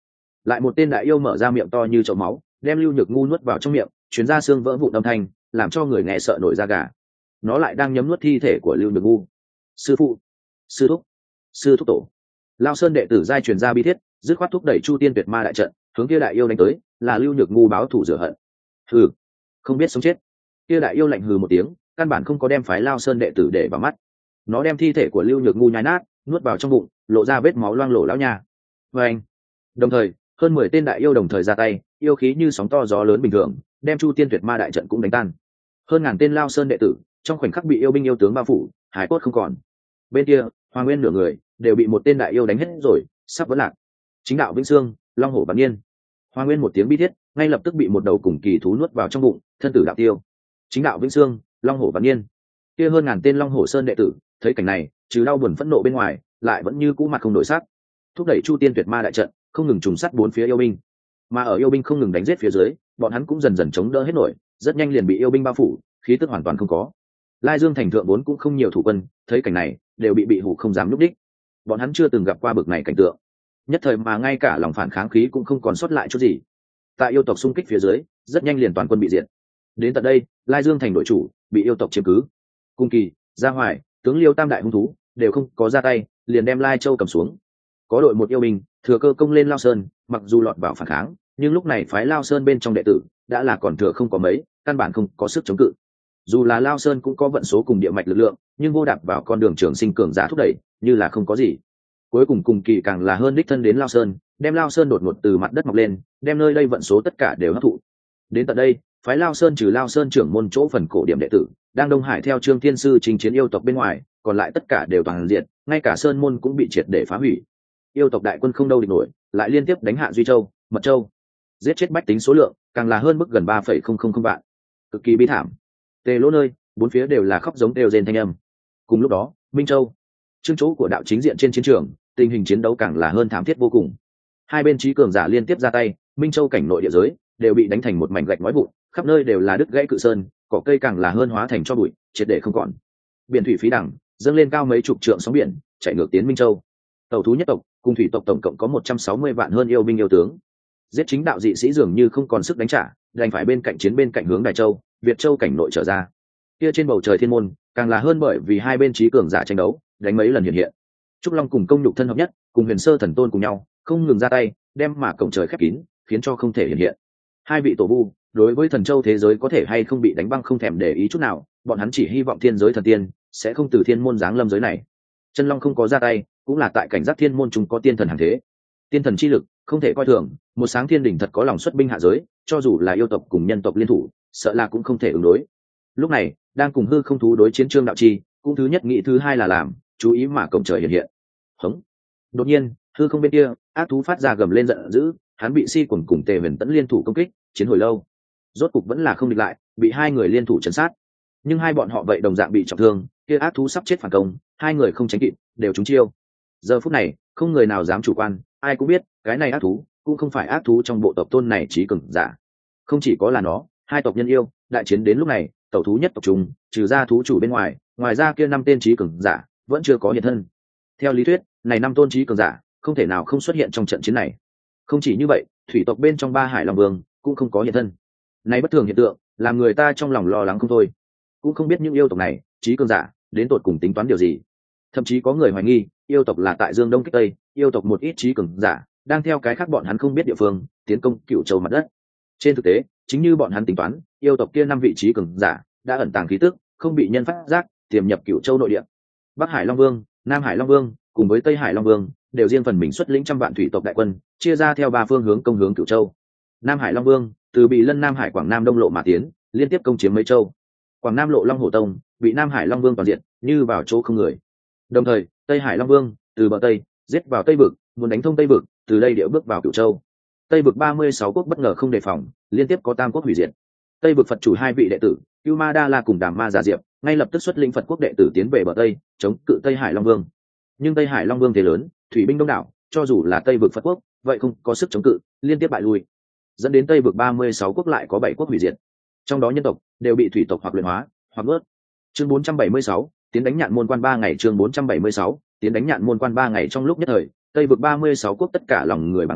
lại một tên đại yêu mở ra miệng to như chậu máu, đem Lưu Nhược Ngu nuốt vào trong miệng, chuyến ra xương vỡ vụn âm thanh, làm cho người nghe sợ nổi da gà. Nó lại đang nhấm nuốt thi thể của Lưu Nhược Ngu. Sư phụ, sư thúc, sư thúc tổ. Lao Sơn đệ tử giai truyền ra bi thiết, dứt khoát thúc đẩy Chu Tiên Tuyệt Ma đại trận, hướng kia đại yêu đánh tới, là Lưu Nhược Ngu báo thù rửa hận. Hừ, không biết sống chết. Kia đại yêu lạnh hừ một tiếng, căn bản không có đem phái Lao Sơn đệ tử để vào mắt. Nó đem thi thể của Lưu Nhược Ngu nhai nát, nuốt vào trong bụng, lộ ra vết máu loang lổ lão nha. Và anh. Đồng thời, hơn mười tên đại yêu đồng thời ra tay, yêu khí như sóng to gió lớn bình thường, đem Chu Tiên Tuyệt Ma đại trận cũng đánh tan. Hơn ngàn tên Lao Sơn đệ tử, trong khoảnh khắc bị yêu binh yêu tướng bao phủ, hải cốt không còn. Bên kia, Hoàng Nguyên nửa người đều bị một tên đại yêu đánh hết rồi, sắp vỡ lạc. Chính đạo Vĩnh Sương, Long Hổ Vạn Niên. Hoàng Nguyên một tiếng bi thiết, ngay lập tức bị một đầu cùng kỳ thú nuốt vào trong bụng, thân tử đạo tiêu. Chính đạo Vĩnh Sương, Long Hổ Vạn Niên. Kia hơn ngàn tên Long Hổ Sơn đệ tử, thấy cảnh này, trừ đau buồn phẫn nộ bên ngoài, lại vẫn như cũ mặt không đổi sắc, thúc đẩy Chu Tiên Tuyệt Ma đại trận, không ngừng trùng sát bốn phía yêu binh. Mà ở yêu binh không ngừng đánh giết phía dưới, bọn hắn cũng dần dần chống đỡ hết nổi, rất nhanh liền bị yêu binh bao phủ, khí tức hoàn toàn không có. Lai Dương thành thượng vốn cũng không nhiều thủ quân, thấy cảnh này, đều bị bị hủ không dám nhúc đích. Bọn hắn chưa từng gặp qua bực này cảnh tượng, nhất thời mà ngay cả lòng phản kháng khí cũng không còn sót lại chút gì. Tại yêu tộc xung kích phía dưới, rất nhanh liền toàn quân bị diệt. Đến tận đây, Lai Dương thành đội chủ bị yêu tộc chiếm cứ. Cung Kỳ, Gia Hoài, tướng Liêu tam đại hung thú đều không có ra tay, liền đem Lai Châu cầm xuống. Có đội một yêu binh thừa cơ công lên Lao Sơn, mặc dù lọt vào phản kháng, nhưng lúc này phái Lao Sơn bên trong đệ tử đã là còn thừa không có mấy, căn bản không có sức chống cự. Dù là Lao Sơn cũng có vận số cùng địa mạch lực lượng, nhưng vô đạp vào con đường trường sinh cường giả thúc đẩy, như là không có gì. Cuối cùng Cung Kỳ càng là hơn đích thân đến Lao Sơn, đem Lao Sơn đột ngột từ mặt đất mọc lên, đem nơi đây vận số tất cả đều hấp thụ. Đến tận đây, phái Lao Sơn trừ Lao Sơn trưởng môn chỗ phần cổ điểm đệ tử đang Đông Hải theo Trương Thiên Sư chinh chiến yêu tộc bên ngoài, còn lại tất cả đều toàn diện, ngay cả sơn môn cũng bị triệt để phá hủy. Yêu tộc đại quân không đâu địch nổi, lại liên tiếp đánh hạ Duy Châu, Mật Châu, giết chết bách tính số lượng càng là hơn mức gần ba phẩy không không không vạn, cực kỳ bi thảm. Tề lỗ nơi, bốn phía đều là khóc giống đều rên thanh âm. Cùng lúc đó, Minh Châu, trương chỗ của đạo chính diện trên chiến trường, tình hình chiến đấu càng là hơn thảm thiết vô cùng. Hai bên trí cường giả liên tiếp ra tay, Minh Châu cảnh nội địa giới đều bị đánh thành một mảnh gạch nói vụn, khắp nơi đều là đứt gãy cự sơn, cỏ cây càng là hơn hóa thành cho bụi, triệt để không còn. Biển thủy phí đẳng dâng lên cao mấy chục trượng sóng biển, chạy ngược tiến Minh Châu. Tàu thú nhất tộc cùng thủy tộc tổng cộng có một trăm sáu mươi vạn hơn yêu binh yêu tướng, giết chính đạo dị sĩ dường như không còn sức đánh trả, đành phải bên cạnh chiến bên cạnh hướng Đài Châu, Việt Châu cảnh nội trở ra. Kia trên bầu trời thiên môn càng là hơn bởi vì hai bên trí cường giả tranh đấu, đánh mấy lần hiện hiện. Trúc Long cùng Công Nhục thân hợp nhất, cùng Huyền Sơ thần tôn cùng nhau, không ngừng ra tay, đem mà cổng trời khép kín, khiến cho không thể hiện hiện. Hai vị tổ vu đối với thần châu thế giới có thể hay không bị đánh băng không thèm để ý chút nào, bọn hắn chỉ hy vọng thiên giới thần tiên sẽ không từ thiên môn giáng lâm giới này. Chân Long không có ra tay, cũng là tại cảnh giác thiên môn chúng có tiên thần hàng thế. Tiên thần chi lực không thể coi thường, một sáng thiên đỉnh thật có lòng xuất binh hạ giới, cho dù là yêu tộc cùng nhân tộc liên thủ, sợ là cũng không thể ứng đối. Lúc này, đang cùng hư không thú đối chiến Trương Đạo Chi, cũng thứ nhất nghĩ thứ hai là làm, chú ý mà cổng trời hiện hiện. Hống. Đột nhiên, hư không bên kia, ác thú phát ra gầm lên giận dữ, hắn bị Si Quần cùng Tề Huyền Tẫn liên thủ công kích, chiến hồi lâu, rốt cục vẫn là không địch lại, bị hai người liên thủ trấn sát. Nhưng hai bọn họ vậy đồng dạng bị trọng thương, kia ác thú sắp chết phản công, hai người không tránh kịp, đều trúng chiêu. Giờ phút này, không người nào dám chủ quan, ai cũng biết, cái này ác thú cũng không phải ác thú trong bộ tộc tôn này trí cường giả. Không chỉ có là nó, hai tộc nhân yêu, đại chiến đến lúc này, tẩu thú nhất tộc chúng, trừ ra thú chủ bên ngoài, ngoài ra kia năm tên trí cường giả vẫn chưa có hiện thân. Theo lý thuyết, này năm tôn trí cường giả không thể nào không xuất hiện trong trận chiến này. Không chỉ như vậy, thủy tộc bên trong ba hải long vương cũng không có hiện thân. Này bất thường hiện tượng, làm người ta trong lòng lo lắng không thôi. Cũng không biết những yêu tộc này, trí cường giả đến tột cùng tính toán điều gì. Thậm chí có người hoài nghi, yêu tộc là tại Dương Đông kích Tây, yêu tộc một ít trí cường giả đang theo cái khác bọn hắn không biết địa phương tiến công Cửu Châu mặt đất. Trên thực tế, chính như bọn hắn tính toán, yêu tộc kia năm vị trí cường giả đã ẩn tàng khí tức, không bị nhân phát giác, tiềm nhập Cửu Châu nội địa. Bắc Hải Long Vương, Nam Hải Long Vương cùng với Tây Hải Long Vương đều riêng phần mình xuất lĩnh trăm vạn thủy tộc đại quân, chia ra theo ba phương hướng công hướng Cửu Châu. Nam Hải Long Vương từ bị Lân Nam Hải Quảng Nam Đông lộ mà tiến, liên tiếp công chiếm mấy châu. Quảng Nam lộ Long Hổ Tông bị Nam Hải Long Vương toàn diện, như vào chỗ không người. Đồng thời, Tây Hải Long Vương từ bờ Tây giết vào Tây vực, muốn đánh thông Tây vực, từ đây điệu bước vào Cửu Châu. Tây vực ba mươi sáu quốc bất ngờ không đề phòng, liên tiếp có tam quốc hủy diệt. Tây vực Phật chủ hai vị đệ tử, Cưu Ma Đa La cùng Đàm Ma Giả Diệp, ngay lập tức xuất lĩnh Phật quốc đệ tử tiến về bờ Tây, chống cự Tây Hải Long Vương. Nhưng Tây Hải Long Vương thế lớn, thủy binh đông đảo, cho dù là Tây vực Phật quốc, vậy không có sức chống cự, liên tiếp bại lui, dẫn đến Tây vực ba mươi sáu quốc lại có bảy quốc hủy diệt. Trong đó nhân tộc đều bị thủy tộc hoặc luyện hóa, hoặc nuốt. Chương bốn trăm bảy mươi sáu, tiến đánh nhạn môn quan ba ngày. Chương bốn trăm bảy mươi sáu, tiến đánh nhạn môn quan ba ngày. Trong lúc nhất thời, Tây vực ba mươi sáu quốc tất cả lòng người bàng hoàng,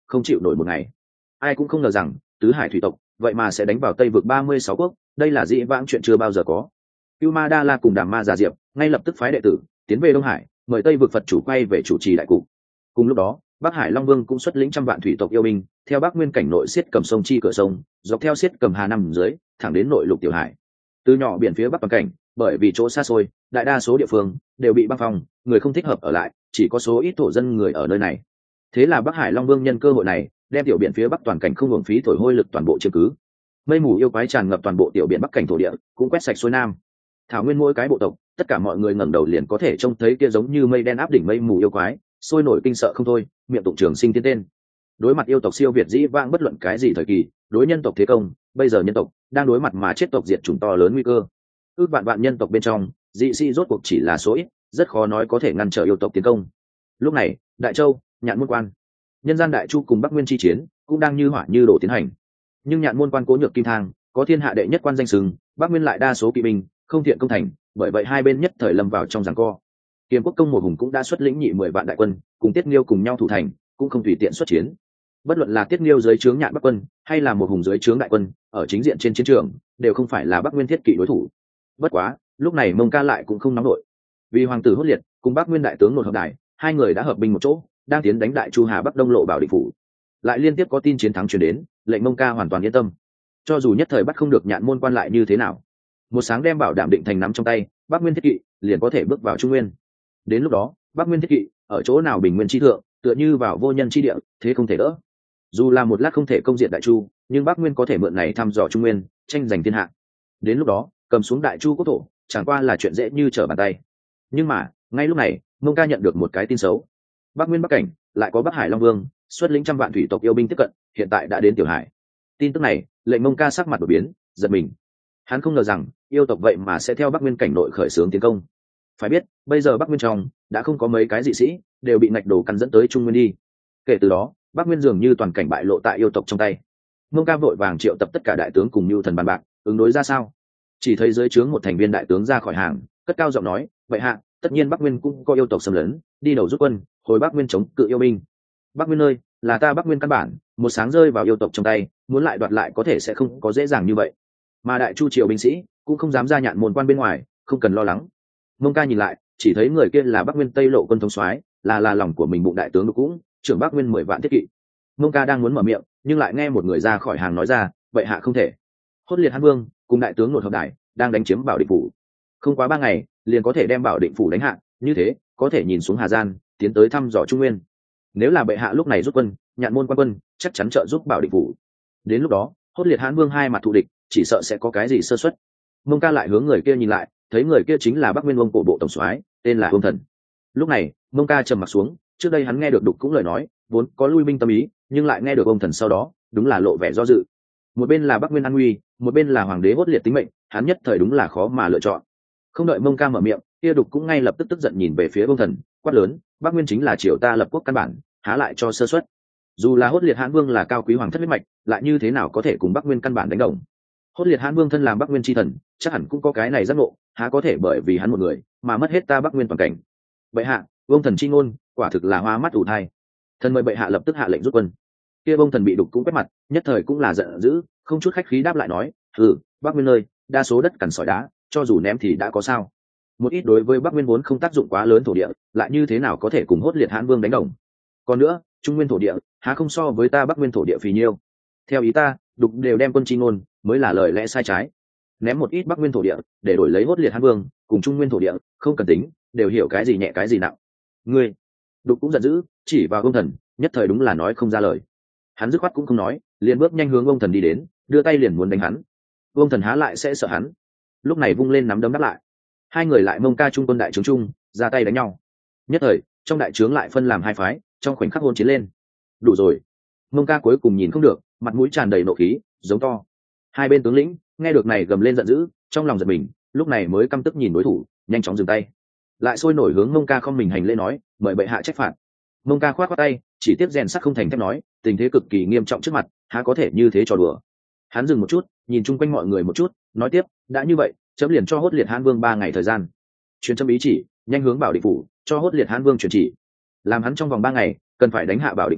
không chịu nổi một ngày. Ai cũng không ngờ rằng tứ hải thủy tộc vậy mà sẽ đánh vào tây vực ba mươi sáu quốc, đây là dĩ vãng chuyện chưa bao giờ có. Cưu Ma Đa La cùng Đàm Ma Già Diệp ngay lập tức phái đệ tử tiến về Đông Hải, mời tây vực Phật chủ quay về chủ trì đại cục. Cùng lúc đó, Bắc Hải Long Vương cũng xuất lĩnh trăm vạn thủy tộc yêu binh, theo Bắc Nguyên cảnh nội xiết cầm sông chi cửa sông, dọc theo xiết cầm hà nằm dưới, thẳng đến nội lục tiểu hải. Từ nhỏ biển phía bắc toàn cảnh, bởi vì chỗ xa xôi, đại đa số địa phương đều bị băng phong, người không thích hợp ở lại, chỉ có số ít thổ dân người ở nơi này. Thế là Bắc Hải Long Vương nhân cơ hội này, đem tiểu biển phía bắc toàn cảnh không hưởng phí thổi hôi lực toàn bộ chiếm cứ. Mây mù yêu quái tràn ngập toàn bộ tiểu biển bắc cảnh thổ địa, cũng quét sạch xuôi nam. Thảo nguyên mỗi cái bộ tộc, tất cả mọi người ngẩng đầu liền có thể trông thấy kia giống như mây đen áp đỉnh mây mù yêu quái, sôi nổi kinh sợ không thôi, miệng tụng trường sinh tiên tên. Đối mặt yêu tộc siêu việt dĩ vãng bất luận cái gì thời kỳ, đối nhân tộc thế công, bây giờ nhân tộc đang đối mặt mà chết tộc diệt chủng to lớn nguy cơ. Ước vạn vạn nhân tộc bên trong, dị sĩ rốt cuộc chỉ là số ít, rất khó nói có thể ngăn trở yêu tộc tiến công. Lúc này, Đại Châu, Nhạn Môn Quan, nhân gian Đại Chu cùng Bắc Nguyên chi chiến cũng đang như hỏa như đổ tiến hành. Nhưng Nhạn Môn Quan cố nhược kim thang, có thiên hạ đệ nhất quan danh sừng, Bắc Nguyên lại đa số kỵ binh, không thiện công thành, bởi vậy hai bên nhất thời lâm vào trong giằng co. Kiềm Quốc công một hùng cũng đã xuất lĩnh nhị mười vạn đại quân, cùng Tiết Nghiêu cùng nhau thủ thành, cũng không tùy tiện xuất chiến. Bất luận là Tiết Nghiêu dưới trướng Nhạn Bắc quân, hay là một hùng dưới trướng đại quân, ở chính diện trên chiến trường, đều không phải là Bắc Nguyên thiết kỵ đối thủ. Bất quá, lúc này Mông Ca lại cũng không nóng nổi, vì hoàng tử Hốt Liệt cùng Bắc Nguyên đại tướng Nột Hợp Đài, hai người đã hợp binh một chỗ, đang tiến đánh Đại Chu Hà Bắc Đông lộ Bảo Định phủ. Lại liên tiếp có tin chiến thắng truyền đến, lệnh Mông Ca hoàn toàn yên tâm. Cho dù nhất thời bắt không được Nhạn Môn Quan lại như thế nào, một sáng đem Bảo Đảm Định thành nắm trong tay, Bắc Nguyên thiết kỵ liền có thể bước vào Trung Nguyên. Đến lúc đó, Bắc Nguyên thiết kỵ ở chỗ nào bình nguyên chi thượng, tựa như vào vô nhân chi địa, thế không thể đỡ. Dù là một lát không thể công diện Đại Chu, nhưng Bắc Nguyên có thể mượn này thăm dò Trung Nguyên, tranh giành thiên hạ. Đến lúc đó, cầm xuống Đại Chu quốc thổ, chẳng qua là chuyện dễ như trở bàn tay. Nhưng mà, ngay lúc này, Mông Ca nhận được một cái tin xấu. Bắc Nguyên Bắc cảnh lại có Bắc Hải Long Vương xuất lĩnh trăm vạn thủy tộc yêu binh tiếp cận, hiện tại đã đến Tiểu Hải. Tin tức này, lệnh Mông Ca sắc mặt đổi biến, giật mình. Hắn không ngờ rằng yêu tộc vậy mà sẽ theo Bắc Nguyên cảnh nội khởi xướng tiến công. Phải biết, bây giờ Bắc Nguyên trong đã không có mấy cái dị sĩ, đều bị ngạch đồ cắn dẫn tới Trung Nguyên đi. Kể từ đó, Bắc Nguyên dường như toàn cảnh bại lộ tại yêu tộc trong tay. Mông Ca vội vàng triệu tập tất cả đại tướng cùng Nưu Thần bàn bạc, ứng đối ra sao. Chỉ thấy dưới trướng một thành viên đại tướng ra khỏi hàng, cất cao giọng nói, vậy hạ, tất nhiên Bắc Nguyên cũng có yêu tộc xâm lấn, đi đầu rút quân, hồi Bắc Nguyên chống cự yêu binh. Bắc Nguyên ơi, là ta Bắc Nguyên căn bản, một sáng rơi vào yêu tộc trong tay, muốn lại đoạt lại có thể sẽ không có dễ dàng như vậy. Mà Đại Chu triều binh sĩ cũng không dám ra Nhạn Môn Quan bên ngoài, không cần lo lắng. Mông Ca nhìn lại, chỉ thấy người kia là Bắc Nguyên Tây lộ quân thống soái, là là lòng của mình bụng đại tướng Đục Cũng, trưởng Bắc Nguyên mười vạn thiết kỵ. Mông Ca đang muốn mở miệng, nhưng lại nghe một người ra khỏi hàng nói ra, vậy hạ không thể. Hốt Liệt Hán Vương cùng đại tướng Nột Hợp Đài đang đánh chiếm Bảo Định phủ, không quá ba ngày liền có thể đem Bảo Định phủ đánh hạ, như thế có thể nhìn xuống Hà Gian, tiến tới thăm dò Trung Nguyên. Nếu là bệ hạ lúc này rút quân, Nhạn Môn Quan quân chắc chắn trợ giúp Bảo Định phủ. Đến lúc đó, Hốt Liệt Hán Vương hai mặt thù địch, chỉ sợ sẽ có cái gì sơ suất. Mông Ca lại hướng người kia nhìn lại, thấy người kia chính là Bắc Nguyên Vương cổ bộ tổng soái, tên là Vương Thần. Lúc này, Mông Ca trầm mặt xuống, trước đây hắn nghe được Đục Cũng lời nói, vốn có lui binh tâm ý, nhưng lại nghe được Vương Thần sau đó, đúng là lộ vẻ do dự. Một bên là Bắc Nguyên an nguy, một bên là hoàng đế Hốt Liệt tính mệnh, hắn nhất thời đúng là khó mà lựa chọn. Không đợi Mông Ca mở miệng, kia Đục cũng ngay lập tức tức giận nhìn về phía Vương Thần, quát lớn, Bắc Nguyên chính là triều ta lập quốc căn bản, há lại cho sơ suất. Dù là Hốt Liệt Hán Vương là cao quý hoàng thất huyết mạch, lại như thế nào có thể cùng Bắc Nguyên căn bản đánh đồng. Hốt Liệt Hán Vương thân làm Bắc Nguyên chi thần, chắc hẳn cũng có cái này giác ngộ, há có thể bởi vì hắn một người mà mất hết ta Bắc Nguyên toàn cảnh. Bệ hạ, Vương Thần chi ngôn, quả thực là hoa mắt ủ thai. Thần mời bệ hạ lập tức hạ lệnh rút quân. Kia Vương Thần bị Đục cũng quét mặt, nhất thời cũng là giận dữ, không chút khách khí đáp lại nói, ừ, Bắc Nguyên ơi, đa số đất cằn sỏi đá, cho dù ném thì đã có sao. Một ít đối với Bắc Nguyên vốn không tác dụng quá lớn thổ địa, lại như thế nào có thể cùng Hốt Liệt Hán Vương đánh đồng. Còn nữa, Trung Nguyên thổ địa, há không so với ta Bắc Nguyên thổ địa phì nhiêu. Theo ý ta, Đục đều đem quân chi ngôn, mới là lời lẽ sai trái. Ném một ít Bắc Nguyên thổ địa để đổi lấy Hốt Liệt Hán Vương cùng Trung Nguyên thổ địa, không cần tính, đều hiểu cái gì nhẹ cái gì nặng. Ngươi, Đục cũng giận dữ, chỉ vào Vương Thần, nhất thời đúng là nói không ra lời. Hắn dứt khoát cũng không nói, liền bước nhanh hướng Vương Thần đi đến, đưa tay liền muốn đánh hắn. Vương Thần há lại sẽ sợ hắn, lúc này vung lên nắm đấm đáp lại. Hai người lại Mông Ca trung quân đại trướng chung, ra tay đánh nhau. Nhất thời, trong đại trướng lại phân làm hai phái, trong khoảnh khắc hôn chiến lên. Đủ rồi. Mông Ca cuối cùng nhìn không được, mặt mũi tràn đầy nộ khí, giống to. Hai bên tướng lĩnh nghe được này gầm lên giận dữ, trong lòng giật mình, lúc này mới căm tức nhìn đối thủ, nhanh chóng dừng tay. Lại sôi nổi hướng Mông Ca không mình hành lễ nói, mời bệ hạ trách phạt. Mông Ca khoát khoát tay, chỉ tiếp rèn sắt không thành thép nói, tình thế cực kỳ nghiêm trọng trước mặt, há có thể như thế trò đùa. Hắn dừng một chút, nhìn chung quanh mọi người một chút, nói tiếp, đã như vậy, chấm liền cho Hốt Liệt Hán Vương ba ngày thời gian. Truyền chấm ý chỉ, nhanh hướng Bảo Định phủ, cho Hốt Liệt Hán Vương truyền chỉ, làm hắn trong vòng ba ngày cần phải đánh hạ Bảo Định phủ,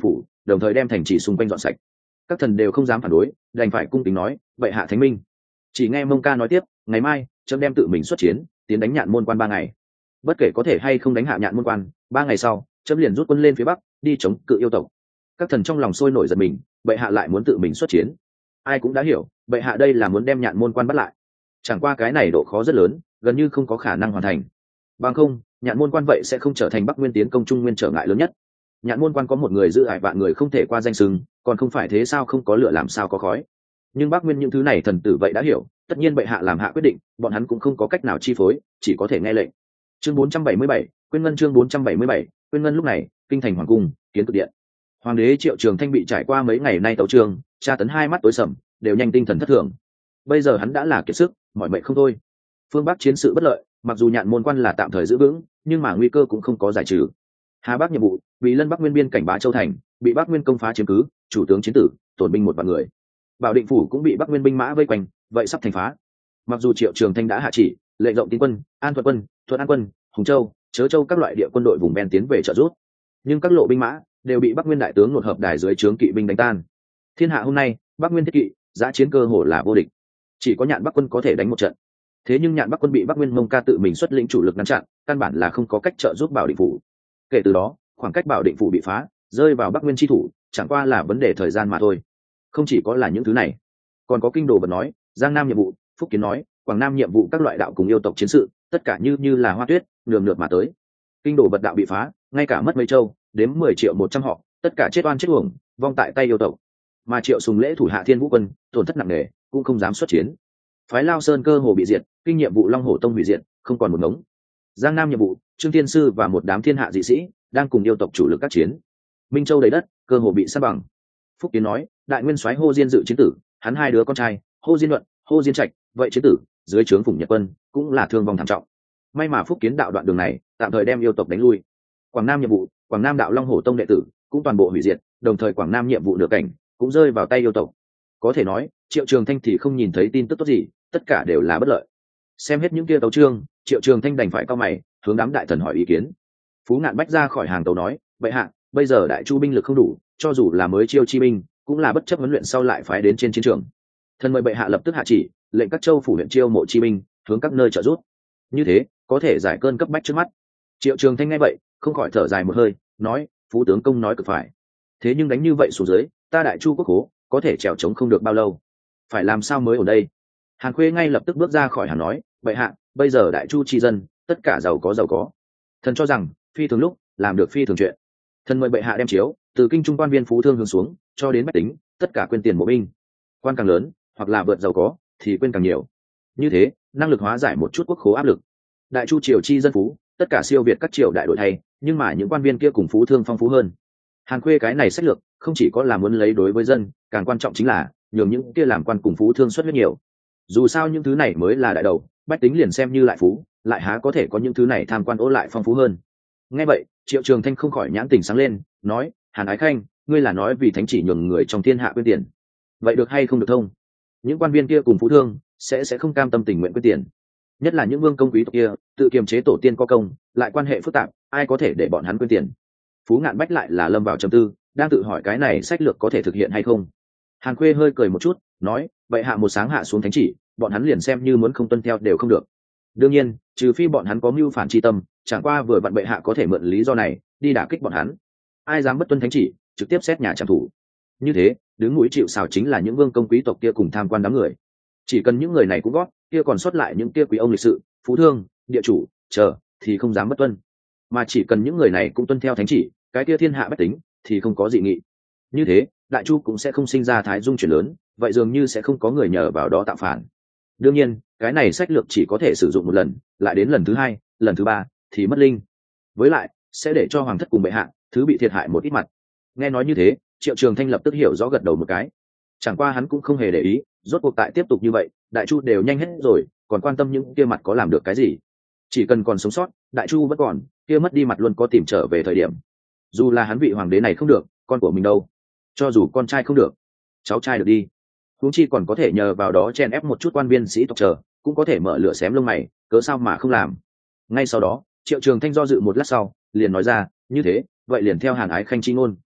đồng thời đem thành trì xung quanh dọn sạch. Các thần đều không dám phản đối, đành phải cung kính nói bệ hạ thánh minh. Chỉ nghe Mông Ca nói tiếp, ngày mai trẫm đem tự mình xuất chiến, tiến đánh Nhạn Môn Quan ba ngày. Bất kể có thể hay không đánh hạ Nhạn Môn Quan, ba ngày sau trẫm liền rút quân lên phía bắc, đi chống cự yêu tộc. Các thần trong lòng sôi nổi giật mình, bệ hạ lại muốn tự mình xuất chiến. Ai cũng đã hiểu, bệ hạ đây là muốn đem Nhạn Môn Quan bắt lại. Chẳng qua cái này độ khó rất lớn, gần như không có khả năng hoàn thành. Bằng không, Nhạn Môn Quan vậy sẽ không trở thành Bắc Nguyên tiến công Trung Nguyên trở ngại lớn nhất. Nhạn Môn Quan có một người giữ ải vạn người không thể qua danh sừng, còn không phải thế sao, không có lửa làm sao có khói. Nhưng Bắc Nguyên những thứ này thần tử vậy đã hiểu, tất nhiên bệ hạ làm hạ quyết định, bọn hắn cũng không có cách nào chi phối, chỉ có thể nghe lệnh. Chương bốn trăm bảy mươi bảy, Quyên Ngân chương bốn trăm bảy mươi bảy, Quyên Ngân lúc này, kinh thành hoàng cung, kiến cực điện. Hoàng đế Triệu Trường Thanh bị trải qua mấy ngày nay tấu trường, tra tấn hai mắt tối sầm, đều nhanh tinh thần thất thường. Bây giờ hắn đã là kiệt sức, mỏi mệt không thôi. Phương Bắc chiến sự bất lợi, mặc dù Nhạn Môn Quan là tạm thời giữ vững, nhưng mà nguy cơ cũng không có giải trừ. Hà Bắc nhiệm vụ, vì lân Bắc Nguyên biên cảnh Bá Châu thành, bị Bắc Nguyên công phá chiếm cứ, chủ tướng chiến tử, tổn binh một vạn người. Bảo Định phủ cũng bị Bắc Nguyên binh mã vây quanh, vậy sắp thành phá. Mặc dù Triệu Trường Thanh đã hạ chỉ, lệnh rộng tiến quân, An Thuận quân, Thuận An quân, Hùng Châu, Chớ Châu các loại địa quân đội vùng ven tiến về trợ giúp, nhưng các lộ binh mã đều bị Bắc Nguyên đại tướng một hợp đài dưới trướng kỵ binh đánh tan. Thiên hạ hôm nay, Bắc Nguyên thiết kỵ, giã chiến cơ hồ là vô địch, chỉ có Nhạn Bắc quân có thể đánh một trận. Thế nhưng Nhạn Bắc quân bị Bắc Nguyên Mông Ca tự mình xuất lĩnh chủ lực ngăn chặn, căn bản là không có cách trợ giúp Bảo Định phủ. Kể từ đó, khoảng cách Bảo Định phủ bị phá, rơi vào Bắc Nguyên chi thủ, chẳng qua là vấn đề thời gian mà thôi. Không chỉ có là những thứ này, còn có kinh đồ vật nói, Giang Nam nhiệm vụ, Phúc Kiến nói, Quảng Nam nhiệm vụ, các loại đạo cùng yêu tộc chiến sự, tất cả như như là hoa tuyết, nườm nượp mà tới. Kinh đồ vật đạo bị phá, ngay cả mất mấy châu, đếm mười triệu một trăm họ, tất cả chết oan chết uổng, vong tại tay yêu tộc. Mà Triệu Sùng Lễ thủ hạ Thiên Vũ quân, tổn thất nặng nề, cũng không dám xuất chiến. Phái Lao Sơn cơ hồ bị diệt, kinh nhiệm vụ Long Hổ Tông hủy diệt, không còn một ngống. Giang Nam nhiệm vụ, Trương Thiên Sư và một đám thiên hạ dị sĩ đang cùng yêu tộc chủ lực các chiến. Minh Châu đầy đất, cơ hồ bị sát bằng. Phúc Kiến nói, đại nguyên soái Hô Diên dự chiến tử, hắn hai đứa con trai, Hô Diên Luận, Hô Diên Trạch, vậy chiến tử, dưới trướng Phùng Nhật Quân, cũng là thương vong thảm trọng. May mà Phúc Kiến đạo đoạn đường này, tạm thời đem yêu tộc đánh lui. Quảng Nam nhiệm vụ, Quảng Nam đạo Long Hổ Tông đệ tử, cũng toàn bộ hủy diệt, đồng thời Quảng Nam nhiệm vụ nửa cảnh, cũng rơi vào tay yêu tộc. Có thể nói, Triệu Trường Thanh thì không nhìn thấy tin tức tốt gì, tất cả đều là bất lợi. Xem hết những kia tấu chương, Triệu Trường Thanh đành phải cau mày, hướng đám đại thần hỏi ý kiến. Phú Ngạn bách ra khỏi hàng tấu nói, bệ hạ, bây giờ đại chu binh lực không đủ, cho dù là mới chiêu chi binh, cũng là bất chấp huấn luyện sau lại phái đến trên chiến trường. Thần mời bệ hạ lập tức hạ chỉ, lệnh các châu phủ huyện chiêu mộ chi binh, hướng các nơi trợ giúp. Như thế, có thể giải cơn cấp bách trước mắt. Triệu Trường Thanh nghe vậy, không khỏi thở dài một hơi, nói, phú tướng công nói cực phải. Thế nhưng đánh như vậy xuống dưới, ta đại chu quốc hố, có thể trèo trống không được bao lâu. Phải làm sao mới ở đây? Hàn Khuê ngay lập tức bước ra khỏi Hàn nói, bệ hạ, bây giờ đại chu chi dân, tất cả giàu có giàu có. Thần cho rằng, phi thường lúc, làm được phi thường chuyện. Thần mời bệ hạ đem chiếu, từ kinh trung quan viên phú thương hướng xuống, cho đến bách tính, tất cả quên tiền mộ binh. Quan càng lớn, hoặc là vượt giàu có, thì quên càng nhiều. Như thế, năng lực hóa giải một chút quốc khố áp lực. Đại chu triều chi dân phú, tất cả siêu việt các triều đại đổi thay, nhưng mà những quan viên kia cùng phú thương phong phú hơn. Hàn Khuê cái này sách lược, không chỉ có là muốn lấy đối với dân, càng quan trọng chính là nhường những kia làm quan cùng phú thương xuất huyết nhiều. Dù sao những thứ này mới là đại đầu, bách tính liền xem như lại phú, lại há có thể có những thứ này tham quan ố lại phong phú hơn. Nghe vậy, Triệu Trường Thanh không khỏi nhãn tình sáng lên, nói, Hàn Ái Khanh, ngươi là nói vì thánh chỉ nhường người trong thiên hạ quyên tiền, vậy được hay không được thông? Những quan viên kia cùng phú thương sẽ sẽ không cam tâm tình nguyện quyên tiền, nhất là những vương công quý tộc kia, tự kiềm chế tổ tiên có công, lại quan hệ phức tạp, ai có thể để bọn hắn quyên tiền? Phú Ngạn bách lại là lâm vào trầm tư, đang tự hỏi cái này sách lược có thể thực hiện hay không. Hàn Khuê hơi cười một chút, nói, vậy hạ một sáng hạ xuống thánh chỉ, bọn hắn liền xem như muốn không tuân theo đều không được. Đương nhiên, trừ phi bọn hắn có mưu phản chi tâm, chẳng qua vừa vặn bệ hạ có thể mượn lý do này đi đả kích bọn hắn. Ai dám bất tuân thánh chỉ, trực tiếp xét nhà trảm thủ. Như thế, đứng mũi chịu sào chính là những vương công quý tộc kia cùng tham quan đám người. Chỉ cần những người này cũng gót, kia còn sót lại những kia quý ông lịch sự, phú thương, địa chủ, chờ thì không dám bất tuân. Mà chỉ cần những người này cũng tuân theo thánh chỉ, cái kia thiên hạ bách tính thì không có dị nghị. Như thế, đại chu cũng sẽ không sinh ra thái dung chuyển lớn, vậy dường như sẽ không có người nhờ vào đó tạo phản. Đương nhiên, cái này sách lược chỉ có thể sử dụng một lần, lại đến lần thứ hai, lần thứ ba thì mất linh. Với lại, sẽ để cho hoàng thất cùng bệ hạ thứ bị thiệt hại một ít mặt. Nghe nói như thế, Triệu Trường Thanh lập tức hiểu rõ, gật đầu một cái. Chẳng qua hắn cũng không hề để ý, rốt cuộc tại tiếp tục như vậy, đại chu đều nhanh hết rồi, còn quan tâm những kia mặt có làm được cái gì? Chỉ cần còn sống sót, đại chu vẫn còn, kia mất đi mặt luôn có tìm trở về thời điểm. Dù là hắn vị hoàng đế này không được, con của mình đâu? Cho dù con trai không được, cháu trai được đi. Huống chi còn có thể nhờ vào đó chen ép một chút quan viên sĩ tộc chờ, cũng có thể mở lửa xém lông mày, cớ sao mà không làm? Ngay sau đó, Triệu Trường Thanh do dự một lát sau, liền nói ra, như thế, vậy liền theo Hàn Ái Khanh chi ngôn.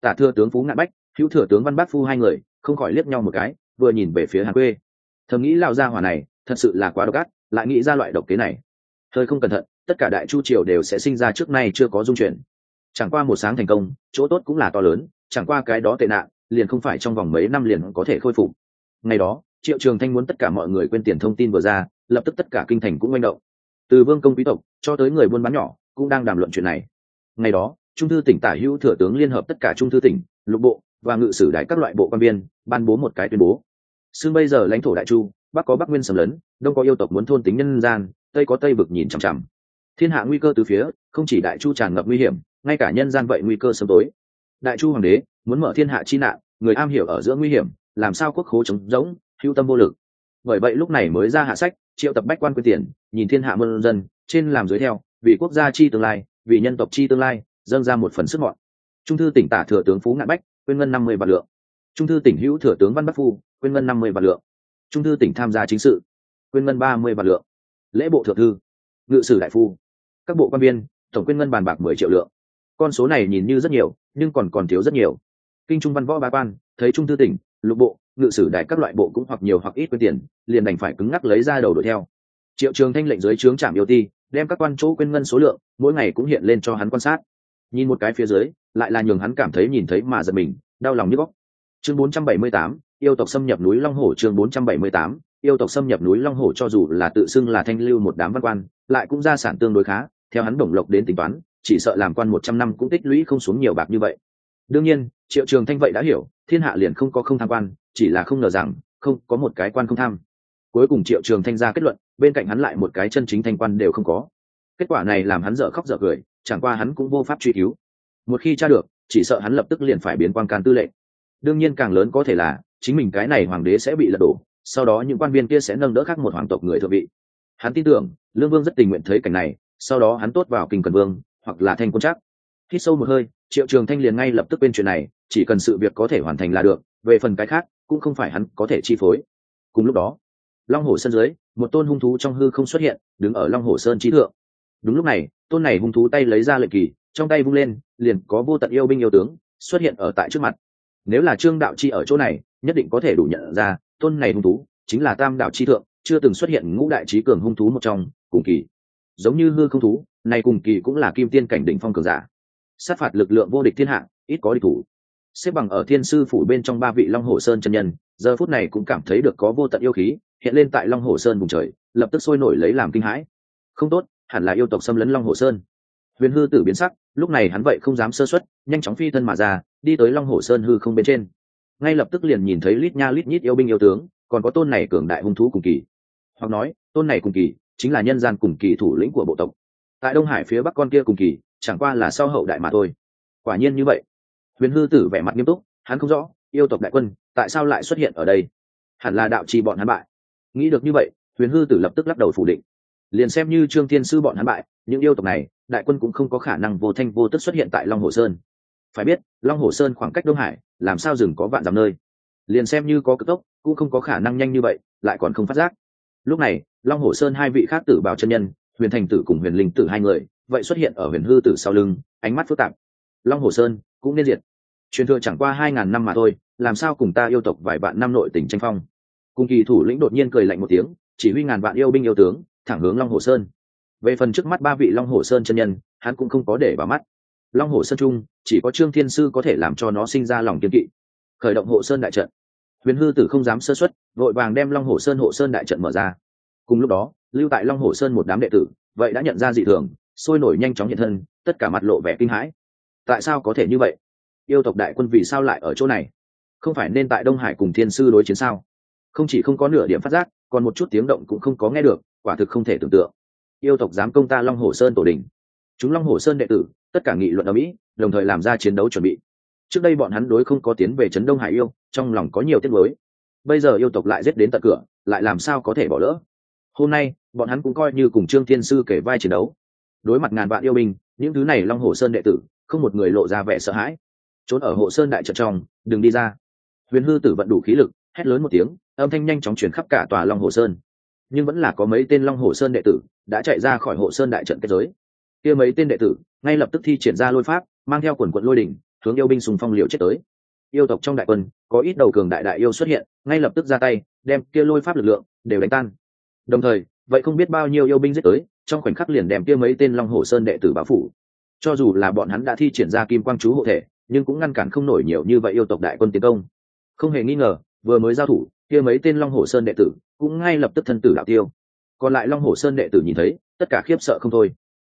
Tả thừa tướng Phú Ngạn Bách, hữu thừa tướng Văn Bác Phu hai người không khỏi liếc nhau một cái, vừa nhìn về phía Hàn Quê. Thầm nghĩ lao gia hỏa này thật sự là quá độc ác, lại nghĩ ra loại độc kế này. Hơi không cẩn thận, tất cả đại chu triều đều sẽ sinh ra trước nay chưa có dung chuyển. Chẳng qua một sáng thành công, chỗ tốt cũng là to lớn, chẳng qua cái đó tệ nạn, liền không phải trong vòng mấy năm liền có thể khôi phục. Ngày đó, Triệu Trường Thanh muốn tất cả mọi người quên tiền thông tin vừa ra, lập tức tất cả kinh thành cũng manh động. Từ vương công quý tộc cho tới người buôn bán nhỏ cũng đang đàm luận chuyện này. Ngày đó, trung thư tỉnh Tả Hữu thừa tướng liên hợp tất cả trung thư tỉnh, lục bộ và ngự sử đại các loại bộ quan viên, ban bố một cái tuyên bố. Xương bây giờ lãnh thổ đại chu, bắc có bắc nguyên xâm lấn, đông có yêu tộc muốn thôn tính nhân gian, tây có tây vực nhìn chằm chằm. Thiên hạ nguy cơ từ phía, không chỉ đại chu tràn ngập nguy hiểm, ngay cả nhân gian vậy nguy cơ sớm tối. Đại chu hoàng đế muốn mở thiên hạ chi nạn, người am hiểu ở giữa nguy hiểm, làm sao quốc khố chống rỗng, hữu tâm vô lực. Bởi vậy lúc này mới ra hạ sách, triệu tập bách quan quyên tiền, nhìn thiên hạ muôn dân, trên làm dưới theo, vì quốc gia chi tương lai, vì nhân tộc chi tương lai, dâng ra một phần sức mọn. Trung thư tỉnh Tả thừa tướng Phú Ngạn Bách quyên ngân năm mươi vạn lượng. Trung thư tỉnh Hữu thừa tướng Văn Bắc Phu quyên ngân năm mươi vạn lượng. Trung thư tỉnh tham gia chính sự quyên ngân ba mươi vạn lượng. Lễ bộ thượng thư, ngự sử đại phu, các bộ quan viên tổng quyên ngân bàn bạc mười triệu lượng. Con số này nhìn như rất nhiều, nhưng còn còn thiếu rất nhiều. Kinh trung văn võ ba quan thấy trung thư tỉnh, lục bộ, ngự sử đại các loại bộ cũng hoặc nhiều hoặc ít quyên tiền, liền đành phải cứng ngắc lấy ra đầu đuổi theo. Triệu Trường Thanh lệnh dưới trướng trạm yêu ti đem các quan chỗ quyên ngân số lượng mỗi ngày cũng hiện lên cho hắn quan sát. Nhìn một cái phía dưới, lại là nhường hắn cảm thấy nhìn thấy mà giật mình, đau lòng nhức óc. Chương bốn trăm bảy mươi tám, yêu tộc xâm nhập núi Long Hổ. Chương bốn trăm bảy mươi tám, yêu tộc xâm nhập núi Long Hổ. Cho dù là tự xưng là thanh lưu một đám văn quan, lại cũng gia sản tương đối khá, theo hắn đồng lộc đến tính toán, chỉ sợ làm quan một trăm năm cũng tích lũy không xuống nhiều bạc như vậy. Đương nhiên, Triệu Trường Thanh vậy đã hiểu, thiên hạ liền không có không tham quan, chỉ là không ngờ rằng không có một cái quan không tham. Cuối cùng Triệu Trường Thanh ra kết luận, bên cạnh hắn lại một cái chân chính thanh quan đều không có. Kết quả này làm hắn dở khóc dở cười, chẳng qua hắn cũng vô pháp truy cứu. Một khi tra được, chỉ sợ hắn lập tức liền phải biến quan can tư lệnh. Đương nhiên càng lớn có thể là chính mình cái này hoàng đế sẽ bị lật đổ, sau đó những quan viên kia sẽ nâng đỡ khác một hoàng tộc người thượng vị. Hắn tin tưởng Lương Vương rất tình nguyện thấy cảnh này, sau đó hắn tốt vào Kinh Cần Vương hoặc là Thanh Quân Trác. Hít sâu một hơi, Triệu Trường Thanh liền ngay lập tức quên chuyện này, chỉ cần sự việc có thể hoàn thành là được, về phần cái khác cũng không phải hắn có thể chi phối. Cùng lúc đó, Long Hổ Sơn dưới, một tôn hung thú trong hư không xuất hiện, đứng ở Long Hổ Sơn chí thượng. Đúng lúc này, tôn này hung thú tay lấy ra lệnh kỳ, trong tay vung lên, liền có vô tận yêu binh yêu tướng xuất hiện ở tại trước mặt. Nếu là Trương Đạo Chi ở chỗ này, nhất định có thể đủ nhận ra, tôn này hung thú chính là Tam Đạo Chi thượng, chưa từng xuất hiện ngũ đại chí cường hung thú một trong, Cùng Kỳ. Giống như hư không thú, này Cùng Kỳ cũng là kim tiên cảnh đỉnh phong cường giả. Sát phạt lực lượng vô địch thiên hạ, ít có địch thủ. Xếp bằng ở Thiên Sư phủ bên trong ba vị Long Hổ Sơn chân nhân, giờ phút này cũng cảm thấy được có vô tận yêu khí hiện lên tại Long Hổ Sơn vùng trời, lập tức sôi nổi lấy làm kinh hãi. Không tốt, hẳn là yêu tộc xâm lấn Long Hổ Sơn. Huyền Hư Tử biến sắc, lúc này hắn vậy không dám sơ suất, nhanh chóng phi thân mà ra, đi tới Long Hổ Sơn hư không bên trên. Ngay lập tức liền nhìn thấy lít nha lít nhít yêu binh yêu tướng, còn có tôn này cường đại hung thú Cùng Kỳ. Hoặc nói, tôn này Cùng Kỳ chính là nhân gian Cùng Kỳ thủ lĩnh của bộ tộc. Tại Đông Hải phía bắc con kia Cùng Kỳ, chẳng qua là sau hậu đại mà thôi. Quả nhiên như vậy. Huyền Hư Tử vẻ mặt nghiêm túc, hắn không rõ, yêu tộc đại quân tại sao lại xuất hiện ở đây? Hẳn là đạo trì bọn hắn bại. Nghĩ được như vậy, Huyền Hư Tử lập tức lắc đầu phủ định. Liền xem như Trương Thiên Sư bọn hắn bại, những yêu tộc này, đại quân cũng không có khả năng vô thanh vô tức xuất hiện tại Long Hổ Sơn. Phải biết, Long Hổ Sơn khoảng cách Đông Hải, làm sao rừng có vạn dặm nơi. Liền xem như có cực tốc, cũng không có khả năng nhanh như vậy, lại còn không phát giác. Lúc này, Long Hổ Sơn hai vị khác tử bào chân nhân, Huyền Thành Tử cùng Huyền Linh Tử hai người, vậy xuất hiện ở Huyền Hư Tử sau lưng, ánh mắt phức tạp. Long Hổ Sơn cũng nên diệt. Truyền thừa chẳng qua hai ngàn năm mà thôi, làm sao cùng ta yêu tộc vài vạn năm nội tình tranh phong. Cùng Kỳ thủ lĩnh đột nhiên cười lạnh một tiếng, chỉ huy ngàn vạn yêu binh yêu tướng thẳng hướng Long Hổ Sơn. Về phần trước mắt ba vị Long Hổ Sơn chân nhân, hắn cũng không có để vào mắt. Long Hổ Sơn trung chỉ có Trương Thiên Sư có thể làm cho nó sinh ra lòng kiên kỵ. Khởi động hộ sơn đại trận. Huyền Hư Tử không dám sơ suất, vội vàng đem Long Hổ Sơn hộ sơn đại trận mở ra. Cùng lúc đó, lưu tại Long Hổ Sơn một đám đệ tử vậy đã nhận ra dị thường, sôi nổi nhanh chóng hiện thân, tất cả mặt lộ vẻ kinh hãi. Tại sao có thể như vậy? Yêu tộc đại quân vì sao lại ở chỗ này? Không phải nên tại Đông Hải cùng Thiên Sư đối chiến sao? Không chỉ không có nửa điểm phát giác, còn một chút tiếng động cũng không có nghe được, quả thực không thể tưởng tượng. Yêu tộc dám công ta Long Hổ Sơn tổ đình. Chúng Long Hổ Sơn đệ tử tất cả nghị luận ở mỹ, đồng thời làm ra chiến đấu chuẩn bị. Trước đây bọn hắn đối không có tiến về trấn Đông Hải yêu, trong lòng có nhiều tiếc nuối. Bây giờ yêu tộc lại giết đến tận cửa, lại làm sao có thể bỏ lỡ? Hôm nay, bọn hắn cũng coi như cùng Trương Thiên Sư kể vai chiến đấu. Đối mặt ngàn vạn yêu binh, những thứ này Long Hổ Sơn đệ tử, không một người lộ ra vẻ sợ hãi. Trốn ở hộ sơn đại trận trong, đừng đi ra. Huyền Hư Tử vận đủ khí lực, hét lớn một tiếng, âm thanh nhanh chóng truyền khắp cả tòa Long Hổ Sơn. Nhưng vẫn là có mấy tên Long Hổ Sơn đệ tử đã chạy ra khỏi hộ sơn đại trận kết giới. Kia mấy tên đệ tử ngay lập tức thi triển ra lôi pháp, mang theo quần quận lôi đỉnh, hướng yêu binh xung phong liều chết tới. Yêu tộc trong đại quân có ít đầu cường đại đại yêu xuất hiện, ngay lập tức ra tay đem kia lôi pháp lực lượng đều đánh tan. Đồng thời vậy không biết bao nhiêu yêu binh giết tới, trong khoảnh khắc liền đem kia mấy tên Long Hổ Sơn đệ tử bao phủ. Cho dù là bọn hắn đã thi triển ra kim quang chú hộ thể, nhưng cũng ngăn cản không nổi nhiều như vậy yêu tộc đại quân tiến công. Không hề nghi ngờ, vừa mới giao thủ kia mấy tên Long Hổ Sơn đệ tử cũng ngay lập tức thân tử đạo tiêu. Còn lại Long Hổ Sơn đệ tử nhìn thấy tất cả khiếp sợ không thôi.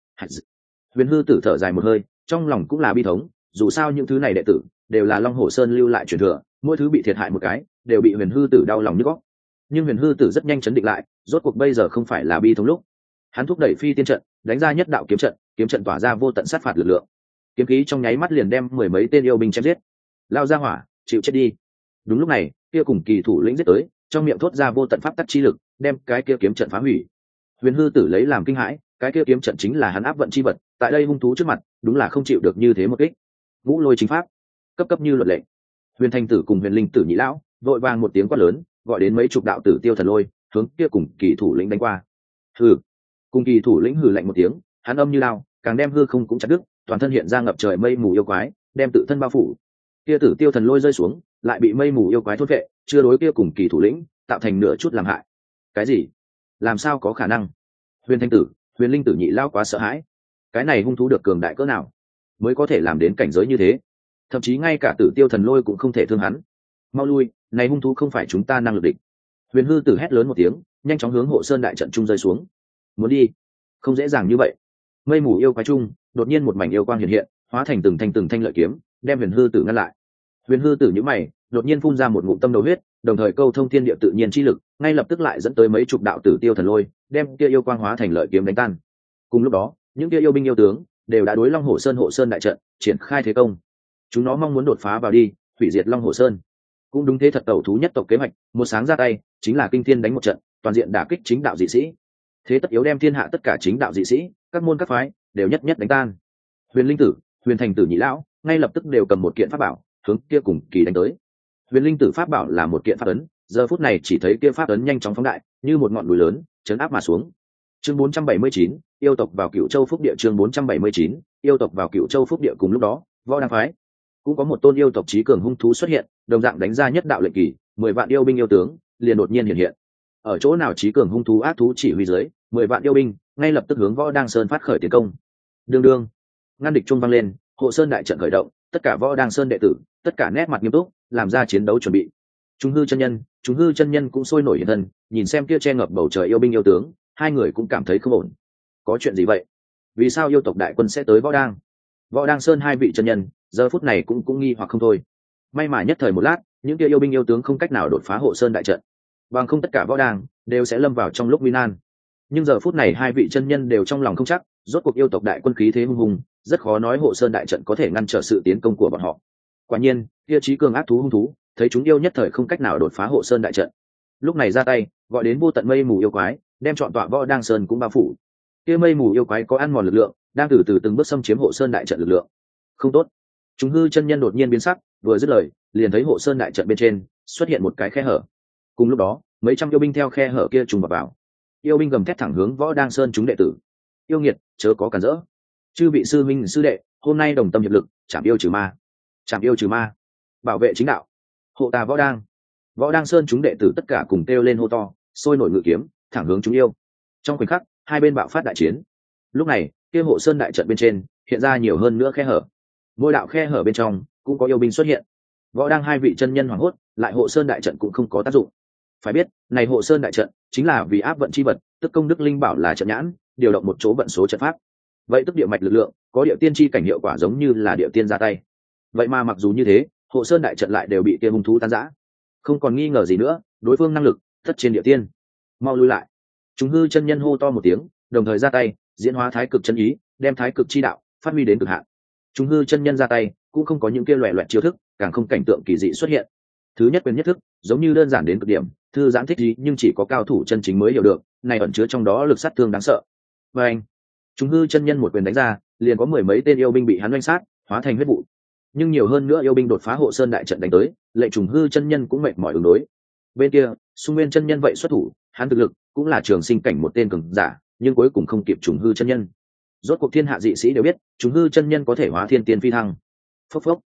Huyền Hư Tử thở dài một hơi, trong lòng cũng là bi thống, dù sao những thứ này đệ tử đều là Long Hổ Sơn lưu lại truyền thừa, mỗi thứ bị thiệt hại một cái đều bị Huyền Hư Tử đau lòng nhức óc. Nhưng Huyền Hư Tử rất nhanh chấn định lại, rốt cuộc bây giờ không phải là bi thống lúc. Hắn thúc đẩy phi tiên trận, đánh ra nhất đạo kiếm trận, kiếm trận tỏa ra vô tận sát phạt lực lượng. Kiếm khí trong nháy mắt liền đem mười mấy tên yêu binh chém giết. Lao ra hỏa, chịu chết đi. Đúng lúc này, kia cùng kỳ thủ lĩnh giết tới, trong miệng thốt ra vô tận pháp tắc chi lực, đem cái kia kiếm trận phá hủy. Huyền Hư Tử lấy làm kinh hãi, cái kia kiếm trận chính là hắn áp vận chi vật, tại đây hung thú trước mặt, đúng là không chịu được như thế một kích. Vũ Lôi chính pháp, cấp cấp như luật lệ. Huyền Thanh Tử cùng Huyền Linh Tử nhị lão, vội vàng một tiếng quát lớn, gọi đến mấy chục đạo tử tiêu thần lôi, hướng kia cùng kỳ thủ lĩnh đánh qua. Hừ. Cùng kỳ thủ lĩnh hừ lạnh một tiếng, hắn âm như lao, càng đem hư không cũng chặt đứt, toàn thân hiện ra ngập trời mây mù yêu quái, đem tự thân bao phủ. Kia tử tiêu thần lôi rơi xuống, lại bị mây mù yêu quái thôn vệ, chưa đối kia cùng kỳ thủ lĩnh tạo thành nửa chút làm hại. Cái gì? Làm sao có khả năng? Huyền Thanh Tử, Huyền Linh Tử nhị lao quá sợ hãi. Cái này hung thú được cường đại cỡ nào mới có thể làm đến cảnh giới như thế? Thậm chí ngay cả tử tiêu thần lôi cũng không thể thương hắn. Mau lui, này hung thú không phải chúng ta năng lực địch. Huyền Hư Tử hét lớn một tiếng, nhanh chóng hướng hộ sơn đại trận trung rơi xuống. Muốn đi, không dễ dàng như vậy. Mây mù yêu quái trung, đột nhiên một mảnh yêu quang hiện hiện, hóa thành từng thanh từng thanh lợi kiếm, đem Huyền Hư Tử ngăn lại. Huyền Hư Tử nhíu mày, đột nhiên phun ra một ngụm tâm đầu huyết, đồng thời câu thông thiên địa tự nhiên chi lực, ngay lập tức lại dẫn tới mấy chục đạo tử tiêu thần lôi, đem kia yêu quang hóa thành lợi kiếm đánh tan. Cùng lúc đó, những kia yêu binh yêu tướng đều đã đối Long Hổ Sơn hộ sơn đại trận triển khai thế công. Chúng nó mong muốn đột phá vào đi, hủy diệt Long Hổ Sơn. Cũng đúng thế, thật tẩu thú nhất tộc kế hoạch, một sáng ra tay, chính là kinh thiên đánh một trận, toàn diện đả kích chính đạo dị sĩ. Thế tất yếu đem thiên hạ tất cả chính đạo dị sĩ, các môn các phái đều nhất nhất đánh tan. Huyền Linh Tử, Huyền Thành Tử nhị lão, ngay lập tức đều cầm một kiện pháp bảo, hướng kia cùng kỳ đánh tới. Huyền Linh Tử pháp bảo là một kiện pháp ấn, giờ phút này chỉ thấy kia pháp ấn nhanh chóng phóng đại, như một ngọn núi lớn, chấn áp mà xuống. Chương bốn trăm bảy mươi chín, yêu tộc vào Cửu Châu Phúc Địa. Chương bốn trăm bảy mươi chín, yêu tộc vào Cửu Châu Phúc Địa. Cùng lúc đó, Võ Đăng phái cũng có một tôn yêu tộc trí cường hung thú xuất hiện, đồng dạng đánh ra nhất đạo lệnh kỳ, mười vạn yêu binh yêu tướng liền đột nhiên hiện hiện. Ở chỗ nào trí cường hung thú ác thú chỉ huy dưới, mười vạn yêu binh ngay lập tức hướng Võ Đăng Sơn phát khởi tiến công. Đương đương, ngăn địch trung vang lên, hộ sơn đại trận khởi động, tất cả Võ Đăng Sơn đệ tử, tất cả nét mặt nghiêm túc, làm ra chiến đấu chuẩn bị. Chúng hư chân nhân, chúng hư chân nhân cũng sôi nổi hiện thân, nhìn xem kia che ngập bầu trời yêu binh yêu tướng, hai người cũng cảm thấy không ổn. Có chuyện gì vậy? Vì sao yêu tộc đại quân sẽ tới Võ Đăng? Võ Đăng Sơn hai vị chân nhân giờ phút này cũng cũng nghi hoặc không thôi. May mà nhất thời một lát, những kia yêu binh yêu tướng không cách nào đột phá hộ sơn đại trận, bằng không tất cả Võ Đăng đều sẽ lâm vào trong lúc nguy nan. Nhưng giờ phút này hai vị chân nhân đều trong lòng không chắc, rốt cuộc yêu tộc đại quân khí thế hung hùng, rất khó nói hộ sơn đại trận có thể ngăn trở sự tiến công của bọn họ. Quả nhiên, kia trí cường ác thú hung thú, thấy chúng yêu nhất thời không cách nào đột phá hộ sơn đại trận, lúc này ra tay, gọi đến vô tận mây mù yêu quái, đem trọn tọa Võ Đăng Sơn cũng bao phủ. Kia mây mù yêu quái có ăn mòn lực lượng, đang từ từ từng bước xâm chiếm hộ sơn đại trận lực lượng. Không tốt. Chúng hư chân nhân đột nhiên biến sắc, vừa dứt lời, liền thấy hộ sơn đại trận bên trên xuất hiện một cái khe hở. Cùng lúc đó, mấy trăm yêu binh theo khe hở kia trùng vào vào. Yêu binh gầm thét thẳng hướng Võ Đăng Sơn chúng đệ tử. Yêu nghiệt, chớ có cản rỡ. Chư vị sư minh sư đệ, hôm nay đồng tâm hiệp lực, chảm yêu trừ ma. Chảm yêu trừ ma, bảo vệ chính đạo, hộ ta Võ Đăng. Võ Đăng Sơn chúng đệ tử tất cả cùng kêu lên hô to, sôi nổi ngự kiếm, thẳng hướng chúng yêu. Trong khoảnh khắc, hai bên bạo phát đại chiến. Lúc này, kia hộ sơn đại trận bên trên hiện ra nhiều hơn nữa khe hở. Mỗi đạo khe hở bên trong cũng có yêu binh xuất hiện. Võ Đăng hai vị chân nhân hoảng hốt, lại hộ sơn đại trận cũng không có tác dụng. Phải biết, này hộ sơn đại trận chính là vì áp vận chi vật, tức công đức linh bảo là trận nhãn, điều động một chỗ vận số trận pháp. Vậy tức địa mạch lực lượng, có địa tiên chi cảnh hiệu quả giống như là địa tiên ra tay. Vậy mà mặc dù như thế, hộ sơn đại trận lại đều bị kia hung thú tan rã. Không còn nghi ngờ gì nữa, đối phương năng lực thất trên địa tiên. Mau lui lại. Chúng hư chân nhân hô to một tiếng, đồng thời ra tay, diễn hóa thái cực chân ý, đem thái cực chi đạo phát huy đến cực hạn. Chúng hư chân nhân ra tay, cũng không có những kia loẻ loẹt chiêu thức, càng không cảnh tượng kỳ dị xuất hiện. Thứ nhất quyền nhất thức, giống như đơn giản đến cực điểm, thư giãn thích gì nhưng chỉ có cao thủ chân chính mới hiểu được, này ẩn chứa trong đó lực sát thương đáng sợ. Và anh, chúng hư chân nhân một quyền đánh ra, liền có mười mấy tên yêu binh bị hắn oanh sát, hóa thành huyết vụ. Nhưng nhiều hơn nữa yêu binh đột phá hộ sơn đại trận đánh tới, lệ trùng hư chân nhân cũng mệt mỏi ứng đối. Bên kia, Xung Nguyên chân nhân vậy xuất thủ, hắn thực lực cũng là trường sinh cảnh một tên cường giả, nhưng cuối cùng không kịp trùng hư chân nhân. Rốt cuộc thiên hạ dị sĩ đều biết, trùng hư chân nhân có thể hóa thiên tiên phi thăng. Phốc phốc,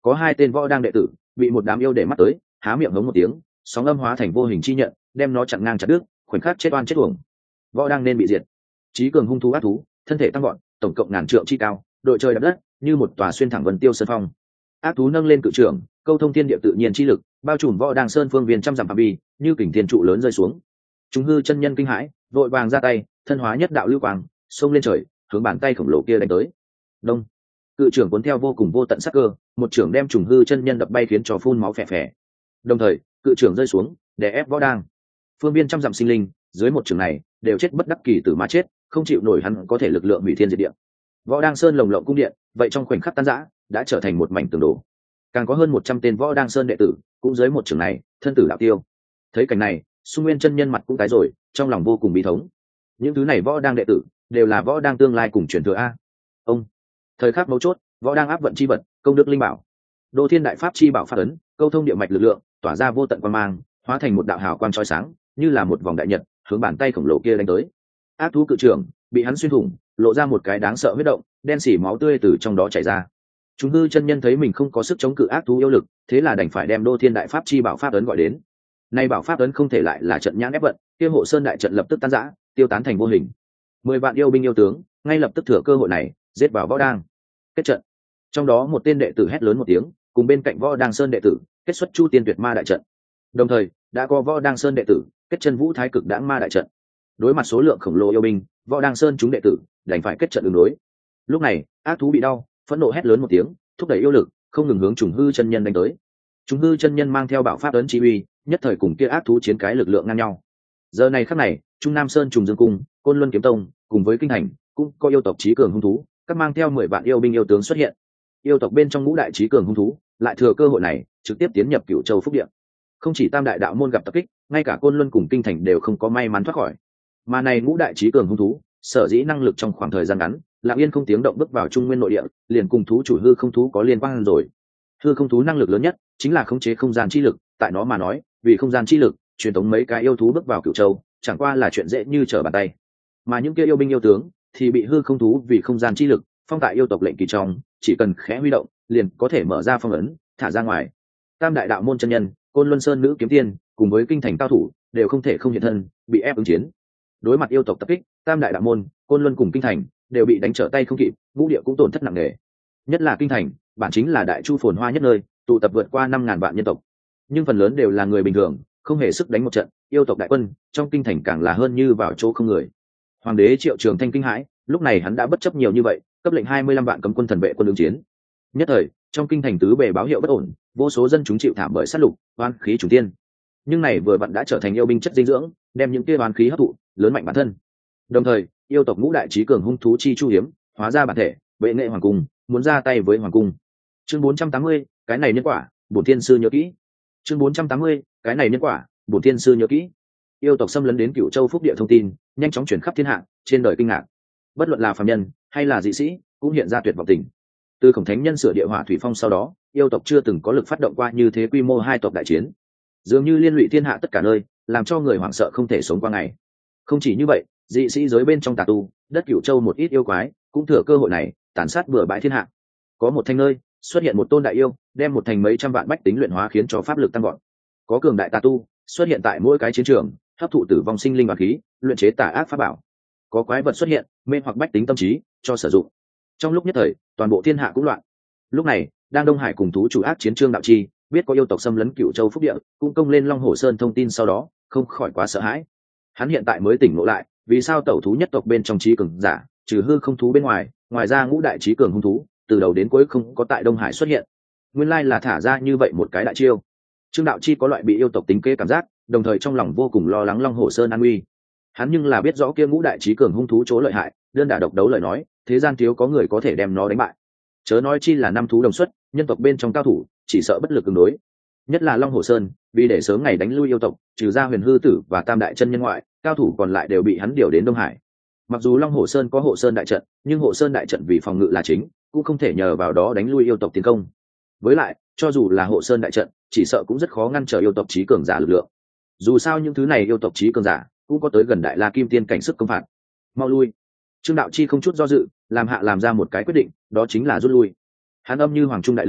có hai tên võ đang đệ tử bị một đám yêu để mắt tới, há miệng hống một tiếng, sóng âm hóa thành vô hình chi nhận, đem nó chặn ngang chặt đứt, khoảnh khắc chết oan chết uổng. Võ đang nên bị diệt. Trí cường hung thú ác thú, thân thể tăng gọn, tổng cộng ngàn trượng chi cao, đội trời đạp đất, như một tòa xuyên thẳng vân tiêu sơn phong. Ác thú nâng lên cự trưởng, câu thông thiên địa tự nhiên chi lực, bao trùm võ đang sơn phương viên trăm dặm phạm vi, như kình thiên trụ lớn rơi xuống. Chúng hư chân nhân kinh hãi, vội vàng ra tay, thân hóa nhất đạo lưu quang, xông lên trời, hướng bàn tay khổng lồ kia đánh tới. Đông, cự trưởng cuốn theo vô cùng vô tận sắc cơ, một trưởng đem trùng hư chân nhân đập bay khiến cho phun máu phè phè. Đồng thời, cự trưởng rơi xuống, đè ép võ đang. Phương viên trăm dặm sinh linh, dưới một trưởng này, đều chết bất đắc kỳ tử mà chết, không chịu nổi hắn có thể lực lượng hủy thiên diệt địa. Võ đang sơn lồng lộng cung điện, vậy trong khoảnh khắc tan rã, đã trở thành một mảnh tường đổ. Càng có hơn một trăm tên võ đang sơn đệ tử, cũng dưới một trưởng này, thân tử đạo tiêu. Thấy cảnh này, Xung Nguyên chân nhân mặt cũng tái rồi, trong lòng vô cùng bi thống. Những thứ này võ đang đệ tử, đều là võ đang tương lai cùng truyền thừa a. Ông, thời khắc mấu chốt, võ đang áp vận chi vật, công đức linh bảo, Đô Thiên Đại Pháp chi bảo pháp ấn, câu thông địa mạch lực lượng, tỏa ra vô tận quang mang, hóa thành một đạo hào quang chói sáng, như là một vòng đại nhật, hướng bàn tay khổng lồ kia đánh tới. Ác thú cự trưởng bị hắn xuyên thủng, lộ ra một cái đáng sợ huyết động, đen xỉ máu tươi từ trong đó chảy ra. Chúng hư chân nhân thấy mình không có sức chống cự ác thú yêu lực, thế là đành phải đem Đô Thiên Đại Pháp chi bảo pháp ấn gọi đến. Nay bảo pháp ấn không thể lại là trận nhãn ép vận, kia hộ sơn đại trận lập tức tan rã, tiêu tán thành vô hình. Mười vạn yêu binh yêu tướng, ngay lập tức thừa cơ hội này, giết vào võ đang. Kết trận. Trong đó một tên đệ tử hét lớn một tiếng, cùng bên cạnh võ đang sơn đệ tử kết xuất chu tiên tuyệt ma đại trận. Đồng thời, đã có võ đang sơn đệ tử kết chân vũ thái cực đãng ma đại trận. Đối mặt số lượng khổng lồ yêu binh, võ đang sơn chúng đệ tử đành phải kết trận ứng đối. Lúc này, ác thú bị đau, phẫn nộ hét lớn một tiếng, thúc đẩy yêu lực, không ngừng hướng trùng hư chân nhân đánh tới. Trùng hư chân nhân mang theo bảo pháp ấn chi uy, nhất thời cùng kia ác thú chiến cái lực lượng ngang nhau. Giờ này khắc này, Trung Nam Sơn trùng dương cung, Côn Luân kiếm tông, cùng với kinh thành, cũng có yêu tộc trí cường hung thú, các mang theo mười vạn yêu binh yêu tướng xuất hiện. Yêu tộc bên trong ngũ đại trí cường hung thú, lại thừa cơ hội này, trực tiếp tiến nhập Cửu Châu Phúc Địa. Không chỉ Tam đại đạo môn gặp tập kích, ngay cả Côn Luân cùng kinh thành đều không có may mắn thoát khỏi. Mà này ngũ đại trí cường hung thú, sở dĩ năng lực trong khoảng thời gian ngắn, lặng yên không tiếng động bước vào Trung Nguyên nội địa, liền cùng thú chủ hư không thú có liên quan rồi. Hư không thú năng lực lớn nhất chính là khống chế không gian chi lực, tại nó mà nói, vì không gian chi lực, truyền tống mấy cái yêu thú bước vào Cửu Châu, chẳng qua là chuyện dễ như trở bàn tay. Mà những kia yêu binh yêu tướng thì bị hư không thú vì không gian chi lực phong tại yêu tộc lệnh kỳ trong, chỉ cần khẽ huy động, liền có thể mở ra phong ấn, thả ra ngoài. Tam đại đạo môn chân nhân, Côn Luân Sơn nữ kiếm tiên, cùng với kinh thành cao thủ, đều không thể không hiện thân, bị ép ứng chiến. Đối mặt yêu tộc tập kích, Tam đại đạo môn, Côn Luân cùng kinh thành đều bị đánh trở tay không kịp, ngũ địa cũng tổn thất nặng nề. Nhất là kinh thành, bản chính là đại chu phồn hoa nhất nơi, tụ tập vượt qua năm ngàn vạn nhân tộc, nhưng phần lớn đều là người bình thường, không hề sức đánh một trận. Yêu tộc đại quân trong kinh thành càng là hơn như vào chỗ không người. Hoàng đế Triệu Trường Thanh kinh hãi, lúc này hắn đã bất chấp nhiều như vậy, cấp lệnh hai mươi lăm vạn cấm quân thần vệ quân ứng chiến. Nhất thời, trong kinh thành tứ bề báo hiệu bất ổn, vô số dân chúng chịu thảm bởi sát lục, oan khí trùng tiên. Nhưng này vừa vặn đã trở thành yêu binh chất dinh dưỡng, đem những kia oan khí hấp thụ, lớn mạnh bản thân. Đồng thời, yêu tộc ngũ đại trí cường hung thú chi chu hiếm, hóa ra bản thể, vệ nghệ hoàng cung, muốn ra tay với hoàng cung. Chương bốn trăm tám mươi, cái này nhân quả, bổn thiên sư nhớ kỹ. Chương bốn trăm tám mươi, cái này nhân quả, bổn thiên sư nhớ kỹ. Yêu tộc xâm lấn đến Cửu Châu Phúc Địa thông tin, nhanh chóng truyền khắp thiên hạ, trên đời kinh ngạc. Bất luận là phàm nhân hay là dị sĩ, cũng hiện ra tuyệt vọng tình. Từ Khổng Thánh Nhân sửa địa hỏa thủy phong sau đó, yêu tộc chưa từng có lực phát động qua như thế quy mô hai tộc đại chiến, dường như liên lụy thiên hạ tất cả nơi, làm cho người hoảng sợ không thể sống qua ngày. Không chỉ như vậy, dị sĩ giới bên trong tà tu, đất Cửu Châu một ít yêu quái, cũng thừa cơ hội này tàn sát bừa bãi thiên hạ. Có một thanh nơi xuất hiện một tôn đại yêu, đem một thành mấy trăm vạn bách tính luyện hóa, khiến cho pháp lực tăng vọt. Có cường đại tà tu xuất hiện tại mỗi cái chiến trường, hấp thụ tử vong sinh linh và khí, luyện chế tà ác pháp bảo. Có quái vật xuất hiện, mê hoặc bách tính tâm trí cho sử dụng. Trong lúc nhất thời, toàn bộ thiên hạ cũng loạn. Lúc này, đang Đông Hải cùng thú chủ ác chiến Trương Đạo Chi, biết có yêu tộc xâm lấn Cửu Châu Phúc Địa, cũng công lên Long Hồ Sơn thông tin sau đó, không khỏi quá sợ hãi. Hắn hiện tại mới tỉnh ngộ lại, vì sao tẩu thú nhất tộc bên trong trí cường giả, trừ hư không thú bên ngoài, ngoài ra ngũ đại trí cường hung thú, từ đầu đến cuối không có tại Đông Hải xuất hiện. Nguyên lai là thả ra như vậy một cái đại chiêu. Trương Đạo Chi có loại bị yêu tộc tính kế cảm giác, đồng thời trong lòng vô cùng lo lắng Long Hồ Sơn an nguy. Hắn nhưng là biết rõ kia ngũ đại trí cường hung thú chỗ lợi hại, đơn đả độc đấu lời nói, thế gian thiếu có người có thể đem nó đánh bại. Chớ nói chi là năm thú đồng xuất, nhân tộc bên trong cao thủ chỉ sợ bất lực ứng đối. Nhất là Long Hồ Sơn, vì để sớm ngày đánh lui yêu tộc, trừ ra Huyền Hư Tử và Tam đại chân nhân ngoại, cao thủ còn lại đều bị hắn điều đến Đông Hải. Mặc dù Long Hồ Sơn có Hộ Sơn đại trận, nhưng Hộ Sơn đại trận vì phòng ngự là chính, cũng không thể nhờ vào đó đánh lui yêu tộc tiến công. Với lại, cho dù là Hộ Sơn đại trận, chỉ sợ cũng rất khó ngăn trở yêu tộc trí cường giả lực lượng. Dù sao những thứ này yêu tộc trí cường giả cũng có tới gần Đại La Kim Tiên cảnh sức công phạt. Mau lui. Trương Đạo Chi không chút do dự, làm hạ làm ra một cái quyết định, đó chính là rút lui. Hắn âm như hoàng trung đại lữ,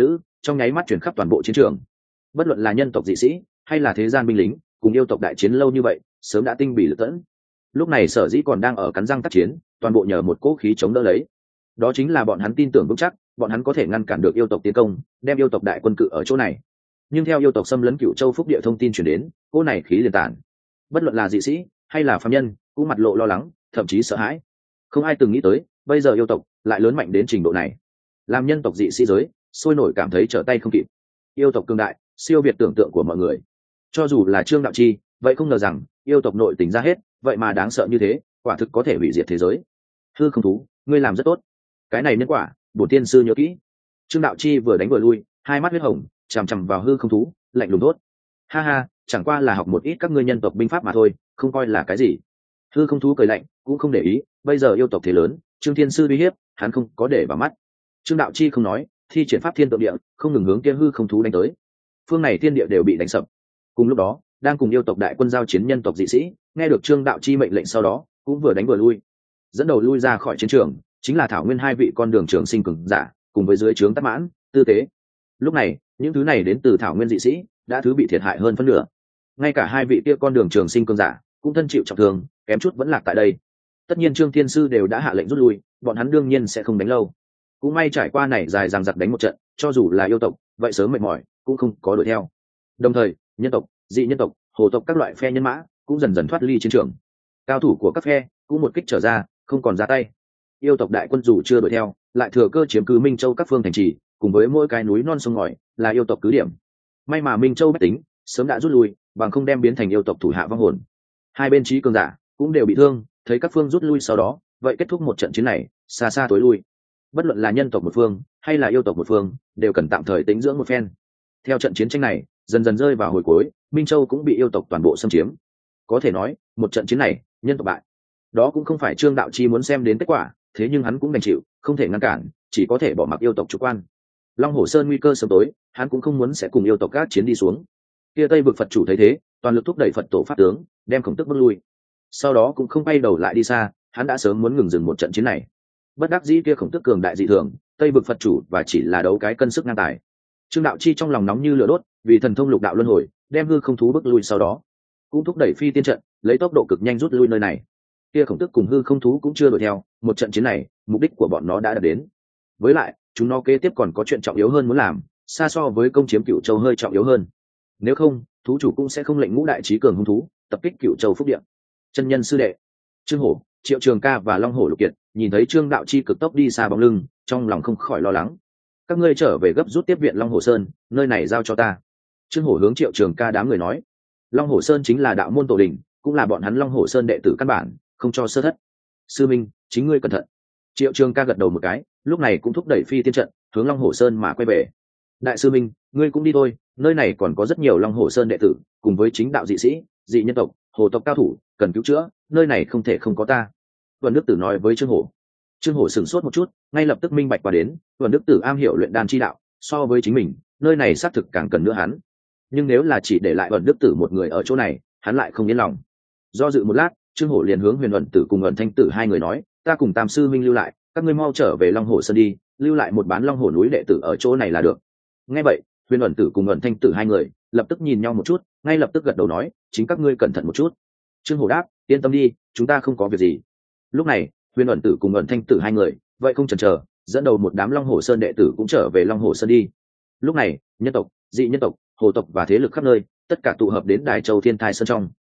trong nháy mắt chuyển khắp toàn bộ chiến trường. Bất luận là nhân tộc dị sĩ hay là thế gian binh lính cùng yêu tộc đại chiến lâu như vậy sớm đã tinh bỉ lực tẫn. Lúc này sở dĩ còn đang ở cắn răng tác chiến, toàn bộ nhờ một cỗ khí chống đỡ lấy. Đó chính là bọn hắn tin tưởng vững chắc bọn hắn có thể ngăn cản được yêu tộc tiến công, đem yêu tộc đại quân cự ở chỗ này. Nhưng theo yêu tộc xâm lấn Cửu Châu Phúc Địa thông tin truyền đến, cỗ này khí liền tản. Bất luận là dị sĩ hay là phàm nhân cũng mặt lộ lo lắng, thậm chí sợ hãi. Không ai từng nghĩ tới bây giờ yêu tộc lại lớn mạnh đến trình độ này, làm nhân tộc dị sĩ giới sôi nổi cảm thấy trở tay không kịp. Yêu tộc cường đại siêu việt tưởng tượng của mọi người. Cho dù là Trương Đạo Chi vậy không ngờ rằng yêu tộc nội tình ra hết vậy mà đáng sợ như thế, quả thực có thể hủy diệt thế giới. Hư Không Thú, ngươi làm rất tốt, cái này nhân quả bổn tiên sư nhớ kỹ. Trương Đạo Chi vừa đánh vừa lui, hai mắt huyết hồng chằm chằm vào Hư Không Thú, lạnh lùng thốt: ha ha, chẳng qua là học một ít các ngươi nhân tộc binh pháp mà thôi, không coi là cái gì. Hư Không Thú cười lạnh, cũng không để ý, bây giờ yêu tộc thế lớn, Trương Thiên sư uy hiếp hắn không có để vào mắt. Trương Đạo Chi không nói, thi triển pháp thiên tượng địa, không ngừng hướng kia Hư Không Thú đánh tới. Phương này thiên địa đều bị đánh sập. Cùng lúc đó, đang cùng yêu tộc đại quân giao chiến nhân tộc dị sĩ nghe được Trương Đạo Chi mệnh lệnh sau đó cũng vừa đánh vừa lui. Dẫn đầu lui ra khỏi chiến trường chính là Thảo Nguyên hai vị con đường trường sinh cường giả cùng với dưới trướng Tắc Mãn, Tư Tế. Lúc này những thứ này đến từ Thảo Nguyên dị sĩ đã thứ bị thiệt hại hơn phân nửa, ngay cả hai vị kia con đường trường sinh cường giả cũng thân chịu trọng thương, kém chút vẫn lạc tại đây. Tất nhiên Trương Thiên sư đều đã hạ lệnh rút lui, bọn hắn đương nhiên sẽ không đánh lâu. Cũng may trải qua này dài dằng dặc đánh một trận, cho dù là yêu tộc vậy sớm mệt mỏi cũng không có đuổi theo. Đồng thời nhân tộc, dị nhân tộc, hồ tộc các loại phe nhân mã cũng dần dần thoát ly chiến trường. Cao thủ của các phe cũng một kích trở ra, không còn ra tay. Yêu tộc đại quân dù chưa đuổi theo, lại thừa cơ chiếm cứ Minh Châu các phương thành trì, cùng với mỗi cái núi non sông ngòi là yêu tộc cứ điểm. May mà Minh Châu bách tính sớm đã rút lui, bằng không đem biến thành yêu tộc thủ hạ vong hồn. Hai bên trí cường giả cũng đều bị thương, thấy các phương rút lui sau đó, vậy kết thúc một trận chiến này, xa xa tối lui. Bất luận là nhân tộc một phương hay là yêu tộc một phương, đều cần tạm thời tĩnh dưỡng một phen. Theo trận chiến tranh này dần dần rơi vào hồi cuối, Minh Châu cũng bị yêu tộc toàn bộ xâm chiếm. Có thể nói một trận chiến này nhân tộc bại. Đó cũng không phải Trương Đạo Chi muốn xem đến kết quả, thế nhưng hắn cũng đành chịu, không thể ngăn cản, chỉ có thể bỏ mặc yêu tộc chủ quan. Long Hổ Sơn nguy cơ sớm tối, hắn cũng không muốn sẽ cùng yêu tộc các chiến đi xuống. Kia Tây vực Phật chủ thấy thế, toàn lực thúc đẩy Phật tổ pháp tướng, đem Khổng Tước bước lui. Sau đó cũng không bay đầu lại đi xa, hắn đã sớm muốn ngừng dừng một trận chiến này. Bất đắc dĩ kia Khổng Tước cường đại dị thường, Tây vực Phật chủ và chỉ là đấu cái cân sức ngang tài. Trương Đạo Chi trong lòng nóng như lửa đốt, vì thần thông lục đạo luân hồi, đem Hư Không Thú bước lui, sau đó cũng thúc đẩy phi tiên trận, lấy tốc độ cực nhanh rút lui nơi này. Kia Khổng Tước cùng Hư Không Thú cũng chưa đuổi theo, một trận chiến này, mục đích của bọn nó đã đạt đến. Với lại, chúng nó kế tiếp còn có chuyện trọng yếu hơn muốn làm, xa so với công chiếm Cửu Châu hơi trọng yếu hơn. Nếu không, thú chủ cũng sẽ không lệnh ngũ đại trí cường hung thú tập kích Cửu Châu Phúc Địa. Chân nhân sư đệ Trương Hổ, Triệu Trường Ca và Long Hổ Lục Kiệt nhìn thấy Trương Đạo Chi cực tốc đi xa bóng lưng, trong lòng không khỏi lo lắng. Các ngươi trở về gấp rút tiếp viện Long Hổ Sơn, nơi này giao cho ta. Trương Hổ hướng Triệu Trường Ca đám người nói. Long Hổ Sơn chính là đạo môn tổ đình, cũng là bọn hắn Long Hổ Sơn đệ tử căn bản, không cho sơ thất. Sư minh, chính ngươi cẩn thận. Triệu Trường Ca gật đầu một cái, lúc này cũng thúc đẩy phi tiên trận hướng Long Hổ Sơn mà quay về. Đại sư minh, ngươi cũng đi thôi, nơi này còn có rất nhiều Long Hổ Sơn đệ tử cùng với chính đạo dị sĩ, dị nhân tộc, hồ tộc cao thủ cần cứu chữa, nơi này không thể không có ta. Vân Đức Tử nói với Trương Hổ. Trương Hổ sửng sốt một chút, ngay lập tức minh bạch qua đến, Vân Đức Tử am hiểu luyện đan chi đạo, so với chính mình, nơi này xác thực càng cần nữa hắn. Nhưng nếu là chỉ để lại Vân Đức Tử một người ở chỗ này, hắn lại không yên lòng. Do dự một lát, Trương Hổ liền hướng Huyền Ẩn Tử cùng Ẩn Thanh Tử hai người nói, ta cùng Tam sư minh lưu lại, các ngươi mau trở về Long Hổ Sơn đi, lưu lại một bán Long Hổ núi đệ tử ở chỗ này là được. Nghe vậy, Huyền Ẩn Tử cùng Ẩn Thanh Tử hai người lập tức nhìn nhau một chút, ngay lập tức gật đầu nói, chính các ngươi cẩn thận một chút. Trương Hổ đáp, yên tâm đi, chúng ta không có việc gì. Lúc này, Huyền Ẩn Tử cùng Ẩn Thanh Tử hai người vậy không chần chờ, dẫn đầu một đám Long Hổ Sơn đệ tử cũng trở về Long Hổ Sơn đi. Lúc này, nhân tộc, dị nhân tộc, hồ tộc và thế lực khắp nơi tất cả tụ hợp đến Đài Châu Thiên Thai Sơn trong.